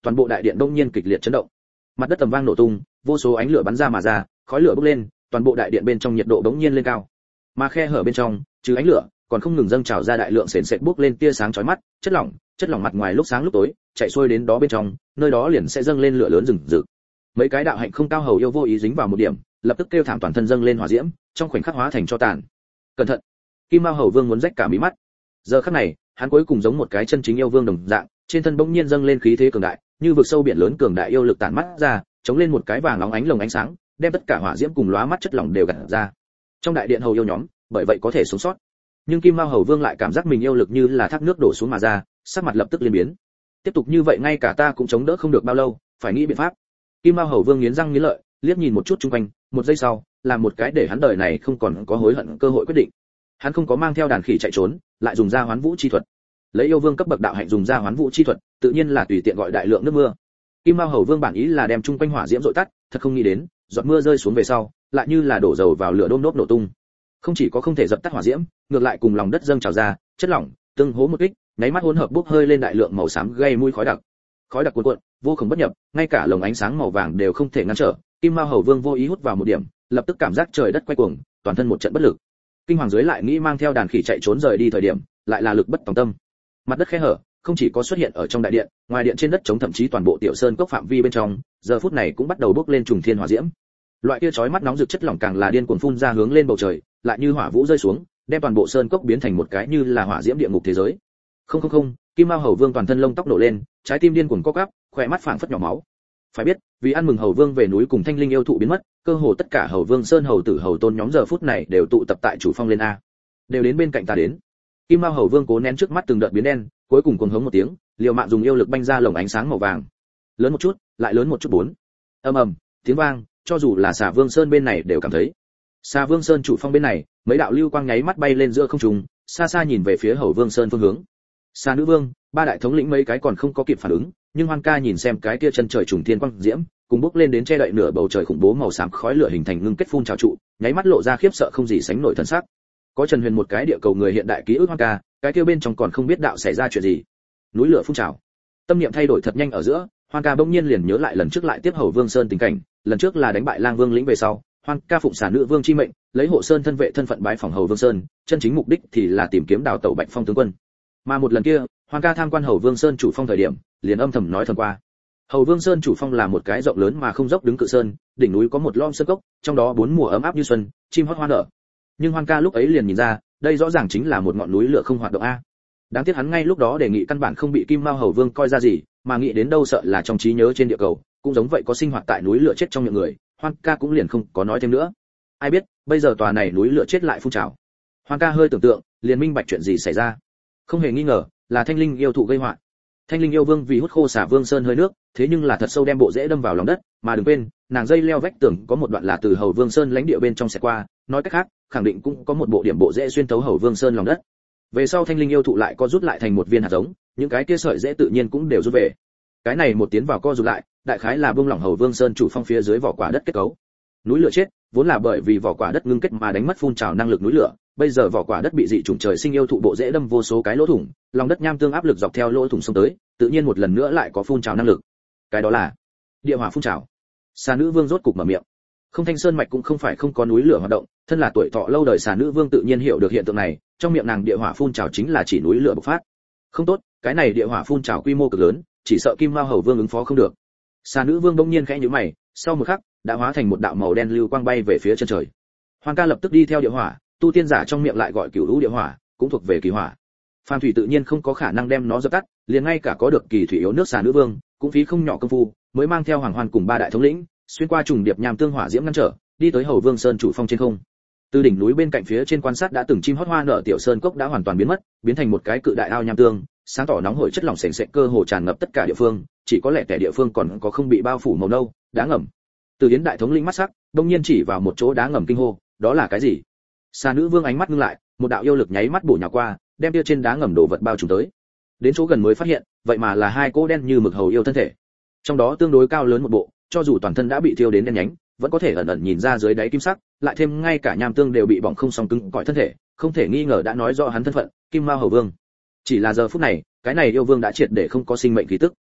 toàn bộ đại điện đông nhiên kịch liệt chấn động. Mặt đất tầm vang nổ tung, vô số ánh lửa bắn ra mà ra, khói lửa bốc lên, toàn bộ đại điện bên trong nhiệt độ bỗng nhiên lên cao. Mà khe hở bên trong, trừ ánh lửa, còn không ngừng dâng trào ra đại lượng sền sệt bốc lên tia sáng chói mắt, chất lỏng, chất lỏng mặt ngoài lúc sáng lúc tối, chạy xuôi đến đó bên trong, nơi đó liền sẽ dâng lên lửa lớn rừng rực. Mấy cái đạo hạnh không cao hầu yêu vô ý dính vào một điểm, lập tức kêu thảm toàn thân dâng lên hỏa diễm, trong khoảnh khắc hóa thành tro tàn. Cẩn thận! Kim Mao Hầu Vương muốn rách cả mí mắt. Giờ khắc này, hắn cuối cùng giống một cái chân chính yêu vương đồng dạng, trên thân bỗng nhiên dâng lên khí thế cường đại, như vực sâu biển lớn cường đại yêu lực tản mắt ra, chống lên một cái vàng nóng ánh lồng ánh sáng, đem tất cả hỏa diễm cùng lóa mắt chất lỏng đều gạt ra. Trong đại điện hầu yêu nhóm, bởi vậy có thể sống sót. Nhưng Kim Mao Hầu Vương lại cảm giác mình yêu lực như là thác nước đổ xuống mà ra, sắc mặt lập tức liên biến. Tiếp tục như vậy ngay cả ta cũng chống đỡ không được bao lâu, phải nghĩ biện pháp. Kim Mao Hầu Vương nghiến răng nghiến lợi, liếc nhìn một chút xung quanh, một giây sau, làm một cái để hắn đời này không còn có hối hận cơ hội quyết định. Hắn không có mang theo đàn khỉ chạy trốn, lại dùng ra hoán vũ chi thuật. Lấy yêu vương cấp bậc đạo hạnh dùng ra hoán vũ chi thuật, tự nhiên là tùy tiện gọi đại lượng nước mưa. Kim Mao Hầu Vương bản ý là đem chung quanh hỏa diễm dội tắt, thật không nghĩ đến, giọt mưa rơi xuống về sau, lại như là đổ dầu vào lửa đôm đốt nổ tung. Không chỉ có không thể dập tắt hỏa diễm, ngược lại cùng lòng đất dâng trào ra, chất lỏng, tương hố một kích, nháy mắt hỗn hợp bốc hơi lên đại lượng màu xám gây mùi khói đặc. Khói đặc cuồn cuộn, vô cùng bất nhập, ngay cả lồng ánh sáng màu vàng đều không thể ngăn trở. Kim Mao Hầu Vương vô ý hút vào một điểm, lập tức cảm giác trời đất quay cuồng, toàn thân một trận bất lực. Kinh hoàng dưới lại nghĩ mang theo đàn khỉ chạy trốn rời đi thời điểm, lại là lực bất tòng tâm. Mặt đất khe hở, không chỉ có xuất hiện ở trong đại điện, ngoài điện trên đất trống thậm chí toàn bộ tiểu sơn cốc phạm vi bên trong, giờ phút này cũng bắt đầu bốc lên trùng thiên hỏa diễm. Loại kia chói mắt nóng rực chất lỏng càng là điên cuồng phun ra hướng lên bầu trời, lại như hỏa vũ rơi xuống, đem toàn bộ sơn cốc biến thành một cái như là hỏa diễm địa ngục thế giới. Không không không, Kim Mao Hầu Vương toàn thân lông tóc nổ lên, trái tim điên cuồng co quắp, khóe mắt phảng phất nhỏ máu. Phải biết, vì ăn mừng Hầu Vương về núi cùng Thanh Linh yêu thụ biến mất, cơ hồ tất cả Hầu Vương Sơn hầu tử hầu tôn nhóm giờ phút này đều tụ tập tại chủ phong lên a. Đều đến bên cạnh ta đến. Kim Mao Hầu Vương cố nén trước mắt từng đợt biến đen, cuối cùng cuồng hống một tiếng, liều mạng dùng yêu lực banh ra lồng ánh sáng màu vàng. Lớn một chút, lại lớn một chút bốn. Ầm ầm, tiếng vang, cho dù là Xà Vương Sơn bên này đều cảm thấy. Xà Vương Sơn chủ phong bên này, mấy đạo lưu quang nháy mắt bay lên giữa không trung, xa xa nhìn về phía Hầu Vương Sơn phương hướng. Xà Nữ Vương, ba đại thống lĩnh mấy cái còn không có kịp phản ứng, nhưng Hoan Ca nhìn xem cái kia chân trời trùng thiên quang diễm, cùng bước lên đến che đậy nửa bầu trời khủng bố màu xám khói lửa hình thành ngưng kết phun trào trụ, nháy mắt lộ ra khiếp sợ không gì sánh nổi thần sắc. Có Trần Huyền một cái địa cầu người hiện đại ký ức Hoan Ca, cái kia bên trong còn không biết đạo xảy ra chuyện gì. Núi lửa phun trào. Tâm niệm thay đổi thật nhanh ở giữa, Hoan Ca bỗng nhiên liền nhớ lại lần trước lại tiếp Hầu Vương Sơn tình cảnh, lần trước là đánh bại Lang Vương lĩnh về sau, Hoan Ca phụng Xà Nữ Vương chi mệnh, lấy hộ sơn thân vệ thân phận bái phòng Hầu Vương Sơn, chân chính mục đích thì là tìm kiếm đào tẩu Bạch Phong tướng quân. Mà một lần kia, Hoan Ca tham quan Hầu Vương Sơn chủ phong thời điểm, liền âm thầm nói thầm qua. Hầu Vương Sơn chủ phong là một cái rộng lớn mà không dốc đứng cự sơn, đỉnh núi có một lom sơn cốc, trong đó bốn mùa ấm áp như xuân, chim hót hoa nở. Nhưng Hoan Ca lúc ấy liền nhìn ra, đây rõ ràng chính là một ngọn núi lửa không hoạt động a. Đáng tiếc hắn ngay lúc đó đề nghị căn bản không bị Kim Mao Hầu Vương coi ra gì, mà nghĩ đến đâu sợ là trong trí nhớ trên địa cầu, cũng giống vậy có sinh hoạt tại núi lửa chết trong miệng người, Hoan Ca cũng liền không có nói thêm nữa. Ai biết, bây giờ tòa này núi lửa chết lại phun trào. Hoan Ca hơi tưởng tượng, liền minh bạch chuyện gì xảy ra. Không hề nghi ngờ, là Thanh Linh yêu thụ gây họa. Thanh Linh yêu vương vì hút khô Xà Vương Sơn hơi nước, thế nhưng là thật sâu đem bộ rễ đâm vào lòng đất, mà đừng quên, nàng dây leo vách tường có một đoạn là từ Hầu Vương Sơn lãnh địa bên trong sẽ qua, nói cách khác, khẳng định cũng có một bộ điểm bộ rễ xuyên thấu Hầu Vương Sơn lòng đất. Về sau Thanh Linh yêu thụ lại có rút lại thành một viên hạt giống, những cái kia sợi rễ tự nhiên cũng đều rút về. Cái này một tiến vào co rụt lại, đại khái là buông lỏng Hầu Vương Sơn chủ phong phía dưới vỏ quả đất kết cấu. Núi lửa chết, vốn là bởi vì vỏ quả đất ngưng kết mà đánh mất phun trào năng lực núi lửa, bây giờ vỏ quả đất bị dị chủng trời sinh yêu thụ bộ rễ đâm vô số cái lỗ thủng, lòng đất nham tương áp lực dọc theo lỗ thủng xông tới, tự nhiên một lần nữa lại có phun trào năng lực. Cái đó là địa hỏa phun trào. Xà Nữ Vương rốt cục mở miệng. Không Thanh Sơn mạch cũng không phải không có núi lửa hoạt động, thân là tuổi thọ lâu đời Xà Nữ Vương tự nhiên hiểu được hiện tượng này, trong miệng nàng địa hỏa phun trào chính là chỉ núi lửa bộc phát. Không tốt, cái này địa hỏa phun trào quy mô cực lớn, chỉ sợ Kim Mao Hầu Vương ứng phó không được. Xà Nữ Vương bỗng nhiên khẽ nhíu mày, sau một khắc, đã hóa thành một đạo màu đen lưu quang bay về phía chân trời. Hoan Ca lập tức đi theo địa hỏa, tu tiên giả trong miệng lại gọi cửu lũ địa hỏa, cũng thuộc về kỳ hỏa. Phàm thủy tự nhiên không có khả năng đem nó dập tắt, liền ngay cả có được kỳ thủy yếu nước Xà Nữ Vương, cũng phí không nhỏ công phu, mới mang theo Hoàng Hoan cùng ba đại thống lĩnh, xuyên qua trùng điệp nham tương hỏa diễm ngăn trở, đi tới Hầu Vương Sơn chủ phong trên không. Từ đỉnh núi bên cạnh phía trên quan sát đã từng chim hót hoa nở tiểu sơn cốc đã hoàn toàn biến mất, biến thành một cái cự đại ao nham tương, sáng tỏ nóng hổi chất lỏng sền sệt cơ hồ tràn ngập tất cả địa phương, chỉ có lẻ tẻ địa phương còn có không bị bao phủ màu nâu, đá ngầm. Từ Yến đại thống lĩnh mắt sắc, đông nhiên chỉ vào một chỗ đá ngầm kinh hô, đó là cái gì? Xà Nữ Vương ánh mắt ngưng lại, một đạo yêu lực nháy mắt bổ nhào qua, đem kia trên đá ngầm đổ vật bao trùm tới. Đến chỗ gần mới phát hiện, vậy mà là hai cỗ đen như mực hầu yêu thân thể. Trong đó tương đối cao lớn một bộ, cho dù toàn thân đã bị thiêu đến đen nhánh, vẫn có thể ẩn ẩn nhìn ra dưới đáy kim sắc, lại thêm ngay cả nham tương đều bị bỏng không song cứng cỏi thân thể, không thể nghi ngờ đã nói rõ hắn thân phận, Kim Mao Hầu Vương. Chỉ là giờ phút này, cái này yêu vương đã triệt để không có sinh mệnh khí tức.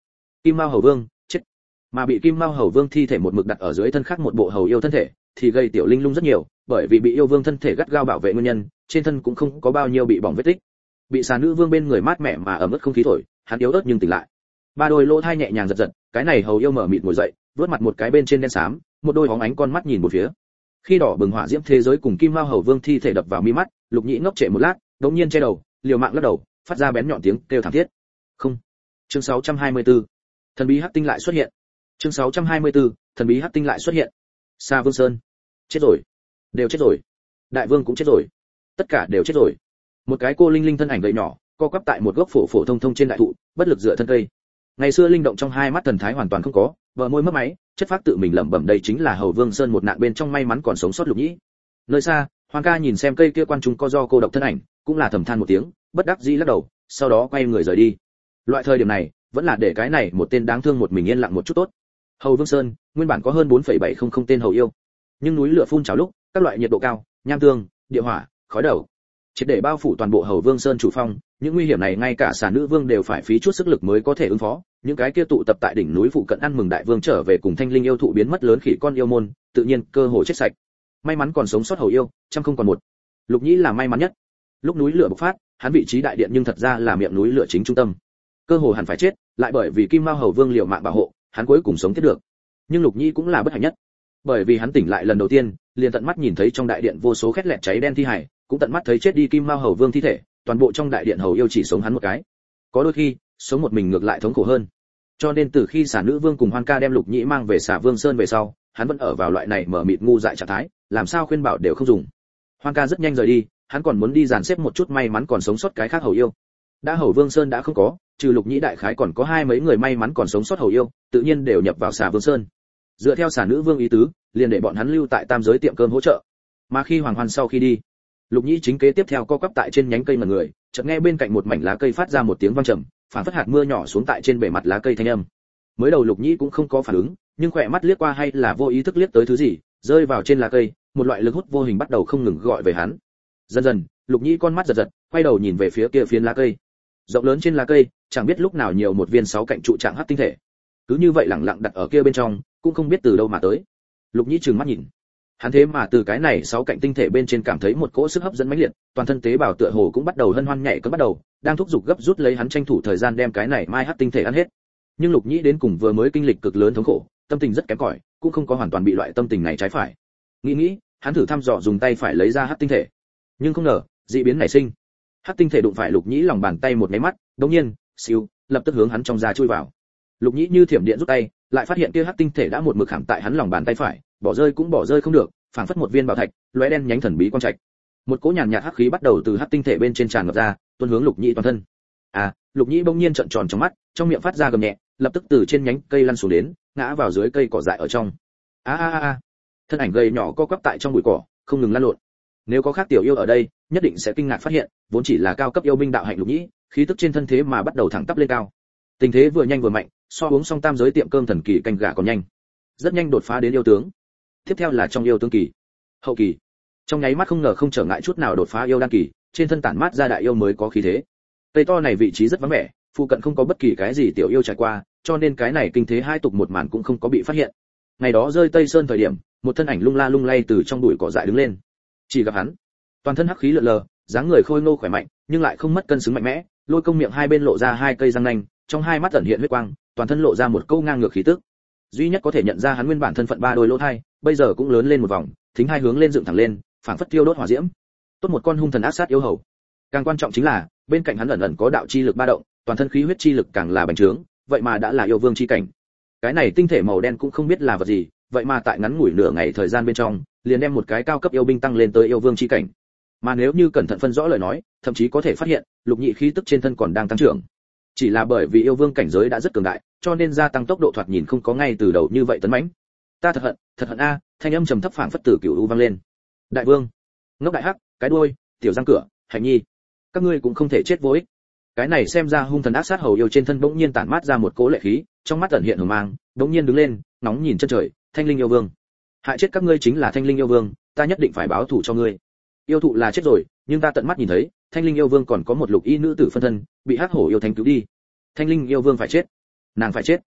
Kim Mao Hầu Vương chết. Mà bị Kim Mao Hầu Vương thi thể một mực đặt ở dưới thân khác một bộ hầu yêu thân thể, thì gây tiểu linh lung rất nhiều, bởi vì bị yêu vương thân thể gắt gao bảo vệ nguyên nhân, trên thân cũng không có bao nhiêu bị bỏng vết tích. Bị xà nữ vương bên người mát mẻ mà ẩm ướt không khí thổi, hắn yếu ớt nhưng tỉnh lại. Ba đôi lỗ thai nhẹ nhàng giật giật, cái này hầu yêu mở mịt ngồi dậy, vớt mặt một cái bên trên đen xám, một đôi hóng ánh con mắt nhìn một phía. Khi đỏ bừng hỏa diễm thế giới cùng Kim Mao Hầu Vương thi thể đập vào mi mắt, Lục Nhĩ ngốc trệ một lát, đột nhiên che đầu, liều mạng lắc đầu, phát ra bén nhọn tiếng kêu thảm thiết. Không. Chương sáu trăm hai mươi tư. Thần bí hắc tinh lại xuất hiện. Chương sáu trăm hai mươi tư. Thần bí hắc tinh lại xuất hiện. Sa Vương Sơn. Chết rồi. Đều chết rồi. Đại vương cũng chết rồi. Tất cả đều chết rồi. Một cái cô linh linh thân ảnh gầy nhỏ, co quắp tại một gốc phổ phổ thông thông trên đại thụ, bất lực dựa thân cây. Ngày xưa linh động trong hai mắt thần thái hoàn toàn không có, vợ môi mất máy, chất phác tự mình lẩm bẩm đây chính là Hầu Vương Sơn một nạn bên trong may mắn còn sống sót Lục Nhĩ. Nơi xa, Hoàng Ca nhìn xem cây kia quan trung co do cô độc thân ảnh, cũng là thầm than một tiếng, bất đắc dĩ lắc đầu, sau đó quay người rời đi. Loại thời điểm này, vẫn là để cái này một tên đáng thương một mình yên lặng một chút tốt. Hầu Vương Sơn, nguyên bản có hơn bốn phẩy bảy không không tên hầu yêu, nhưng núi lửa phun trào lúc, các loại nhiệt độ cao, nham tương, địa hỏa, khói đầu, triệt để bao phủ toàn bộ Hầu Vương Sơn chủ phong, những nguy hiểm này ngay cả xà nữ vương đều phải phí chút sức lực mới có thể ứng phó. Những cái kia tụ tập tại đỉnh núi phụ cận ăn mừng đại vương trở về cùng thanh linh yêu thụ biến mất lớn khỉ con yêu môn, tự nhiên cơ hồ chết sạch. May mắn còn sống sót hầu yêu, trăm không còn một. Lục Nhĩ là may mắn nhất. Lúc núi lửa bộc phát, hắn vị trí đại điện nhưng thật ra là miệng núi lửa chính trung tâm. Cơ hồ hẳn phải chết, lại bởi vì Kim Mao Hầu Vương liều mạng bảo hộ, hắn cuối cùng sống tiếp được. Nhưng Lục Nhĩ cũng là bất hạnh nhất, bởi vì hắn tỉnh lại lần đầu tiên, liền tận mắt nhìn thấy trong đại điện vô số khét lẹt cháy đen thi hải, cũng tận mắt thấy chết đi Kim Mao Hầu Vương thi thể, toàn bộ trong đại điện hầu yêu chỉ sống hắn một cái. Có đôi khi, sống một mình ngược lại thống khổ hơn. Cho nên từ khi xà nữ vương cùng Hoan Ca đem Lục Nhĩ mang về xà Vương Sơn về sau, hắn vẫn ở vào loại này mở mịt ngu dại trạng thái, làm sao khuyên bảo đều không dùng. Hoan Ca rất nhanh rời đi, hắn còn muốn đi dàn xếp một chút may mắn còn sống sót cái khác hầu yêu. Đã Hầu Vương Sơn đã không có, trừ Lục Nhĩ đại khái còn có hai mấy người may mắn còn sống sót hầu yêu, tự nhiên đều nhập vào xà Vương Sơn. Dựa theo xà nữ vương ý tứ, liền để bọn hắn lưu tại tam giới tiệm cơm hỗ trợ. Mà khi Hoàng Hoan sau khi đi, Lục Nhĩ chính kế tiếp theo co quắp tại trên nhánh cây mà người, chợt nghe bên cạnh một mảnh lá cây phát ra một tiếng vang trầm, phản phất hạt mưa nhỏ xuống tại trên bề mặt lá cây thanh âm. Mới đầu Lục Nhĩ cũng không có phản ứng, nhưng khỏe mắt liếc qua hay là vô ý thức liếc tới thứ gì, rơi vào trên lá cây, một loại lực hút vô hình bắt đầu không ngừng gọi về hắn. Dần dần, Lục Nhĩ con mắt giật giật, quay đầu nhìn về phía kia phiến lá cây. Rộng lớn trên lá cây, chẳng biết lúc nào nhiều một viên sáu cạnh trụ trạng hắc tinh thể. Cứ như vậy lẳng lặng đặt ở kia bên trong, cũng không biết từ đâu mà tới. Lục Nhĩ trừng mắt nhìn. Hắn thế mà từ cái này sáu cạnh tinh thể bên trên cảm thấy một cỗ sức hấp dẫn mãnh liệt, toàn thân tế bào tựa hồ cũng bắt đầu hân hoan nhảy cẫng bắt đầu, đang thúc giục gấp rút lấy hắn tranh thủ thời gian đem cái này mai hắc tinh thể ăn hết. Nhưng Lục Nhĩ đến cùng vừa mới kinh lịch cực lớn thống khổ, tâm tình rất kém cỏi, cũng không có hoàn toàn bị loại tâm tình này trái phải. Nghĩ nghĩ, hắn thử thăm dò dùng tay phải lấy ra hắc tinh thể. Nhưng không ngờ, dị biến nảy sinh. Hắc tinh thể đụng phải Lục Nhĩ lòng bàn tay một cái mắt, đột nhiên, siêu, lập tức hướng hắn trong da chui vào. Lục Nhĩ như thiểm điện rút tay, lại phát hiện kia hắc tinh thể đã một mực khảm tại hắn lòng bàn tay phải, bỏ rơi cũng bỏ rơi không được, phảng phất một viên bảo thạch, lóe đen nhánh thần bí quang trạch. Một cỗ nhàn nhạt hắc khí bắt đầu từ hắc tinh thể bên trên tràn ngập ra, tuôn hướng Lục Nhĩ toàn thân. À, Lục Nhĩ bỗng nhiên trợn tròn trong mắt, trong miệng phát ra gầm nhẹ, lập tức từ trên nhánh cây lăn xuống đến, ngã vào dưới cây cỏ dại ở trong. A a a, thân ảnh gầy nhỏ co quắp tại trong bụi cỏ, không ngừng lăn lộn. Nếu có khác tiểu yêu ở đây, nhất định sẽ kinh ngạc phát hiện, vốn chỉ là cao cấp yêu binh đạo hạnh Lục Nhĩ, khí tức trên thân thế mà bắt đầu thẳng tắp lên cao. Tình thế vừa nhanh vừa mạnh, so uống xong tam giới tiệm cơm thần kỳ canh gà còn nhanh. Rất nhanh đột phá đến yêu tướng. Tiếp theo là trong yêu tướng kỳ, hậu kỳ. Trong nháy mắt không ngờ không trở ngại chút nào đột phá yêu đan kỳ, trên thân tản mát ra đại yêu mới có khí thế. Cây to này vị trí rất vắng vẻ, phụ cận không có bất kỳ cái gì tiểu yêu trải qua, cho nên cái này kinh thế hai tục một màn cũng không có bị phát hiện. Ngày đó rơi Tây Sơn thời điểm, một thân ảnh lung la lung lay từ trong bụi cỏ dại đứng lên. Chỉ gặp hắn, toàn thân hắc khí lượn lờ, dáng người khôi ngô khỏe mạnh, nhưng lại không mất cân xứng mạnh mẽ, lôi công miệng hai bên lộ ra hai cây răng nanh, trong hai mắt ẩn hiện huyết quang, toàn thân lộ ra một câu ngang ngược khí tức. Duy nhất có thể nhận ra hắn nguyên bản thân phận ba đôi lỗ thai, bây giờ cũng lớn lên một vòng, thính hai hướng lên dựng thẳng lên, phảng phất tiêu đốt hỏa diễm. Tốt một con hung thần ác sát yêu hầu. Càng quan trọng chính là, bên cạnh hắn ẩn ẩn có đạo chi lực ba động, toàn thân khí huyết chi lực càng là bành trướng, vậy mà đã là yêu vương chi cảnh. Cái này tinh thể màu đen cũng không biết là vật gì, vậy mà tại ngắn ngủi nửa ngày thời gian bên trong, liền đem một cái cao cấp yêu binh tăng lên tới yêu vương chi cảnh. Mà nếu như cẩn thận phân rõ lời nói, thậm chí có thể phát hiện, Lục Nhĩ khí tức trên thân còn đang tăng trưởng. Chỉ là bởi vì yêu vương cảnh giới đã rất cường đại, cho nên gia tăng tốc độ thoạt nhìn không có ngay từ đầu như vậy tấn mãnh. Ta thật hận, thật hận a, thanh âm trầm thấp phảng phất tử cửu u vang lên. Đại vương, ngốc đại hắc, cái đuôi, tiểu răng cửa, hành nhi, các ngươi cũng không thể chết vô ích. Cái này xem ra hung thần ác sát hầu yêu trên thân bỗng nhiên tản mát ra một cỗ lệ khí, trong mắt ẩn hiện hờ mang, bỗng nhiên đứng lên, nóng nhìn chân trời, Thanh Linh yêu vương, hại chết các ngươi chính là Thanh Linh yêu vương, ta nhất định phải báo thù cho ngươi. Yêu thụ là chết rồi, nhưng ta tận mắt nhìn thấy, Thanh Linh yêu vương còn có một lục y nữ tử phân thân, bị hắc hổ yêu thánh cứu đi. Thanh Linh yêu vương phải chết, nàng phải chết.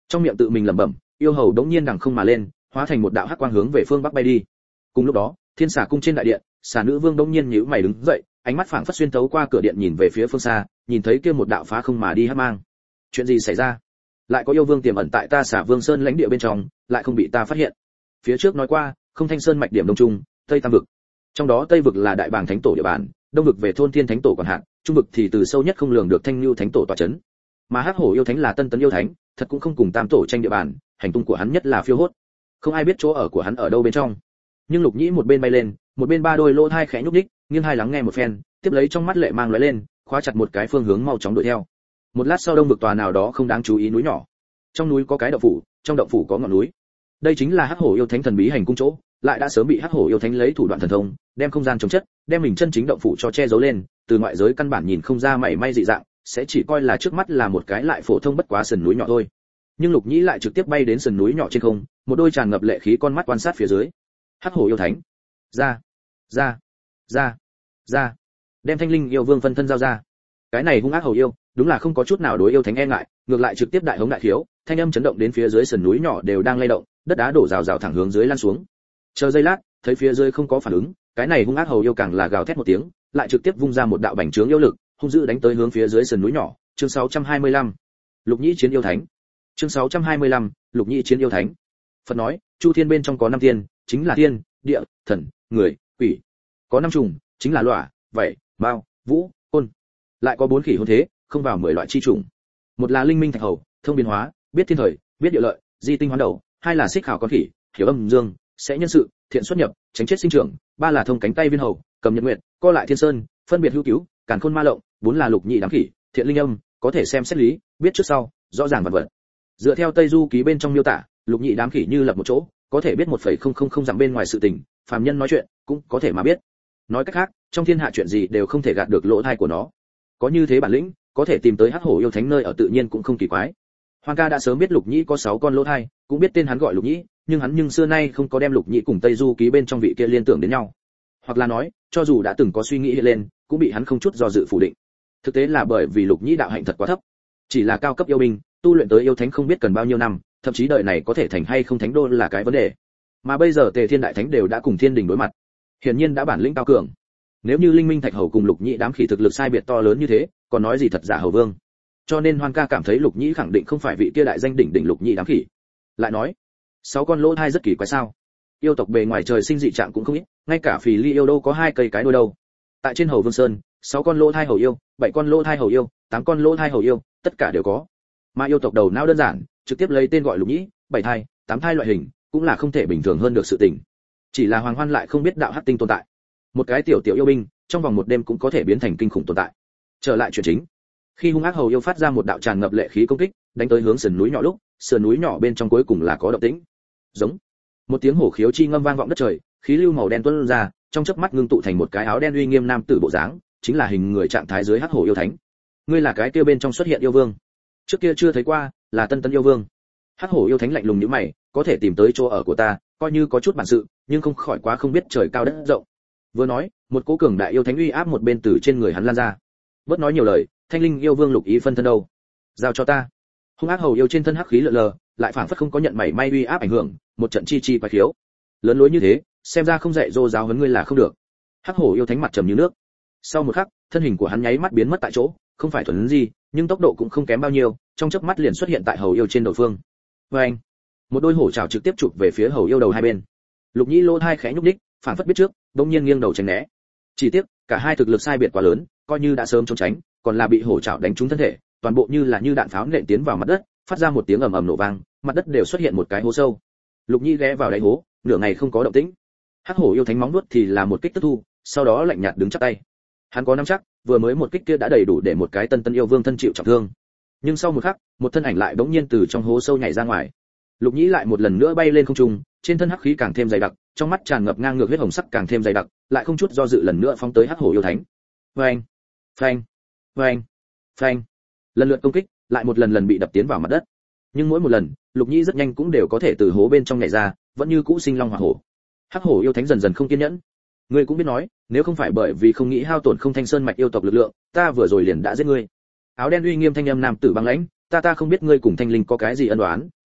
trong miệng tự mình lẩm bẩm, yêu hầu đống nhiên đằng không mà lên, hóa thành một đạo hắc quang hướng về phương bắc bay đi. Cùng lúc đó, thiên xà cung trên đại điện, xà nữ vương đống nhiên nhíu mày đứng dậy, ánh mắt phảng phất xuyên thấu qua cửa điện nhìn về phía phương xa, nhìn thấy kia một đạo phá không mà đi hắc mang. Chuyện gì xảy ra? Lại có yêu vương tiềm ẩn tại ta xà vương sơn lãnh địa bên trong, lại không bị ta phát hiện. Phía trước nói qua, không thanh sơn mạch điểm đông trung, tây tam vực. Trong đó tây vực là đại bàng thánh tổ địa bàn, đông vực về thôn thiên thánh tổ quản hạt, trung vực thì từ sâu nhất không lường được thanh lưu thánh tổ tọa chấn. Mà hắc hổ yêu thánh là tân tấn yêu thánh, thật cũng không cùng tam tổ tranh địa bàn, hành tung của hắn nhất là phiêu hốt, không ai biết chỗ ở của hắn ở đâu bên trong. Nhưng Lục Nhĩ một bên bay lên, một bên ba đôi lỗ tai khẽ nhúc nhích, nghiêng hai lắng nghe một phen, tiếp lấy trong mắt lệ mang lóe lên, khóa chặt một cái phương hướng mau chóng đuổi theo. Một lát sau đông vực tòa nào đó không đáng chú ý núi nhỏ. Trong núi có cái động phủ, trong động phủ có ngọn núi. Đây chính là hắc hổ yêu thánh thần bí hành cung chỗ, lại đã sớm bị hắc hổ yêu thánh lấy thủ đoạn thần thông, đem không gian chống chất, đem mình chân chính động phủ cho che giấu lên, từ ngoại giới căn bản nhìn không ra mảy may dị dạng, sẽ chỉ coi là trước mắt là một cái lại phổ thông bất quá sườn núi nhỏ thôi. Nhưng Lục Nhĩ lại trực tiếp bay đến sườn núi nhỏ trên không, một đôi tràn ngập lệ khí con mắt quan sát phía dưới. Hắc hổ yêu thánh, ra, ra, ra, ra, đem Thanh Linh yêu vương phân thân giao ra. Cái này hung ác hầu yêu, đúng là không có chút nào đối yêu thánh e ngại, ngược lại trực tiếp đại hống đại khiếu, thanh âm chấn động đến phía dưới sườn núi nhỏ đều đang lay động, đất đá đổ rào rào thẳng hướng dưới lan xuống. Chờ giây lát, thấy phía dưới không có phản ứng, cái này hung ác hầu yêu càng là gào thét một tiếng, lại trực tiếp vung ra một đạo bành trướng yêu lực, hung dữ đánh tới hướng phía dưới sườn núi nhỏ. Chương sáu trăm hai mươi lăm, Lục Nhĩ chiến yêu thánh. Chương sáu trăm hai mươi lăm, Lục Nhĩ chiến yêu thánh. Phật nói, Chu Thiên bên trong có năm tiên, chính là thiên, địa, thần, người, quỷ. Có năm trùng, chính là lỏa, vảy, mao, vũ, côn. Lại có bốn khỉ hôn thế, không vào mười loại chi trùng. Một là linh minh thạch hầu, thông biến hóa, biết thiên thời, biết địa lợi, di tinh hoán đầu. Hai là xích khảo con khỉ, hiểu âm dương, sẽ nhân sự, thiện xuất nhập, tránh chết sinh trưởng. Ba là thông cánh tay viên hầu, cầm nhật nguyệt, co lại thiên sơn, phân biệt hữu cứu, càn khôn ma lộng. Bốn là lục nhị đám khỉ, thiện linh âm, có thể xem xét lý, biết trước sau, rõ ràng vật vật. Dựa theo Tây Du ký bên trong miêu tả, lục nhị đám khỉ như lập một chỗ, có thể biết một phẩy không không không dặm bên ngoài sự tình, phàm nhân nói chuyện cũng có thể mà biết. Nói cách khác, trong thiên hạ chuyện gì đều không thể gạt được lỗ tai của nó. Có như thế bản lĩnh, có thể tìm tới hắc hổ yêu thánh nơi ở tự nhiên cũng không kỳ quái. Hoàng ca đã sớm biết Lục Nhĩ có sáu con lỗ tai, cũng biết tên hắn gọi Lục Nhĩ, nhưng hắn nhưng xưa nay không có đem Lục Nhĩ cùng Tây Du ký bên trong vị kia liên tưởng đến nhau. Hoặc là nói, cho dù đã từng có suy nghĩ hiện lên, cũng bị hắn không chút do dự phủ định. Thực tế là bởi vì Lục Nhĩ đạo hạnh thật quá thấp, chỉ là cao cấp yêu binh, tu luyện tới yêu thánh không biết cần bao nhiêu năm, thậm chí đời này có thể thành hay không thánh đô là cái vấn đề. Mà bây giờ Tề Thiên đại thánh đều đã cùng Thiên Đình đối mặt, hiển nhiên đã bản lĩnh cao cường. Nếu như Linh Minh Thạch Hầu cùng Lục Nhĩ đám khỉ thực lực sai biệt to lớn như thế, còn nói gì thật giả hầu vương. Cho nên Hoan ca cảm thấy Lục Nhĩ khẳng định không phải vị kia đại danh đỉnh đỉnh Lục Nhĩ đám khỉ. Lại nói, sáu con lỗ thai rất kỳ quái sao? Yêu tộc bề ngoài trời sinh dị trạng cũng không ít, ngay cả phì ly yêu đâu có hai cây cái đuôi đâu. Tại trên Hầu Vương Sơn, sáu con lỗ thai hầu yêu, bảy con lỗ thai hầu yêu, tám con lỗ thai hầu yêu, tất cả đều có. Mà yêu tộc đầu não đơn giản, trực tiếp lấy tên gọi Lục Nhĩ, bảy thai, tám thai loại hình, cũng là không thể bình thường hơn được sự tình. Chỉ là Hoàng Hoan lại không biết đạo hắc tinh tồn tại. Một cái tiểu tiểu yêu binh, trong vòng một đêm cũng có thể biến thành kinh khủng tồn tại. Trở lại chuyện chính. Khi hung ác hầu yêu phát ra một đạo tràn ngập lệ khí công kích, đánh tới hướng sườn núi nhỏ lúc, sườn núi nhỏ bên trong cuối cùng là có động tĩnh. Giống. Một tiếng hổ khiếu chi ngâm vang vọng đất trời, khí lưu màu đen tuôn ra, trong chớp mắt ngưng tụ thành một cái áo đen uy nghiêm nam tử bộ dáng, chính là hình người trạng thái dưới hắc hổ yêu thánh. Ngươi là cái kia bên trong xuất hiện yêu vương. Trước kia chưa thấy qua, là tân tân yêu vương. Hắc hổ yêu thánh lạnh lùng nhíu mày, có thể tìm tới chỗ ở của ta, coi như có chút bản sự, nhưng không khỏi quá không biết trời cao đất rộng. Vừa nói, một cỗ cường đại yêu thánh uy áp một bên từ trên người hắn lan ra. Bớt nói nhiều lời, Thanh Linh yêu vương Lục Ý phân thân đâu? Giao cho ta. Hung ác hầu yêu trên thân hắc khí lờ lờ, lại phảng phất không có nhận mảy may uy áp ảnh hưởng, một trận chi chi quái khiếu. Lớn lối như thế, xem ra không dạy dỗ giáo huấn ngươi là không được. Hắc hổ yêu thánh mặt trầm như nước. Sau một khắc, thân hình của hắn nháy mắt biến mất tại chỗ, không phải thuần gì, nhưng tốc độ cũng không kém bao nhiêu, trong chớp mắt liền xuất hiện tại hầu yêu trên đầu phương. Oeng! Một đôi hổ trảo trực tiếp chụp về phía hầu yêu đầu hai bên. Lục Nhĩ lỗ hai khẽ nhúc nhích, phảng phất biết trước, đột nhiên nghiêng đầu tránh né. Chỉ tiếc, cả hai thực lực sai biệt quá lớn, coi như đã sớm trốn tránh, còn là bị hổ trảo đánh trúng thân thể, toàn bộ như là như đạn pháo nện tiến vào mặt đất, phát ra một tiếng ầm ầm nổ vang, mặt đất đều xuất hiện một cái hố sâu. Lục Nhĩ ghé vào đáy hố, nửa ngày không có động tĩnh. Hắc hổ yêu thánh móng nuốt thì là một kích tức thu, sau đó lạnh nhạt đứng chắp tay. Hắn có nắm chắc, vừa mới một kích kia đã đầy đủ để một cái tân tân yêu vương thân chịu trọng thương. Nhưng sau một khắc, một thân ảnh lại bỗng nhiên từ trong hố sâu nhảy ra ngoài. Lục Nhĩ lại một lần nữa bay lên không trung, trên thân hắc khí càng thêm dày đặc, trong mắt tràn ngập ngang ngược huyết hồng sắc càng thêm dày đặc, lại không chút do dự lần nữa phóng tới hắc hổ yêu thánh. Phanh, phanh, phanh, phanh. Lần lượt công kích, lại một lần lần bị đập tiến vào mặt đất. Nhưng mỗi một lần, Lục Nhĩ rất nhanh cũng đều có thể từ hố bên trong nhảy ra, vẫn như cũ sinh long hỏa hổ. Hắc hổ yêu thánh dần dần không kiên nhẫn. Ngươi cũng biết nói, nếu không phải bởi vì không nghĩ hao tổn không thanh sơn mạch yêu tộc lực lượng, ta vừa rồi liền đã giết ngươi. Áo đen uy nghiêm thanh âm nam tử băng lãnh, ta ta không biết ngươi cùng thanh linh có cái gì ân oán,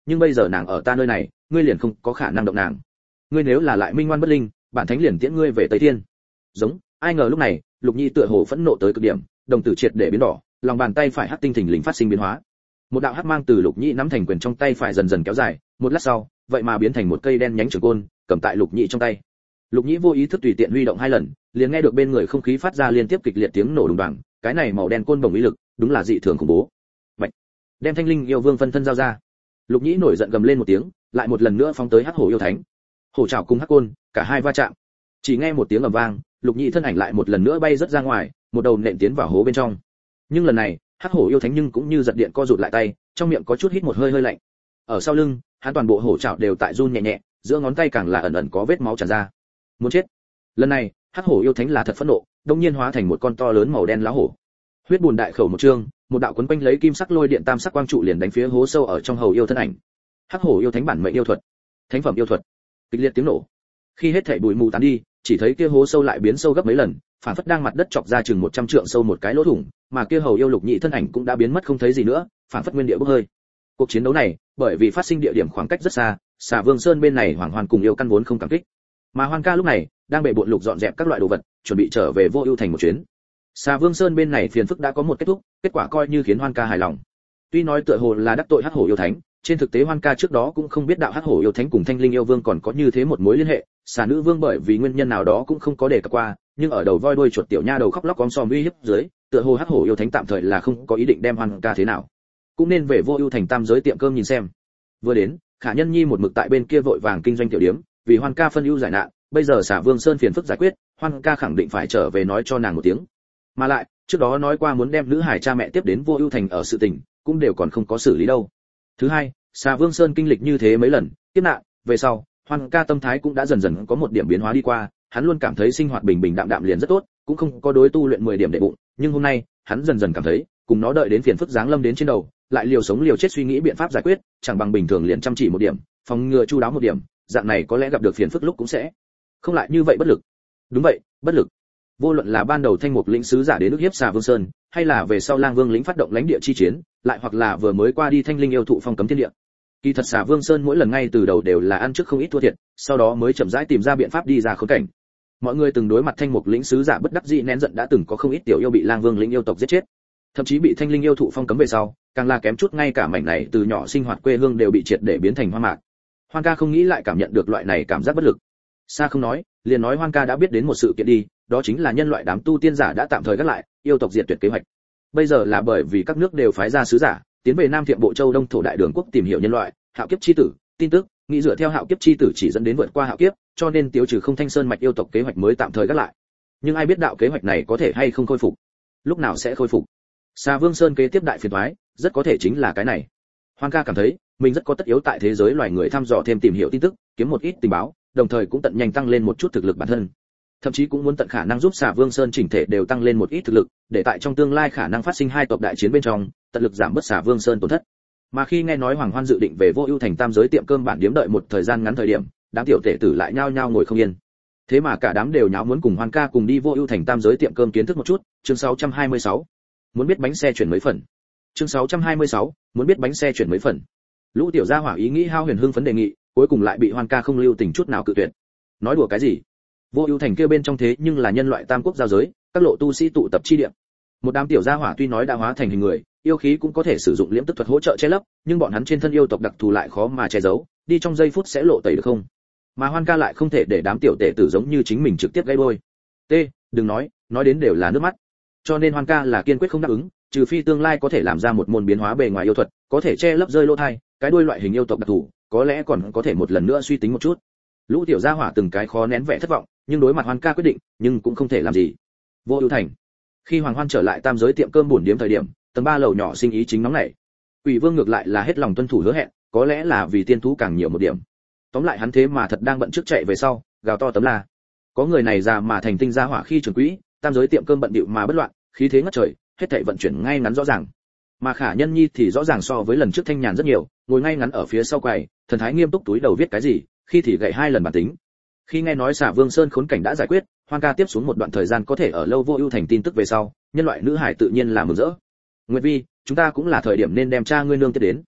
nhưng bây giờ nàng ở ta nơi này ngươi liền không có khả năng động nàng. Ngươi nếu là lại minh ngoan bất linh, bản thánh liền tiễn ngươi về Tây Thiên. Giống. Ai ngờ lúc này Lục Nhĩ tựa hồ phẫn nộ tới cực điểm, đồng tử triệt để biến đỏ, lòng bàn tay phải hắc tinh thình lình phát sinh biến hóa. Một đạo hắc mang từ Lục Nhĩ nắm thành quyền trong tay phải dần dần kéo dài, một lát sau, vậy mà biến thành một cây đen nhánh trường côn, cầm tại Lục Nhĩ trong tay. Lục Nhĩ vô ý thức tùy tiện huy động hai lần, liền nghe được bên người không khí phát ra liên tiếp kịch liệt tiếng nổ đùng đoàng, cái này màu đen côn bổng uy lực, đúng là dị thường khủng bố. Bạch. Đem Thanh Linh yêu vương phân thân giao ra. Lục Nhĩ nổi giận gầm lên một tiếng, lại một lần nữa phóng tới hắc hổ yêu thánh. Hổ trảo cùng hắc côn, cả hai va chạm. Chỉ nghe một tiếng ầm vang, Lục Nhĩ thân ảnh lại một lần nữa bay rất ra ngoài, một đầu nện tiến vào hố bên trong. Nhưng lần này, hắc hổ yêu thánh nhưng cũng như giật điện co rụt lại tay, trong miệng có chút hít một hơi hơi lạnh. Ở sau lưng, hắn toàn bộ hổ trảo đều tại run nhẹ nhẹ, giữa ngón tay càng là ẩn ẩn có vết máu tràn ra. Muốn chết. Lần này, hắc hổ yêu thánh là thật phẫn nộ, đột nhiên hóa thành một con to lớn màu đen lá hổ. Huyết bùn đại khẩu một trương, một đạo quấn quanh lấy kim sắc lôi điện tam sắc quang trụ liền đánh phía hố sâu ở trong hầu yêu thân ảnh. Hắc hổ yêu thánh bản mệnh yêu thuật, thánh phẩm yêu thuật. Kịch liệt tiếng nổ. Khi hết thảy bụi mù tán đi, chỉ thấy kia hố sâu lại biến sâu gấp mấy lần, phản phất đang mặt đất chọc ra chừng một trăm trượng sâu một cái lỗ thủng, mà kia hầu yêu Lục Nhĩ thân ảnh cũng đã biến mất không thấy gì nữa, phản phất nguyên địa bốc hơi. Cuộc chiến đấu này, bởi vì phát sinh địa điểm khoảng cách rất xa, Xà Vương Sơn bên này Hoàng Hoan cùng yêu căn vốn không cảm kích, mà Hoan ca lúc này đang bệ bội lục dọn dẹp các loại đồ vật, chuẩn bị trở về Vô Ưu thành một chuyến. Xà Vương Sơn bên này phiền phức đã có một kết thúc, kết quả coi như khiến Hoan ca hài lòng. Tuy nói tựa hồ là đắc tội hắc hổ yêu thánh, trên thực tế Hoan ca trước đó cũng không biết đạo hắc hổ yêu thánh cùng Thanh Linh yêu vương còn có như thế một mối liên hệ, Xà nữ vương bởi vì nguyên nhân nào đó cũng không có đề cập qua, nhưng ở đầu voi đuôi chuột tiểu nha đầu khóc lóc om sòm uy hiếp dưới, tựa hồ hắc hổ yêu thánh tạm thời là không có ý định đem Hoan ca thế nào, cũng nên về Vô Ưu thành tam giới tiệm cơm nhìn xem. Vừa đến, Khả Nhân Nhi một mực tại bên kia vội vàng kinh doanh tiểu điếm, vì Hoan ca phân ưu giải nạn, bây giờ Xà Vương Sơn phiền phức giải quyết, Hoan ca khẳng định phải trở về nói cho nàng một tiếng. Mà lại, trước đó nói qua muốn đem nữ hải cha mẹ tiếp đến Vô Ưu thành ở sự tình, cũng đều còn không có xử lý đâu. Thứ hai, Xà Vương Sơn kinh lịch như thế mấy lần, kiếp nạn, về sau, Hoan ca tâm thái cũng đã dần dần có một điểm biến hóa đi qua, hắn luôn cảm thấy sinh hoạt bình bình đạm đạm liền rất tốt, cũng không có đối tu luyện mười điểm để bụng, nhưng hôm nay, hắn dần dần cảm thấy, cùng nó đợi đến phiền phức giáng lâm đến trên đầu, lại liều sống liều chết suy nghĩ biện pháp giải quyết, chẳng bằng bình thường liền chăm chỉ một điểm, phòng ngừa chu đáo một điểm, dạng này có lẽ gặp được phiền phức lúc cũng sẽ không lại như vậy bất lực. Đúng vậy, bất lực. Vô luận là ban đầu Thanh Mục lĩnh sứ giả đến nước hiếp Xà Vương Sơn, hay là về sau Lang Vương lĩnh phát động lãnh địa chi chiến, lại hoặc là vừa mới qua đi Thanh Linh yêu thụ phong cấm thiên địa. Kỳ thật Xà Vương Sơn mỗi lần ngay từ đầu đều là ăn trước không ít thua thiệt, sau đó mới chậm rãi tìm ra biện pháp đi ra khốn cảnh. Mọi người từng đối mặt Thanh Mục lĩnh sứ giả bất đắc dĩ nén giận đã từng có không ít tiểu yêu bị Lang Vương lĩnh yêu tộc giết chết, thậm chí bị Thanh Linh yêu thụ phong cấm về sau, càng là kém chút ngay cả mảnh này từ nhỏ sinh hoạt quê hương đều bị triệt để biến thành hoang mạc. Hoan ca không nghĩ lại cảm nhận được loại này cảm giác bất lực. Xa không nói, liền nói Hoan ca đã biết đến một sự kiện đi, đó chính là nhân loại đám tu tiên giả đã tạm thời gác lại yêu tộc diệt tuyệt kế hoạch. Bây giờ là bởi vì các nước đều phái ra sứ giả tiến về Nam Thiệm Bộ Châu Đông thổ đại đường quốc tìm hiểu nhân loại, hạo kiếp chi tử, tin tức, nghĩ dựa theo hạo kiếp chi tử chỉ dẫn đến vượt qua hạo kiếp, cho nên tiêu trừ không Thanh Sơn mạch yêu tộc kế hoạch mới tạm thời gác lại. Nhưng ai biết đạo kế hoạch này có thể hay không khôi phục, lúc nào sẽ khôi phục. Xà Vương Sơn kế tiếp đại phiền toái, rất có thể chính là cái này. Hoan ca cảm thấy, mình rất có tất yếu tại thế giới loài người thăm dò thêm tìm hiểu tin tức, kiếm một ít tình báo, đồng thời cũng tận nhanh tăng lên một chút thực lực bản thân. Thậm chí cũng muốn tận khả năng giúp Xà Vương Sơn chỉnh thể đều tăng lên một ít thực lực, để tại trong tương lai khả năng phát sinh hai tộc đại chiến bên trong, tận lực giảm bớt Xà Vương Sơn tổn thất. Mà khi nghe nói Hoàng Hoan dự định về Vô Ưu thành tam giới tiệm cơm bản điếm đợi một thời gian ngắn thời điểm, đám tiểu tể tử lại nhao nhao ngồi không yên. Thế mà cả đám đều nháo muốn cùng Hoan ca cùng đi Vô Ưu thành tam giới tiệm cơm kiến thức một chút. Chương sáu trăm hai mươi sáu, muốn biết bánh xe chuyển mấy phần. Chương sáu trăm hai mươi sáu, muốn biết bánh xe chuyển mấy phần. Lũ tiểu gia hỏa ý nghĩ hao huyền hưng phấn đề nghị, cuối cùng lại bị Hoan ca không lưu tình chút nào cự tuyệt. Nói đùa cái gì? Vô Ưu thành kia bên trong thế nhưng là nhân loại tam quốc giao giới, các lộ tu sĩ tụ tập chi địa. Một đám tiểu gia hỏa tuy nói đã hóa thành hình người, yêu khí cũng có thể sử dụng liễm tức thuật hỗ trợ che lấp, nhưng bọn hắn trên thân yêu tộc đặc thù lại khó mà che giấu, đi trong giây phút sẽ lộ tẩy được không? Mà Hoan ca lại không thể để đám tiểu tể tử giống như chính mình trực tiếp gây đôi. T, đừng nói, nói đến đều là nước mắt. Cho nên Hoan ca là kiên quyết không đáp ứng, trừ phi tương lai có thể làm ra một môn biến hóa bề ngoài yêu thuật, có thể che lấp rơi lỗ thai, cái đuôi loại hình yêu tộc đặc thù, có lẽ còn có thể một lần nữa suy tính một chút. Lũ tiểu gia hỏa từng cái khó nén vẻ thất vọng, nhưng đối mặt Hoan ca quyết định, nhưng cũng không thể làm gì. Vô Ưu thành. Khi Hoàng Hoan trở lại tam giới tiệm cơm bổn điếm thời điểm, tầng ba lầu nhỏ sinh ý chính nóng nảy. Quỷ Vương ngược lại là hết lòng tuân thủ hứa hẹn, có lẽ là vì tiên thú càng nhiều một điểm. Tóm lại hắn thế mà thật đang bận trước chạy về sau, gào to tấm la. Có người này già mà thành tinh gia hỏa khi trường quỹ, tam giới tiệm cơm bận bịu mà bất loạn, khí thế ngất trời, hết thảy vận chuyển ngay ngắn rõ ràng. Mà Khả Nhân Nhi thì rõ ràng so với lần trước thanh nhàn rất nhiều, ngồi ngay ngắn ở phía sau quầy, thần thái nghiêm túc túi đầu viết cái gì, khi thì gậy hai lần bản tính. Khi nghe nói Xà Vương Sơn khốn cảnh đã giải quyết, Hoan ca tiếp xuống một đoạn thời gian có thể ở lâu Vô Ưu thành tin tức về sau, nhân loại nữ hải tự nhiên là mừng rỡ. Nguyệt Vi, chúng ta cũng là thời điểm nên đem cha ngươi nương tiếp đến.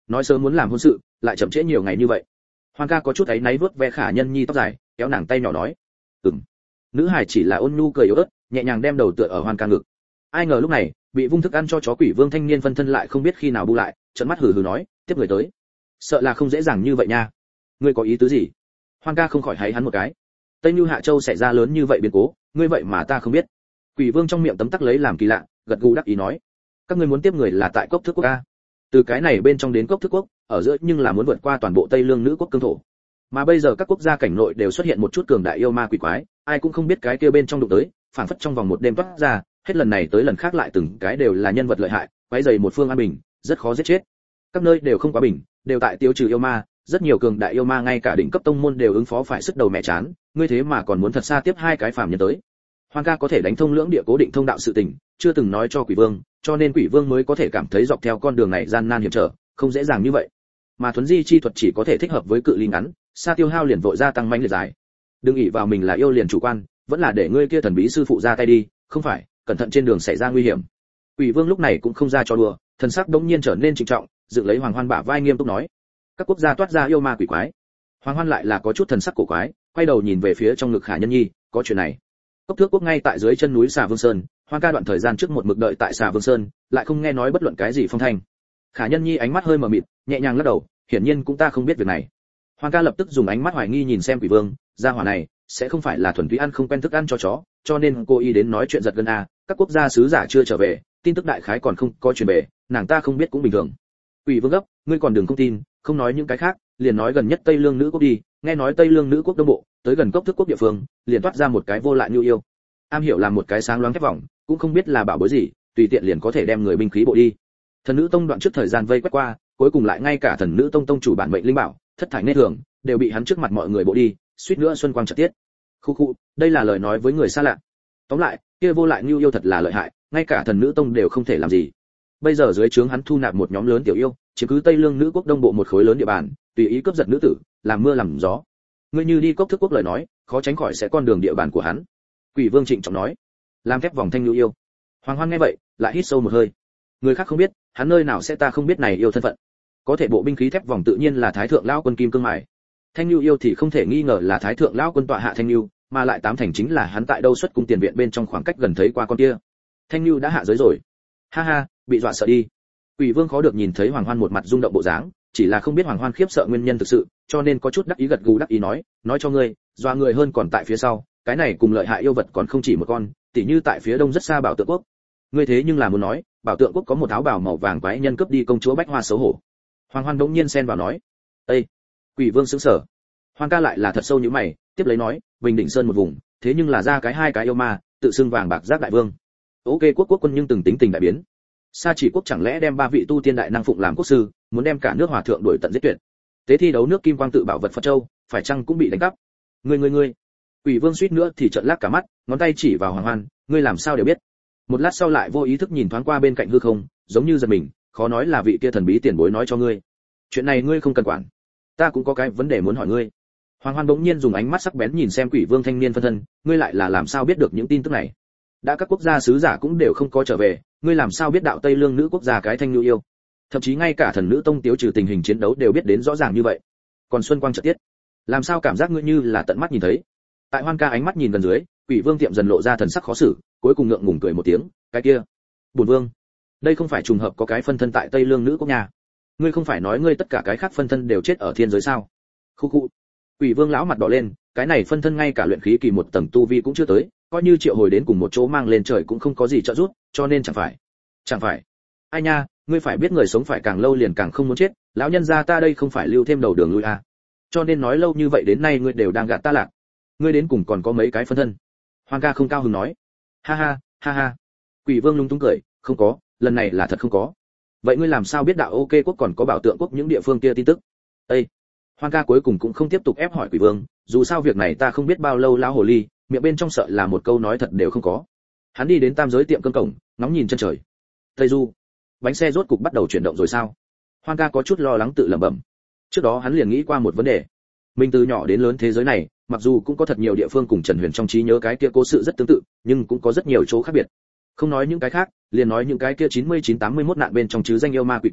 nói sớm muốn làm hôn sự lại chậm trễ nhiều ngày như vậy. Hoang ca có chút áy náy vuốt ve Khả Nhân Nhi tóc dài, kéo nàng tay nhỏ nói, ừm. Nữ hải chỉ là ôn nhu cười yếu ớt, nhẹ nhàng đem đầu tựa ở Hoang ca ngực. Ai ngờ lúc này bị vung thức ăn cho chó Quỷ Vương thanh niên phân thân lại không biết khi nào bu lại, trợn mắt hừ hừ nói, tiếp người tới. Sợ là không dễ dàng như vậy nha. Ngươi có ý tứ gì? Hoang ca không khỏi háy hắn một cái. Tây Nưu Hạ Châu xảy ra lớn như vậy biến cố, ngươi vậy mà ta không biết. Quỷ Vương trong miệng tấm tắc lấy làm kỳ lạ, gật gù đắc ý nói, các ngươi muốn tiếp người là tại Cốc Thước Quốc a. Từ cái này bên trong đến Cốc Thước Quốc, ở giữa nhưng là muốn vượt qua toàn bộ Tây Lương Nữ Quốc cương thổ. Mà bây giờ các quốc gia cảnh nội đều xuất hiện một chút cường đại yêu ma quỷ quái, ai cũng không biết cái kia bên trong đụng tới, phản phất trong vòng một đêm toát ra, hết lần này tới lần khác lại từng cái đều là nhân vật lợi hại, quấy rầy một phương an bình, rất khó giết chết. Các nơi đều không quá bình, đều tại tiêu trừ yêu ma, rất nhiều cường đại yêu ma ngay cả đỉnh cấp tông môn đều ứng phó phải sức đầu mẹ chán, ngươi thế mà còn muốn thật xa tiếp hai cái phàm nhân tới. Hoang ca có thể đánh thông lưỡng địa cố định thông đạo sự tình, chưa từng nói cho Quỷ Vương, cho nên Quỷ Vương mới có thể cảm thấy dọc theo con đường này gian nan hiểm trở, không dễ dàng như vậy. Mà thuấn di chi thuật chỉ có thể thích hợp với cự ly ngắn, xa tiêu hao liền vội gia tăng mãnh liệt dài. Đừng ỷ vào mình là yêu liền chủ quan, vẫn là để ngươi kia thần bí sư phụ ra tay đi, không phải, cẩn thận trên đường xảy ra nguy hiểm. Quỷ Vương lúc này cũng không ra cho đùa, thần sắc đống nhiên trở nên trịnh trọng, dựng lấy Hoàng Hoan bả vai nghiêm túc nói, các quốc gia toát ra yêu ma quỷ quái. Hoàng Hoan lại là có chút thần sắc cổ quái, quay đầu nhìn về phía trong ngực Khả Nhân Nhi, có chuyện này. Cốc Thước Quốc ngay tại dưới chân núi Xà Vương Sơn, Hoang ca đoạn thời gian trước một mực đợi tại Xà Vương Sơn, lại không nghe nói bất luận cái gì phong thanh. Khả Nhân Nhi ánh mắt hơi mờ mịt, nhẹ nhàng lắc đầu, hiển nhiên cũng ta không biết việc này. Hoang ca lập tức dùng ánh mắt hoài nghi nhìn xem Quỷ Vương, gia hỏa này sẽ không phải là thuần túy ăn không quen thức ăn cho chó, cho nên cô y đến nói chuyện giật gân a, các quốc gia sứ giả chưa trở về, tin tức đại khái còn không có truyền về, nàng ta không biết cũng bình thường. Quỷ Vương gấp, ngươi còn đừng không tin, không nói những cái khác, liền nói gần nhất Tây Lương Nữ Quốc đi, nghe nói Tây Lương Nữ Quốc đông bộ, tới gần Cốc Thước Quốc địa phương, liền toát ra một cái vô lại nhu yêu. Am hiểu làm một cái sáng loáng thép vòng, cũng không biết là bảo bối gì, tùy tiện liền có thể đem người binh khí bộ đi. Thần Nữ Tông đoạn trước thời gian vây quét qua, cuối cùng lại ngay cả Thần Nữ Tông tông chủ bản mệnh linh bảo, thất thải nê thường, đều bị hắn trước mặt mọi người bộ đi, suýt nữa xuân quang chợt tiết. Khu khu, đây là lời nói với người xa lạ. Tóm lại, kia vô lại nhu yêu thật là lợi hại, ngay cả Thần Nữ Tông đều không thể làm gì. Bây giờ dưới trướng hắn thu nạp một nhóm lớn tiểu yêu, chiếm cứ Tây Lương Nữ Quốc đông bộ một khối lớn địa bàn, tùy ý cướp giật nữ tử, làm mưa làm gió. Ngươi như đi Cốc Thước Quốc lời nói, khó tránh khỏi sẽ con đường địa bàn của hắn. Quỷ Vương trịnh trọng nói, làm thép vòng thanh nhu yêu. Hoàng Hoan nghe vậy, lại hít sâu một hơi. Người khác không biết, hắn nơi nào sẽ ta không biết này yêu thân phận. Có thể bộ binh khí thép vòng tự nhiên là Thái thượng lão quân kim cương mài. Thanh nhu yêu thì không thể nghi ngờ là Thái thượng lão quân tọa hạ thanh nhu, mà lại tám thành chính là hắn tại đâu xuất cung tiền viện bên trong khoảng cách gần thấy qua con kia. Thanh nhu đã hạ giới rồi. Ha ha, bị dọa sợ đi. Quỷ Vương khó được nhìn thấy Hoàng Hoan một mặt rung động bộ dáng, chỉ là không biết Hoàng Hoan khiếp sợ nguyên nhân thực sự, cho nên có chút đắc ý gật gù đắc ý nói, nói cho ngươi, dọa người hơn còn tại phía sau, cái này cùng lợi hại yêu vật còn không chỉ một con, tỉ như tại phía đông rất xa Bảo Tượng Quốc. Ngươi thế nhưng là muốn nói, Bảo Tượng Quốc có một áo bào màu vàng quái nhân cướp đi công chúa Bách Hoa xấu hổ. Hoàng Hoan đống nhiên xen vào nói, "Ê." Quỷ Vương sững sờ. Hoàng ca lại là thật sâu như mày, tiếp lấy nói, "Bình Định Sơn một vùng, thế nhưng là ra cái hai cái yêu ma, tự xưng vàng bạc giác đại vương." Ok, quốc quốc quân nhưng từng tính tình đại biến. Sa Chỉ quốc chẳng lẽ đem ba vị tu tiên đại năng phụng làm quốc sư, muốn đem cả nước hòa thượng đuổi tận giết tuyệt. Tế thi đấu nước kim quang tự bảo vật Phật Châu, phải chăng cũng bị đánh cắp? Ngươi ngươi ngươi. Quỷ Vương suýt nữa thì trợn lác cả mắt, ngón tay chỉ vào Hoàng Hoan, ngươi làm sao đều biết? Một lát sau lại vô ý thức nhìn thoáng qua bên cạnh hư không, giống như giật mình, khó nói là vị kia thần bí tiền bối nói cho ngươi. Chuyện này ngươi không cần quản, ta cũng có cái vấn đề muốn hỏi ngươi. Hoàng Hoan bỗng nhiên dùng ánh mắt sắc bén nhìn xem Quỷ Vương thanh niên phân thân, ngươi lại là làm sao biết được những tin tức này? Đã các quốc gia sứ giả cũng đều không có trở về, ngươi làm sao biết đạo Tây Lương Nữ Quốc gia cái thanh nhu yêu? Thậm chí ngay cả Thần Nữ Tông tiêu trừ tình hình chiến đấu đều biết đến rõ ràng như vậy. Còn Xuân Quang chợt tiết, làm sao cảm giác ngươi như là tận mắt nhìn thấy? Tại Hoan ca ánh mắt nhìn gần dưới, Quỷ Vương tiệm dần lộ ra thần sắc khó xử, cuối cùng ngượng ngùng cười một tiếng, cái kia, bổn vương, đây không phải trùng hợp có cái phân thân tại Tây Lương Nữ Quốc nhà. Ngươi không phải nói ngươi tất cả cái khác phân thân đều chết ở thiên giới sao? Khu khu. Quỷ Vương lão mặt đỏ lên, cái này phân thân ngay cả luyện khí kỳ một tầng tu vi cũng chưa tới, coi như triệu hồi đến cùng một chỗ mang lên trời cũng không có gì trợ giúp, cho nên chẳng phải, chẳng phải. Ai nha, ngươi phải biết người sống phải càng lâu liền càng không muốn chết, lão nhân gia ta đây không phải lưu thêm đầu đường lui à? Cho nên nói lâu như vậy đến nay ngươi đều đang gạt ta lạc. Ngươi đến cùng còn có mấy cái phân thân? Hoàng ca không cao hứng nói. Ha ha, ha ha. Quỷ Vương lung tung cười, không có, lần này là thật không có. Vậy ngươi làm sao biết đạo Ok quốc còn có Bảo Tượng quốc những địa phương kia tin tức? Ê. Hoàng ca cuối cùng cũng không tiếp tục ép hỏi Quỷ Vương, dù sao việc này ta không biết bao lâu lão hồ ly, miệng bên trong sợ là một câu nói thật đều không có. Hắn đi đến tam giới tiệm cơm cổng, ngóng nhìn chân trời. Tây Du, bánh xe rốt cục bắt đầu chuyển động rồi sao? Hoàng ca có chút lo lắng tự lẩm bẩm. Trước đó hắn liền nghĩ qua một vấn đề. Mình từ nhỏ đến lớn thế giới này, mặc dù cũng có thật nhiều địa phương cùng Trần Huyền trong trí nhớ cái kia cố sự rất tương tự, nhưng cũng có rất nhiều chỗ khác biệt. Không nói những cái khác, liền nói những cái kia chín mươi chín tám mươi mốt nạn bên trong chứ danh yêu ma quỷ quái,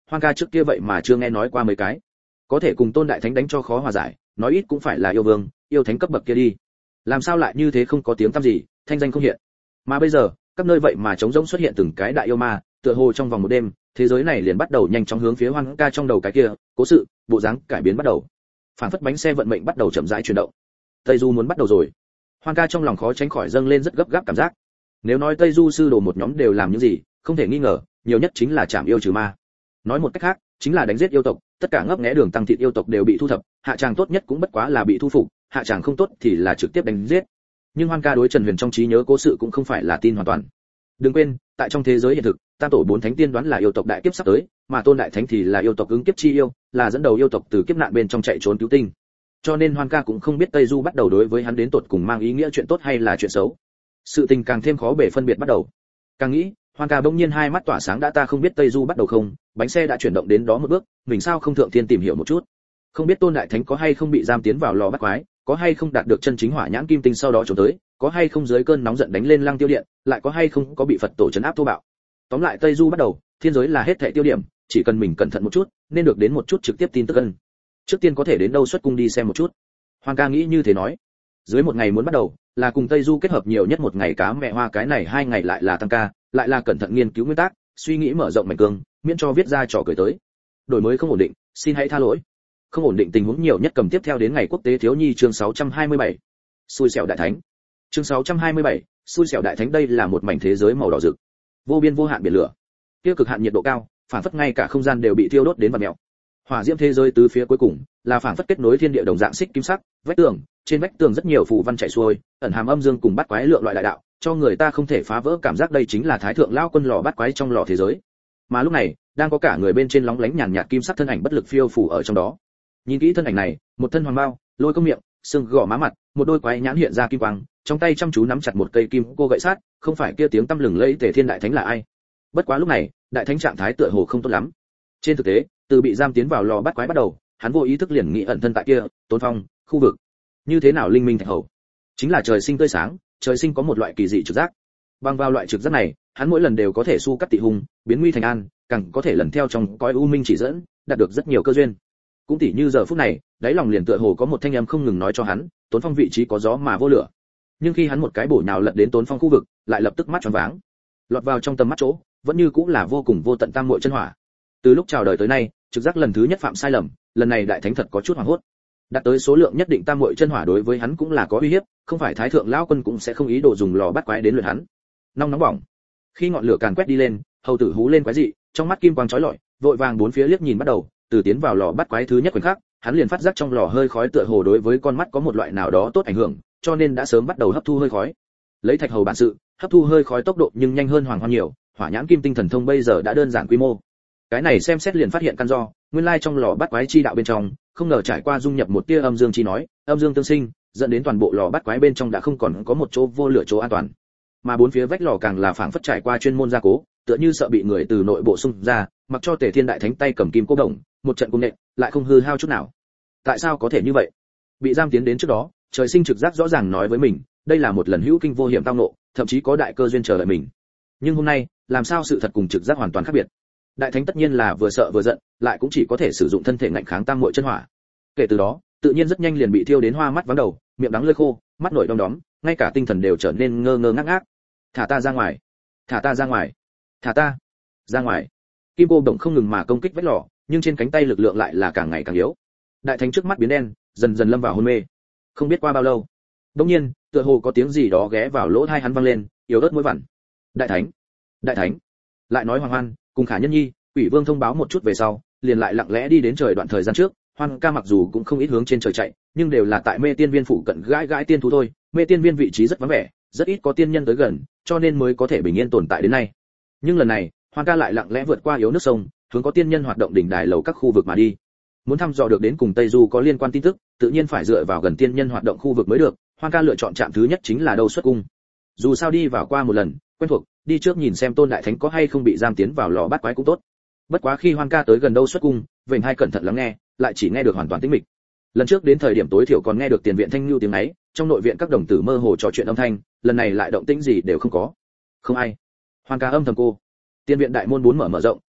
Hoang ca trước kia vậy mà chưa nghe nói qua mấy cái. Có thể cùng Tôn Đại Thánh đánh cho khó hòa giải, nói ít cũng phải là yêu vương, yêu thánh cấp bậc kia đi. Làm sao lại như thế không có tiếng tăm gì, thanh danh không hiện. Mà bây giờ, các nơi vậy mà trống rỗng xuất hiện từng cái đại yêu ma, tựa hồ trong vòng một đêm, thế giới này liền bắt đầu nhanh chóng hướng phía Hoang ca trong đầu cái kia, cố sự, bộ dáng cải biến bắt đầu. Phản phất bánh xe vận mệnh bắt đầu chậm rãi chuyển động. Tây Du muốn bắt đầu rồi. Hoang ca trong lòng khó tránh khỏi dâng lên rất gấp gáp cảm giác. Nếu nói Tây Du sư đồ một nhóm đều làm những gì, không thể nghi ngờ, nhiều nhất chính là chạm yêu trừ ma. Nói một cách khác, chính là đánh giết yêu tộc, tất cả ngấp nghé đường tăng thịt yêu tộc đều bị thu thập, hạ tràng tốt nhất cũng bất quá là bị thu phục, hạ tràng không tốt thì là trực tiếp đánh giết. Nhưng Hoang ca đối Trần Huyền trong trí nhớ cố sự cũng không phải là tin hoàn toàn. Đừng quên, tại trong thế giới hiện thực, tam tổ bốn thánh tiên đoán là yêu tộc đại kiếp sắp tới, mà Tôn Đại Thánh thì là yêu tộc ứng kiếp chi yêu, là dẫn đầu yêu tộc từ kiếp nạn bên trong chạy trốn cứu tinh. Cho nên Hoang ca cũng không biết Tây Du bắt đầu đối với hắn đến tột cùng mang ý nghĩa chuyện tốt hay là chuyện xấu. Sự tình càng thêm khó bể phân biệt bắt đầu. Càng nghĩ, Hoang ca bỗng nhiên hai mắt tỏa sáng, đã ta không biết Tây Du bắt đầu không, bánh xe đã chuyển động đến đó một bước, mình sao không thượng thiên tìm hiểu một chút. Không biết Tôn Đại Thánh có hay không bị giam tiến vào lò bắt quái, có hay không đạt được chân chính hỏa nhãn kim tinh sau đó trốn tới, có hay không dưới cơn nóng giận đánh lên Lăng Tiêu Điện, lại có hay không có bị Phật tổ trấn áp thô bạo. Tóm lại Tây Du bắt đầu, thiên giới là hết thảy tiêu điểm, chỉ cần mình cẩn thận một chút, nên được đến một chút trực tiếp tin tức ân. Trước tiên có thể đến đâu xuất cung đi xem một chút. Hoang ca nghĩ như thế nói. Dưới một ngày muốn bắt đầu, là cùng Tây Du kết hợp nhiều nhất một ngày cá mẹ hoa, cái này hai ngày lại là tăng ca, lại là cẩn thận nghiên cứu nguyên tắc, suy nghĩ mở rộng mạch cương, miễn cho viết ra trò cười tới. Đổi mới không ổn định, xin hãy tha lỗi. Không ổn định tình huống nhiều nhất cầm tiếp theo đến ngày quốc tế thiếu nhi chương sáu trăm hai mươi bảy. Xui xẻo đại thánh. Chương sáu trăm hai mươi bảy, xui xẻo đại thánh. Đây là một mảnh thế giới màu đỏ rực, vô biên vô hạn biển lửa. Tiêu cực hạn nhiệt độ cao, phản phất ngay cả không gian đều bị thiêu đốt đến vặn mèo. Hỏa diễm thế giới tứ phía cuối cùng là phản phất kết nối thiên địa đồng dạng xích kim sắc, vách tường, trên vách tường rất nhiều phù văn chảy xuôi, ẩn hàm âm dương cùng bát quái lượng loại đại đạo, cho người ta không thể phá vỡ cảm giác đây chính là Thái thượng lão quân lò bát quái trong lò thế giới. Mà lúc này, đang có cả người bên trên lóng lánh nhàn nhạt kim sắc thân ảnh bất lực phiêu phù ở trong đó. Nhìn kỹ thân ảnh này, một thân hoàng bao, lôi công miệng, xương gò má mặt, một đôi quái nhãn hiện ra kim quang, trong tay chăm chú nắm chặt một cây kim cô gậy sát, không phải kia tiếng tăm lừng lẫy Tề Thiên đại thánh là ai? Bất quá lúc này, đại thánh trạng thái tựa hồ không tốt lắm. Trên thực tế, từ bị giam tiến vào lò bắt quái bắt đầu, hắn vô ý thức liền nghĩ ẩn thân tại kia, Tốn Phong, khu vực. Như thế nào linh minh thạch hầu? Chính là trời sinh tươi sáng, trời sinh có một loại kỳ dị trực giác. Bằng vào loại trực giác này, hắn mỗi lần đều có thể su cắt tị hung, biến nguy thành an, càng có thể lần theo trong cõi u minh chỉ dẫn, đạt được rất nhiều cơ duyên. Cũng tỉ như giờ phút này, đáy lòng liền tựa hồ có một thanh âm không ngừng nói cho hắn, Tốn Phong vị trí có gió mà vô lửa. Nhưng khi hắn một cái bổ nhào lật đến Tốn Phong khu vực, lại lập tức mắt tròn váng. Lọt vào trong tầm mắt chỗ, vẫn như cũng là vô cùng vô tận tam muội chân hỏa. Từ lúc chào đời tới nay, trực giác lần thứ nhất phạm sai lầm, lần này đại thánh thật có chút hoảng hốt. Đạt tới số lượng nhất định tam muội chân hỏa đối với hắn cũng là có uy hiếp, không phải Thái thượng lão quân cũng sẽ không ý đồ dùng lò bắt quái đến luyện hắn. Nóng nóng bỏng. Khi ngọn lửa càn quét đi lên, hầu tử hú lên quái dị, trong mắt kim quang chói lọi, vội vàng bốn phía liếc nhìn bắt đầu, từ tiến vào lò bắt quái thứ nhất khoảnh khắc, hắn liền phát giác trong lò hơi khói tựa hồ đối với con mắt có một loại nào đó tốt ảnh hưởng, cho nên đã sớm bắt đầu hấp thu hơi khói. Lấy thạch hầu bản sự, hấp thu hơi khói tốc độ nhưng nhanh hơn Hoàng Hoan nhiều, hỏa nhãn kim tinh thần thông bây giờ đã đơn giản quy mô. Cái này xem xét liền phát hiện căn do, nguyên lai trong lò bắt quái chi đạo bên trong, không ngờ trải qua dung nhập một tia âm dương chi nói, âm dương tương sinh, dẫn đến toàn bộ lò bắt quái bên trong đã không còn có một chỗ vô lửa chỗ an toàn. Mà bốn phía vách lò càng là phảng phất trải qua chuyên môn gia cố, tựa như sợ bị người từ nội bộ xung ra, mặc cho Tề Thiên đại thánh tay cầm kim cô đồng, một trận cung nện, lại không hư hao chút nào. Tại sao có thể như vậy? Bị giam tiến đến trước đó, trời sinh trực giác rõ ràng nói với mình, đây là một lần hữu kinh vô hiểm tao ngộ, thậm chí có đại cơ duyên chờ đợi mình. Nhưng hôm nay, làm sao sự thật cùng trực giác hoàn toàn khác biệt? Đại thánh tất nhiên là vừa sợ vừa giận, lại cũng chỉ có thể sử dụng thân thể ngạnh kháng tam muội chân hỏa. Kể từ đó, tự nhiên rất nhanh liền bị thiêu đến hoa mắt vắng đầu, miệng đắng lưỡi khô, mắt nổi đom đóm, ngay cả tinh thần đều trở nên ngơ ngơ ngác ngác. Thả ta ra ngoài, thả ta ra ngoài, thả ta ra ngoài. Kim cô đồng không ngừng mà công kích vách lò, nhưng trên cánh tay lực lượng lại là càng ngày càng yếu. Đại thánh trước mắt biến đen, dần dần lâm vào hôn mê. Không biết qua bao lâu, đột nhiên, tựa hồ có tiếng gì đó ghé vào lỗ tai hắn vang lên, yếu ớt mũi vặn. Đại thánh, đại thánh, lại nói Hoàng Hoan cùng Khả Nhân Nhi, Quỷ Vương thông báo một chút về sau, liền lại lặng lẽ đi đến trời đoạn thời gian trước. Hoan ca mặc dù cũng không ít hướng trên trời chạy, nhưng đều là tại Mê Tiên Viên phụ cận gãi gãi tiên thú thôi. Mê Tiên Viên vị trí rất vắng vẻ, rất ít có tiên nhân tới gần, cho nên mới có thể bình yên tồn tại đến nay. Nhưng lần này, Hoan ca lại lặng lẽ vượt qua yếu nước sông, hướng có tiên nhân hoạt động đỉnh đài lầu các khu vực mà đi. Muốn thăm dò được đến cùng Tây Du có liên quan tin tức, tự nhiên phải dựa vào gần tiên nhân hoạt động khu vực mới được. Hoan ca lựa chọn trạm thứ nhất chính là Đâu Xuất Cung. Dù sao đi vào qua một lần, quen thuộc, đi trước nhìn xem Tôn đại thánh có hay không bị giam tiến vào lò bắt quái cũng tốt. Bất quá khi Hoan ca tới gần Đâu Xuất Cung, vểnh hai cẩn thận lắng nghe, lại chỉ nghe được hoàn toàn tĩnh mịch. Lần trước đến thời điểm tối thiểu còn nghe được tiền viện thanh lưu tiếng ấy, trong nội viện các đồng tử mơ hồ trò chuyện âm thanh, lần này lại động tĩnh gì đều không có. Không ai. Hoan ca âm thầm cô. Tiền viện đại môn bốn mở mở rộng,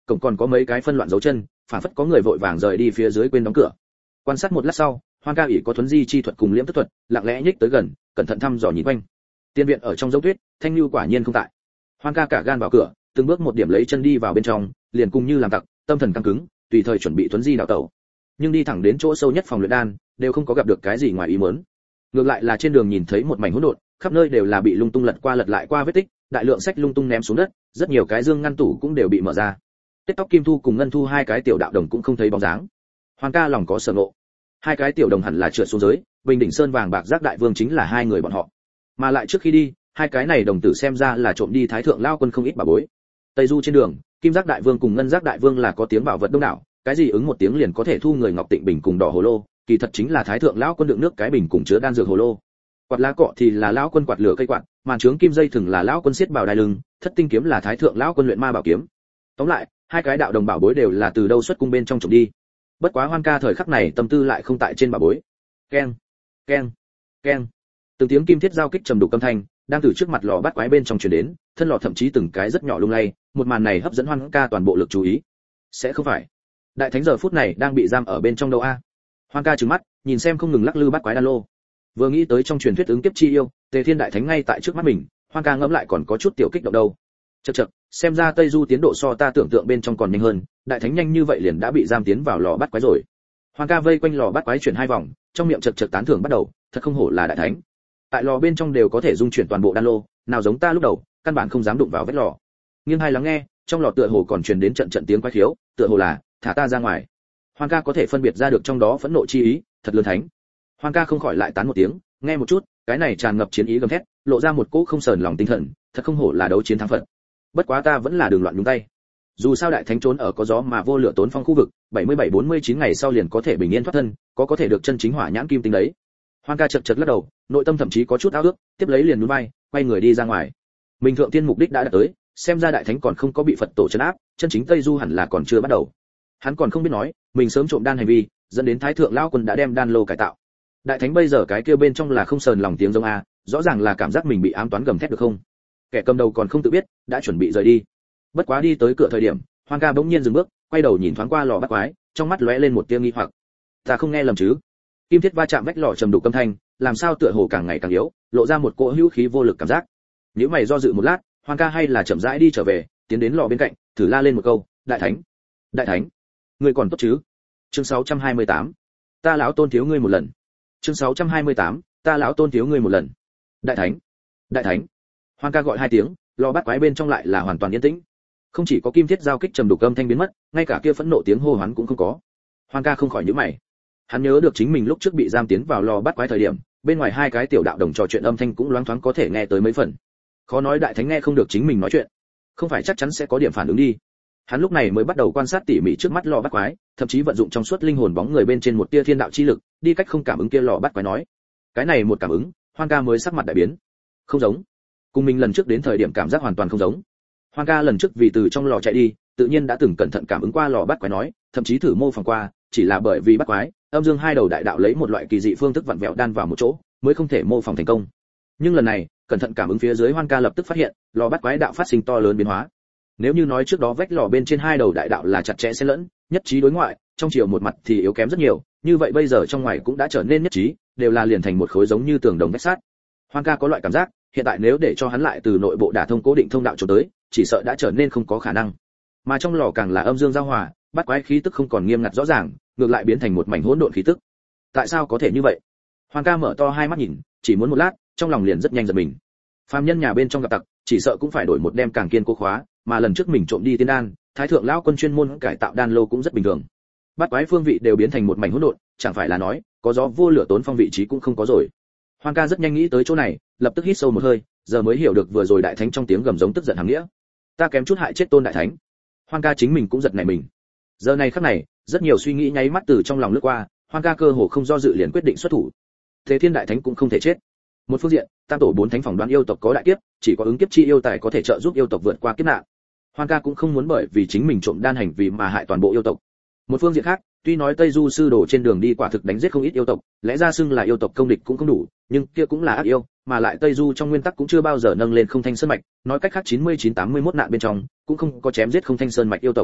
cổng còn có mấy cái phân loạn dấu chân, phản phất có người vội vàng rời đi phía dưới quên đóng cửa. Quan sát một lát sau, Hoang Ca ỷ có thuấn di chi thuật cùng liễm tức thuật, lặng lẽ nhích tới gần, cẩn thận thăm dò nhìn quanh. Tiên viện ở trong dấu tuyết, Thanh Nhu quả nhiên không tại. Hoang Ca cả gan vào cửa, từng bước một điểm lấy chân đi vào bên trong, liền cùng như làm tặc, tâm thần căng cứng, tùy thời chuẩn bị thuấn di đào tẩu. Nhưng đi thẳng đến chỗ sâu nhất phòng luyện đan, đều không có gặp được cái gì ngoài ý muốn. Ngược lại là trên đường nhìn thấy một mảnh hỗn độn, khắp nơi đều là bị lung tung lật qua lật lại qua vết tích, đại lượng sách lung tung ném xuống đất, rất nhiều cái dương ngăn tủ cũng đều bị mở ra. Tết Tóc Kim Thu cùng Ngân Thu hai cái tiểu đạo đồng cũng không thấy bóng dáng. Hoàng Ca lòng có sở ngộ, hai cái tiểu đồng hẳn là trượt xuống dưới, Bình Đỉnh Sơn vàng bạc giác đại vương chính là hai người bọn họ. Mà lại trước khi đi, hai cái này đồng tử xem ra là trộm đi thái thượng lao quân không ít bà bối. Tây du trên đường, Kim Giác đại vương cùng Ngân Giác đại vương là có tiếng bảo vật đông đảo, cái gì ứng một tiếng liền có thể thu người ngọc tịnh bình cùng đỏ hồ lô, kỳ thật chính là thái thượng lão quân đựng nước cái bình cùng chứa đan dược hồ lô. Quạt lá cọ thì là lão quân quạt lửa cây quạt, màn trướng kim dây thừng là lão quân xiết bảo đai lưng, thất tinh kiếm là thái thượng lão quân luyện ma bảo kiếm. Tóm lại, hai cái đạo đồng bảo bối đều là từ đâu xuất cung bên trong trộm đi. Bất quá Hoan Ca thời khắc này tâm tư lại không tại trên bảo bối. Keng, keng, keng. Từng tiếng kim thiết giao kích trầm đục âm thanh, đang từ trước mặt lò bát quái bên trong truyền đến, thân lò thậm chí từng cái rất nhỏ lung lay, một màn này hấp dẫn Hoan Ca toàn bộ lực chú ý. Sẽ không phải, đại thánh giờ phút này đang bị giam ở bên trong đâu a? Hoan Ca trừng mắt, nhìn xem không ngừng lắc lư bát quái đan lô. Vừa nghĩ tới trong truyền thuyết ứng kiếp chi yêu, Tề Thiên đại thánh ngay tại trước mắt mình, Hoan Ca ngẫm lại còn có chút tiểu kích động đâu. Chậc chậc, xem ra Tây Du tiến độ so ta tưởng tượng bên trong còn nhanh hơn, đại thánh nhanh như vậy liền đã bị giam tiến vào lò bát quái rồi. Hoan Ca vây quanh lò bát quái chuyển hai vòng, trong miệng chậc chậc tán thưởng bắt đầu, thật không hổ là đại thánh. Tại lò bên trong đều có thể dung chuyển toàn bộ đan lô, nào giống ta lúc đầu, căn bản không dám đụng vào vết lò. Nghiêng hai lắng nghe, trong lò tựa hồ còn truyền đến trận trận tiếng quái khiếu, tựa hồ là thả ta ra ngoài. Hoan Ca có thể phân biệt ra được trong đó phẫn nộ chi ý, thật lớn thánh. Hoan Ca không khỏi lại tán một tiếng, nghe một chút, cái này tràn ngập chiến ý gầm thét, lộ ra một cỗ không sờn lòng tinh thần, thật không hổ là đấu chiến thắng Phật. Bất quá ta vẫn là đường loạn nhúng tay. Dù sao đại thánh trốn ở có gió mà vô lửa tốn phong khu vực, bảy mươi bảy bốn mươi chín ngày sau liền có thể bình yên thoát thân, có có thể được chân chính hỏa nhãn kim tinh đấy. Hoan Ca chật chật lắc đầu, nội tâm thậm chí có chút ao ước, tiếp lấy liền nhún vai, quay người đi ra ngoài. Mình thượng tiên mục đích đã đạt tới, xem ra đại thánh còn không có bị Phật tổ trấn áp, chân chính Tây Du hẳn là còn chưa bắt đầu. Hắn còn không biết nói, mình sớm trộm đan hành vi, dẫn đến thái thượng lão quân đã đem đan lô cải tạo. Đại thánh bây giờ cái kia bên trong là không sờn lòng tiếng giống a, rõ ràng là cảm giác mình bị ám toán gầm thét được không? Kẻ cầm đầu còn không tự biết, đã chuẩn bị rời đi. Bất quá đi tới cửa thời điểm, Hoan Ca bỗng nhiên dừng bước, quay đầu nhìn thoáng qua lò bát quái, trong mắt lóe lên một tia nghi hoặc. Ta không nghe lầm chứ? Kim thiết va chạm vách lò trầm đục âm thanh, làm sao tựa hồ càng ngày càng yếu, lộ ra một cỗ hữu khí vô lực cảm giác. Nếu mày do dự một lát, Hoan Ca hay là chậm rãi đi trở về, tiến đến lò bên cạnh, thử la lên một câu, "Đại thánh, đại thánh, ngươi còn tốt chứ?" Chương sáu trăm hai mươi tám. Ta lão tôn thiếu ngươi một lần. Chương sáu trăm hai mươi tám. Ta lão tôn thiếu ngươi một lần. Đại thánh, đại thánh. Hoan Ca gọi hai tiếng, lò bát quái bên trong lại là hoàn toàn yên tĩnh. Không chỉ có kim thiết giao kích trầm đục âm thanh biến mất, ngay cả kia phẫn nộ tiếng hô hoán cũng không có. Hoan Ca không khỏi nhíu mày. Hắn nhớ được chính mình lúc trước bị giam tiến vào lò bát quái thời điểm, bên ngoài hai cái tiểu đạo đồng trò chuyện âm thanh cũng loáng thoáng có thể nghe tới mấy phần. Khó nói đại thánh nghe không được chính mình nói chuyện, không phải chắc chắn sẽ có điểm phản ứng đi. Hắn lúc này mới bắt đầu quan sát tỉ mỉ trước mắt lò bát quái, thậm chí vận dụng trong suốt linh hồn bóng người bên trên một tia thiên đạo chi lực, đi cách không cảm ứng kia lò bát quái nói. Cái này một cảm ứng, Hoan Ca mới sắc mặt đại biến. Không giống, cùng mình lần trước đến thời điểm cảm giác hoàn toàn không giống. Hoan Ca lần trước vì từ trong lò chạy đi, tự nhiên đã từng cẩn thận cảm ứng qua lò bát quái nói, thậm chí thử mô phỏng qua, chỉ là bởi vì bát quái, âm dương hai đầu đại đạo lấy một loại kỳ dị phương thức vặn vẹo đan vào một chỗ, mới không thể mô phỏng thành công. Nhưng lần này, cẩn thận cảm ứng phía dưới, Hoan Ca lập tức phát hiện, lò bát quái đạo phát sinh to lớn biến hóa. Nếu như nói trước đó vách lò bên trên hai đầu đại đạo là chặt chẽ xen lẫn, nhất trí đối ngoại, trong chiều một mặt thì yếu kém rất nhiều, như vậy bây giờ trong ngoài cũng đã trở nên nhất trí, đều là liền thành một khối giống như tường đồng vách sắt. Hoan Ca có loại cảm giác, hiện tại nếu để cho hắn lại từ nội bộ đả thông cố định thông đạo trốn tới, chỉ sợ đã trở nên không có khả năng. Mà trong lò càng là âm dương giao hòa, bát quái khí tức không còn nghiêm ngặt rõ ràng, ngược lại biến thành một mảnh hỗn độn khí tức. Tại sao có thể như vậy? Hoan Ca mở to hai mắt nhìn, chỉ muốn một lát, trong lòng liền rất nhanh giật mình. Phàm nhân nhà bên trong gặp tặc, chỉ sợ cũng phải đổi một đem càng kiên cố khóa, mà lần trước mình trộm đi tiên đan, thái thượng lão quân chuyên môn cải tạo đan lô cũng rất bình thường. Bát quái phương vị đều biến thành một mảnh hỗn độn, chẳng phải là nói, có gió vô lửa tốn phong vị trí cũng không có rồi. Hoan Ca rất nhanh nghĩ tới chỗ này, lập tức hít sâu một hơi, giờ mới hiểu được vừa rồi đại thánh trong tiếng gầm giống tức giận hàm nghĩa. Ta kém chút hại chết tôn đại thánh. Hoan Ca chính mình cũng giật nảy mình. Giờ này khắc này, rất nhiều suy nghĩ nháy mắt từ trong lòng lướt qua, Hoan Ca cơ hồ không do dự liền quyết định xuất thủ. Thế Thiên đại thánh cũng không thể chết. Một phương diện, tam tổ bốn thánh phỏng đoán yêu tộc có đại kiếp, chỉ có ứng kiếp chi yêu tài có thể trợ giúp yêu tộc vượt qua kiếp nạn. Hoan Ca cũng không muốn bởi vì chính mình trộm đan hành vì mà hại toàn bộ yêu tộc. Một phương diện khác, tuy nói Tây Du sư đồ trên đường đi quả thực đánh giết không ít yêu tộc, lẽ ra xưng là yêu tộc công địch cũng không đủ, nhưng kia cũng là ác yêu, mà lại Tây Du trong nguyên tắc cũng chưa bao giờ nâng lên Không Thanh Sơn mạch, nói cách khác chín mươi chín tám mươi mốt nạn bên trong, cũng không có chém giết Không Thanh Sơn mạch yêu tộc.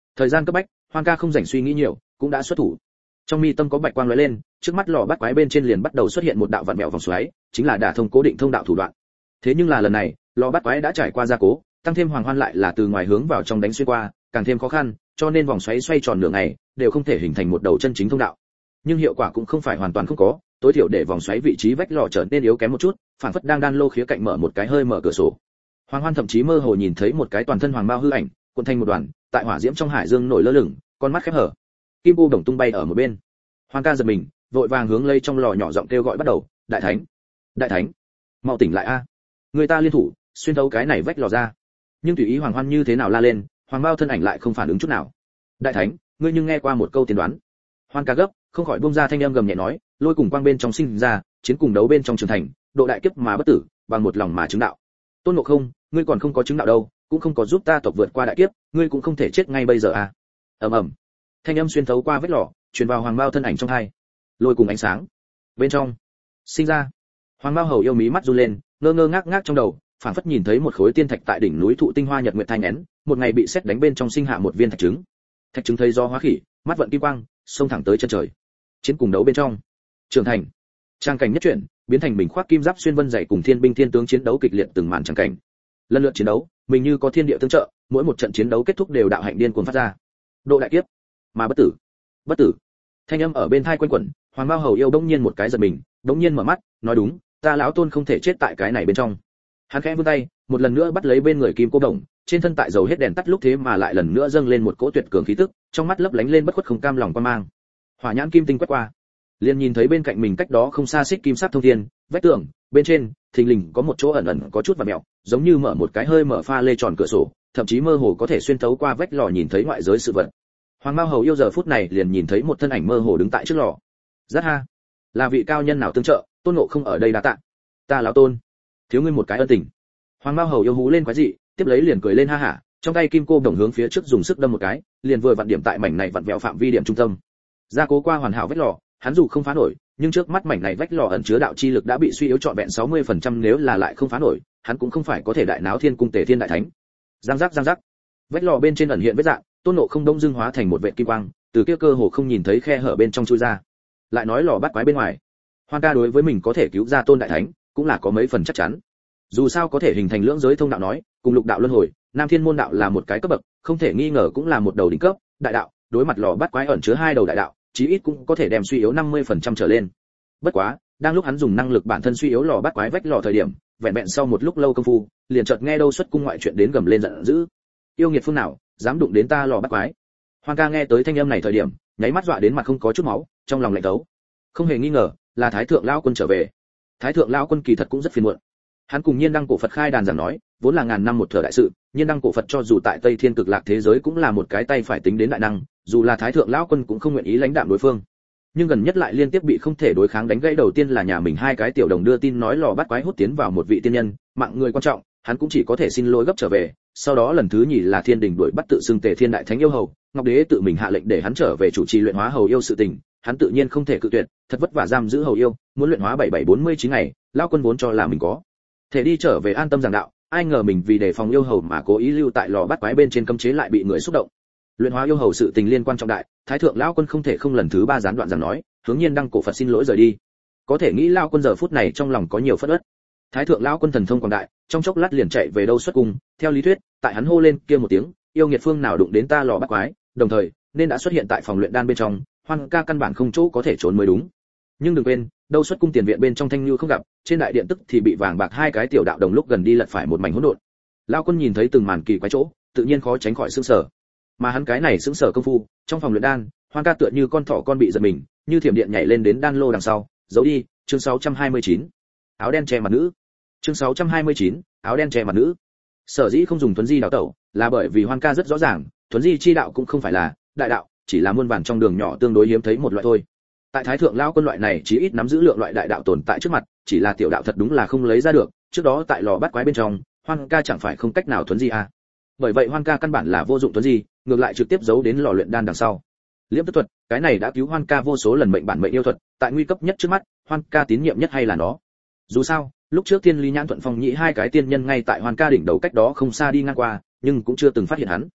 Thời gian cấp bách, Hoang ca không rảnh suy nghĩ nhiều, cũng đã xuất thủ. Trong mi tâm có bạch quang lóe lên, trước mắt lò bắt quái bên trên liền bắt đầu xuất hiện một đạo vặn vẹo vòng xoáy, chính là đả thông cố định thông đạo thủ đoạn. Thế nhưng là lần này, lò bắt quái đã trải qua gia cố, tăng thêm Hoàng Hoan lại là từ ngoài hướng vào trong đánh xuyên qua, càng thêm khó khăn, cho nên vòng xoáy xoay tròn nửa ngày, đều không thể hình thành một đầu chân chính thông đạo. Nhưng hiệu quả cũng không phải hoàn toàn không có, tối thiểu để vòng xoáy vị trí vách lò trở nên yếu kém một chút, phản phất đang đan lô khía cạnh mở một cái hơi mở cửa sổ. Hoàng Hoan thậm chí mơ hồ nhìn thấy một cái toàn thân hoàng mao hư ảnh, cuộn thành một đoàn, tại hỏa diễm trong hải dương nổi lơ lửng, con mắt khép hở. Kim cô đồng tung bay ở một bên. Hoàng ca giật mình, vội vàng hướng lây trong lò nhỏ giọng kêu gọi bắt đầu, "Đại thánh, đại thánh, mau tỉnh lại a! Người ta liên thủ, xuyên thấu cái này vách lò ra." Nhưng tùy ý Hoàng Hoan như thế nào la lên, hoàng mao thân ảnh lại không phản ứng chút nào. "Đại thánh, ngươi nhưng nghe qua một câu tiên đoán?" Hoan ca gấp, không khỏi buông ra thanh âm gầm nhẹ nói, "Lôi cùng quang bên trong sinh ra, chiến cùng đấu bên trong trưởng thành, độ đại kiếp mà bất tử, bằng một lòng mà chứng đạo. Tôn Ngộ Không, ngươi còn không có chứng đạo đâu, cũng không có giúp ta tộc vượt qua đại kiếp, ngươi cũng không thể chết ngay bây giờ à?" Ầm ầm. Thanh âm xuyên thấu qua vết lò, truyền vào hoàng mao thân ảnh trong hai. Lôi cùng ánh sáng. Bên trong, sinh ra. Hoàng mao hầu yêu mí mắt run lên, ngơ ngơ ngác ngác trong đầu, phảng phất nhìn thấy một khối tiên thạch tại đỉnh núi thụ tinh hoa nhật nguyệt thanh nén, một ngày bị sét đánh bên trong sinh hạ một viên thạch trứng. Thạch trứng thấy do hóa khỉ, mắt vận kim quang, xông thẳng tới chân trời. Chiến cùng đấu bên trong, trưởng thành. Trang cảnh nhất chuyển, biến thành mình khoác kim giáp xuyên vân dày cùng thiên binh thiên tướng chiến đấu kịch liệt từng màn trang cảnh. Lần lượt chiến đấu, mình như có thiên địa tương trợ, mỗi một trận chiến đấu kết thúc đều đạo hạnh điên cuồng phát ra. Độ đại kiếp, mà bất tử, bất tử. Thanh âm ở bên tai quanh quẩn, Hoàng Mao hầu yêu bỗng nhiên một cái giật mình, bỗng nhiên mở mắt, nói đúng, ta lão tôn không thể chết tại cái này bên trong. Hắn khẽ vươn tay, một lần nữa bắt lấy bên người kim cô đồng, trên thân tại dầu hết đèn tắt lúc thế mà lại lần nữa dâng lên một cỗ tuyệt cường khí tức, trong mắt lấp lánh lên bất khuất không cam lòng quan mang. Hỏa nhãn kim tinh quét qua, liền nhìn thấy bên cạnh mình cách đó không xa xích kim sắc thông thiên, vách tường, bên trên, thình lình có một chỗ ẩn ẩn có chút vặn mèo, giống như mở một cái hơi mở pha lê tròn cửa sổ, thậm chí mơ hồ có thể xuyên thấu qua vách lò nhìn thấy ngoại giới sự vật. Hoàng Mao hầu yêu giờ phút này liền nhìn thấy một thân ảnh mơ hồ đứng tại trước lò. Rất ha, là vị cao nhân nào tương trợ, Tôn Ngộ Không ở đây đã tạ. Ta lão tôn, thiếu ngươi một cái ân tình. Hoàng Mao hầu yêu hú lên quái dị, tiếp lấy liền cười lên ha hả, trong tay kim cô đồng hướng phía trước dùng sức đâm một cái, liền vừa vặn điểm tại mảnh này vặn vẹo phạm vi điểm trung tâm. Gia cố qua hoàn hảo vách lò, hắn dù không phá nổi, nhưng trước mắt mảnh này vách lò ẩn chứa đạo chi lực đã bị suy yếu trọn vẹn sáu mươi phần trăm, nếu là lại không phá nổi, hắn cũng không phải có thể đại náo thiên cung tề thiên đại thánh. Giang giác giang giác. Vách lò bên trên ẩn hiện vết dạng, Tôn Ngộ Không đông dương hóa thành một vệt kim quang, từ kia cơ hồ không nhìn thấy khe hở bên trong chui ra. Lại nói lò bắt quái bên ngoài, Hoan ca đối với mình có thể cứu ra Tôn đại thánh, cũng là có mấy phần chắc chắn. Dù sao có thể hình thành lưỡng giới thông đạo nói, cùng lục đạo luân hồi, Nam Thiên môn đạo là một cái cấp bậc, không thể nghi ngờ cũng là một đầu đỉnh cấp, đại đạo, đối mặt lò bắt quái ẩn chứa hai đầu đại đạo, chí ít cũng có thể đem suy yếu năm mươi phần trăm trở lên. Bất quá, đang lúc hắn dùng năng lực bản thân suy yếu lò bắt quái vách lò thời điểm, vẹn vẹn sau một lúc lâu công phu, liền chợt nghe đâu xuất cung ngoại chuyện đến gầm lên giận dữ. Yêu nghiệt phương nào, dám đụng đến ta lò bắt quái. Hoang ca nghe tới thanh âm này thời điểm, nháy mắt dọa đến mặt không có chút máu, trong lòng lạnh tấu. Không hề nghi ngờ, là Thái thượng lão quân trở về. Thái thượng lão quân kỳ thật cũng rất phiền muộn. Hắn cùng Nhiên Đăng cổ Phật khai đàn giảng nói, vốn là ngàn năm một thừa đại sự, Nhiên Đăng cổ Phật cho dù tại Tây Thiên cực lạc thế giới cũng là một cái tay phải tính đến đại năng, dù là Thái thượng lão quân cũng không nguyện ý lãnh đạm đối phương. Nhưng gần nhất lại liên tiếp bị không thể đối kháng đánh gãy, đầu tiên là nhà mình hai cái tiểu đồng đưa tin nói lò bắt quái hút tiến vào một vị tiên nhân, mạng người quan trọng, hắn cũng chỉ có thể xin lỗi gấp trở về. Sau đó lần thứ nhì là Thiên Đình đuổi bắt tự xưng Tề Thiên đại thánh yêu hầu, Ngọc Đế tự mình hạ lệnh để hắn trở về chủ trì luyện hóa hầu yêu sự tình, hắn tự nhiên không thể cự tuyệt, thật vất vả giam giữ hầu yêu, muốn luyện hóa bảy bảy bốn mươi chín ngày, lão quân vốn cho là mình có thể đi trở về an tâm giảng đạo, ai ngờ mình vì đề phòng yêu hầu mà cố ý lưu tại lò bắt quái bên trên cấm chế lại bị người xúc động. Luyện hóa yêu hầu sự tình liên quan trọng đại, Thái thượng lão quân không thể không lần thứ ba gián đoạn giảng nói, hướng Nhiên Đăng cổ Phật xin lỗi rời đi. Có thể nghĩ lão quân giờ phút này trong lòng có nhiều phẫn uất. Thái thượng lão quân thần thông quảng đại, trong chốc lát liền chạy về đâu xuất cung, theo lý thuyết, tại hắn hô lên kia một tiếng, yêu nghiệt phương nào đụng đến ta lò bắt quái, đồng thời, nên đã xuất hiện tại phòng luyện đan bên trong, Hoan ca căn bản không chỗ có thể trốn mới đúng. Nhưng đừng quên, đâu xuất cung tiền viện bên trong Thanh Nhu không gặp, trên đại điện tức thì bị vàng bạc hai cái tiểu đạo đồng lúc gần đi lật phải một mảnh hỗn độn. Lão quân nhìn thấy từng màn kỳ quái chỗ, tự nhiên khó tránh khỏi sửng sở. Mà hắn cái này sửng sở công phu, trong phòng luyện đan, Hoan ca tựa như con thỏ con bị giật mình, như thiểm điện nhảy lên đến đan lô đằng sau, giấu đi. Chương sáu trăm hai mươi chín, áo đen che mặt nữ. Chương sáu trăm hai mươi chín, áo đen che mặt nữ. Sở dĩ không dùng Tuấn Di đào tẩu, là bởi vì Hoan ca rất rõ ràng, Tuấn Di chi đạo cũng không phải là đại đạo, chỉ là muôn vàn trong đường nhỏ tương đối hiếm thấy một loại thôi. Tại Thái thượng lão quân loại này chí ít nắm giữ lượng loại đại đạo tồn tại trước mặt, chỉ là tiểu đạo thật đúng là không lấy ra được, trước đó tại lò bắt quái bên trong, Hoan ca chẳng phải không cách nào Tuấn Di à. Bởi vậy Hoan ca căn bản là vô dụng Tuấn Di, ngược lại trực tiếp giấu đến lò luyện đan đằng sau. Liễm tức thuật, cái này đã cứu Hoan ca vô số lần mệnh bản mệnh yêu thuật, tại nguy cấp nhất trước mắt, Hoan ca tín nhiệm nhất hay là nó. Dù sao, lúc trước Thiên Lý Nhãn Thuận Phong Nhĩ hai cái tiên nhân ngay tại Hoan ca đỉnh đầu cách đó không xa đi ngang qua, nhưng cũng chưa từng phát hiện hắn.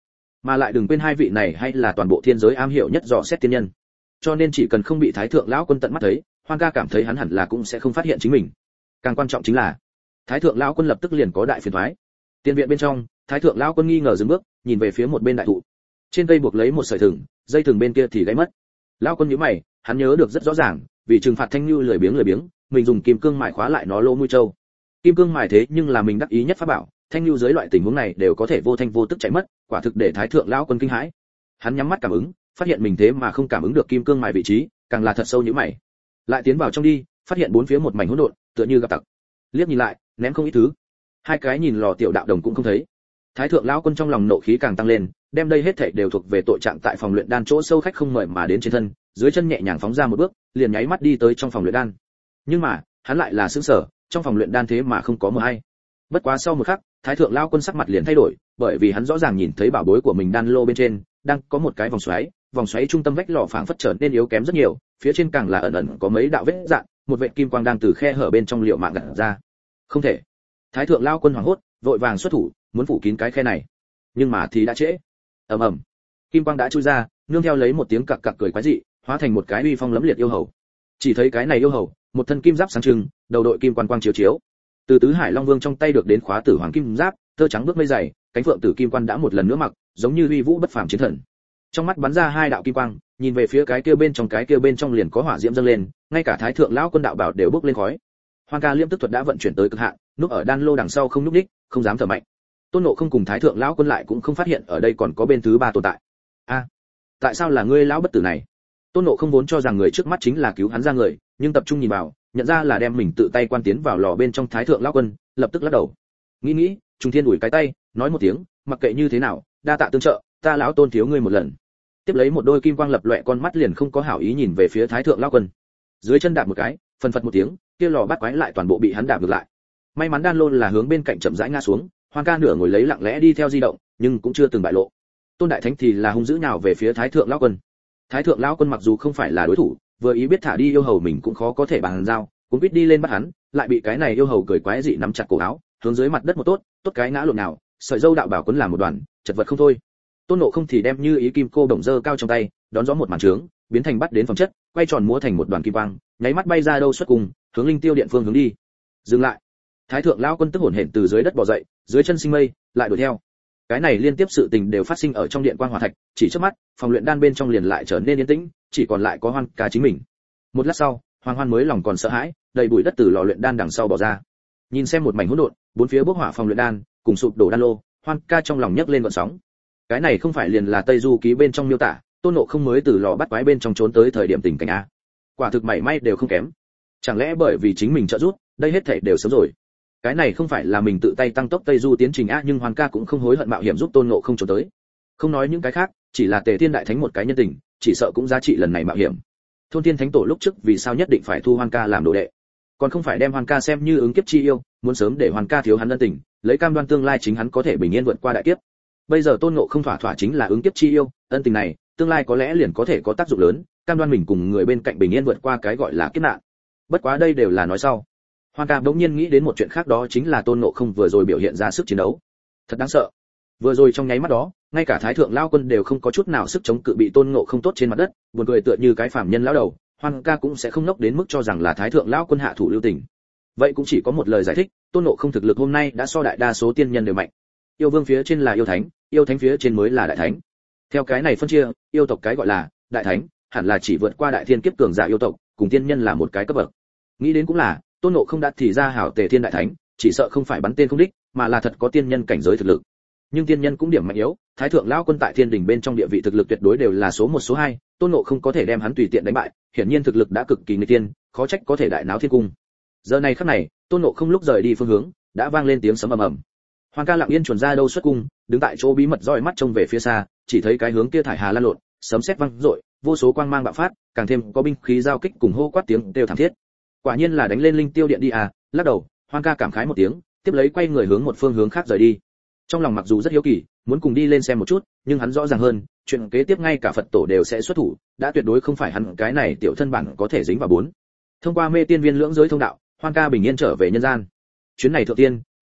Mà lại đừng quên hai vị này hay là toàn bộ thiên giới am hiểu nhất dò xét tiên nhân, cho nên chỉ cần không bị thái thượng lão quân tận mắt thấy, Hoang ca cảm thấy hắn hẳn là cũng sẽ không phát hiện chính mình. Càng quan trọng chính là thái thượng lão quân lập tức liền có đại phiền toái. Tiên viện bên trong, thái thượng lão quân nghi ngờ dừng bước, nhìn về phía một bên đại thụ. Trên cây buộc lấy một sợi thừng, dây thừng bên kia thì gãy mất. Lão quân nhíu mày, hắn nhớ được rất rõ ràng, vì trừng phạt Thanh Nhu lười biếng lười biếng, mình dùng kim cương mài khóa lại nó lỗ mũi trâu. Kim cương mài thế nhưng là mình đắc ý nhất pháp bảo, Thanh Nhu dưới loại tình huống này đều có thể vô thanh vô tức chạy mất, quả thực để thái thượng lão quân kinh hãi. Hắn nhắm mắt cảm ứng, phát hiện mình thế mà không cảm ứng được kim cương mài vị trí, càng là thật sâu nhíu mày. Lại tiến vào trong đi, phát hiện bốn phía một mảnh hỗn độn, tựa như gặp tặc. Liếc nhìn lại, ném không ít thứ. Hai cái nhìn lò tiểu đạo đồng cũng không thấy. Thái thượng lão quân trong lòng nộ khí càng tăng lên, đem đây hết thảy đều thuộc về tội trạng tại phòng luyện đan chỗ sâu khách không mời mà đến trên thân, dưới chân nhẹ nhàng phóng ra một bước, liền nháy mắt đi tới trong phòng luyện đan. Nhưng mà, hắn lại là sửng sở, trong phòng luyện đan thế mà không có mờ hay. Bất quá sau một khắc, thái thượng lão quân sắc mặt liền thay đổi, bởi vì hắn rõ ràng nhìn thấy bảo bối của mình đan lô bên trên đang có một cái vòng xoáy, vòng xoáy trung tâm vách lò phảng phất trở nên yếu kém rất nhiều, phía trên càng là ẩn ẩn có mấy đạo vết rạn, một vệt kim quang đang từ khe hở bên trong liệu mạng gặt ra. Không thể. Thái thượng lão quân hoảng hốt, vội vàng xuất thủ, muốn phủ kín cái khe này. Nhưng mà thì đã trễ. Ầm ầm. Kim quang đã chui ra, nương theo lấy một tiếng cặc cặc cười quái dị, hóa thành một cái uy phong lẫm liệt yêu hầu. Chỉ thấy cái này yêu hầu, một thân kim giáp sáng trưng, đầu đội kim quan quang chiếu chiếu. Từ tứ hải long vương trong tay được đến khóa tử hoàng kim giáp, tơ trắng bước mây dày, cánh phượng tử kim quan đã một lần nữa mặc, giống như uy vũ bất phàm chiến thần. Trong mắt bắn ra hai đạo kim quang, nhìn về phía cái kia bên trong cái kia bên trong liền có hỏa diễm dâng lên, ngay cả thái thượng lão quân đạo bảo đều bốc lên khói. Hoang ca liêm tức thuật đã vận chuyển tới cực hạn, núp ở đan lô đằng sau không núp đích, không dám thở mạnh. Tôn Ngộ không cùng thái thượng lão quân lại cũng không phát hiện ở đây còn có bên thứ ba tồn tại. A, tại sao là ngươi lão bất tử này? Tôn Ngộ không vốn cho rằng người trước mắt chính là cứu hắn ra người, nhưng tập trung nhìn vào, nhận ra là đem mình tự tay quan tiến vào lò bên trong thái thượng lão quân, lập tức lắc đầu. Nghĩ nghĩ, Trung Thiên ủi cái tay, nói một tiếng, mặc kệ như thế nào, đa tạ tương trợ, ta lão Tôn thiếu ngươi một lần. Tiếp lấy một đôi kim quang lập loè con mắt liền không có hảo ý nhìn về phía thái thượng lão quân. Dưới chân đạp một cái, phần phật một tiếng, kia lò bắt quái lại toàn bộ bị hắn đạp ngược lại. May mắn đan lô là hướng bên cạnh chậm rãi ngã xuống, Hoang ca nửa ngồi lấy lặng lẽ đi theo di động, nhưng cũng chưa từng bại lộ. Tôn đại thánh thì là hung dữ nhào về phía thái thượng lão quân. Thái thượng lão quân mặc dù không phải là đối thủ, vừa ý biết thả đi yêu hầu mình cũng khó có thể bàn giao, cũng biết đi lên bắt hắn, lại bị cái này yêu hầu cười quái dị nắm chặt cổ áo, hướng dưới mặt đất một tốt, tốt cái ngã lộn nào, sợi dâu đạo bảo quấn làm một đoàn, chật vật không thôi. Tôn Ngộ không thì đem như ý kim cô đồng dơ cao trong tay, đón gió một màn trướng, biến thành bắt đến phẩm chất, quay tròn múa thành một đoàn kim quang, nháy mắt bay ra đâu xuất cùng, hướng linh tiêu điện phương hướng đi. Dừng lại. Thái thượng lão quân tức hổn hển từ dưới đất bò dậy, dưới chân sinh mây, lại đuổi theo. Cái này liên tiếp sự tình đều phát sinh ở trong điện quang hỏa thạch, chỉ trước mắt, phòng luyện đan bên trong liền lại trở nên yên tĩnh, chỉ còn lại có Hoan ca chính mình. Một lát sau, Hoàng Hoan mới lòng còn sợ hãi, đầy bụi đất từ lò luyện đan đằng sau bỏ ra. Nhìn xem một mảnh hỗn độn, bốn phía bốc hỏa phòng luyện đan, cùng sụp đổ đan lô, Hoan ca trong lòng nhấc lên gợn sóng. Cái này không phải liền là Tây Du ký bên trong miêu tả, Tôn Ngộ không mới từ lò bắt quái bên trong trốn tới thời điểm tình cảnh a. Quả thực mảy may đều không kém. Chẳng lẽ bởi vì chính mình trợ giúp, đây hết thảy đều sớm rồi. Cái này không phải là mình tự tay tăng tốc Tây Du tiến trình a, nhưng Hoan ca cũng không hối hận mạo hiểm giúp Tôn Ngộ không trốn tới. Không nói những cái khác, chỉ là Tề Thiên đại thánh một cái nhân tình, chỉ sợ cũng giá trị lần này mạo hiểm. Thôn Thiên Thánh Tổ lúc trước vì sao nhất định phải thu Hoan ca làm đồ đệ? Còn không phải đem Hoan ca xem như ứng kiếp chi yêu, muốn sớm để Hoan ca thiếu hắn ân tình, lấy cam đoan tương lai chính hắn có thể bình yên vượt qua đại kiếp. Bây giờ Tôn Ngộ không thỏa thỏa chính là ứng kiếp chi yêu, ân tình này, tương lai có lẽ liền có thể có tác dụng lớn, cam đoan mình cùng người bên cạnh bình yên vượt qua cái gọi là kiếp nạn. Bất quá đây đều là nói sau. Hoan ca bỗng nhiên nghĩ đến một chuyện khác, đó chính là Tôn Ngộ không vừa rồi biểu hiện ra sức chiến đấu. Thật đáng sợ. Vừa rồi trong nháy mắt đó, ngay cả Thái thượng lão quân đều không có chút nào sức chống cự bị Tôn Ngộ không tốt trên mặt đất, buồn cười tựa như cái phàm nhân lão đầu, Hoan ca cũng sẽ không nốc đến mức cho rằng là Thái thượng lão quân hạ thủ lưu tình. Vậy cũng chỉ có một lời giải thích, Tôn Ngộ không thực lực hôm nay đã so đại đa số tiên nhân đều mạnh. Yêu vương phía trên là yêu thánh, yêu thánh phía trên mới là đại thánh. Theo cái này phân chia, yêu tộc cái gọi là đại thánh, hẳn là chỉ vượt qua đại thiên kiếp cường giả yêu tộc, cùng tiên nhân là một cái cấp bậc. Nghĩ đến cũng là, Tôn Ngộ không đã thì ra hảo Tề Thiên đại thánh, chỉ sợ không phải bắn tên không đích, mà là thật có tiên nhân cảnh giới thực lực. Nhưng tiên nhân cũng điểm mạnh yếu, Thái thượng lão quân tại thiên đình bên trong địa vị thực lực tuyệt đối đều là số một số hai, Tôn Ngộ không có thể đem hắn tùy tiện đánh bại, hiển nhiên thực lực đã cực kỳ nghịch tiên, khó trách có thể đại náo thiên cung. Giờ này khắc này, Tôn Ngộ không lúc rời đi phương hướng, đã vang lên tiếng sấm ầm ầm. Hoan ca lặng yên chuẩn ra đâu xuất cung, đứng tại chỗ bí mật dõi mắt trông về phía xa, chỉ thấy cái hướng kia thải hà lan lộn, sấm sét vang rội, vô số quang mang bạo phát, càng thêm có binh khí giao kích cùng hô quát tiếng đều thảm thiết. Quả nhiên là đánh lên linh tiêu điện đi à, lắc đầu, Hoan ca cảm khái một tiếng, tiếp lấy quay người hướng một phương hướng khác rời đi. Trong lòng mặc dù rất hiếu kỳ, muốn cùng đi lên xem một chút, nhưng hắn rõ ràng hơn, chuyện kế tiếp ngay cả Phật tổ đều sẽ xuất thủ, đã tuyệt đối không phải hắn cái này tiểu thân bản có thể dính vào bốn. Thông qua mê tiên viên lưỡng giới thông đạo, Hoan ca bình yên trở về nhân gian. Chuyến này thượng tiên,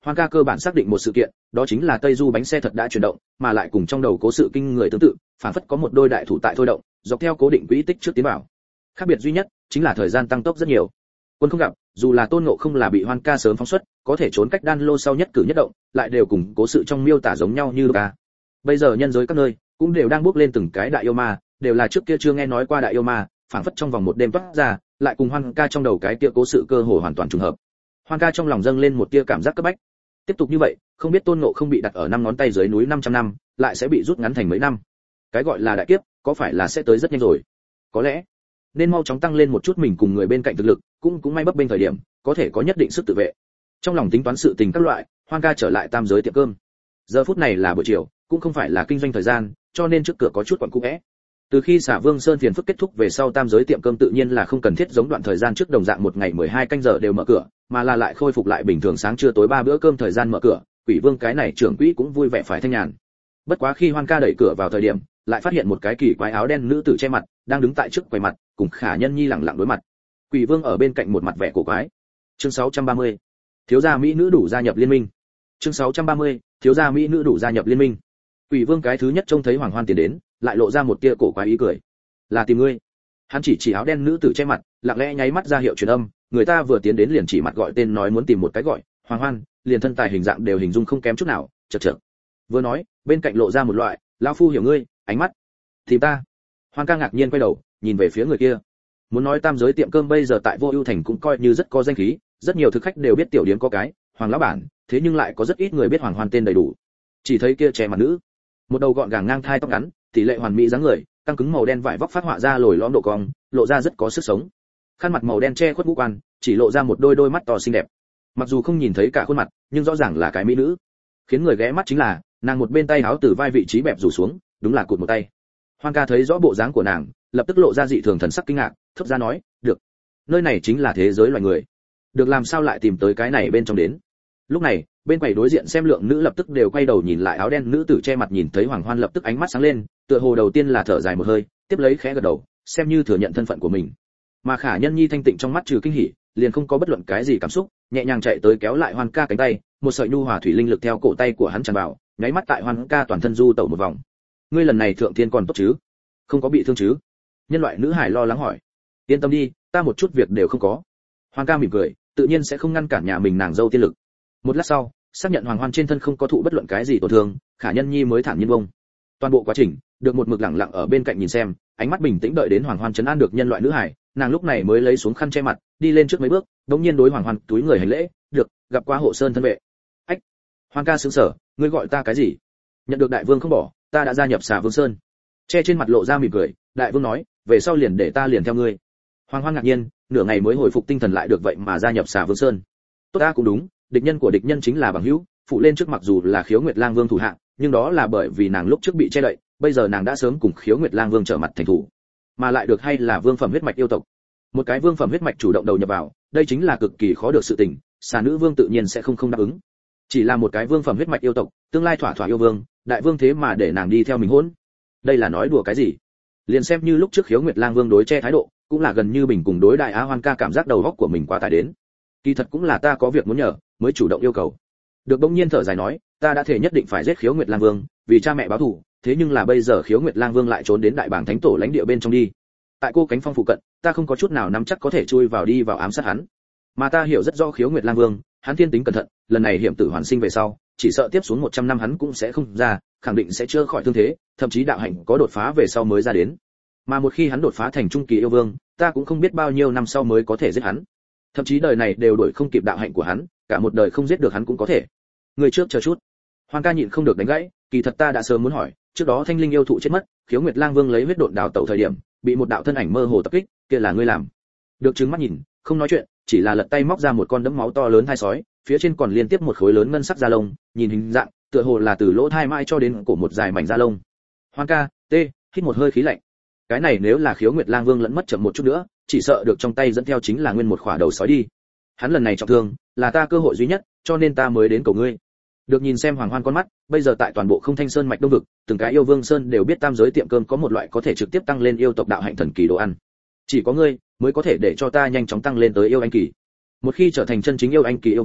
Hoàng ca cơ bản xác định một sự kiện, đó chính là Tây Du bánh xe thật đã chuyển động, mà lại cùng trong đầu cố sự kinh người tương tự, phản phất có một đôi đại thủ tại thôi động, dọc theo cố định quỹ tích trước tiến vào. Khác biệt duy nhất chính là thời gian tăng tốc rất nhiều. Quân không gặp, dù là Tôn Ngộ Không là bị Hoan ca sớm phóng xuất, có thể trốn cách đan lô sau nhất cử nhất động, lại đều cùng cố sự trong miêu tả giống nhau như ca. Bây giờ nhân giới các nơi cũng đều đang bước lên từng cái đại yêu ma, đều là trước kia chưa nghe nói qua đại yêu ma, phản phất trong vòng một đêm toát ra, lại cùng Hoan ca trong đầu cái kia cố sự cơ hồ hoàn toàn trùng hợp. Hoan ca trong lòng dâng lên một tia cảm giác cấp bách. Tiếp tục như vậy, không biết Tôn Ngộ Không bị đặt ở năm ngón tay dưới núi năm trăm năm, lại sẽ bị rút ngắn thành mấy năm. Cái gọi là đại kiếp, có phải là sẽ tới rất nhanh rồi? Có lẽ nên mau chóng tăng lên một chút mình cùng người bên cạnh thực lực, cũng cũng may bấp bênh thời điểm, có thể có nhất định sức tự vệ. Trong lòng tính toán sự tình các loại, Hoan ca trở lại tam giới tiệm cơm. Giờ phút này là buổi chiều, cũng không phải là kinh doanh thời gian, cho nên trước cửa có chút quặn cũ é. Từ khi Xả Vương Sơn phiền phức kết thúc về sau, tam giới tiệm cơm tự nhiên là không cần thiết giống đoạn thời gian trước đồng dạng một ngày mười hai canh giờ đều mở cửa, mà là lại khôi phục lại bình thường sáng trưa tối ba bữa cơm thời gian mở cửa. Quỷ Vương cái này trưởng quỹ cũng vui vẻ phải thanh nhàn. Bất quá khi Hoan ca đẩy cửa vào thời điểm, lại phát hiện một cái kỳ quái áo đen nữ tử che mặt, đang đứng tại trước quầy mặt, cùng Khả Nhân Nhi lẳng lặng đối mặt. Quỷ Vương ở bên cạnh một mặt vẻ cổ quái. Chương sáu trăm ba mươi. Thiếu gia mỹ nữ đủ gia nhập liên minh. Chương sáu trăm ba mươi. Thiếu gia mỹ nữ đủ gia nhập liên minh. Quỷ Vương cái thứ nhất trông thấy Hoàng Hoan tiến đến, lại lộ ra một tia cổ quái ý cười. Là tìm ngươi. Hắn chỉ chỉ áo đen nữ tử che mặt, lặng lẽ nháy mắt ra hiệu truyền âm, người ta vừa tiến đến liền chỉ mặt gọi tên nói muốn tìm một cái gọi Hoàng Hoan, liền thân tài hình dạng đều hình dung không kém chút nào, chậc chậc. Vừa nói, bên cạnh lộ ra một loại, lão phu hiểu ngươi, ánh mắt. Tìm ta. Hoan ca ngạc nhiên quay đầu, nhìn về phía người kia. Muốn nói tam giới tiệm cơm bây giờ tại Vô Ưu thành cũng coi như rất có danh khí, rất nhiều thực khách đều biết tiểu điếm có cái Hoàng lão bản, thế nhưng lại có rất ít người biết Hoàng Hoan tên đầy đủ. Chỉ thấy kia che mặt nữ, một đầu gọn gàng ngang thai tóc ngắn, tỷ lệ hoàn mỹ dáng người, căng cứng màu đen vải vóc phát họa ra lồi lõm độ cong, lộ ra rất có sức sống. Khăn mặt màu đen che khuất ngũ quan, chỉ lộ ra một đôi đôi mắt to xinh đẹp. Mặc dù không nhìn thấy cả khuôn mặt, nhưng rõ ràng là cái mỹ nữ. Khiến người ghé mắt chính là, nàng một bên tay áo từ vai vị trí bẹp rủ xuống, đúng là cụt một tay. Hoan ca thấy rõ bộ dáng của nàng, lập tức lộ ra dị thường thần sắc kinh ngạc, thốt ra nói, "Được, nơi này chính là thế giới loài người. Được làm sao lại tìm tới cái này bên trong đến?" Lúc này, bên quầy đối diện xem lượng nữ lập tức đều quay đầu nhìn lại áo đen nữ tử che mặt, nhìn thấy Hoàng Hoan lập tức ánh mắt sáng lên, tựa hồ đầu tiên là thở dài một hơi, tiếp lấy khẽ gật đầu, xem như thừa nhận thân phận của mình. Mà Khả Nhân Nhi thanh tịnh trong mắt trừ kinh hỉ, liền không có bất luận cái gì cảm xúc, nhẹ nhàng chạy tới kéo lại Hoan ca cánh tay, một sợi nhu hòa thủy linh lực theo cổ tay của hắn tràn vào, nháy mắt tại Hoan ca toàn thân du tẩu một vòng. "Ngươi lần này thượng thiên còn tốt chứ? Không có bị thương chứ?" Nhân loại nữ hải lo lắng hỏi. "Yên tâm đi, ta một chút việc đều không có." Hoan ca mỉm cười, tự nhiên sẽ không ngăn cản nhà mình nàng dâu tiên lực. Một lát sau, xác nhận Hoàng Hoan trên thân không có thụ bất luận cái gì tổn thương, Khả Nhân Nhi mới thản nhiên bông. Toàn bộ quá trình, được một mực lặng lặng ở bên cạnh nhìn xem, ánh mắt bình tĩnh đợi đến Hoàng Hoan trấn an được nhân loại nữ hải, nàng lúc này mới lấy xuống khăn che mặt, đi lên trước mấy bước, đống nhiên đối Hoàng Hoan túi người hành lễ, "Được, gặp qua hộ sơn thân vệ." "Ách." Hoan ca sững sờ, "Ngươi gọi ta cái gì?" "Nhận được đại vương không bỏ, ta đã gia nhập Xà Vương Sơn." Che trên mặt lộ ra mỉm cười, đại vương nói, "Về sau liền để ta liền theo ngươi." Hoàng Hoan ngạc nhiên, nửa ngày mới hồi phục tinh thần lại được vậy mà gia nhập Xà Vương Sơn. Tốt, ta cũng đúng, địch nhân của địch nhân chính là bằng hữu, phụ lên trước mặc dù là Khiếu Nguyệt Lang Vương thủ hạ, nhưng đó là bởi vì nàng lúc trước bị che đậy, bây giờ nàng đã sớm cùng Khiếu Nguyệt Lang Vương trở mặt thành thủ, mà lại được hay là vương phẩm huyết mạch yêu tộc. Một cái vương phẩm huyết mạch chủ động đầu nhập vào, đây chính là cực kỳ khó được sự tình, Xà nữ vương tự nhiên sẽ không không đáp ứng. Chỉ là một cái vương phẩm huyết mạch yêu tộc, tương lai thỏa thỏa yêu vương, đại vương thế mà để nàng đi theo mình hỗn. Đây là nói đùa cái gì? Liền xem như lúc trước Khiếu Nguyệt Lang Vương đối che thái độ, cũng là gần như bình cùng đối đại Á Hoan ca cảm giác đầu óc của mình quá tải đến. Kỳ thật cũng là ta có việc muốn nhờ, mới chủ động yêu cầu. Được bỗng nhiên thở dài nói, ta đã thể nhất định phải giết Khiếu Nguyệt Lang Vương, vì cha mẹ báo thù, thế nhưng là bây giờ Khiếu Nguyệt Lang Vương lại trốn đến Đại Bàng Thánh Tổ lãnh địa bên trong đi. Tại Cô Cánh Phong phụ cận, ta không có chút nào nắm chắc có thể chui vào đi vào ám sát hắn. Mà ta hiểu rất rõ Khiếu Nguyệt Lang Vương, hắn thiên tính cẩn thận, lần này hiểm tử hoàn sinh về sau, chỉ sợ tiếp xuống một trăm năm hắn cũng sẽ không ra, khẳng định sẽ chưa khỏi thương thế, thậm chí đạo hạnh có đột phá về sau mới ra đến. Mà một khi hắn đột phá thành trung kỳ yêu vương, ta cũng không biết bao nhiêu năm sau mới có thể giết hắn. Thậm chí đời này đều đuổi không kịp đạo hạnh của hắn, cả một đời không giết được hắn cũng có thể. Người trước chờ chút. Hoan ca nhịn không được đánh gãy, kỳ thật ta đã sớm muốn hỏi, trước đó Thanh Linh yêu thụ chết mất, Khiếu Nguyệt Lang Vương lấy huyết độn đào tẩu thời điểm, bị một đạo thân ảnh mơ hồ tập kích, kia là ngươi làm? Được trừng mắt nhìn, không nói chuyện, chỉ là lật tay móc ra một con đẫm máu to lớn thai sói, phía trên còn liên tiếp một khối lớn ngân sắc da lông, nhìn hình dạng, tựa hồ là từ lỗ thai mai cho đến cổ một dài mảnh da lông. Hoan ca, tê, hít một hơi khí lạnh. Cái này nếu là Khiếu Nguyệt Lang Vương lẫn mất chậm một chút nữa, chỉ sợ được trong tay dẫn theo chính là nguyên một khỏa đầu sói đi. Hắn lần này trọng thương, là ta cơ hội duy nhất, cho nên ta mới đến cầu ngươi. Được nhìn xem Hoàng Hoan con mắt, bây giờ tại toàn bộ Không Thanh Sơn mạch đông vực, từng cái yêu vương sơn đều biết tam giới tiệm cơm có một loại có thể trực tiếp tăng lên yêu tộc đạo hạnh thần kỳ đồ ăn. Chỉ có ngươi mới có thể để cho ta nhanh chóng tăng lên tới yêu anh kỳ. Một khi trở thành chân chính yêu anh kỳ yêu vương,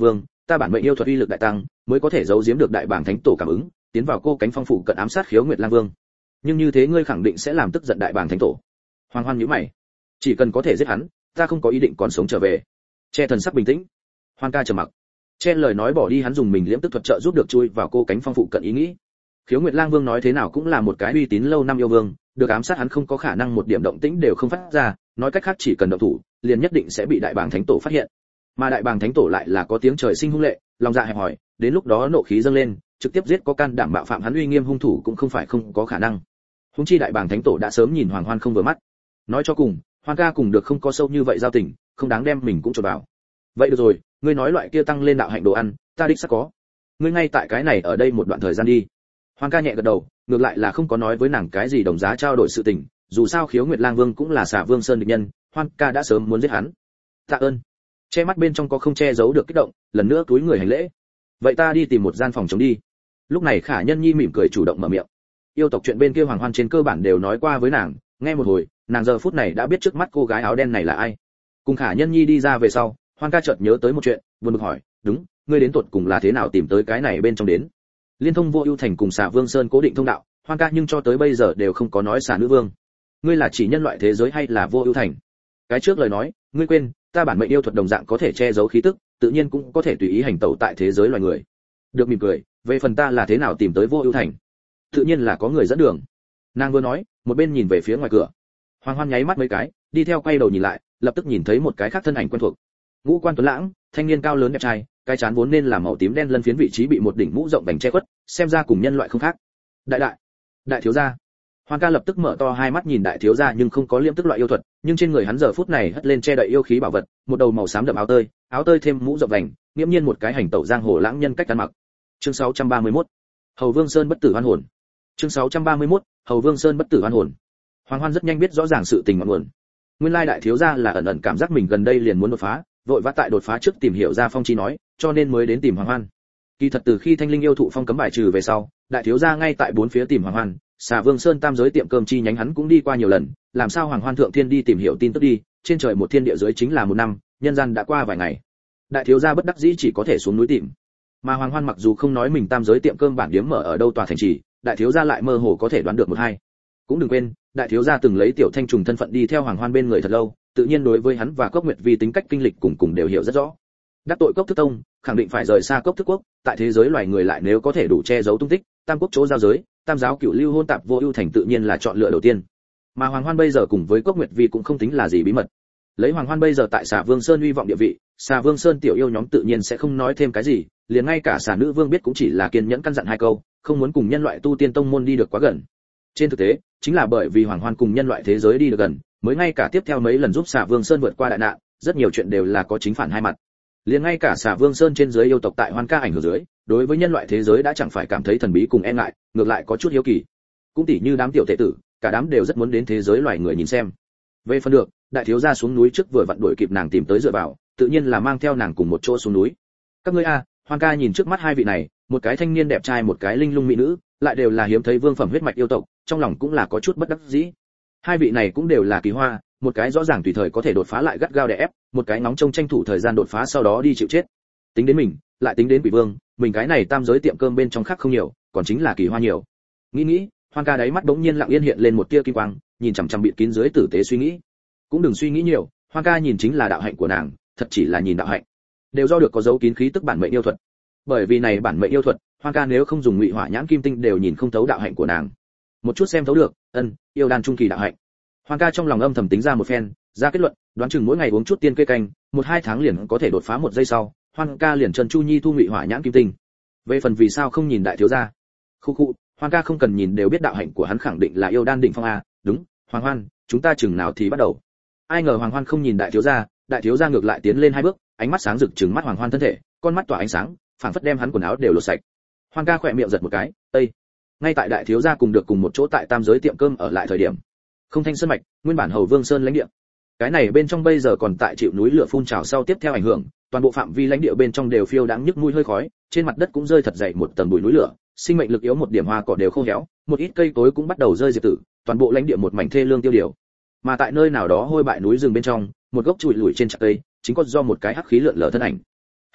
ta bản mệnh yêu thuật uy lực đại tăng, mới có thể giấu giếm được đại bảng thánh tổ cảm ứng, tiến vào cô cánh phong phủ cận ám sát Khiếu Nguyệt Lang Vương. Nhưng như thế ngươi khẳng định sẽ làm tức giận đại bảng thánh tổ. Hoàng Hoan nhíu mày, chỉ cần có thể giết hắn, ta không có ý định còn sống trở về. Che thần sắc bình tĩnh. Hoan ca trầm mặc. Che lời nói bỏ đi hắn dùng mình liễm tức thuật trợ giúp được chui vào cô cánh phong phụ cận ý nghĩ. Khiếu Nguyệt Lang Vương nói thế nào cũng là một cái uy tín lâu năm yêu vương, được ám sát hắn không có khả năng một điểm động tĩnh đều không phát ra, nói cách khác chỉ cần động thủ, liền nhất định sẽ bị đại bàng thánh tổ phát hiện. Mà đại bàng thánh tổ lại là có tiếng trời sinh hung lệ, lòng dạ hẹp hòi, đến lúc đó nộ khí dâng lên, trực tiếp giết có can đảm bạo phạm hắn uy nghiêm hung thủ cũng không phải không có khả năng. Húng chi đại bàng thánh tổ đã sớm nhìn Hoàng Hoan không vừa mắt. Nói cho cùng, Hoan ca cùng được không có sâu như vậy giao tình, không đáng đem mình cũng cho vào. Vậy được rồi, ngươi nói loại kia tăng lên đạo hạnh đồ ăn, ta đích xác có. Ngươi ngay tại cái này ở đây một đoạn thời gian đi. Hoan ca nhẹ gật đầu, ngược lại là không có nói với nàng cái gì đồng giá trao đổi sự tình, dù sao Khiếu Nguyệt Lang Vương cũng là Xà Vương Sơn địch nhân, Hoan ca đã sớm muốn giết hắn. Tạ ơn. Che mắt bên trong có không che giấu được kích động, lần nữa túi người hành lễ. Vậy ta đi tìm một gian phòng chống đi. Lúc này Khả Nhân Nhi mỉm cười chủ động mở miệng. Yêu tộc chuyện bên kia Hoàng Hoan trên cơ bản đều nói qua với nàng, nghe một hồi, nàng giờ phút này đã biết trước mắt cô gái áo đen này là ai. Cùng Khả Nhân Nhi đi ra về sau, Hoan ca chợt nhớ tới một chuyện, buồn bực hỏi, đúng, ngươi đến tuột cùng là thế nào tìm tới cái này bên trong đến? Liên thông Vô Ưu Thành cùng Xà Vương Sơn cố định thông đạo, Hoan ca nhưng cho tới bây giờ đều không có nói Xà Nữ Vương. Ngươi là chỉ nhân loại thế giới hay là Vô Ưu Thành? Cái trước lời nói, ngươi quên, ta bản mệnh yêu thuật đồng dạng có thể che giấu khí tức, tự nhiên cũng có thể tùy ý hành tẩu tại thế giới loài người. Được mỉm cười, về phần ta là thế nào tìm tới Vô Ưu Thành? Tự nhiên là có người dẫn đường. Nàng vừa nói, một bên nhìn về phía ngoài cửa. Hoàng Hoan nháy mắt mấy cái, đi theo quay đầu nhìn lại, lập tức nhìn thấy một cái khác thân ảnh quen thuộc. Ngũ quan tuấn lãng, thanh niên cao lớn đẹp trai, cái trán vốn nên là màu tím đen lân phiến vị trí bị một đỉnh mũ rộng vành che khuất, xem ra cùng nhân loại không khác. Đại đại, đại thiếu gia. Hoàng ca lập tức mở to hai mắt nhìn đại thiếu gia nhưng không có liêm tức loại yêu thuật, nhưng trên người hắn giờ phút này hất lên che đậy yêu khí bảo vật, một đầu màu xám đậm áo tơi, áo tơi thêm mũ rộng vành, nghiêm nhiên một cái hành tẩu giang hồ lãng nhân cách ăn mặc. Chương sáu trăm ba mươi mốt. Hầu Vương Sơn bất tử oan hồn. Chương sáu trăm ba mươi mốt. Hầu Vương Sơn bất tử oan hồn. Hoàng Hoan rất nhanh biết rõ ràng sự tình ngọn nguồn. Nguyên lai đại thiếu gia là ẩn ẩn cảm giác mình gần đây liền muốn đột phá, vội vã tại đột phá trước tìm hiểu ra phong chi nói, cho nên mới đến tìm Hoàng Hoan. Kỳ thật từ khi Thanh Linh yêu thụ phong cấm bài trừ về sau, đại thiếu gia ngay tại bốn phía tìm Hoàng Hoan, Xà Vương Sơn tam giới tiệm cơm chi nhánh hắn cũng đi qua nhiều lần, làm sao Hoàng Hoan thượng thiên đi tìm hiểu tin tức đi, trên trời một thiên địa dưới chính là một năm, nhân gian đã qua vài ngày. Đại thiếu gia bất đắc dĩ chỉ có thể xuống núi tìm. Mà Hoàng Hoan mặc dù không nói mình tam giới tiệm cơm bản điếm mở ở đâu tòa thành trì, đại thiếu gia lại mơ hồ có thể đoán được một hai. Cũng đừng quên, đại thiếu gia từng lấy tiểu thanh trùng thân phận đi theo Hoàng Hoan bên người thật lâu, tự nhiên đối với hắn và Cốc Nguyệt Vi tính cách kinh lịch cùng cùng đều hiểu rất rõ. Đắc tội Cốc Thức Tông, khẳng định phải rời xa Cốc Thức Quốc, tại thế giới loài người lại nếu có thể đủ che giấu tung tích, tam quốc chỗ giao giới, tam giáo cửu lưu hôn tạp Vô Ưu Thành tự nhiên là chọn lựa đầu tiên. Mà Hoàng Hoan bây giờ cùng với Cốc Nguyệt Vi cũng không tính là gì bí mật. Lấy Hoàng Hoan bây giờ tại Xà Vương Sơn uy vọng địa vị, Xà Vương Sơn tiểu yêu nhóm tự nhiên sẽ không nói thêm cái gì, liền ngay cả Xà Nữ Vương biết cũng chỉ là kiên nhẫn căn dặn hai câu, không muốn cùng nhân loại tu tiên tông môn đi được quá gần. Trên thực tế, chính là bởi vì Hoàng Hoan cùng nhân loại thế giới đi được gần, mới ngay cả tiếp theo mấy lần giúp Xà Vương Sơn vượt qua đại nạn, rất nhiều chuyện đều là có chính phản hai mặt. Liền ngay cả Xà Vương Sơn trên dưới yêu tộc tại Hoan ca ảnh hưởng dưới, đối với nhân loại thế giới đã chẳng phải cảm thấy thần bí cùng e ngại, ngược lại có chút hiếu kỳ. Cũng tỉ như đám tiểu tệ tử, cả đám đều rất muốn đến thế giới loài người nhìn xem. Về phần được, đại thiếu gia xuống núi trước vừa vặn đuổi kịp nàng tìm tới dựa vào, tự nhiên là mang theo nàng cùng một chỗ xuống núi. Các ngươi a, Hoan ca nhìn trước mắt hai vị này, một cái thanh niên đẹp trai một cái linh lung mỹ nữ, lại đều là hiếm thấy vương phẩm huyết mạch yêu tộc, trong lòng cũng là có chút bất đắc dĩ. Hai vị này cũng đều là kỳ hoa, một cái rõ ràng tùy thời có thể đột phá lại gắt gao đè ép, một cái nóng trông tranh thủ thời gian đột phá sau đó đi chịu chết. Tính đến mình, lại tính đến quỷ vương, mình cái này tam giới tiệm cơm bên trong khác không nhiều, còn chính là kỳ hoa nhiều. Nghĩ nghĩ, Hoan ca đáy mắt bỗng nhiên lặng yên hiện lên một tia kim quang, nhìn chằm chằm bịt kín dưới tử tế suy nghĩ. Cũng đừng suy nghĩ nhiều, Hoan ca nhìn chính là đạo hạnh của nàng, thật chỉ là nhìn đạo hạnh. Đều do được có dấu kín khí tức bản mệnh yêu thuật. Bởi vì này bản mệnh yêu thuật, Hoan ca nếu không dùng ngụy hỏa nhãn kim tinh đều nhìn không thấu đạo hạnh của nàng. Một chút xem thấu được, ân, yêu đan trung kỳ đạo hạnh. Hoan ca trong lòng âm thầm tính ra một phen, ra kết luận, đoán chừng mỗi ngày uống chút tiên cây canh, một hai tháng liền có thể đột phá một giây sau, Hoan ca liền Trần Chu Nhi thu ngụy hỏa nhãn kim tinh. Về phần vì sao không nhìn đại thiếu gia, khu khu, Hoan ca không cần nhìn đều biết đạo hạnh của hắn khẳng định là yêu đan đỉnh phong a, đúng, Hoàng Hoan, chúng ta chừng nào thì bắt đầu. Ai ngờ Hoàng Hoan không nhìn đại thiếu gia, đại thiếu gia ngược lại tiến lên hai bước, ánh mắt sáng rực trừng mắt Hoàng Hoan thân thể, con mắt tỏa ánh sáng, phảng phất đem hắn quần áo đều lột sạch. Hoan ca khỏe miệng giật một cái, "Ây." Ngay tại đại thiếu gia cùng được cùng một chỗ tại tam giới tiệm cơm ở lại thời điểm, Không Thanh Sơn mạch, nguyên bản Hầu Vương Sơn lãnh địa. Cái này bên trong bây giờ còn tại chịu núi lửa phun trào sau tiếp theo ảnh hưởng, toàn bộ phạm vi lãnh địa bên trong đều phiêu đáng nhức mũi hơi khói, trên mặt đất cũng rơi thật dày một tầng bụi núi lửa, sinh mệnh lực yếu một điểm hoa cỏ đều khô héo, một ít cây cối cũng bắt đầu rơi diệt tử, toàn bộ lãnh địa một mảnh thê lương tiêu điều. Mà tại nơi nào đó hôi bại núi rừng bên trong, một gốc chùi lủi trên chặt cây, chính có do một cái hắc khí lượn lờ thân ảnh.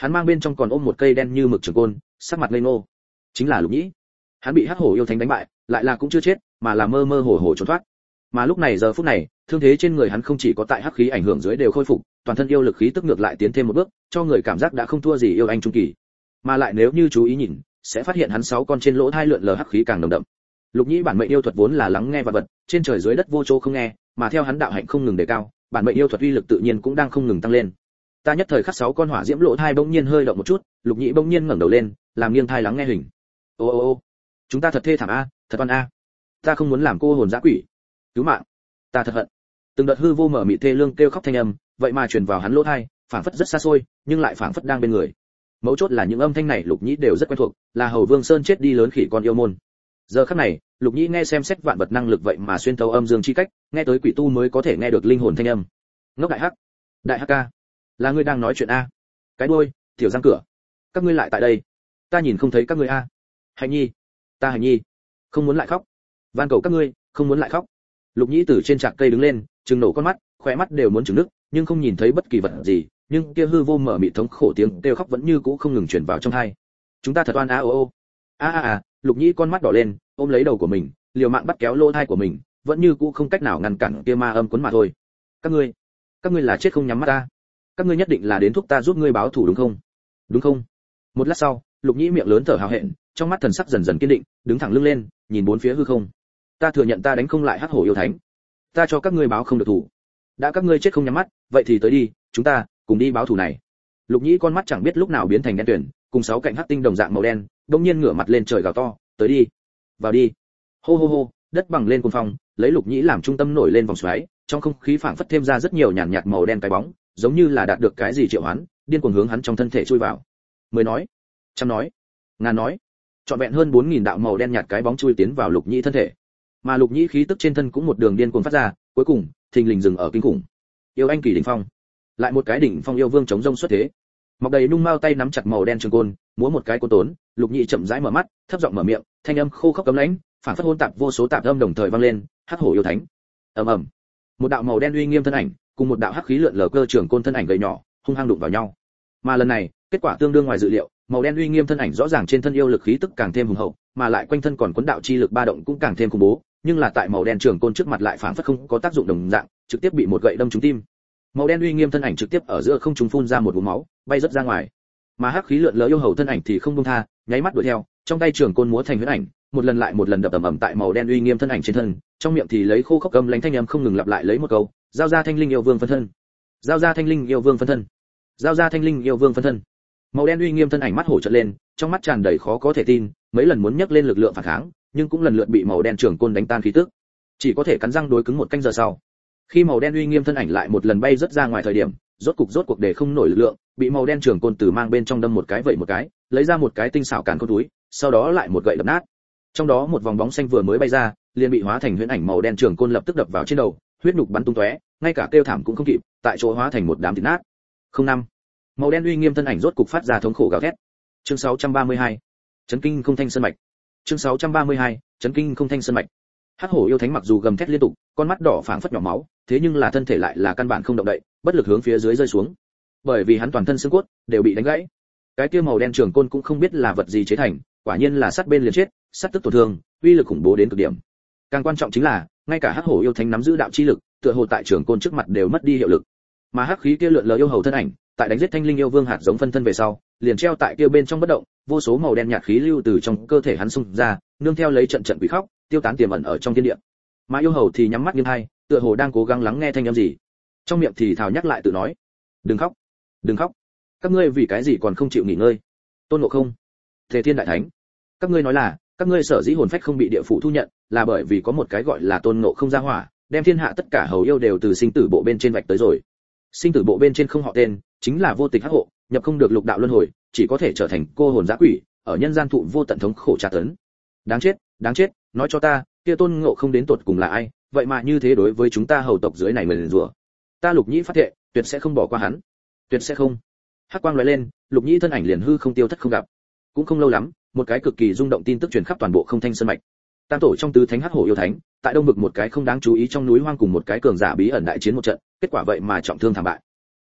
Hắn mang bên trong còn ôm một cây đen như mực trường côn, sắc mặt ngây ngô. Chính là Lục Nhĩ. Hắn bị hắc hổ yêu thánh đánh bại, lại là cũng chưa chết, mà là mơ mơ hồ hồ trốn thoát. Mà lúc này giờ phút này, thương thế trên người hắn không chỉ có tại hắc khí ảnh hưởng dưới đều khôi phục, toàn thân yêu lực khí tức ngược lại tiến thêm một bước, cho người cảm giác đã không thua gì yêu anh trung kỳ. Mà lại nếu như chú ý nhìn, sẽ phát hiện hắn sáu con trên lỗ hai lượn lờ hắc khí càng nồng đậm. Lục Nhĩ bản mệnh yêu thuật vốn là lắng nghe vật vật, trên trời dưới đất vô chỗ không nghe, mà theo hắn đạo hạnh không ngừng đề cao, bản mệnh yêu thuật uy lực tự nhiên cũng đang không ngừng tăng lên. Ta nhất thời khắc sáu con hỏa diễm lỗ hai bỗng nhiên hơi động một chút, Lục Nhĩ bỗng nhiên ngẩng đầu lên, làm nghiêng thai lắng nghe hình. Ô ô ô, chúng ta thật thê thảm a, thật oan a. Ta không muốn làm cô hồn dã quỷ. Cứu mạng, ta thật hận. Từng đợt hư vô mở mịt thê lương kêu khóc thanh âm, vậy mà truyền vào hắn lỗ tai, phảng phất rất xa xôi, nhưng lại phảng phất đang bên người. Mấu chốt là những âm thanh này Lục Nhĩ đều rất quen thuộc, là Hầu Vương Sơn chết đi lớn khỉ con yêu môn. Giờ khắc này, Lục Nhĩ nghe xem xét vạn vật năng lực vậy mà xuyên thấu âm dương chi cách, nghe tới quỷ tu mới có thể nghe được linh hồn thanh âm. Ngốc đại hắc, đại hắc ca, là ngươi đang nói chuyện a? Cái đuôi, tiểu răng cửa, các ngươi lại tại đây, ta nhìn không thấy các ngươi a. Hạnh Nhi, ta Hạnh Nhi, không muốn lại khóc, van cầu các ngươi, không muốn lại khóc. Lục Nhĩ từ trên trạc cây đứng lên, trừng nổ con mắt, khóe mắt đều muốn trừng nứt, nhưng không nhìn thấy bất kỳ vật gì, nhưng kia hư vô mở mịt thống khổ tiếng kêu khóc vẫn như cũ không ngừng truyền vào trong tai. Chúng ta thật oan a ô ô. A a a, Lục Nhĩ con mắt đỏ lên, ôm lấy đầu của mình, liều mạng bắt kéo lỗ tai của mình, vẫn như cũ không cách nào ngăn cản kia ma âm cuốn mà thôi. Các ngươi, các ngươi là chết không nhắm mắt ta. Các ngươi nhất định là đến thúc ta giúp ngươi báo thù đúng không? Đúng không? Một lát sau, Lục Nhĩ miệng lớn thở hào hẹn, trong mắt thần sắc dần dần kiên định, đứng thẳng lưng lên, nhìn bốn phía hư không. Ta thừa nhận ta đánh không lại hắc hổ yêu thánh, ta cho các ngươi báo không được thù. Đã các ngươi chết không nhắm mắt, vậy thì tới đi, chúng ta cùng đi báo thù này. Lục Nhĩ con mắt chẳng biết lúc nào biến thành đen tuyền, cùng sáu cạnh hắc tinh đồng dạng màu đen, đột nhiên ngửa mặt lên trời gào to, tới đi, vào đi. Hô hô hô, đất bằng lên cuồng phong, lấy Lục Nhĩ làm trung tâm nổi lên vòng xoáy, trong không khí phảng phất thêm ra rất nhiều nhàn nhạt màu đen cái bóng, giống như là đạt được cái gì triệu hoán, điên cuồng hướng hắn trong thân thể chui vào. Mười nói, trăm nói, ngàn nói, trọn vẹn hơn bốn nghìn đạo màu đen nhạt cái bóng chui tiến vào Lục Nhĩ thân thể. Mà Lục Nhĩ khí tức trên thân cũng một đường điên cuồng phát ra, cuối cùng thình lình dừng ở kinh khủng. Yêu anh kỳ đỉnh phong, lại một cái đỉnh phong yêu vương chống rông xuất thế. Mọc đầy nung mao tay nắm chặt màu đen trường côn, múa một cái côn tốn, Lục Nhĩ chậm rãi mở mắt, thấp giọng mở miệng, thanh âm khô khốc cấm lãnh, phảng phất hỗn tạp vô số tạp âm đồng thời vang lên, hắc hổ yêu thánh. Ầm ầm. Một đạo màu đen uy nghiêm thân ảnh, cùng một đạo hắc khí lượn lờ cơ trường côn thân ảnh gầy nhỏ, hung hăng đụng vào nhau. Mà lần này, kết quả tương đương ngoài dự liệu, màu đen uy nghiêm thân ảnh rõ ràng trên thân yêu lực khí tức càng thêm hùng hậu, mà lại quanh thân còn cuốn đạo chi lực ba động cũng càng thêm khủng bố, nhưng là tại màu đen trường côn trước mặt lại phảng phất không có tác dụng đồng dạng, trực tiếp bị một gậy đâm trúng tim. Màu đen uy nghiêm thân ảnh trực tiếp ở giữa không trung phun ra một ngụm máu, bay rất ra ngoài. Mà hắc khí lượn lờ yêu hầu thân ảnh thì không buông tha, nháy mắt đuổi theo, trong tay trường côn múa thành huyễn ảnh, một lần lại một lần đập ầm ầm tại màu đen uy nghiêm thân ảnh trên thân, trong miệng thì lấy khô khốc gầm lãnh thanh âm không ngừng lặp lại lấy một câu, giao ra thanh linh yêu vương phân thân, giao ra thanh linh yêu vương phân thân, giao ra thanh linh yêu vương phân thân. Màu đen uy nghiêm thân ảnh mắt hổ trợn lên, trong mắt tràn đầy khó có thể tin, mấy lần muốn nhấc lên lực lượng phản kháng, nhưng cũng lần lượt bị màu đen trường côn đánh tan khí tức, chỉ có thể cắn răng đối cứng một canh giờ sau. Khi màu đen uy nghiêm thân ảnh lại một lần bay rất ra ngoài thời điểm, rốt cục rốt cuộc để không nổi lực lượng, bị màu đen trường côn từ mang bên trong đâm một cái vậy một cái, lấy ra một cái tinh xảo càn côn túi, sau đó lại một gậy đập nát. Trong đó một vòng bóng xanh vừa mới bay ra, liền bị hóa thành huyễn ảnh màu đen trường côn lập tức đập vào trên đầu, huyết nhục bắn tung tóe, ngay cả kêu thảm cũng không kịp, tại chỗ hóa thành một đám thịt nát. Không năm. Màu đen uy nghiêm thân ảnh rốt cục phát ra thống khổ gào thét. Chương sáu trăm ba mươi hai. Chấn kinh không thanh sơn mạch. Chương sáu trăm ba mươi hai. Chấn kinh không thanh sơn mạch. Hắc hổ yêu thánh mặc dù gầm thét liên tục, con mắt đỏ phảng phất nhỏ máu, thế nhưng là thân thể lại là căn bản không động đậy, bất lực hướng phía dưới rơi xuống. Bởi vì hắn toàn thân xương cốt đều bị đánh gãy. Cái kia màu đen trường côn cũng không biết là vật gì chế thành, quả nhiên là sắt bên liền chết, sắt tức tổn thương, uy lực khủng bố đến cực điểm. Càng quan trọng chính là, ngay cả hắc hổ yêu thánh nắm giữ đạo chi lực, tựa hồ tại trường côn trước mặt đều mất đi hiệu lực. Mà hắc khí kia lượn lờ yêu hầu thân ảnh, tại đánh giết thanh linh yêu vương hạt giống phân thân về sau, liền treo tại kia bên trong bất động, vô số màu đen nhạt khí lưu từ trong cơ thể hắn xung ra, nương theo lấy trận trận quỷ khóc, tiêu tán tiềm ẩn ở trong thiên địa. Mà yêu hầu thì nhắm mắt nghiêng hai, tựa hồ đang cố gắng lắng nghe thanh âm gì. Trong miệng thì thào nhắc lại tự nói: "Đừng khóc, đừng khóc. Các ngươi vì cái gì còn không chịu nghỉ ngơi? Tôn Ngộ Không, Tề Thiên Đại Thánh, các ngươi nói là, các ngươi sở dĩ hồn phách không bị địa phủ thu nhận, là bởi vì có một cái gọi là Tôn Ngộ Không gia hỏa, đem thiên hạ tất cả hầu yêu đều từ sinh tử bộ bên trên vạch tới rồi. Sinh tử bộ bên trên không họ tên, chính là vô tịch hắc hộ, nhập không được lục đạo luân hồi, chỉ có thể trở thành cô hồn dã quỷ, ở nhân gian thụ vô tận thống khổ tra tấn. Đáng chết, đáng chết, nói cho ta, kia Tôn Ngộ Không đến tột cùng là ai, vậy mà như thế đối với chúng ta hầu tộc dưới này mình rủa. Ta Lục Nhĩ phát thệ, tuyệt sẽ không bỏ qua hắn, tuyệt sẽ không." Hắc quang lóe lên, Lục Nhĩ thân ảnh liền hư không tiêu thất không gặp. Cũng không lâu lắm, một cái cực kỳ rung động tin tức truyền khắp toàn bộ Không Thanh Sơn mạch. Tam tổ trong tứ thánh hắc hổ yêu thánh, tại đông vực một cái không đáng chú ý trong núi hoang cùng một cái cường giả bí ẩn đại chiến một trận, kết quả vậy mà trọng thương thảm bại.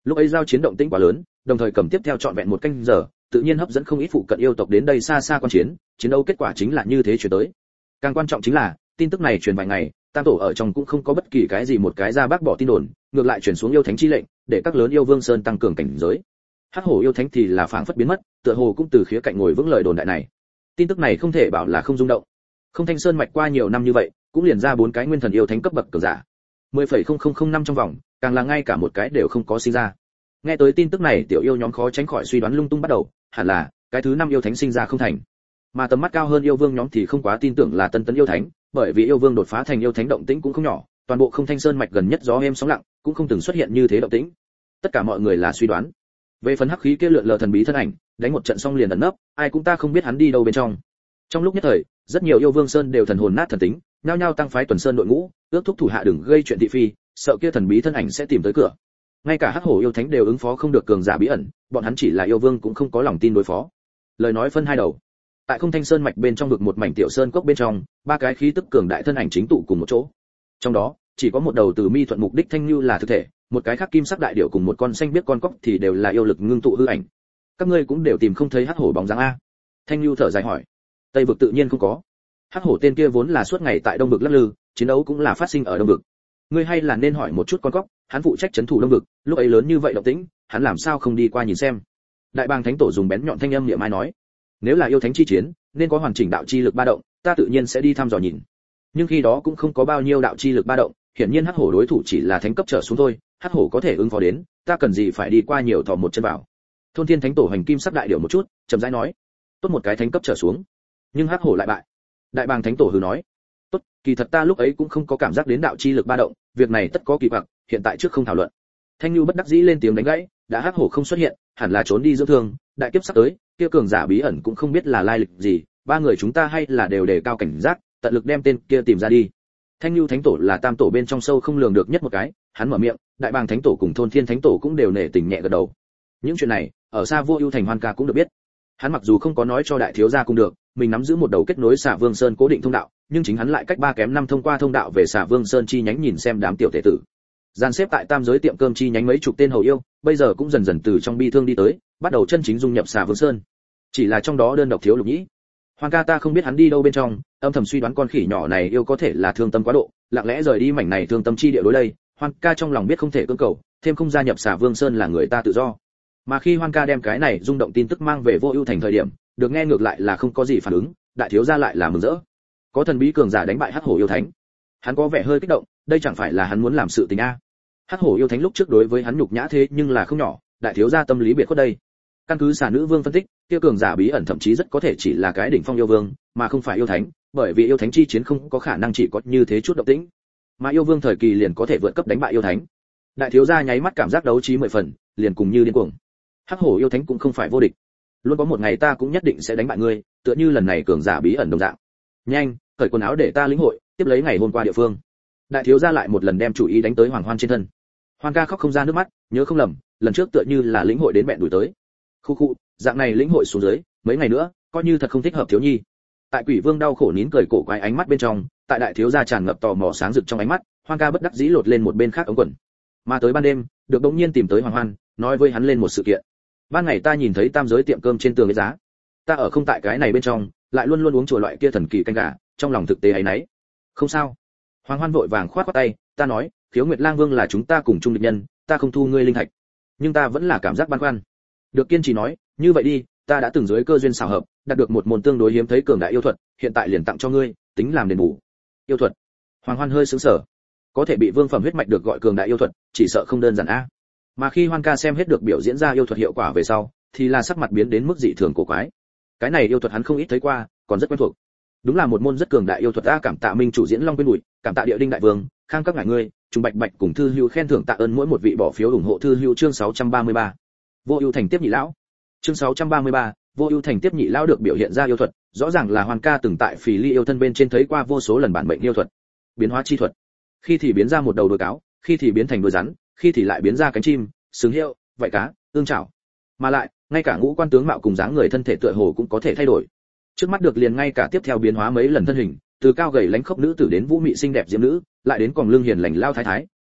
Lúc ấy giao chiến động tĩnh quá lớn, đồng thời cầm tiếp theo trọn vẹn một canh giờ, tự nhiên hấp dẫn không ít phụ cận yêu tộc đến đây xa xa quan chiến, chiến đấu kết quả chính là như thế chuyển tới. Càng quan trọng chính là, tin tức này truyền vài ngày, tam tổ ở trong cũng không có bất kỳ cái gì một cái ra bác bỏ tin đồn, ngược lại truyền xuống yêu thánh chi lệnh, để các lớn yêu vương sơn tăng cường cảnh giới. Hắc hổ yêu thánh thì là phảng phất biến mất, tựa hồ cũng từ khía cạnh ngồi vững lời đồn đại này. Tin tức này không thể bảo là không rung động. Không Thanh Sơn mạch qua nhiều năm như vậy, cũng liền ra bốn cái nguyên thần yêu thánh cấp bậc cường giả. mười phẩy không không không năm trong vòng, càng là ngay cả một cái đều không có sinh ra. Nghe tới tin tức này, tiểu yêu nhóm khó tránh khỏi suy đoán lung tung bắt đầu, hẳn là cái thứ năm yêu thánh sinh ra không thành. Mà tầm mắt cao hơn yêu vương nhóm thì không quá tin tưởng là tân tấn yêu thánh, bởi vì yêu vương đột phá thành yêu thánh động tĩnh cũng không nhỏ, toàn bộ Không Thanh Sơn mạch gần nhất gió êm sóng lặng, cũng không từng xuất hiện như thế động tĩnh. Tất cả mọi người là suy đoán. Về phần hắc khí kia lượn lờ thần bí thân ảnh, đánh một trận xong liền ẩn nấp, ai cũng ta không biết hắn đi đâu bên trong. Trong lúc nhất thời, rất nhiều yêu vương sơn đều thần hồn nát thần tính, nhao nhao tăng phái tuần sơn đội ngũ, ước thúc thủ hạ đừng gây chuyện thị phi, sợ kia thần bí thân ảnh sẽ tìm tới cửa. Ngay cả hắc hổ yêu thánh đều ứng phó không được cường giả bí ẩn, bọn hắn chỉ là yêu vương cũng không có lòng tin đối phó. Lời nói phân hai đầu. Tại Không Thanh Sơn mạch bên trong vực một mảnh tiểu sơn cốc bên trong, ba cái khí tức cường đại thân ảnh chính tụ cùng một chỗ. Trong đó, chỉ có một đầu từ mi thuận mục đích thanh lưu là thực thể, một cái khác kim sắc đại điểu cùng một con xanh biết con cóc thì đều là yêu lực ngưng tụ hư ảnh. Các ngươi cũng đều tìm không thấy hắc hổ bóng dáng a? Thanh lưu thở dài hỏi. Tây vực tự nhiên không có. Hắc hổ tên kia vốn là suốt ngày tại đông vực lắc lư, chiến đấu cũng là phát sinh ở đông vực. Ngươi hay là nên hỏi một chút con cóc, hắn phụ trách trấn thủ đông vực, lúc ấy lớn như vậy động tĩnh, hắn làm sao không đi qua nhìn xem? Đại bàng thánh tổ dùng bén nhọn thanh âm niệm ai nói, nếu là yêu thánh chi chiến, nên có hoàn chỉnh đạo chi lực ba động, ta tự nhiên sẽ đi thăm dò nhìn. Nhưng khi đó cũng không có bao nhiêu đạo chi lực ba động, hiển nhiên hắc hổ đối thủ chỉ là thánh cấp trở xuống thôi, hắc hổ có thể ứng phó đến, ta cần gì phải đi qua nhiều thò một chân vào. Thôn Thiên thánh tổ hành kim sắc đại điểu một chút, chậm rãi nói, tốt một cái thánh cấp trở xuống, nhưng hắc hổ lại bại. Đại bàng thánh tổ hừ nói, tốt, kỳ thật ta lúc ấy cũng không có cảm giác đến đạo chi lực ba động, việc này tất có kỳ quặc, hiện tại trước không thảo luận. Thanh Nhu bất đắc dĩ lên tiếng đánh gãy, đã hắc hổ không xuất hiện, hẳn là trốn đi dưỡng thương, đại kiếp sắp tới, kia cường giả bí ẩn cũng không biết là lai lịch gì, ba người chúng ta hay là đều đề cao cảnh giác, tận lực đem tên kia tìm ra đi. Thanh Nhu thánh tổ là tam tổ bên trong sâu không lường được nhất một cái, hắn mở miệng, đại bàng thánh tổ cùng Thôn Thiên thánh tổ cũng đều nể tình nhẹ gật đầu. Những chuyện này, ở xa Vô Ưu thành Hoan Ca cũng được biết. Hắn mặc dù không có nói cho đại thiếu gia cũng được, mình nắm giữ một đầu kết nối Xà Vương Sơn cố định thông đạo, nhưng chính hắn lại cách ba kém năm thông qua thông đạo về Xà Vương Sơn chi nhánh nhìn xem đám tiểu tể tử. Dàn xếp tại tam giới tiệm cơm chi nhánh mấy chục tên hầu yêu, bây giờ cũng dần dần từ trong bi thương đi tới, bắt đầu chân chính dung nhập Xà Vương Sơn. Chỉ là trong đó đơn độc thiếu Lục Nhĩ. Hoan Ca ta không biết hắn đi đâu bên trong, âm thầm suy đoán con khỉ nhỏ này yêu có thể là thương tâm quá độ, lặng lẽ rời đi mảnh này thương tâm chi địa đối đây. Hoan Ca trong lòng biết không thể cưỡng cầu, thêm không gia nhập Xà Vương Sơn là người ta tự do. Mà khi Hoan Ca đem cái này rung động tin tức mang về Vô Ưu thành thời điểm, được nghe ngược lại là không có gì phản ứng, đại thiếu gia lại là mừng rỡ. Có thần bí cường giả đánh bại hắc hổ yêu thánh. Hắn có vẻ hơi kích động, đây chẳng phải là hắn muốn làm sự tình a. Hắc hổ yêu thánh lúc trước đối với hắn nhục nhã thế nhưng là không nhỏ, đại thiếu gia tâm lý biệt khuất đây. Căn cứ Xà Nữ Vương phân tích, kia cường giả bí ẩn thậm chí rất có thể chỉ là cái đỉnh phong yêu vương, mà không phải yêu thánh, bởi vì yêu thánh chi chiến không có khả năng chỉ có như thế chút động tĩnh, mà yêu vương thời kỳ liền có thể vượt cấp đánh bại yêu thánh. Đại thiếu gia nháy mắt cảm giác đấu trí mười phần, liền cùng như điên cuồng. Hắc hổ yêu thánh cũng không phải vô địch, luôn có một ngày ta cũng nhất định sẽ đánh bại ngươi, tựa như lần này cường giả bí ẩn đồng dạng. Nhanh, cởi quần áo để ta lĩnh hội, tiếp lấy ngày hôm qua địa phương. Đại thiếu gia lại một lần đem chủ ý đánh tới Hoàng Hoan trên thân. Hoan Ca khóc không ra nước mắt, nhớ không lầm, lần trước tựa như là lĩnh hội đến mẹ đuổi tới. Khu khu, dạng này lĩnh hội xuống dưới, mấy ngày nữa, coi như thật không thích hợp thiếu nhi. Tại Quỷ Vương đau khổ nín cười cổ quái ánh mắt bên trong, tại đại thiếu gia tràn ngập tò mò sáng rực trong ánh mắt, Hoan Ca bất đắc dĩ lột lên một bên khác ống quần. Mà tới ban đêm, được đống nhiên tìm tới Hoàng Hoan, nói với hắn lên một sự kiện. Ban ngày ta nhìn thấy tam giới tiệm cơm trên tường cái giá, ta ở không tại cái này bên trong, lại luôn luôn uống chùa loại kia thần kỳ canh gà, trong lòng thực tế ấy nấy. Không sao. Hoàng Hoan vội vàng khoát khoát tay, ta nói, Khiếu Nguyệt Lang Vương là chúng ta cùng chung địch nhân, ta không thu ngươi linh thạch. Nhưng ta vẫn là cảm giác băn khoăn. Được kiên trì nói, như vậy đi, ta đã từng dưới cơ duyên xảo hợp, đạt được một môn tương đối hiếm thấy cường đại yêu thuật, hiện tại liền tặng cho ngươi, tính làm đền bù. Yêu thuật? Hoàng Hoan hơi sững sờ. Có thể bị vương phẩm huyết mạch được gọi cường đại yêu thuật, chỉ sợ không đơn giản a. Mà khi Hoan Ca xem hết được biểu diễn ra yêu thuật hiệu quả về sau, thì là sắc mặt biến đến mức dị thường cổ quái. Cái này yêu thuật hắn không ít thấy qua, còn rất quen thuộc. Đúng là một môn rất cường đại yêu thuật a, cảm tạ Minh chủ diễn Long Quyên Bụi, cảm tạ Địa Đinh đại vương, Khang các ngài ngươi, Trùng Bạch Bạch cùng Thư Hưu khen thưởng tạ ơn mỗi một vị bỏ phiếu ủng hộ Thư Hưu chương sáu trăm ba mươi ba. Vô Ưu thành tiếp nhị lão. Chương sáu trăm ba mươi ba, Vô Ưu thành tiếp nhị lão được biểu hiện ra yêu thuật, rõ ràng là Hoan Ca từng tại Phì Ly yêu thân bên trên thấy qua vô số lần bản mệnh yêu thuật. Biến hóa chi thuật. Khi thì biến ra một đầu đuôi cáo, khi thì biến thành đuôi rắn, khi thì lại biến ra cánh chim, sừng hiệu, vảy cá, ương chảo. Mà lại, ngay cả ngũ quan tướng mạo cùng dáng người thân thể tựa hồ cũng có thể thay đổi. Trước mắt được liền ngay cả tiếp theo biến hóa mấy lần thân hình, từ cao gầy lãnh khốc nữ tử đến vũ mị xinh đẹp diễm nữ, lại đến còn lưng hiền lành lao thái thái,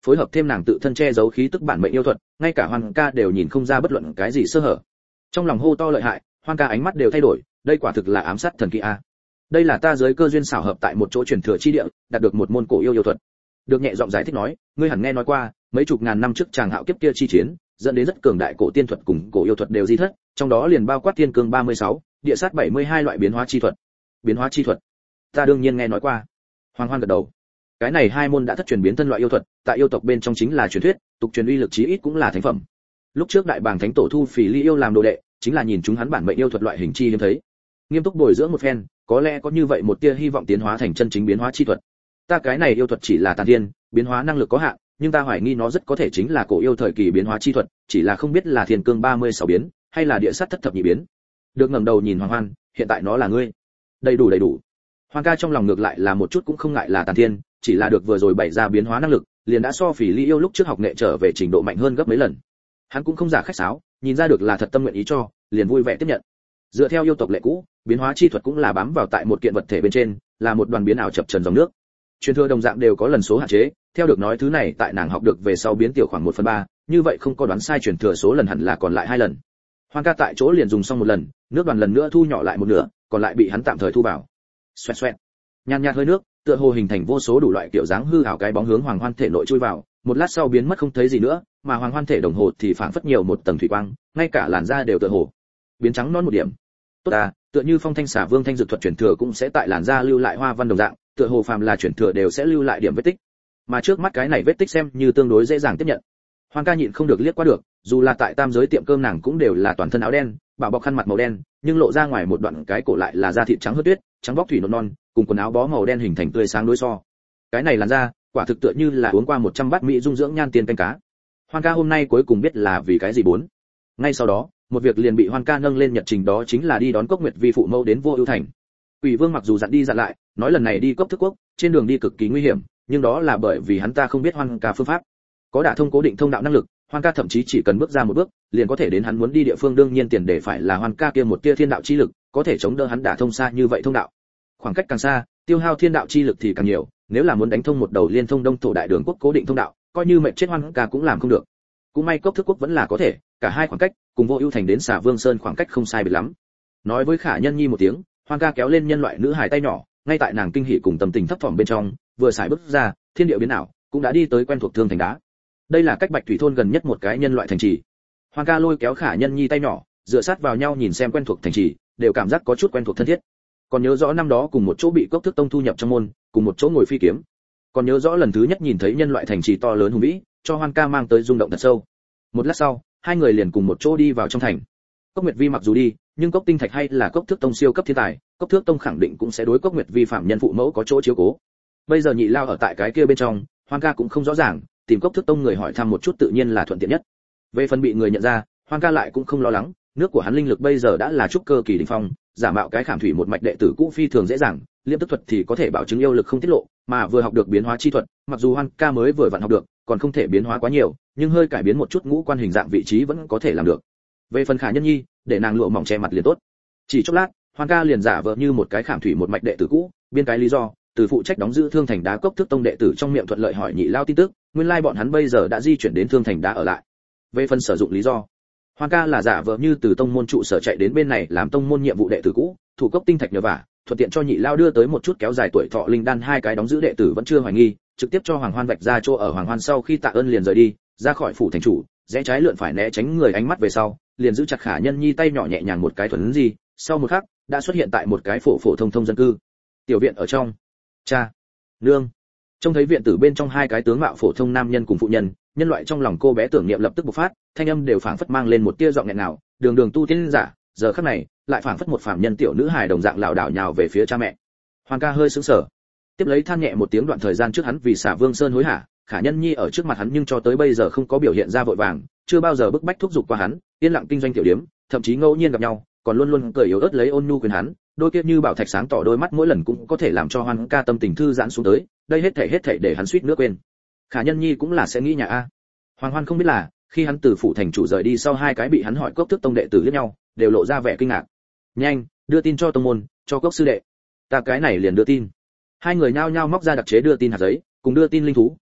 phối hợp thêm nàng tự thân che giấu khí tức bản mệnh yêu thuật, ngay cả Hoan ca đều nhìn không ra bất luận cái gì sơ hở. Trong lòng hô to lợi hại, Hoan ca ánh mắt đều thay đổi, đây quả thực là ám sát thần kỳ a. Đây là ta dưới cơ duyên xảo hợp tại một chỗ truyền thừa chi địa, đạt được một môn cổ yêu yêu thuật. Được nhẹ giọng giải thích nói, ngươi hẳn nghe nói qua, mấy chục ngàn năm trước chàng hạo kiếp kia chi chiến, dẫn đến rất cường đại cổ tiên thuật cùng cổ yêu thuật đều di thất, trong đó liền bao quát thiên cương ba mươi sáu, địa sát bảy mươi hai loại biến hóa chi thuật. Biến hóa chi thuật? Ta đương nhiên nghe nói qua. Hoàng Hoan gật đầu. Cái này hai môn đã thất truyền biến thân loại yêu thuật, tại yêu tộc bên trong chính là truyền thuyết, tục truyền uy lực chí ít cũng là thánh phẩm. Lúc trước đại bàng thánh tổ thu Phỉ Ly yêu làm đồ đệ, chính là nhìn chúng hắn bản mệnh yêu thuật loại hình chi hiếm thấy. Nghiêm túc bồi dưỡng một phen, có lẽ có như vậy một tia hy vọng tiến hóa thành chân chính biến hóa chi thuật. Ta cái này yêu thuật chỉ là tàn thiên, biến hóa năng lực có hạn, nhưng ta hoài nghi nó rất có thể chính là cổ yêu thời kỳ biến hóa chi thuật, chỉ là không biết là thiên cương ba mươi sáu biến, hay là địa sát thất thập nhị biến. Được ngẩng đầu nhìn Hoàng Hoan, hiện tại nó là ngươi. Đầy đủ đầy đủ. Hoàng ca trong lòng ngược lại là một chút cũng không ngại là tàn thiên, chỉ là được vừa rồi bày ra biến hóa năng lực, liền đã so Phỉ Ly yêu lúc trước học nghệ trở về trình độ mạnh hơn gấp mấy lần. Hắn cũng không giả khách sáo, nhìn ra được là thật tâm nguyện ý cho, liền vui vẻ tiếp nhận. Dựa theo yêu tộc lệ cũ, biến hóa chi thuật cũng là bám vào tại một kiện vật thể bên trên, là một đoàn biến ảo chập chờn dòng nước. Truyền thừa đồng dạng đều có lần số hạn chế, theo được nói thứ này tại nàng học được về sau biến tiểu khoảng một phần ba, như vậy không có đoán sai truyền thừa số lần hẳn là còn lại hai lần. Hoan ca tại chỗ liền dùng xong một lần, nước đoàn lần nữa thu nhỏ lại một nửa, còn lại bị hắn tạm thời thu vào. Xoẹt xoẹt. Nhàn nhạt hơi nước, tựa hồ hình thành vô số đủ loại kiểu dáng hư ảo cái bóng hướng Hoàng Hoan thể nội chui vào, một lát sau biến mất không thấy gì nữa, mà Hoàng Hoan thể đồng hồ thì phảng phất nhiều một tầng thủy quang, ngay cả làn da đều tựa hồ biến trắng non một điểm. Tốt à, tựa như Phong Thanh Xả Vương thanh dược thuật truyền thừa cũng sẽ tại làn da lưu lại hoa văn đồng dạng, tựa hồ phàm là truyền thừa đều sẽ lưu lại điểm vết tích. Mà trước mắt cái này vết tích xem như tương đối dễ dàng tiếp nhận. Hoàng ca nhịn không được liếc qua được, dù là tại tam giới tiệm cơm nàng cũng đều là toàn thân áo đen, bảo bọc khăn mặt màu đen, nhưng lộ ra ngoài một đoạn cái cổ lại là da thịt trắng hớt tuyết, trắng bóc thủy nộn non, cùng quần áo bó màu đen hình thành tươi sáng đối so. Cái này làn da, quả thực tựa như là uống qua một trăm bát mỹ dung dưỡng nhan tiền canh cá. Hoan ca hôm nay cuối cùng biết là vì cái gì bốn. Ngay sau đó, một việc liền bị Hoan ca nâng lên nhật trình, đó chính là đi đón Cốc Nguyệt Vi phụ mẫu đến Vô Ưu thành. Quỷ Vương mặc dù dặn đi dặn lại, nói lần này đi Cốc Thức Quốc, trên đường đi cực kỳ nguy hiểm, nhưng đó là bởi vì hắn ta không biết Hoan ca phương pháp. Có đả thông cố định thông đạo năng lực, Hoan ca thậm chí chỉ cần bước ra một bước, liền có thể đến hắn muốn đi địa phương, đương nhiên tiền đề phải là Hoan ca kia một tia thiên đạo chi lực, có thể chống đỡ hắn đả thông xa như vậy thông đạo. Khoảng cách càng xa, tiêu hao thiên đạo chi lực thì càng nhiều, nếu là muốn đánh thông một đầu liên thông Đông Thổ Đại Đường quốc cố định thông đạo, coi như mệt chết Hoan ca cũng làm không được. Cũng may Cốc Thức Quốc vẫn là có thể, cả hai khoảng cách, cùng Vô Ưu thành đến Xà Vương Sơn khoảng cách không sai biệt lắm. Nói với Khả Nhân Nhi một tiếng, Hoan ca kéo lên nhân loại nữ hài tay nhỏ, ngay tại nàng kinh hỉ cùng tâm tình thấp thỏm bên trong, vừa xài bước ra, thiên địa biến ảo, cũng đã đi tới quen thuộc Thương Thành Đá. Đây là cách Bạch Thủy thôn gần nhất một cái nhân loại thành trì. Hoan ca lôi kéo Khả Nhân Nhi tay nhỏ, dựa sát vào nhau nhìn xem quen thuộc thành trì, đều cảm giác có chút quen thuộc thân thiết. Còn nhớ rõ năm đó cùng một chỗ bị Cốc Thức Tông thu nhập trong môn, cùng một chỗ ngồi phi kiếm. Còn nhớ rõ lần thứ nhất nhìn thấy nhân loại thành trì to lớn hùng vĩ, cho Hoan ca mang tới rung động thật sâu. Một lát sau, hai người liền cùng một chỗ đi vào trong thành. Cốc Nguyệt Vi mặc dù đi, nhưng Cốc Tinh Thạch hay là Cốc Thước Tông siêu cấp thiên tài, Cốc Thước Tông khẳng định cũng sẽ đối Cốc Nguyệt Vi phạm nhân phụ mẫu có chỗ chiếu cố. Bây giờ nhị lao ở tại cái kia bên trong, Hoan ca cũng không rõ ràng, tìm Cốc Thước Tông người hỏi thăm một chút tự nhiên là thuận tiện nhất. Về phần bị người nhận ra, Hoan ca lại cũng không lo lắng, nước của hắn linh lực bây giờ đã là trúc cơ kỳ đỉnh phong, giả mạo cái khảm thủy một mạch đệ tử cũ phi thường dễ dàng, liêm tức thuật thì có thể bảo chứng yêu lực không tiết lộ, mà vừa học được biến hóa chi thuật, mặc dù Hoan ca mới vừa vặn học được, còn không thể biến hóa quá nhiều, nhưng hơi cải biến một chút ngũ quan hình dạng vị trí vẫn có thể làm được. Về phần Khả Nhân Nhi, để nàng lụa mỏng che mặt liền tốt. Chỉ chốc lát, Hoan ca liền giả vờ như một cái khảm thủy một mạch đệ tử cũ, biên cái lý do, từ phụ trách đóng giữ Thương Thành Đá Cốc Thức Tông đệ tử trong miệng thuận lợi hỏi nhị lao tin tức, nguyên lai bọn hắn bây giờ đã di chuyển đến Thương Thành Đá ở lại. Về phần sử dụng lý do, Hoan ca là giả vờ như từ tông môn trụ sở chạy đến bên này làm tông môn nhiệm vụ đệ tử cũ, thủ Cốc Tinh Thạch nhờ vả, thuận tiện cho nhị lao đưa tới một chút kéo dài tuổi thọ linh đan, hai cái đóng giữ đệ tử vẫn chưa hoài nghi, trực tiếp cho Hoàng Hoan vạch ra chỗ ở Hoàng Hoan sau khi tạ ơn liền rời đi, ra khỏi phủ thành chủ, rẽ trái lượn phải né tránh người ánh mắt về sau, liền giữ chặt Khả Nhân Nhi tay nhỏ nhẹ nhàng một cái thuần gì, sau một khắc, đã xuất hiện tại một cái phổ phổ thông thông dân cư. Tiểu viện ở trong. Cha, nương. Trông thấy viện tử bên trong hai cái tướng mạo phổ thông nam nhân cùng phụ nhân, nhân loại trong lòng cô bé tưởng niệm lập tức bộc phát, thanh âm đều phảng phất mang lên một tia giọng nghẹn ngào, đường đường tu tiên giả, giờ khắc này, lại phảng phất một phàm nhân tiểu nữ hài đồng dạng lảo đảo nhào về phía cha mẹ. Hoàng ca hơi sững sờ, tiếp lấy than nhẹ một tiếng, đoạn thời gian trước hắn vì Xả Vương Sơn hối hả, Khả Nhân Nhi ở trước mặt hắn nhưng cho tới bây giờ không có biểu hiện ra vội vàng, chưa bao giờ bức bách thúc giục qua hắn, yên lặng kinh doanh tiểu điếm, thậm chí ngẫu nhiên gặp nhau, còn luôn luôn cười yếu ớt lấy ôn nhu quyền hắn, đôi kia như bảo thạch sáng tỏ đôi mắt mỗi lần cũng có thể làm cho Hoan ca tâm tình thư giãn xuống tới, đây hết thảy hết thảy để hắn suýt nữa quên. Khả Nhân Nhi cũng là sẽ nghĩ nhà a. Hoàng Hoan không biết là, khi hắn từ phủ thành chủ rời đi sau, hai cái bị hắn hỏi Cốc Thức Tông đệ tử liếc nhau, đều lộ ra vẻ kinh ngạc. Nhanh, đưa tin cho tông môn, cho Cốc sư đệ. Ta cái này liền đưa tin. Hai người nhao nhao móc ra đặc chế đưa tin hạt giấy, cùng đưa tin linh thú,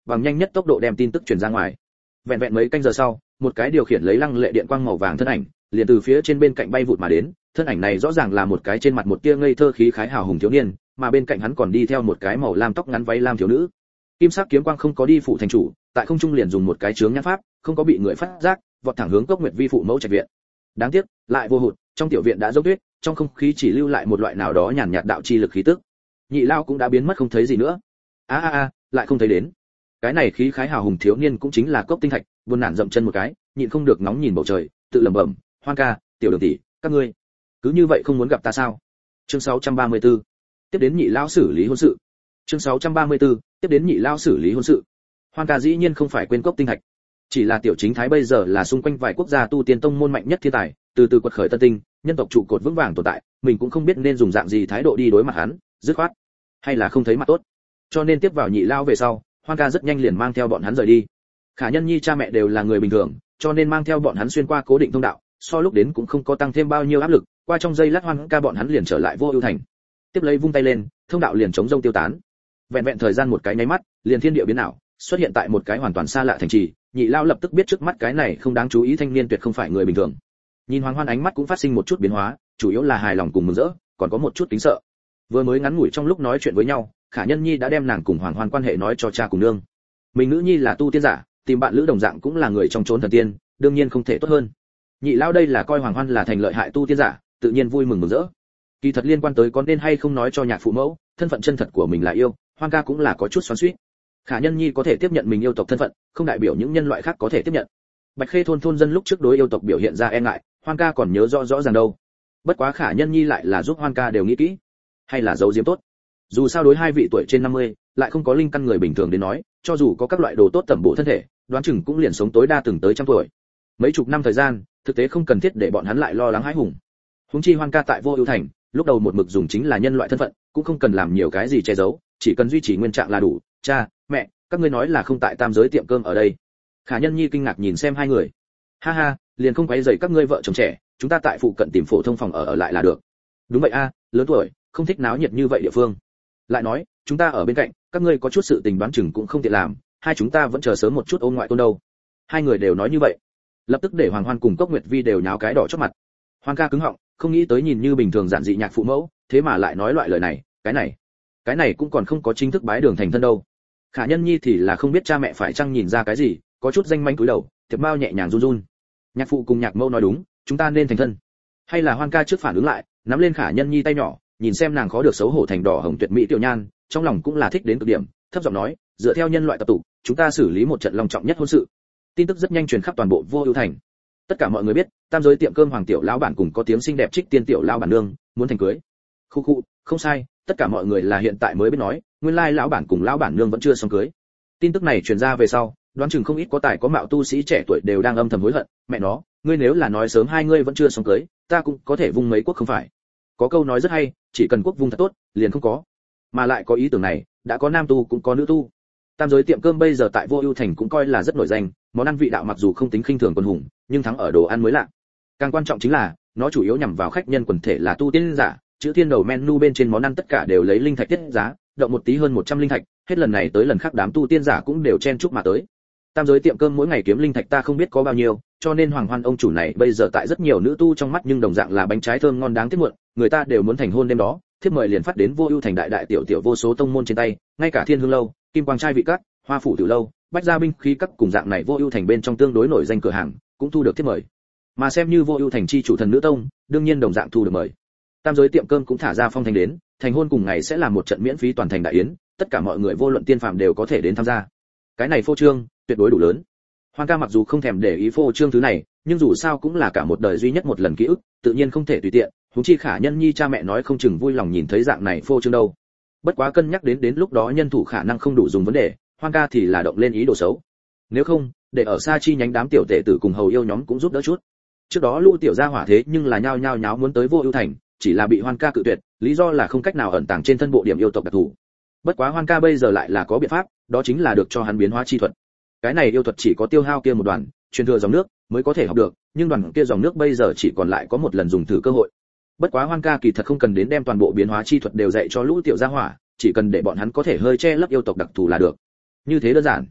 bằng nhanh nhất tốc độ đem tin tức truyền ra ngoài. Vẹn vẹn mấy canh giờ sau, một cái điều khiển lấy lăng lệ điện quang màu vàng thân ảnh liền từ phía trên bên cạnh bay vụt mà đến. Thân ảnh này rõ ràng là một cái trên mặt một tia ngây thơ khí khái hào hùng thiếu niên, mà bên cạnh hắn còn đi theo một cái màu lam tóc ngắn váy lam thiếu nữ. Kim sắc kiếm quang không có đi phụ thành chủ, tại không trung liền dùng một cái chướng nhãn pháp, không có bị người phát giác, vọt thẳng hướng Cốc Nguyệt Vi phụ mẫu trạch viện. Đáng tiếc, lại vô hụt, trong tiểu viện đã dốc tuyết, trong không khí chỉ lưu lại một loại nào đó nhàn nhạt đạo chi lực khí tức. Nhị lao cũng đã biến mất không thấy gì nữa. A a a, lại không thấy đến. Cái này khí khái hào hùng thiếu niên cũng chính là Cốc Tinh Thạch, buồn nản dậm chân một cái, nhịn không được ngóng nhìn bầu trời, tự lẩm bẩm, "Hoan ca, tiểu đường tỷ, các ngươi cứ như vậy không muốn gặp ta sao?" Chương sáu trăm ba mươi tư. Tiếp đến nhị lao xử lý hôn sự. Chương sáu trăm ba mươi tư. Tiếp đến nhị lao xử lý hôn sự. Hoan ca dĩ nhiên không phải quên Cốc Tinh Thạch, chỉ là tiểu chính thái bây giờ là xung quanh vài quốc gia tu tiên tông môn mạnh nhất thiên tài, từ từ quật khởi tân tinh, nhân tộc trụ cột vững vàng tồn tại, mình cũng không biết nên dùng dạng gì thái độ đi đối mặt hắn, dứt khoát hay là không thấy mặt tốt. Cho nên tiếp vào nhị lao về sau, Hoan ca rất nhanh liền mang theo bọn hắn rời đi. Khả Nhân Nhi cha mẹ đều là người bình thường, cho nên mang theo bọn hắn xuyên qua cố định thông đạo, so lúc đến cũng không có tăng thêm bao nhiêu áp lực, qua trong giây lát Hoan ca bọn hắn liền trở lại Vô Ưu thành. Tiếp lấy vung tay lên, thông đạo liền chống rông tiêu tán. Vẹn vẹn thời gian một cái nháy mắt, liền thiên địa biến ảo, xuất hiện tại một cái hoàn toàn xa lạ thành trì. Nhị lao lập tức biết trước mắt cái này không đáng chú ý thanh niên tuyệt không phải người bình thường. Nhìn Hoàng Hoan ánh mắt cũng phát sinh một chút biến hóa, chủ yếu là hài lòng cùng mừng rỡ, còn có một chút kính sợ. Vừa mới ngắn ngủi trong lúc nói chuyện với nhau, Khả Nhân Nhi đã đem nàng cùng Hoàng Hoan quan hệ nói cho cha cùng nương. Mình nữ nhi là tu tiên giả, tìm bạn lữ đồng dạng cũng là người trong chốn thần tiên, đương nhiên không thể tốt hơn. Nhị lao đây là coi Hoàng Hoan là thành lợi hại tu tiên giả, tự nhiên vui mừng mừng rỡ. Kỳ thật liên quan tới có nên hay không nói cho nhạc phụ mẫu, thân phận chân thật của mình là yêu, Hoan ca cũng là có chút xoắn xuýt. Khả Nhân Nhi có thể tiếp nhận mình yêu tộc thân phận, không đại biểu những nhân loại khác có thể tiếp nhận. Bạch Khê thôn thôn dân lúc trước đối yêu tộc biểu hiện ra e ngại, Hoan ca còn nhớ rõ rõ ràng đâu. Bất quá Khả Nhân Nhi lại là giúp Hoan ca đều nghĩ kỹ, hay là giấu giếm tốt. Dù sao đối hai vị tuổi trên năm mươi, lại không có linh căn người bình thường đến nói, cho dù có các loại đồ tốt tẩm bổ thân thể, đoán chừng cũng liền sống tối đa từng tới trăm tuổi. Mấy chục năm thời gian, thực tế không cần thiết để bọn hắn lại lo lắng hãi hùng. Huống chi Hoan ca tại Vô Ưu thành, lúc đầu một mực dùng chính là nhân loại thân phận, cũng không cần làm nhiều cái gì che giấu, chỉ cần duy trì nguyên trạng là đủ. Cha, mẹ, các ngươi nói là không tại tam giới tiệm cơm ở đây. Khả Nhân Nhi kinh ngạc nhìn xem hai người. Ha ha, liền không quấy rầy các ngươi vợ chồng trẻ, chúng ta tại phụ cận tìm phổ thông phòng ở ở lại là được. Đúng vậy a, lớn tuổi, không thích náo nhiệt như vậy địa phương. Lại nói, chúng ta ở bên cạnh, các ngươi có chút sự tình đoán chừng cũng không tiện làm, hai chúng ta vẫn chờ sớm một chút ôn ngoại tôn đâu. Hai người đều nói như vậy, lập tức để Hoàng Hoan cùng Cốc Nguyệt Vi đều nháo cái đỏ chót mặt. Hoan ca cứng họng, không nghĩ tới nhìn như bình thường giản dị nhạc phụ mẫu, thế mà lại nói loại lời này, cái này, cái này cũng còn không có chính thức bái đường thành thân đâu. Khả Nhân Nhi thì là không biết cha mẹ phải chăng nhìn ra cái gì, có chút danh manh cúi đầu, Tiệp Mao nhẹ nhàng run run. Nhạc phụ cùng nhạc mẫu nói đúng, chúng ta nên thành thân. Hay là Hoan ca trước phản ứng lại, nắm lên Khả Nhân Nhi tay nhỏ, nhìn xem nàng khó được xấu hổ thành đỏ hồng tuyệt mỹ tiểu nhan, trong lòng cũng là thích đến cực điểm, thấp giọng nói, dựa theo nhân loại tập tục, chúng ta xử lý một trận long trọng nhất hôn sự. Tin tức rất nhanh truyền khắp toàn bộ Vô Ưu thành. Tất cả mọi người biết, tam giới tiệm cơm Hoàng tiểu lão bản cùng có tiếng xinh đẹp Trích Tiên tiểu lão bản nương muốn thành cưới. Khu khu, không sai, tất cả mọi người là hiện tại mới biết nói, nguyên lai lão bản cùng lão bản nương vẫn chưa xong cưới. Tin tức này truyền ra về sau, đoán chừng không ít có tài có mạo tu sĩ trẻ tuổi đều đang âm thầm hối hận, mẹ nó, ngươi nếu là nói sớm hai ngươi vẫn chưa xong cưới, ta cũng có thể vung mấy quốc không phải. Có câu nói rất hay, chỉ cần quốc vung thật tốt, liền không có. Mà lại có ý tưởng này, đã có nam tu cũng có nữ tu. Tam giới tiệm cơm bây giờ tại Vô Ưu thành cũng coi là rất nổi danh, món ăn vị đạo mặc dù không tính khinh thường quân hùng, nhưng thắng ở đồ ăn mới lạ. Càng quan trọng chính là, nó chủ yếu nhằm vào khách nhân quần thể là tu tiên giả, chữ thiên đầu menu bên trên món ăn tất cả đều lấy linh thạch tiết giá, động một tí hơn một trăm linh thạch, hết lần này tới lần khác đám tu tiên giả cũng đều chen chúc mà tới. Tam giới tiệm cơm mỗi ngày kiếm linh thạch ta không biết có bao nhiêu, cho nên Hoàng Hoan ông chủ này bây giờ tại rất nhiều nữ tu trong mắt nhưng đồng dạng là bánh trái thơm ngon đáng tiếc muộn, người ta đều muốn thành hôn đêm đó, thiếp mời liền phát đến Vô Ưu thành đại đại tiểu tiểu vô số tông môn trên tay, ngay cả Thiên Hương lâu, Kim Quang trai vị các, Hoa phủ tiểu lâu, Bách gia binh khí các cùng dạng này Vô Ưu thành bên trong tương đối nổi danh cửa hàng, cũng thu được thiếp mời. Mà xem như Vô Ưu thành chi chủ thần nữ tông, đương nhiên đồng dạng thu được mời. Tam giới tiệm cơm cũng thả ra phong thanh đến, thành hôn cùng ngày sẽ là một trận miễn phí toàn thành đại yến, tất cả mọi người vô luận tiên phàm đều có thể đến tham gia. Cái này phô trương, tuyệt đối đủ lớn. Hoan ca mặc dù không thèm để ý phô trương thứ này, nhưng dù sao cũng là cả một đời duy nhất một lần ký ức, tự nhiên không thể tùy tiện, huống chi Khả Nhân Nhi cha mẹ nói không chừng vui lòng nhìn thấy dạng này phô trương đâu. Bất quá cân nhắc đến đến lúc đó nhân thủ khả năng không đủ dùng vấn đề, Hoan ca thì là động lên ý đồ xấu. Nếu không, để ở xa chi nhánh đám tiểu tệ tử cùng hầu yêu nhóm cũng giúp đỡ chút. Trước đó Lũ tiểu gia hỏa thế nhưng là nhao nhao nháo muốn tới Vô Ưu thành, chỉ là bị Hoan ca cự tuyệt, lý do là không cách nào ẩn tàng trên thân bộ điểm yêu tộc đặc thù. Bất quá Hoan ca bây giờ lại là có biện pháp, đó chính là được cho hắn biến hóa chi thuật. Cái này yêu thuật chỉ có tiêu hao kia một đoàn, truyền thừa dòng nước mới có thể học được, nhưng đoàn kia dòng nước bây giờ chỉ còn lại có một lần dùng thử cơ hội. Bất quá Hoan ca kỳ thật không cần đến đem toàn bộ biến hóa chi thuật đều dạy cho Lũ tiểu gia hỏa, chỉ cần để bọn hắn có thể hơi che lấp yêu tộc đặc thù là được. Như thế đơn giản.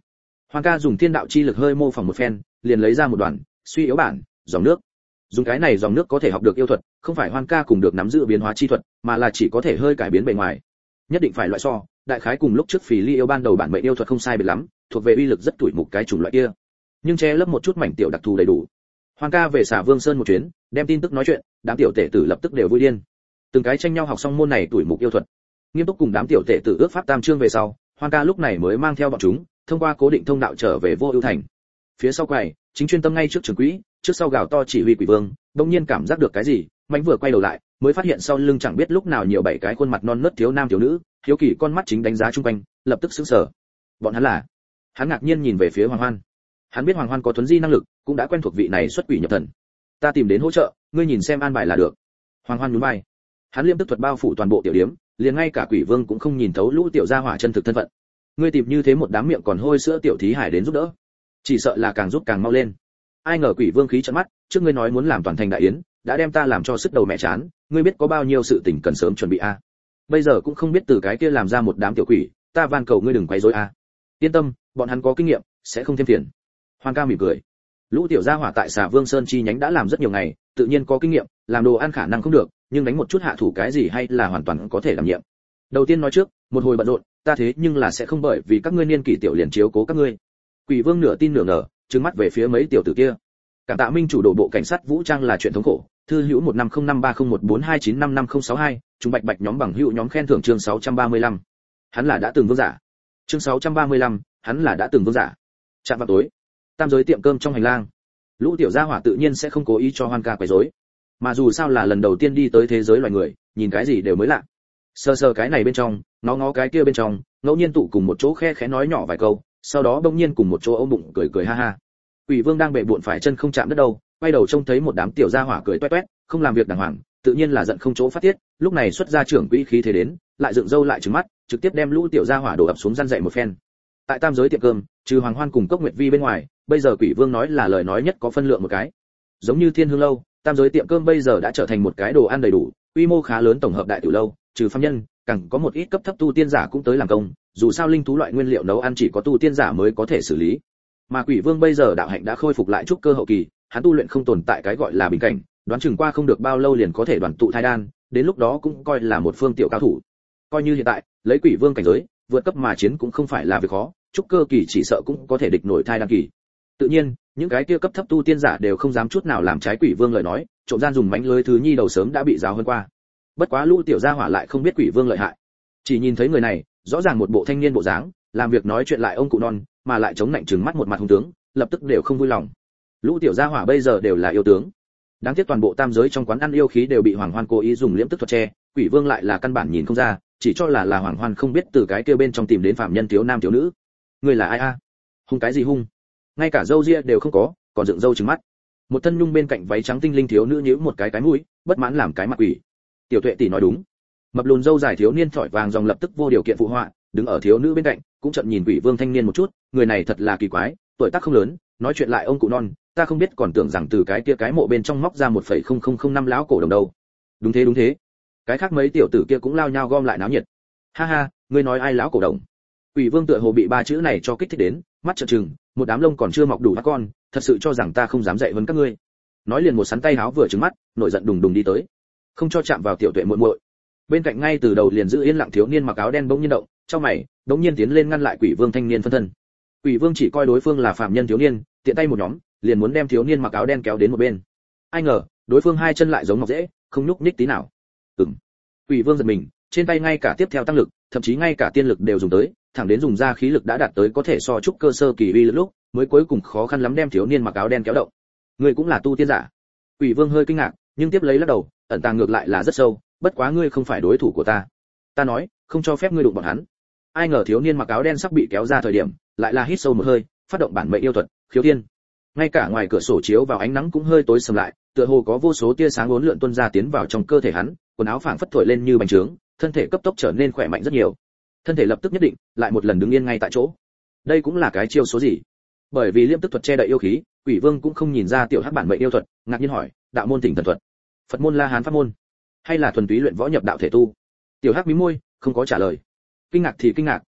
Hoàng ca dùng thiên đạo chi lực hơi mô phỏng một phen, liền lấy ra một đoàn suy yếu bản dòng nước. Dùng cái này dòng nước có thể học được yêu thuật, không phải Hoàng ca cùng được nắm giữ biến hóa chi thuật, mà là chỉ có thể hơi cải biến bề ngoài. Nhất định phải loại so, đại khái cùng lúc trước Phỉ Ly yêu ban đầu bản mệnh yêu thuật không sai biệt lắm, thuộc về uy lực rất tủi mục cái chủng loại kia. Nhưng che lấp một chút mảnh tiểu đặc thù đầy đủ. Hoàng ca về Xà Vương Sơn một chuyến, đem tin tức nói chuyện, đám tiểu tể tử lập tức đều vui điên. Từng cái tranh nhau học xong môn này tủi mục yêu thuật. Nghiêm túc cùng đám tiểu tể tử ước pháp tam chương về sau, Hoàng ca lúc này mới mang theo bọn chúng, thông qua cố định thông đạo trở về Vô Ưu thành. Phía sau quầy, chính chuyên tâm ngay trước trường quỹ, trước sau gào to chỉ huy Quỷ Vương, đột nhiên cảm giác được cái gì, mạnh vừa quay đầu lại, mới phát hiện sau lưng chẳng biết lúc nào nhiều bảy cái khuôn mặt non nớt thiếu nam thiếu nữ, hiếu kỳ con mắt chính đánh giá chung quanh, lập tức sững sờ. Bọn hắn là? Hắn ngạc nhiên nhìn về phía Hoàng Hoan. Hắn biết Hoàng Hoan có thuấn di năng lực, cũng đã quen thuộc vị này xuất quỷ nhập thần. Ta tìm đến hỗ trợ, ngươi nhìn xem an bài là được. Hoàng Hoan nhún vai. Hắn liêm tức thuật bao phủ toàn bộ tiểu điếm, liền ngay cả Quỷ Vương cũng không nhìn thấu lũ tiểu gia hỏa chân thực thân phận. Ngươi tìm như thế một đám miệng còn hôi sữa tiểu thí hải đến giúp đỡ, chỉ sợ là càng giúp càng mau lên. Ai ngờ Quỷ Vương khí trợn mắt, trước ngươi nói muốn làm toàn thành đại yến, đã đem ta làm cho sức đầu mẹ chán, ngươi biết có bao nhiêu sự tình cần sớm chuẩn bị a. À? Bây giờ cũng không biết từ cái kia làm ra một đám tiểu quỷ, ta van cầu ngươi đừng quấy rối a. À? Yên tâm, bọn hắn có kinh nghiệm, sẽ không thêm phiền. Hoàng ca mỉm cười. Lũ tiểu gia hỏa tại Xà Vương Sơn chi nhánh đã làm rất nhiều ngày, tự nhiên có kinh nghiệm, làm đồ ăn khả năng không được, nhưng đánh một chút hạ thủ cái gì hay là hoàn toàn có thể đảm nhiệm. Đầu tiên nói trước, một hồi bận rộn, ta thế nhưng là sẽ không bởi vì các ngươi niên kỷ tiểu liền chiếu cố các ngươi. Quỷ Vương nửa tin nửa ngờ, trừng mắt về phía mấy tiểu tử kia. Cảm tạ minh chủ đổ bộ cảnh sát vũ trang là chuyện thống khổ. Thư hữu một năm không năm ba không một bốn hai chín năm năm không sáu hai, chúng bạch bạch nhóm bằng hữu nhóm khen thưởng chương sáu trăm ba mươi lăm. Hắn là đã từng vương giả. Chương sáu trăm ba mươi lăm, hắn là đã từng vương giả. Chạm vào tối, tam giới tiệm cơm trong hành lang. Lũ tiểu gia hỏa tự nhiên sẽ không cố ý cho Hoan ca quấy rối, mà dù sao là lần đầu tiên đi tới thế giới loài người, nhìn cái gì đều mới lạ. Sơ sơ cái này bên trong, ngó ngó cái kia bên trong, ngẫu nhiên tụ cùng một chỗ khe khẽ nói nhỏ vài câu, sau đó bỗng nhiên cùng một chỗ ôm bụng cười cười ha ha. Quỷ Vương đang bệ bội phải chân không chạm đất đâu, quay đầu trông thấy một đám tiểu gia hỏa cười toét toét, không làm việc đàng hoàng, tự nhiên là giận không chỗ phát tiết, lúc này xuất ra trưởng quỹ khí thế đến, lại dựng râu lại trừng mắt, trực tiếp đem lũ tiểu gia hỏa đổ ập xuống răn dậy một phen. Tại tam giới tiệm cơm, trừ Hoàng Hoan cùng Cốc Nguyệt Vi bên ngoài, bây giờ Quỷ Vương nói là lời nói nhất có phân lượng một cái. Giống như Thiên Hương lâu, tam giới tiệm cơm bây giờ đã trở thành một cái đồ ăn đầy đủ, quy mô khá lớn tổng hợp đại tiểu lâu, trừ phàm nhân, càng có một ít cấp thấp tu tiên giả cũng tới làm công, dù sao linh thú loại nguyên liệu nấu ăn chỉ có tu tiên giả mới có thể xử lý. Mà Quỷ Vương bây giờ đạo hạnh đã khôi phục lại trúc cơ hậu kỳ, hắn tu luyện không tồn tại cái gọi là bình cảnh, đoán chừng qua không được bao lâu liền có thể đoàn tụ thai đan, đến lúc đó cũng coi là một phương tiểu cao thủ. Coi như hiện tại, lấy Quỷ Vương cảnh giới, vượt cấp mà chiến cũng không phải là việc khó, trúc cơ kỳ chỉ sợ cũng có thể địch nổi thai đan kỳ. Tự nhiên, những cái kia cấp thấp tu tiên giả đều không dám chút nào làm trái Quỷ Vương lời nói, trộm gian dùng mánh lưới thứ nhi đầu sớm đã bị giáo hơn qua. Bất quá lũ tiểu gia hỏa lại không biết Quỷ Vương lợi hại, chỉ nhìn thấy người này, rõ ràng một bộ thanh niên bộ dáng, làm việc nói chuyện lại ông cụ non, mà lại chống nạnh trừng mắt một mặt hung tướng, lập tức đều không vui lòng. Lũ tiểu gia hỏa bây giờ đều là yêu tướng. Đáng tiếc toàn bộ tam giới trong quán ăn yêu khí đều bị Hoàng Hoan cố ý dùng liễm tức thuật che, Quỷ Vương lại là căn bản nhìn không ra, chỉ cho là là Hoàng Hoan không biết từ cái kia bên trong tìm đến phạm nhân thiếu nam thiếu nữ. Người là ai a? Hung cái gì hung? Ngay cả râu ria đều không có, còn dựng râu trừng mắt. Một thân nhung bên cạnh váy trắng tinh linh thiếu nữ nhíu một cái cái mũi, bất mãn làm cái mặt quỷ. Tiểu Tuệ tỷ nói đúng. Mập lùn râu dài thiếu niên thỏi vàng dòng lập tức vô điều kiện phụ họa, đứng ở thiếu nữ bên cạnh, cũng chậm nhìn Quỷ Vương thanh niên một chút, người này thật là kỳ quái, tuổi tác không lớn, nói chuyện lại ông cụ non, ta không biết còn tưởng rằng từ cái kia cái mộ bên trong móc ra một phẩy không không không năm lão cổ đồng đâu. Đúng thế đúng thế. Cái khác mấy tiểu tử kia cũng lao nhau gom lại náo nhiệt. Ha ha, ngươi nói ai lão cổ đồng? Quỷ Vương tựa hồ bị ba chữ này cho kích thích đến, mắt trợn trừng, một đám lông còn chưa mọc đủ các con, thật sự cho rằng ta không dám dạy hơn các ngươi. Nói liền một sắn tay háo vừa trừng mắt, nổi giận đùng đùng đi tới, không cho chạm vào Tiểu Tuệ muội muội. Bên cạnh ngay từ đầu liền giữ yên lặng thiếu niên mặc áo đen bỗng nhiên động, trong mày, bỗng nhiên tiến lên ngăn lại Quỷ Vương thanh niên phân thân. Quỷ Vương chỉ coi đối phương là phạm nhân thiếu niên, tiện tay một nhóm, liền muốn đem thiếu niên mặc áo đen kéo đến một bên. Ai ngờ, đối phương hai chân lại giống ngọc dễ, không nhúc nhích tí nào. Ừm. Quỷ Vương giật mình, trên tay ngay cả tiếp theo tăng lực, thậm chí ngay cả tiên lực đều dùng tới, thẳng đến dùng ra khí lực đã đạt tới có thể so trúc cơ sơ kỳ uy lực lúc, mới cuối cùng khó khăn lắm đem thiếu niên mặc áo đen kéo động. Ngươi cũng là tu tiên giả? Quỷ Vương hơi kinh ngạc, nhưng tiếp lấy lắc đầu, ẩn tàng ngược lại là rất sâu, bất quá ngươi không phải đối thủ của ta. Ta nói, không cho phép ngươi đụng bọn hắn. Ai ngờ thiếu niên mặc áo đen sắp bị kéo ra thời điểm, lại là hít sâu một hơi, phát động bản mệnh yêu thuật, khiếu thiên. Ngay cả ngoài cửa sổ chiếu vào ánh nắng cũng hơi tối sầm lại, tựa hồ có vô số tia sáng uốn lượn tuôn ra tiến vào trong cơ thể hắn, quần áo phảng phất thổi lên như bánh trướng, thân thể cấp tốc trở nên khỏe mạnh rất nhiều. Thân thể lập tức nhất định, lại một lần đứng yên ngay tại chỗ. Đây cũng là cái chiêu số gì? Bởi vì liêm tức thuật che đậy yêu khí, Quỷ Vương cũng không nhìn ra tiểu hắc bản mệnh yêu thuật, ngạc nhiên hỏi, đạo môn Thỉnh Thần thuật, Phật môn La Hán pháp môn, hay là thuần túy luyện võ nhập đạo thể tu? Tiểu hắc mím môi, không có trả lời. Kinh ngạc thì kinh ngạc,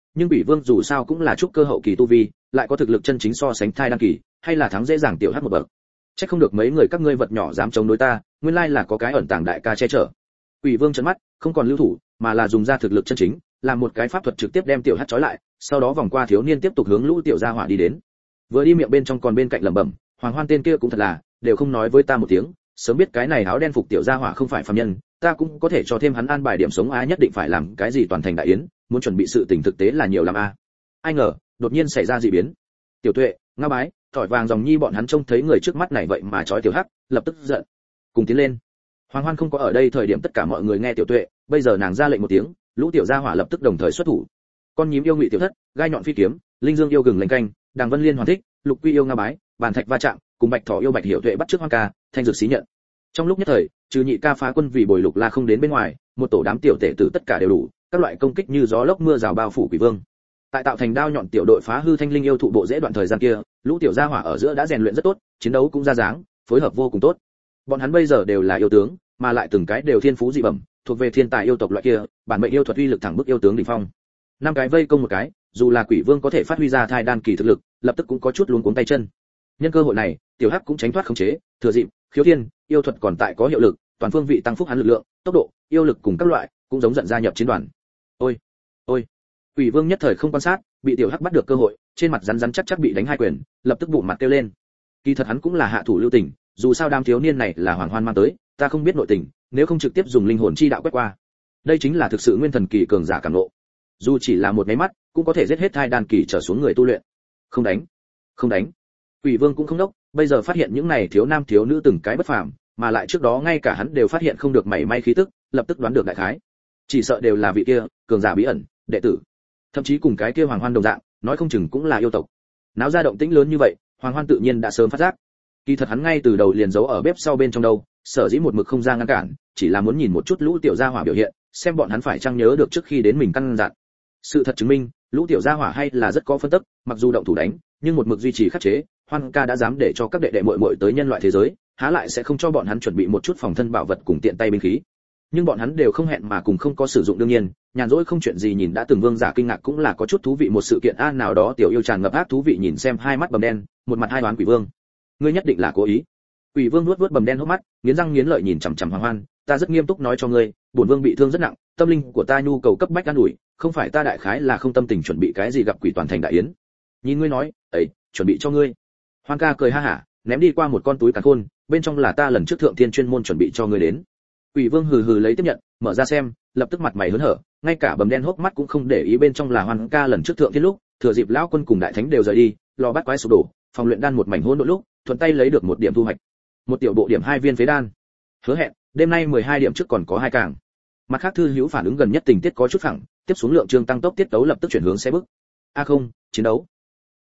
nhưng Bỉ Vương dù sao cũng là trúc cơ hậu kỳ tu vi, lại có thực lực chân chính so sánh thai đan kỳ, hay là thắng dễ dàng tiểu hắc một bậc. Chắc không được mấy người các ngươi vật nhỏ dám chống đối ta, nguyên lai là có cái ẩn tàng đại ca che chở. Quỷ Vương trợn mắt, không còn lưu thủ, mà là dùng ra thực lực chân chính, làm một cái pháp thuật trực tiếp đem tiểu hắc trói lại, sau đó vòng qua thiếu niên tiếp tục hướng lũ tiểu gia hỏa đi đến. Vừa đi miệng bên trong còn bên cạnh lẩm bẩm, Hoàng Hoan tên kia cũng thật là, đều không nói với ta một tiếng, sớm biết cái này áo đen phục tiểu gia hỏa không phải phàm nhân, ta cũng có thể cho thêm hắn an bài điểm sống á, nhất định phải làm cái gì toàn thành đại yến, muốn chuẩn bị sự tình thực tế là nhiều lắm a. Ai ngờ, đột nhiên xảy ra dị biến. Tiểu Tuệ, Nga Bái, Thỏi Vàng Dòng Nhi bọn hắn trông thấy người trước mắt này vậy mà trói tiểu hắc, lập tức giận, cùng tiến lên. Hoàng Hoan không có ở đây thời điểm tất cả mọi người nghe Tiểu Tuệ, bây giờ nàng ra lệnh một tiếng, lũ tiểu gia hỏa lập tức đồng thời xuất thủ. Con nhím yêu ngụy tiểu thất, gai nhọn phi kiếm, linh dương yêu gừng lênh canh, đàng vân liên hoàn thích, lục quy yêu Nga Bái, bàn thạch va chạm, cùng bạch thỏ yêu bạch hiểu tuệ bắt trước Hoan ca, thanh dược xí nhận. Trong lúc nhất thời, trừ nhị ca phá quân vì bồi lục la không đến bên ngoài, một tổ đám tiểu tể tử tất cả đều đủ, các loại công kích như gió lốc mưa rào bao phủ Quỷ Vương. Tại tạo thành đao nhọn tiểu đội phá hư thanh linh yêu thụ bộ dễ đoạn thời gian kia, lũ tiểu gia hỏa ở giữa đã rèn luyện rất tốt, chiến đấu cũng ra dáng, phối hợp vô cùng tốt. Bọn hắn bây giờ đều là yêu tướng, mà lại từng cái đều thiên phú dị bẩm, thuộc về thiên tài yêu tộc loại kia, bản mệnh yêu thuật uy lực thẳng bức yêu tướng đỉnh phong. Năm cái vây công một cái, dù là Quỷ Vương có thể phát huy ra thai đan kỳ thực lực, lập tức cũng có chút luống cuống tay chân. Nhân cơ hội này, tiểu hắc cũng tránh thoát khống chế, thừa dịp khiếu thiên yêu thuật còn tại có hiệu lực, toàn phương vị tăng phúc hắn lực lượng, tốc độ, yêu lực cùng các loại, cũng giống giận gia nhập chiến đoàn. Ôi, ôi. Quỷ Vương nhất thời không quan sát, bị tiểu hắc bắt được cơ hội, trên mặt rắn rắn chắc chắc bị đánh hai quyền, lập tức bụng mặt kêu lên. Kỳ thật hắn cũng là hạ thủ lưu tình, dù sao đám thiếu niên này là Hoàng Hoan mang tới, ta không biết nội tình, nếu không trực tiếp dùng linh hồn chi đạo quét qua. Đây chính là thực sự nguyên thần kỳ cường giả cảm ngộ. Dù chỉ là một cái mắt, cũng có thể giết hết thai đan kỳ trở xuống người tu luyện. Không đánh, không đánh. Quỷ Vương cũng không đốc, bây giờ phát hiện những này thiếu nam thiếu nữ từng cái bất phàm, mà lại trước đó ngay cả hắn đều phát hiện không được mảy may khí tức, lập tức đoán được đại khái. Chỉ sợ đều là vị kia cường giả bí ẩn, đệ tử. Thậm chí cùng cái kia Hoàng Hoan đồng dạng, nói không chừng cũng là yêu tộc. Náo ra động tĩnh lớn như vậy, Hoàng Hoan tự nhiên đã sớm phát giác. Kỳ thật hắn ngay từ đầu liền giấu ở bếp sau bên trong đâu, sở dĩ một mực không ra ngăn cản, chỉ là muốn nhìn một chút lũ tiểu gia hỏa biểu hiện, xem bọn hắn phải chăng nhớ được trước khi đến mình căn dặn. Sự thật chứng minh, lũ tiểu gia hỏa hay là rất có phân tích, mặc dù động thủ đánh, nhưng một mực duy trì khắc chế, Hoan ca đã dám để cho các đệ đệ muội muội tới nhân loại thế giới, há lại sẽ không cho bọn hắn chuẩn bị một chút phòng thân bảo vật cùng tiện tay binh khí. Nhưng bọn hắn đều không hẹn mà cùng không có sử dụng đương nhiên, nhàn rỗi không chuyện gì nhìn đã từng vương giả kinh ngạc cũng là có chút thú vị một sự kiện a nào đó tiểu yêu tràn ngập ác thú vị nhìn xem hai mắt bầm đen, một mặt hai đoán Quỷ Vương. Ngươi nhất định là cố ý. Quỷ Vương nuốt nuốt bầm đen hốc mắt, nghiến răng nghiến lợi nhìn chằm chằm Hoàng Hoan, ta rất nghiêm túc nói cho ngươi, bổn vương bị thương rất nặng, tâm linh của ta nhu cầu cấp bách an ủi, không phải ta đại khái là không tâm tình chuẩn bị cái gì gặp quỷ toàn thành đại yến. Nhìn ngươi nói, ấy, chuẩn bị cho ngươi. Hoan ca cười ha hả, ném đi qua một con túi càn khôn, bên trong là ta lần trước thượng thiên chuyên môn chuẩn bị cho ngươi đến. Quỷ Vương hừ hừ lấy tiếp nhận, mở ra xem, lập tức mặt mày hớn hở, ngay cả bầm đen hốc mắt cũng không để ý bên trong là Hoan ca lần trước thượng thiên lúc, thừa dịp lão quân cùng đại thánh đều rời đi, lò bắt quái sụp đổ, phòng luyện đan một mảnh hỗn độn lúc, thuận tay lấy được một điểm thu hoạch. Một tiểu bộ điểm hai viên phế đan. Hứa hẹn, đêm nay mười hai điểm trước còn có hai càng. Mặt khác thư hữu phản ứng gần nhất tình tiết có chút phẳng, tiếp xuống lượng chương tăng tốc tiết tấu lập tức chuyển hướng xe bước. A không, chiến đấu.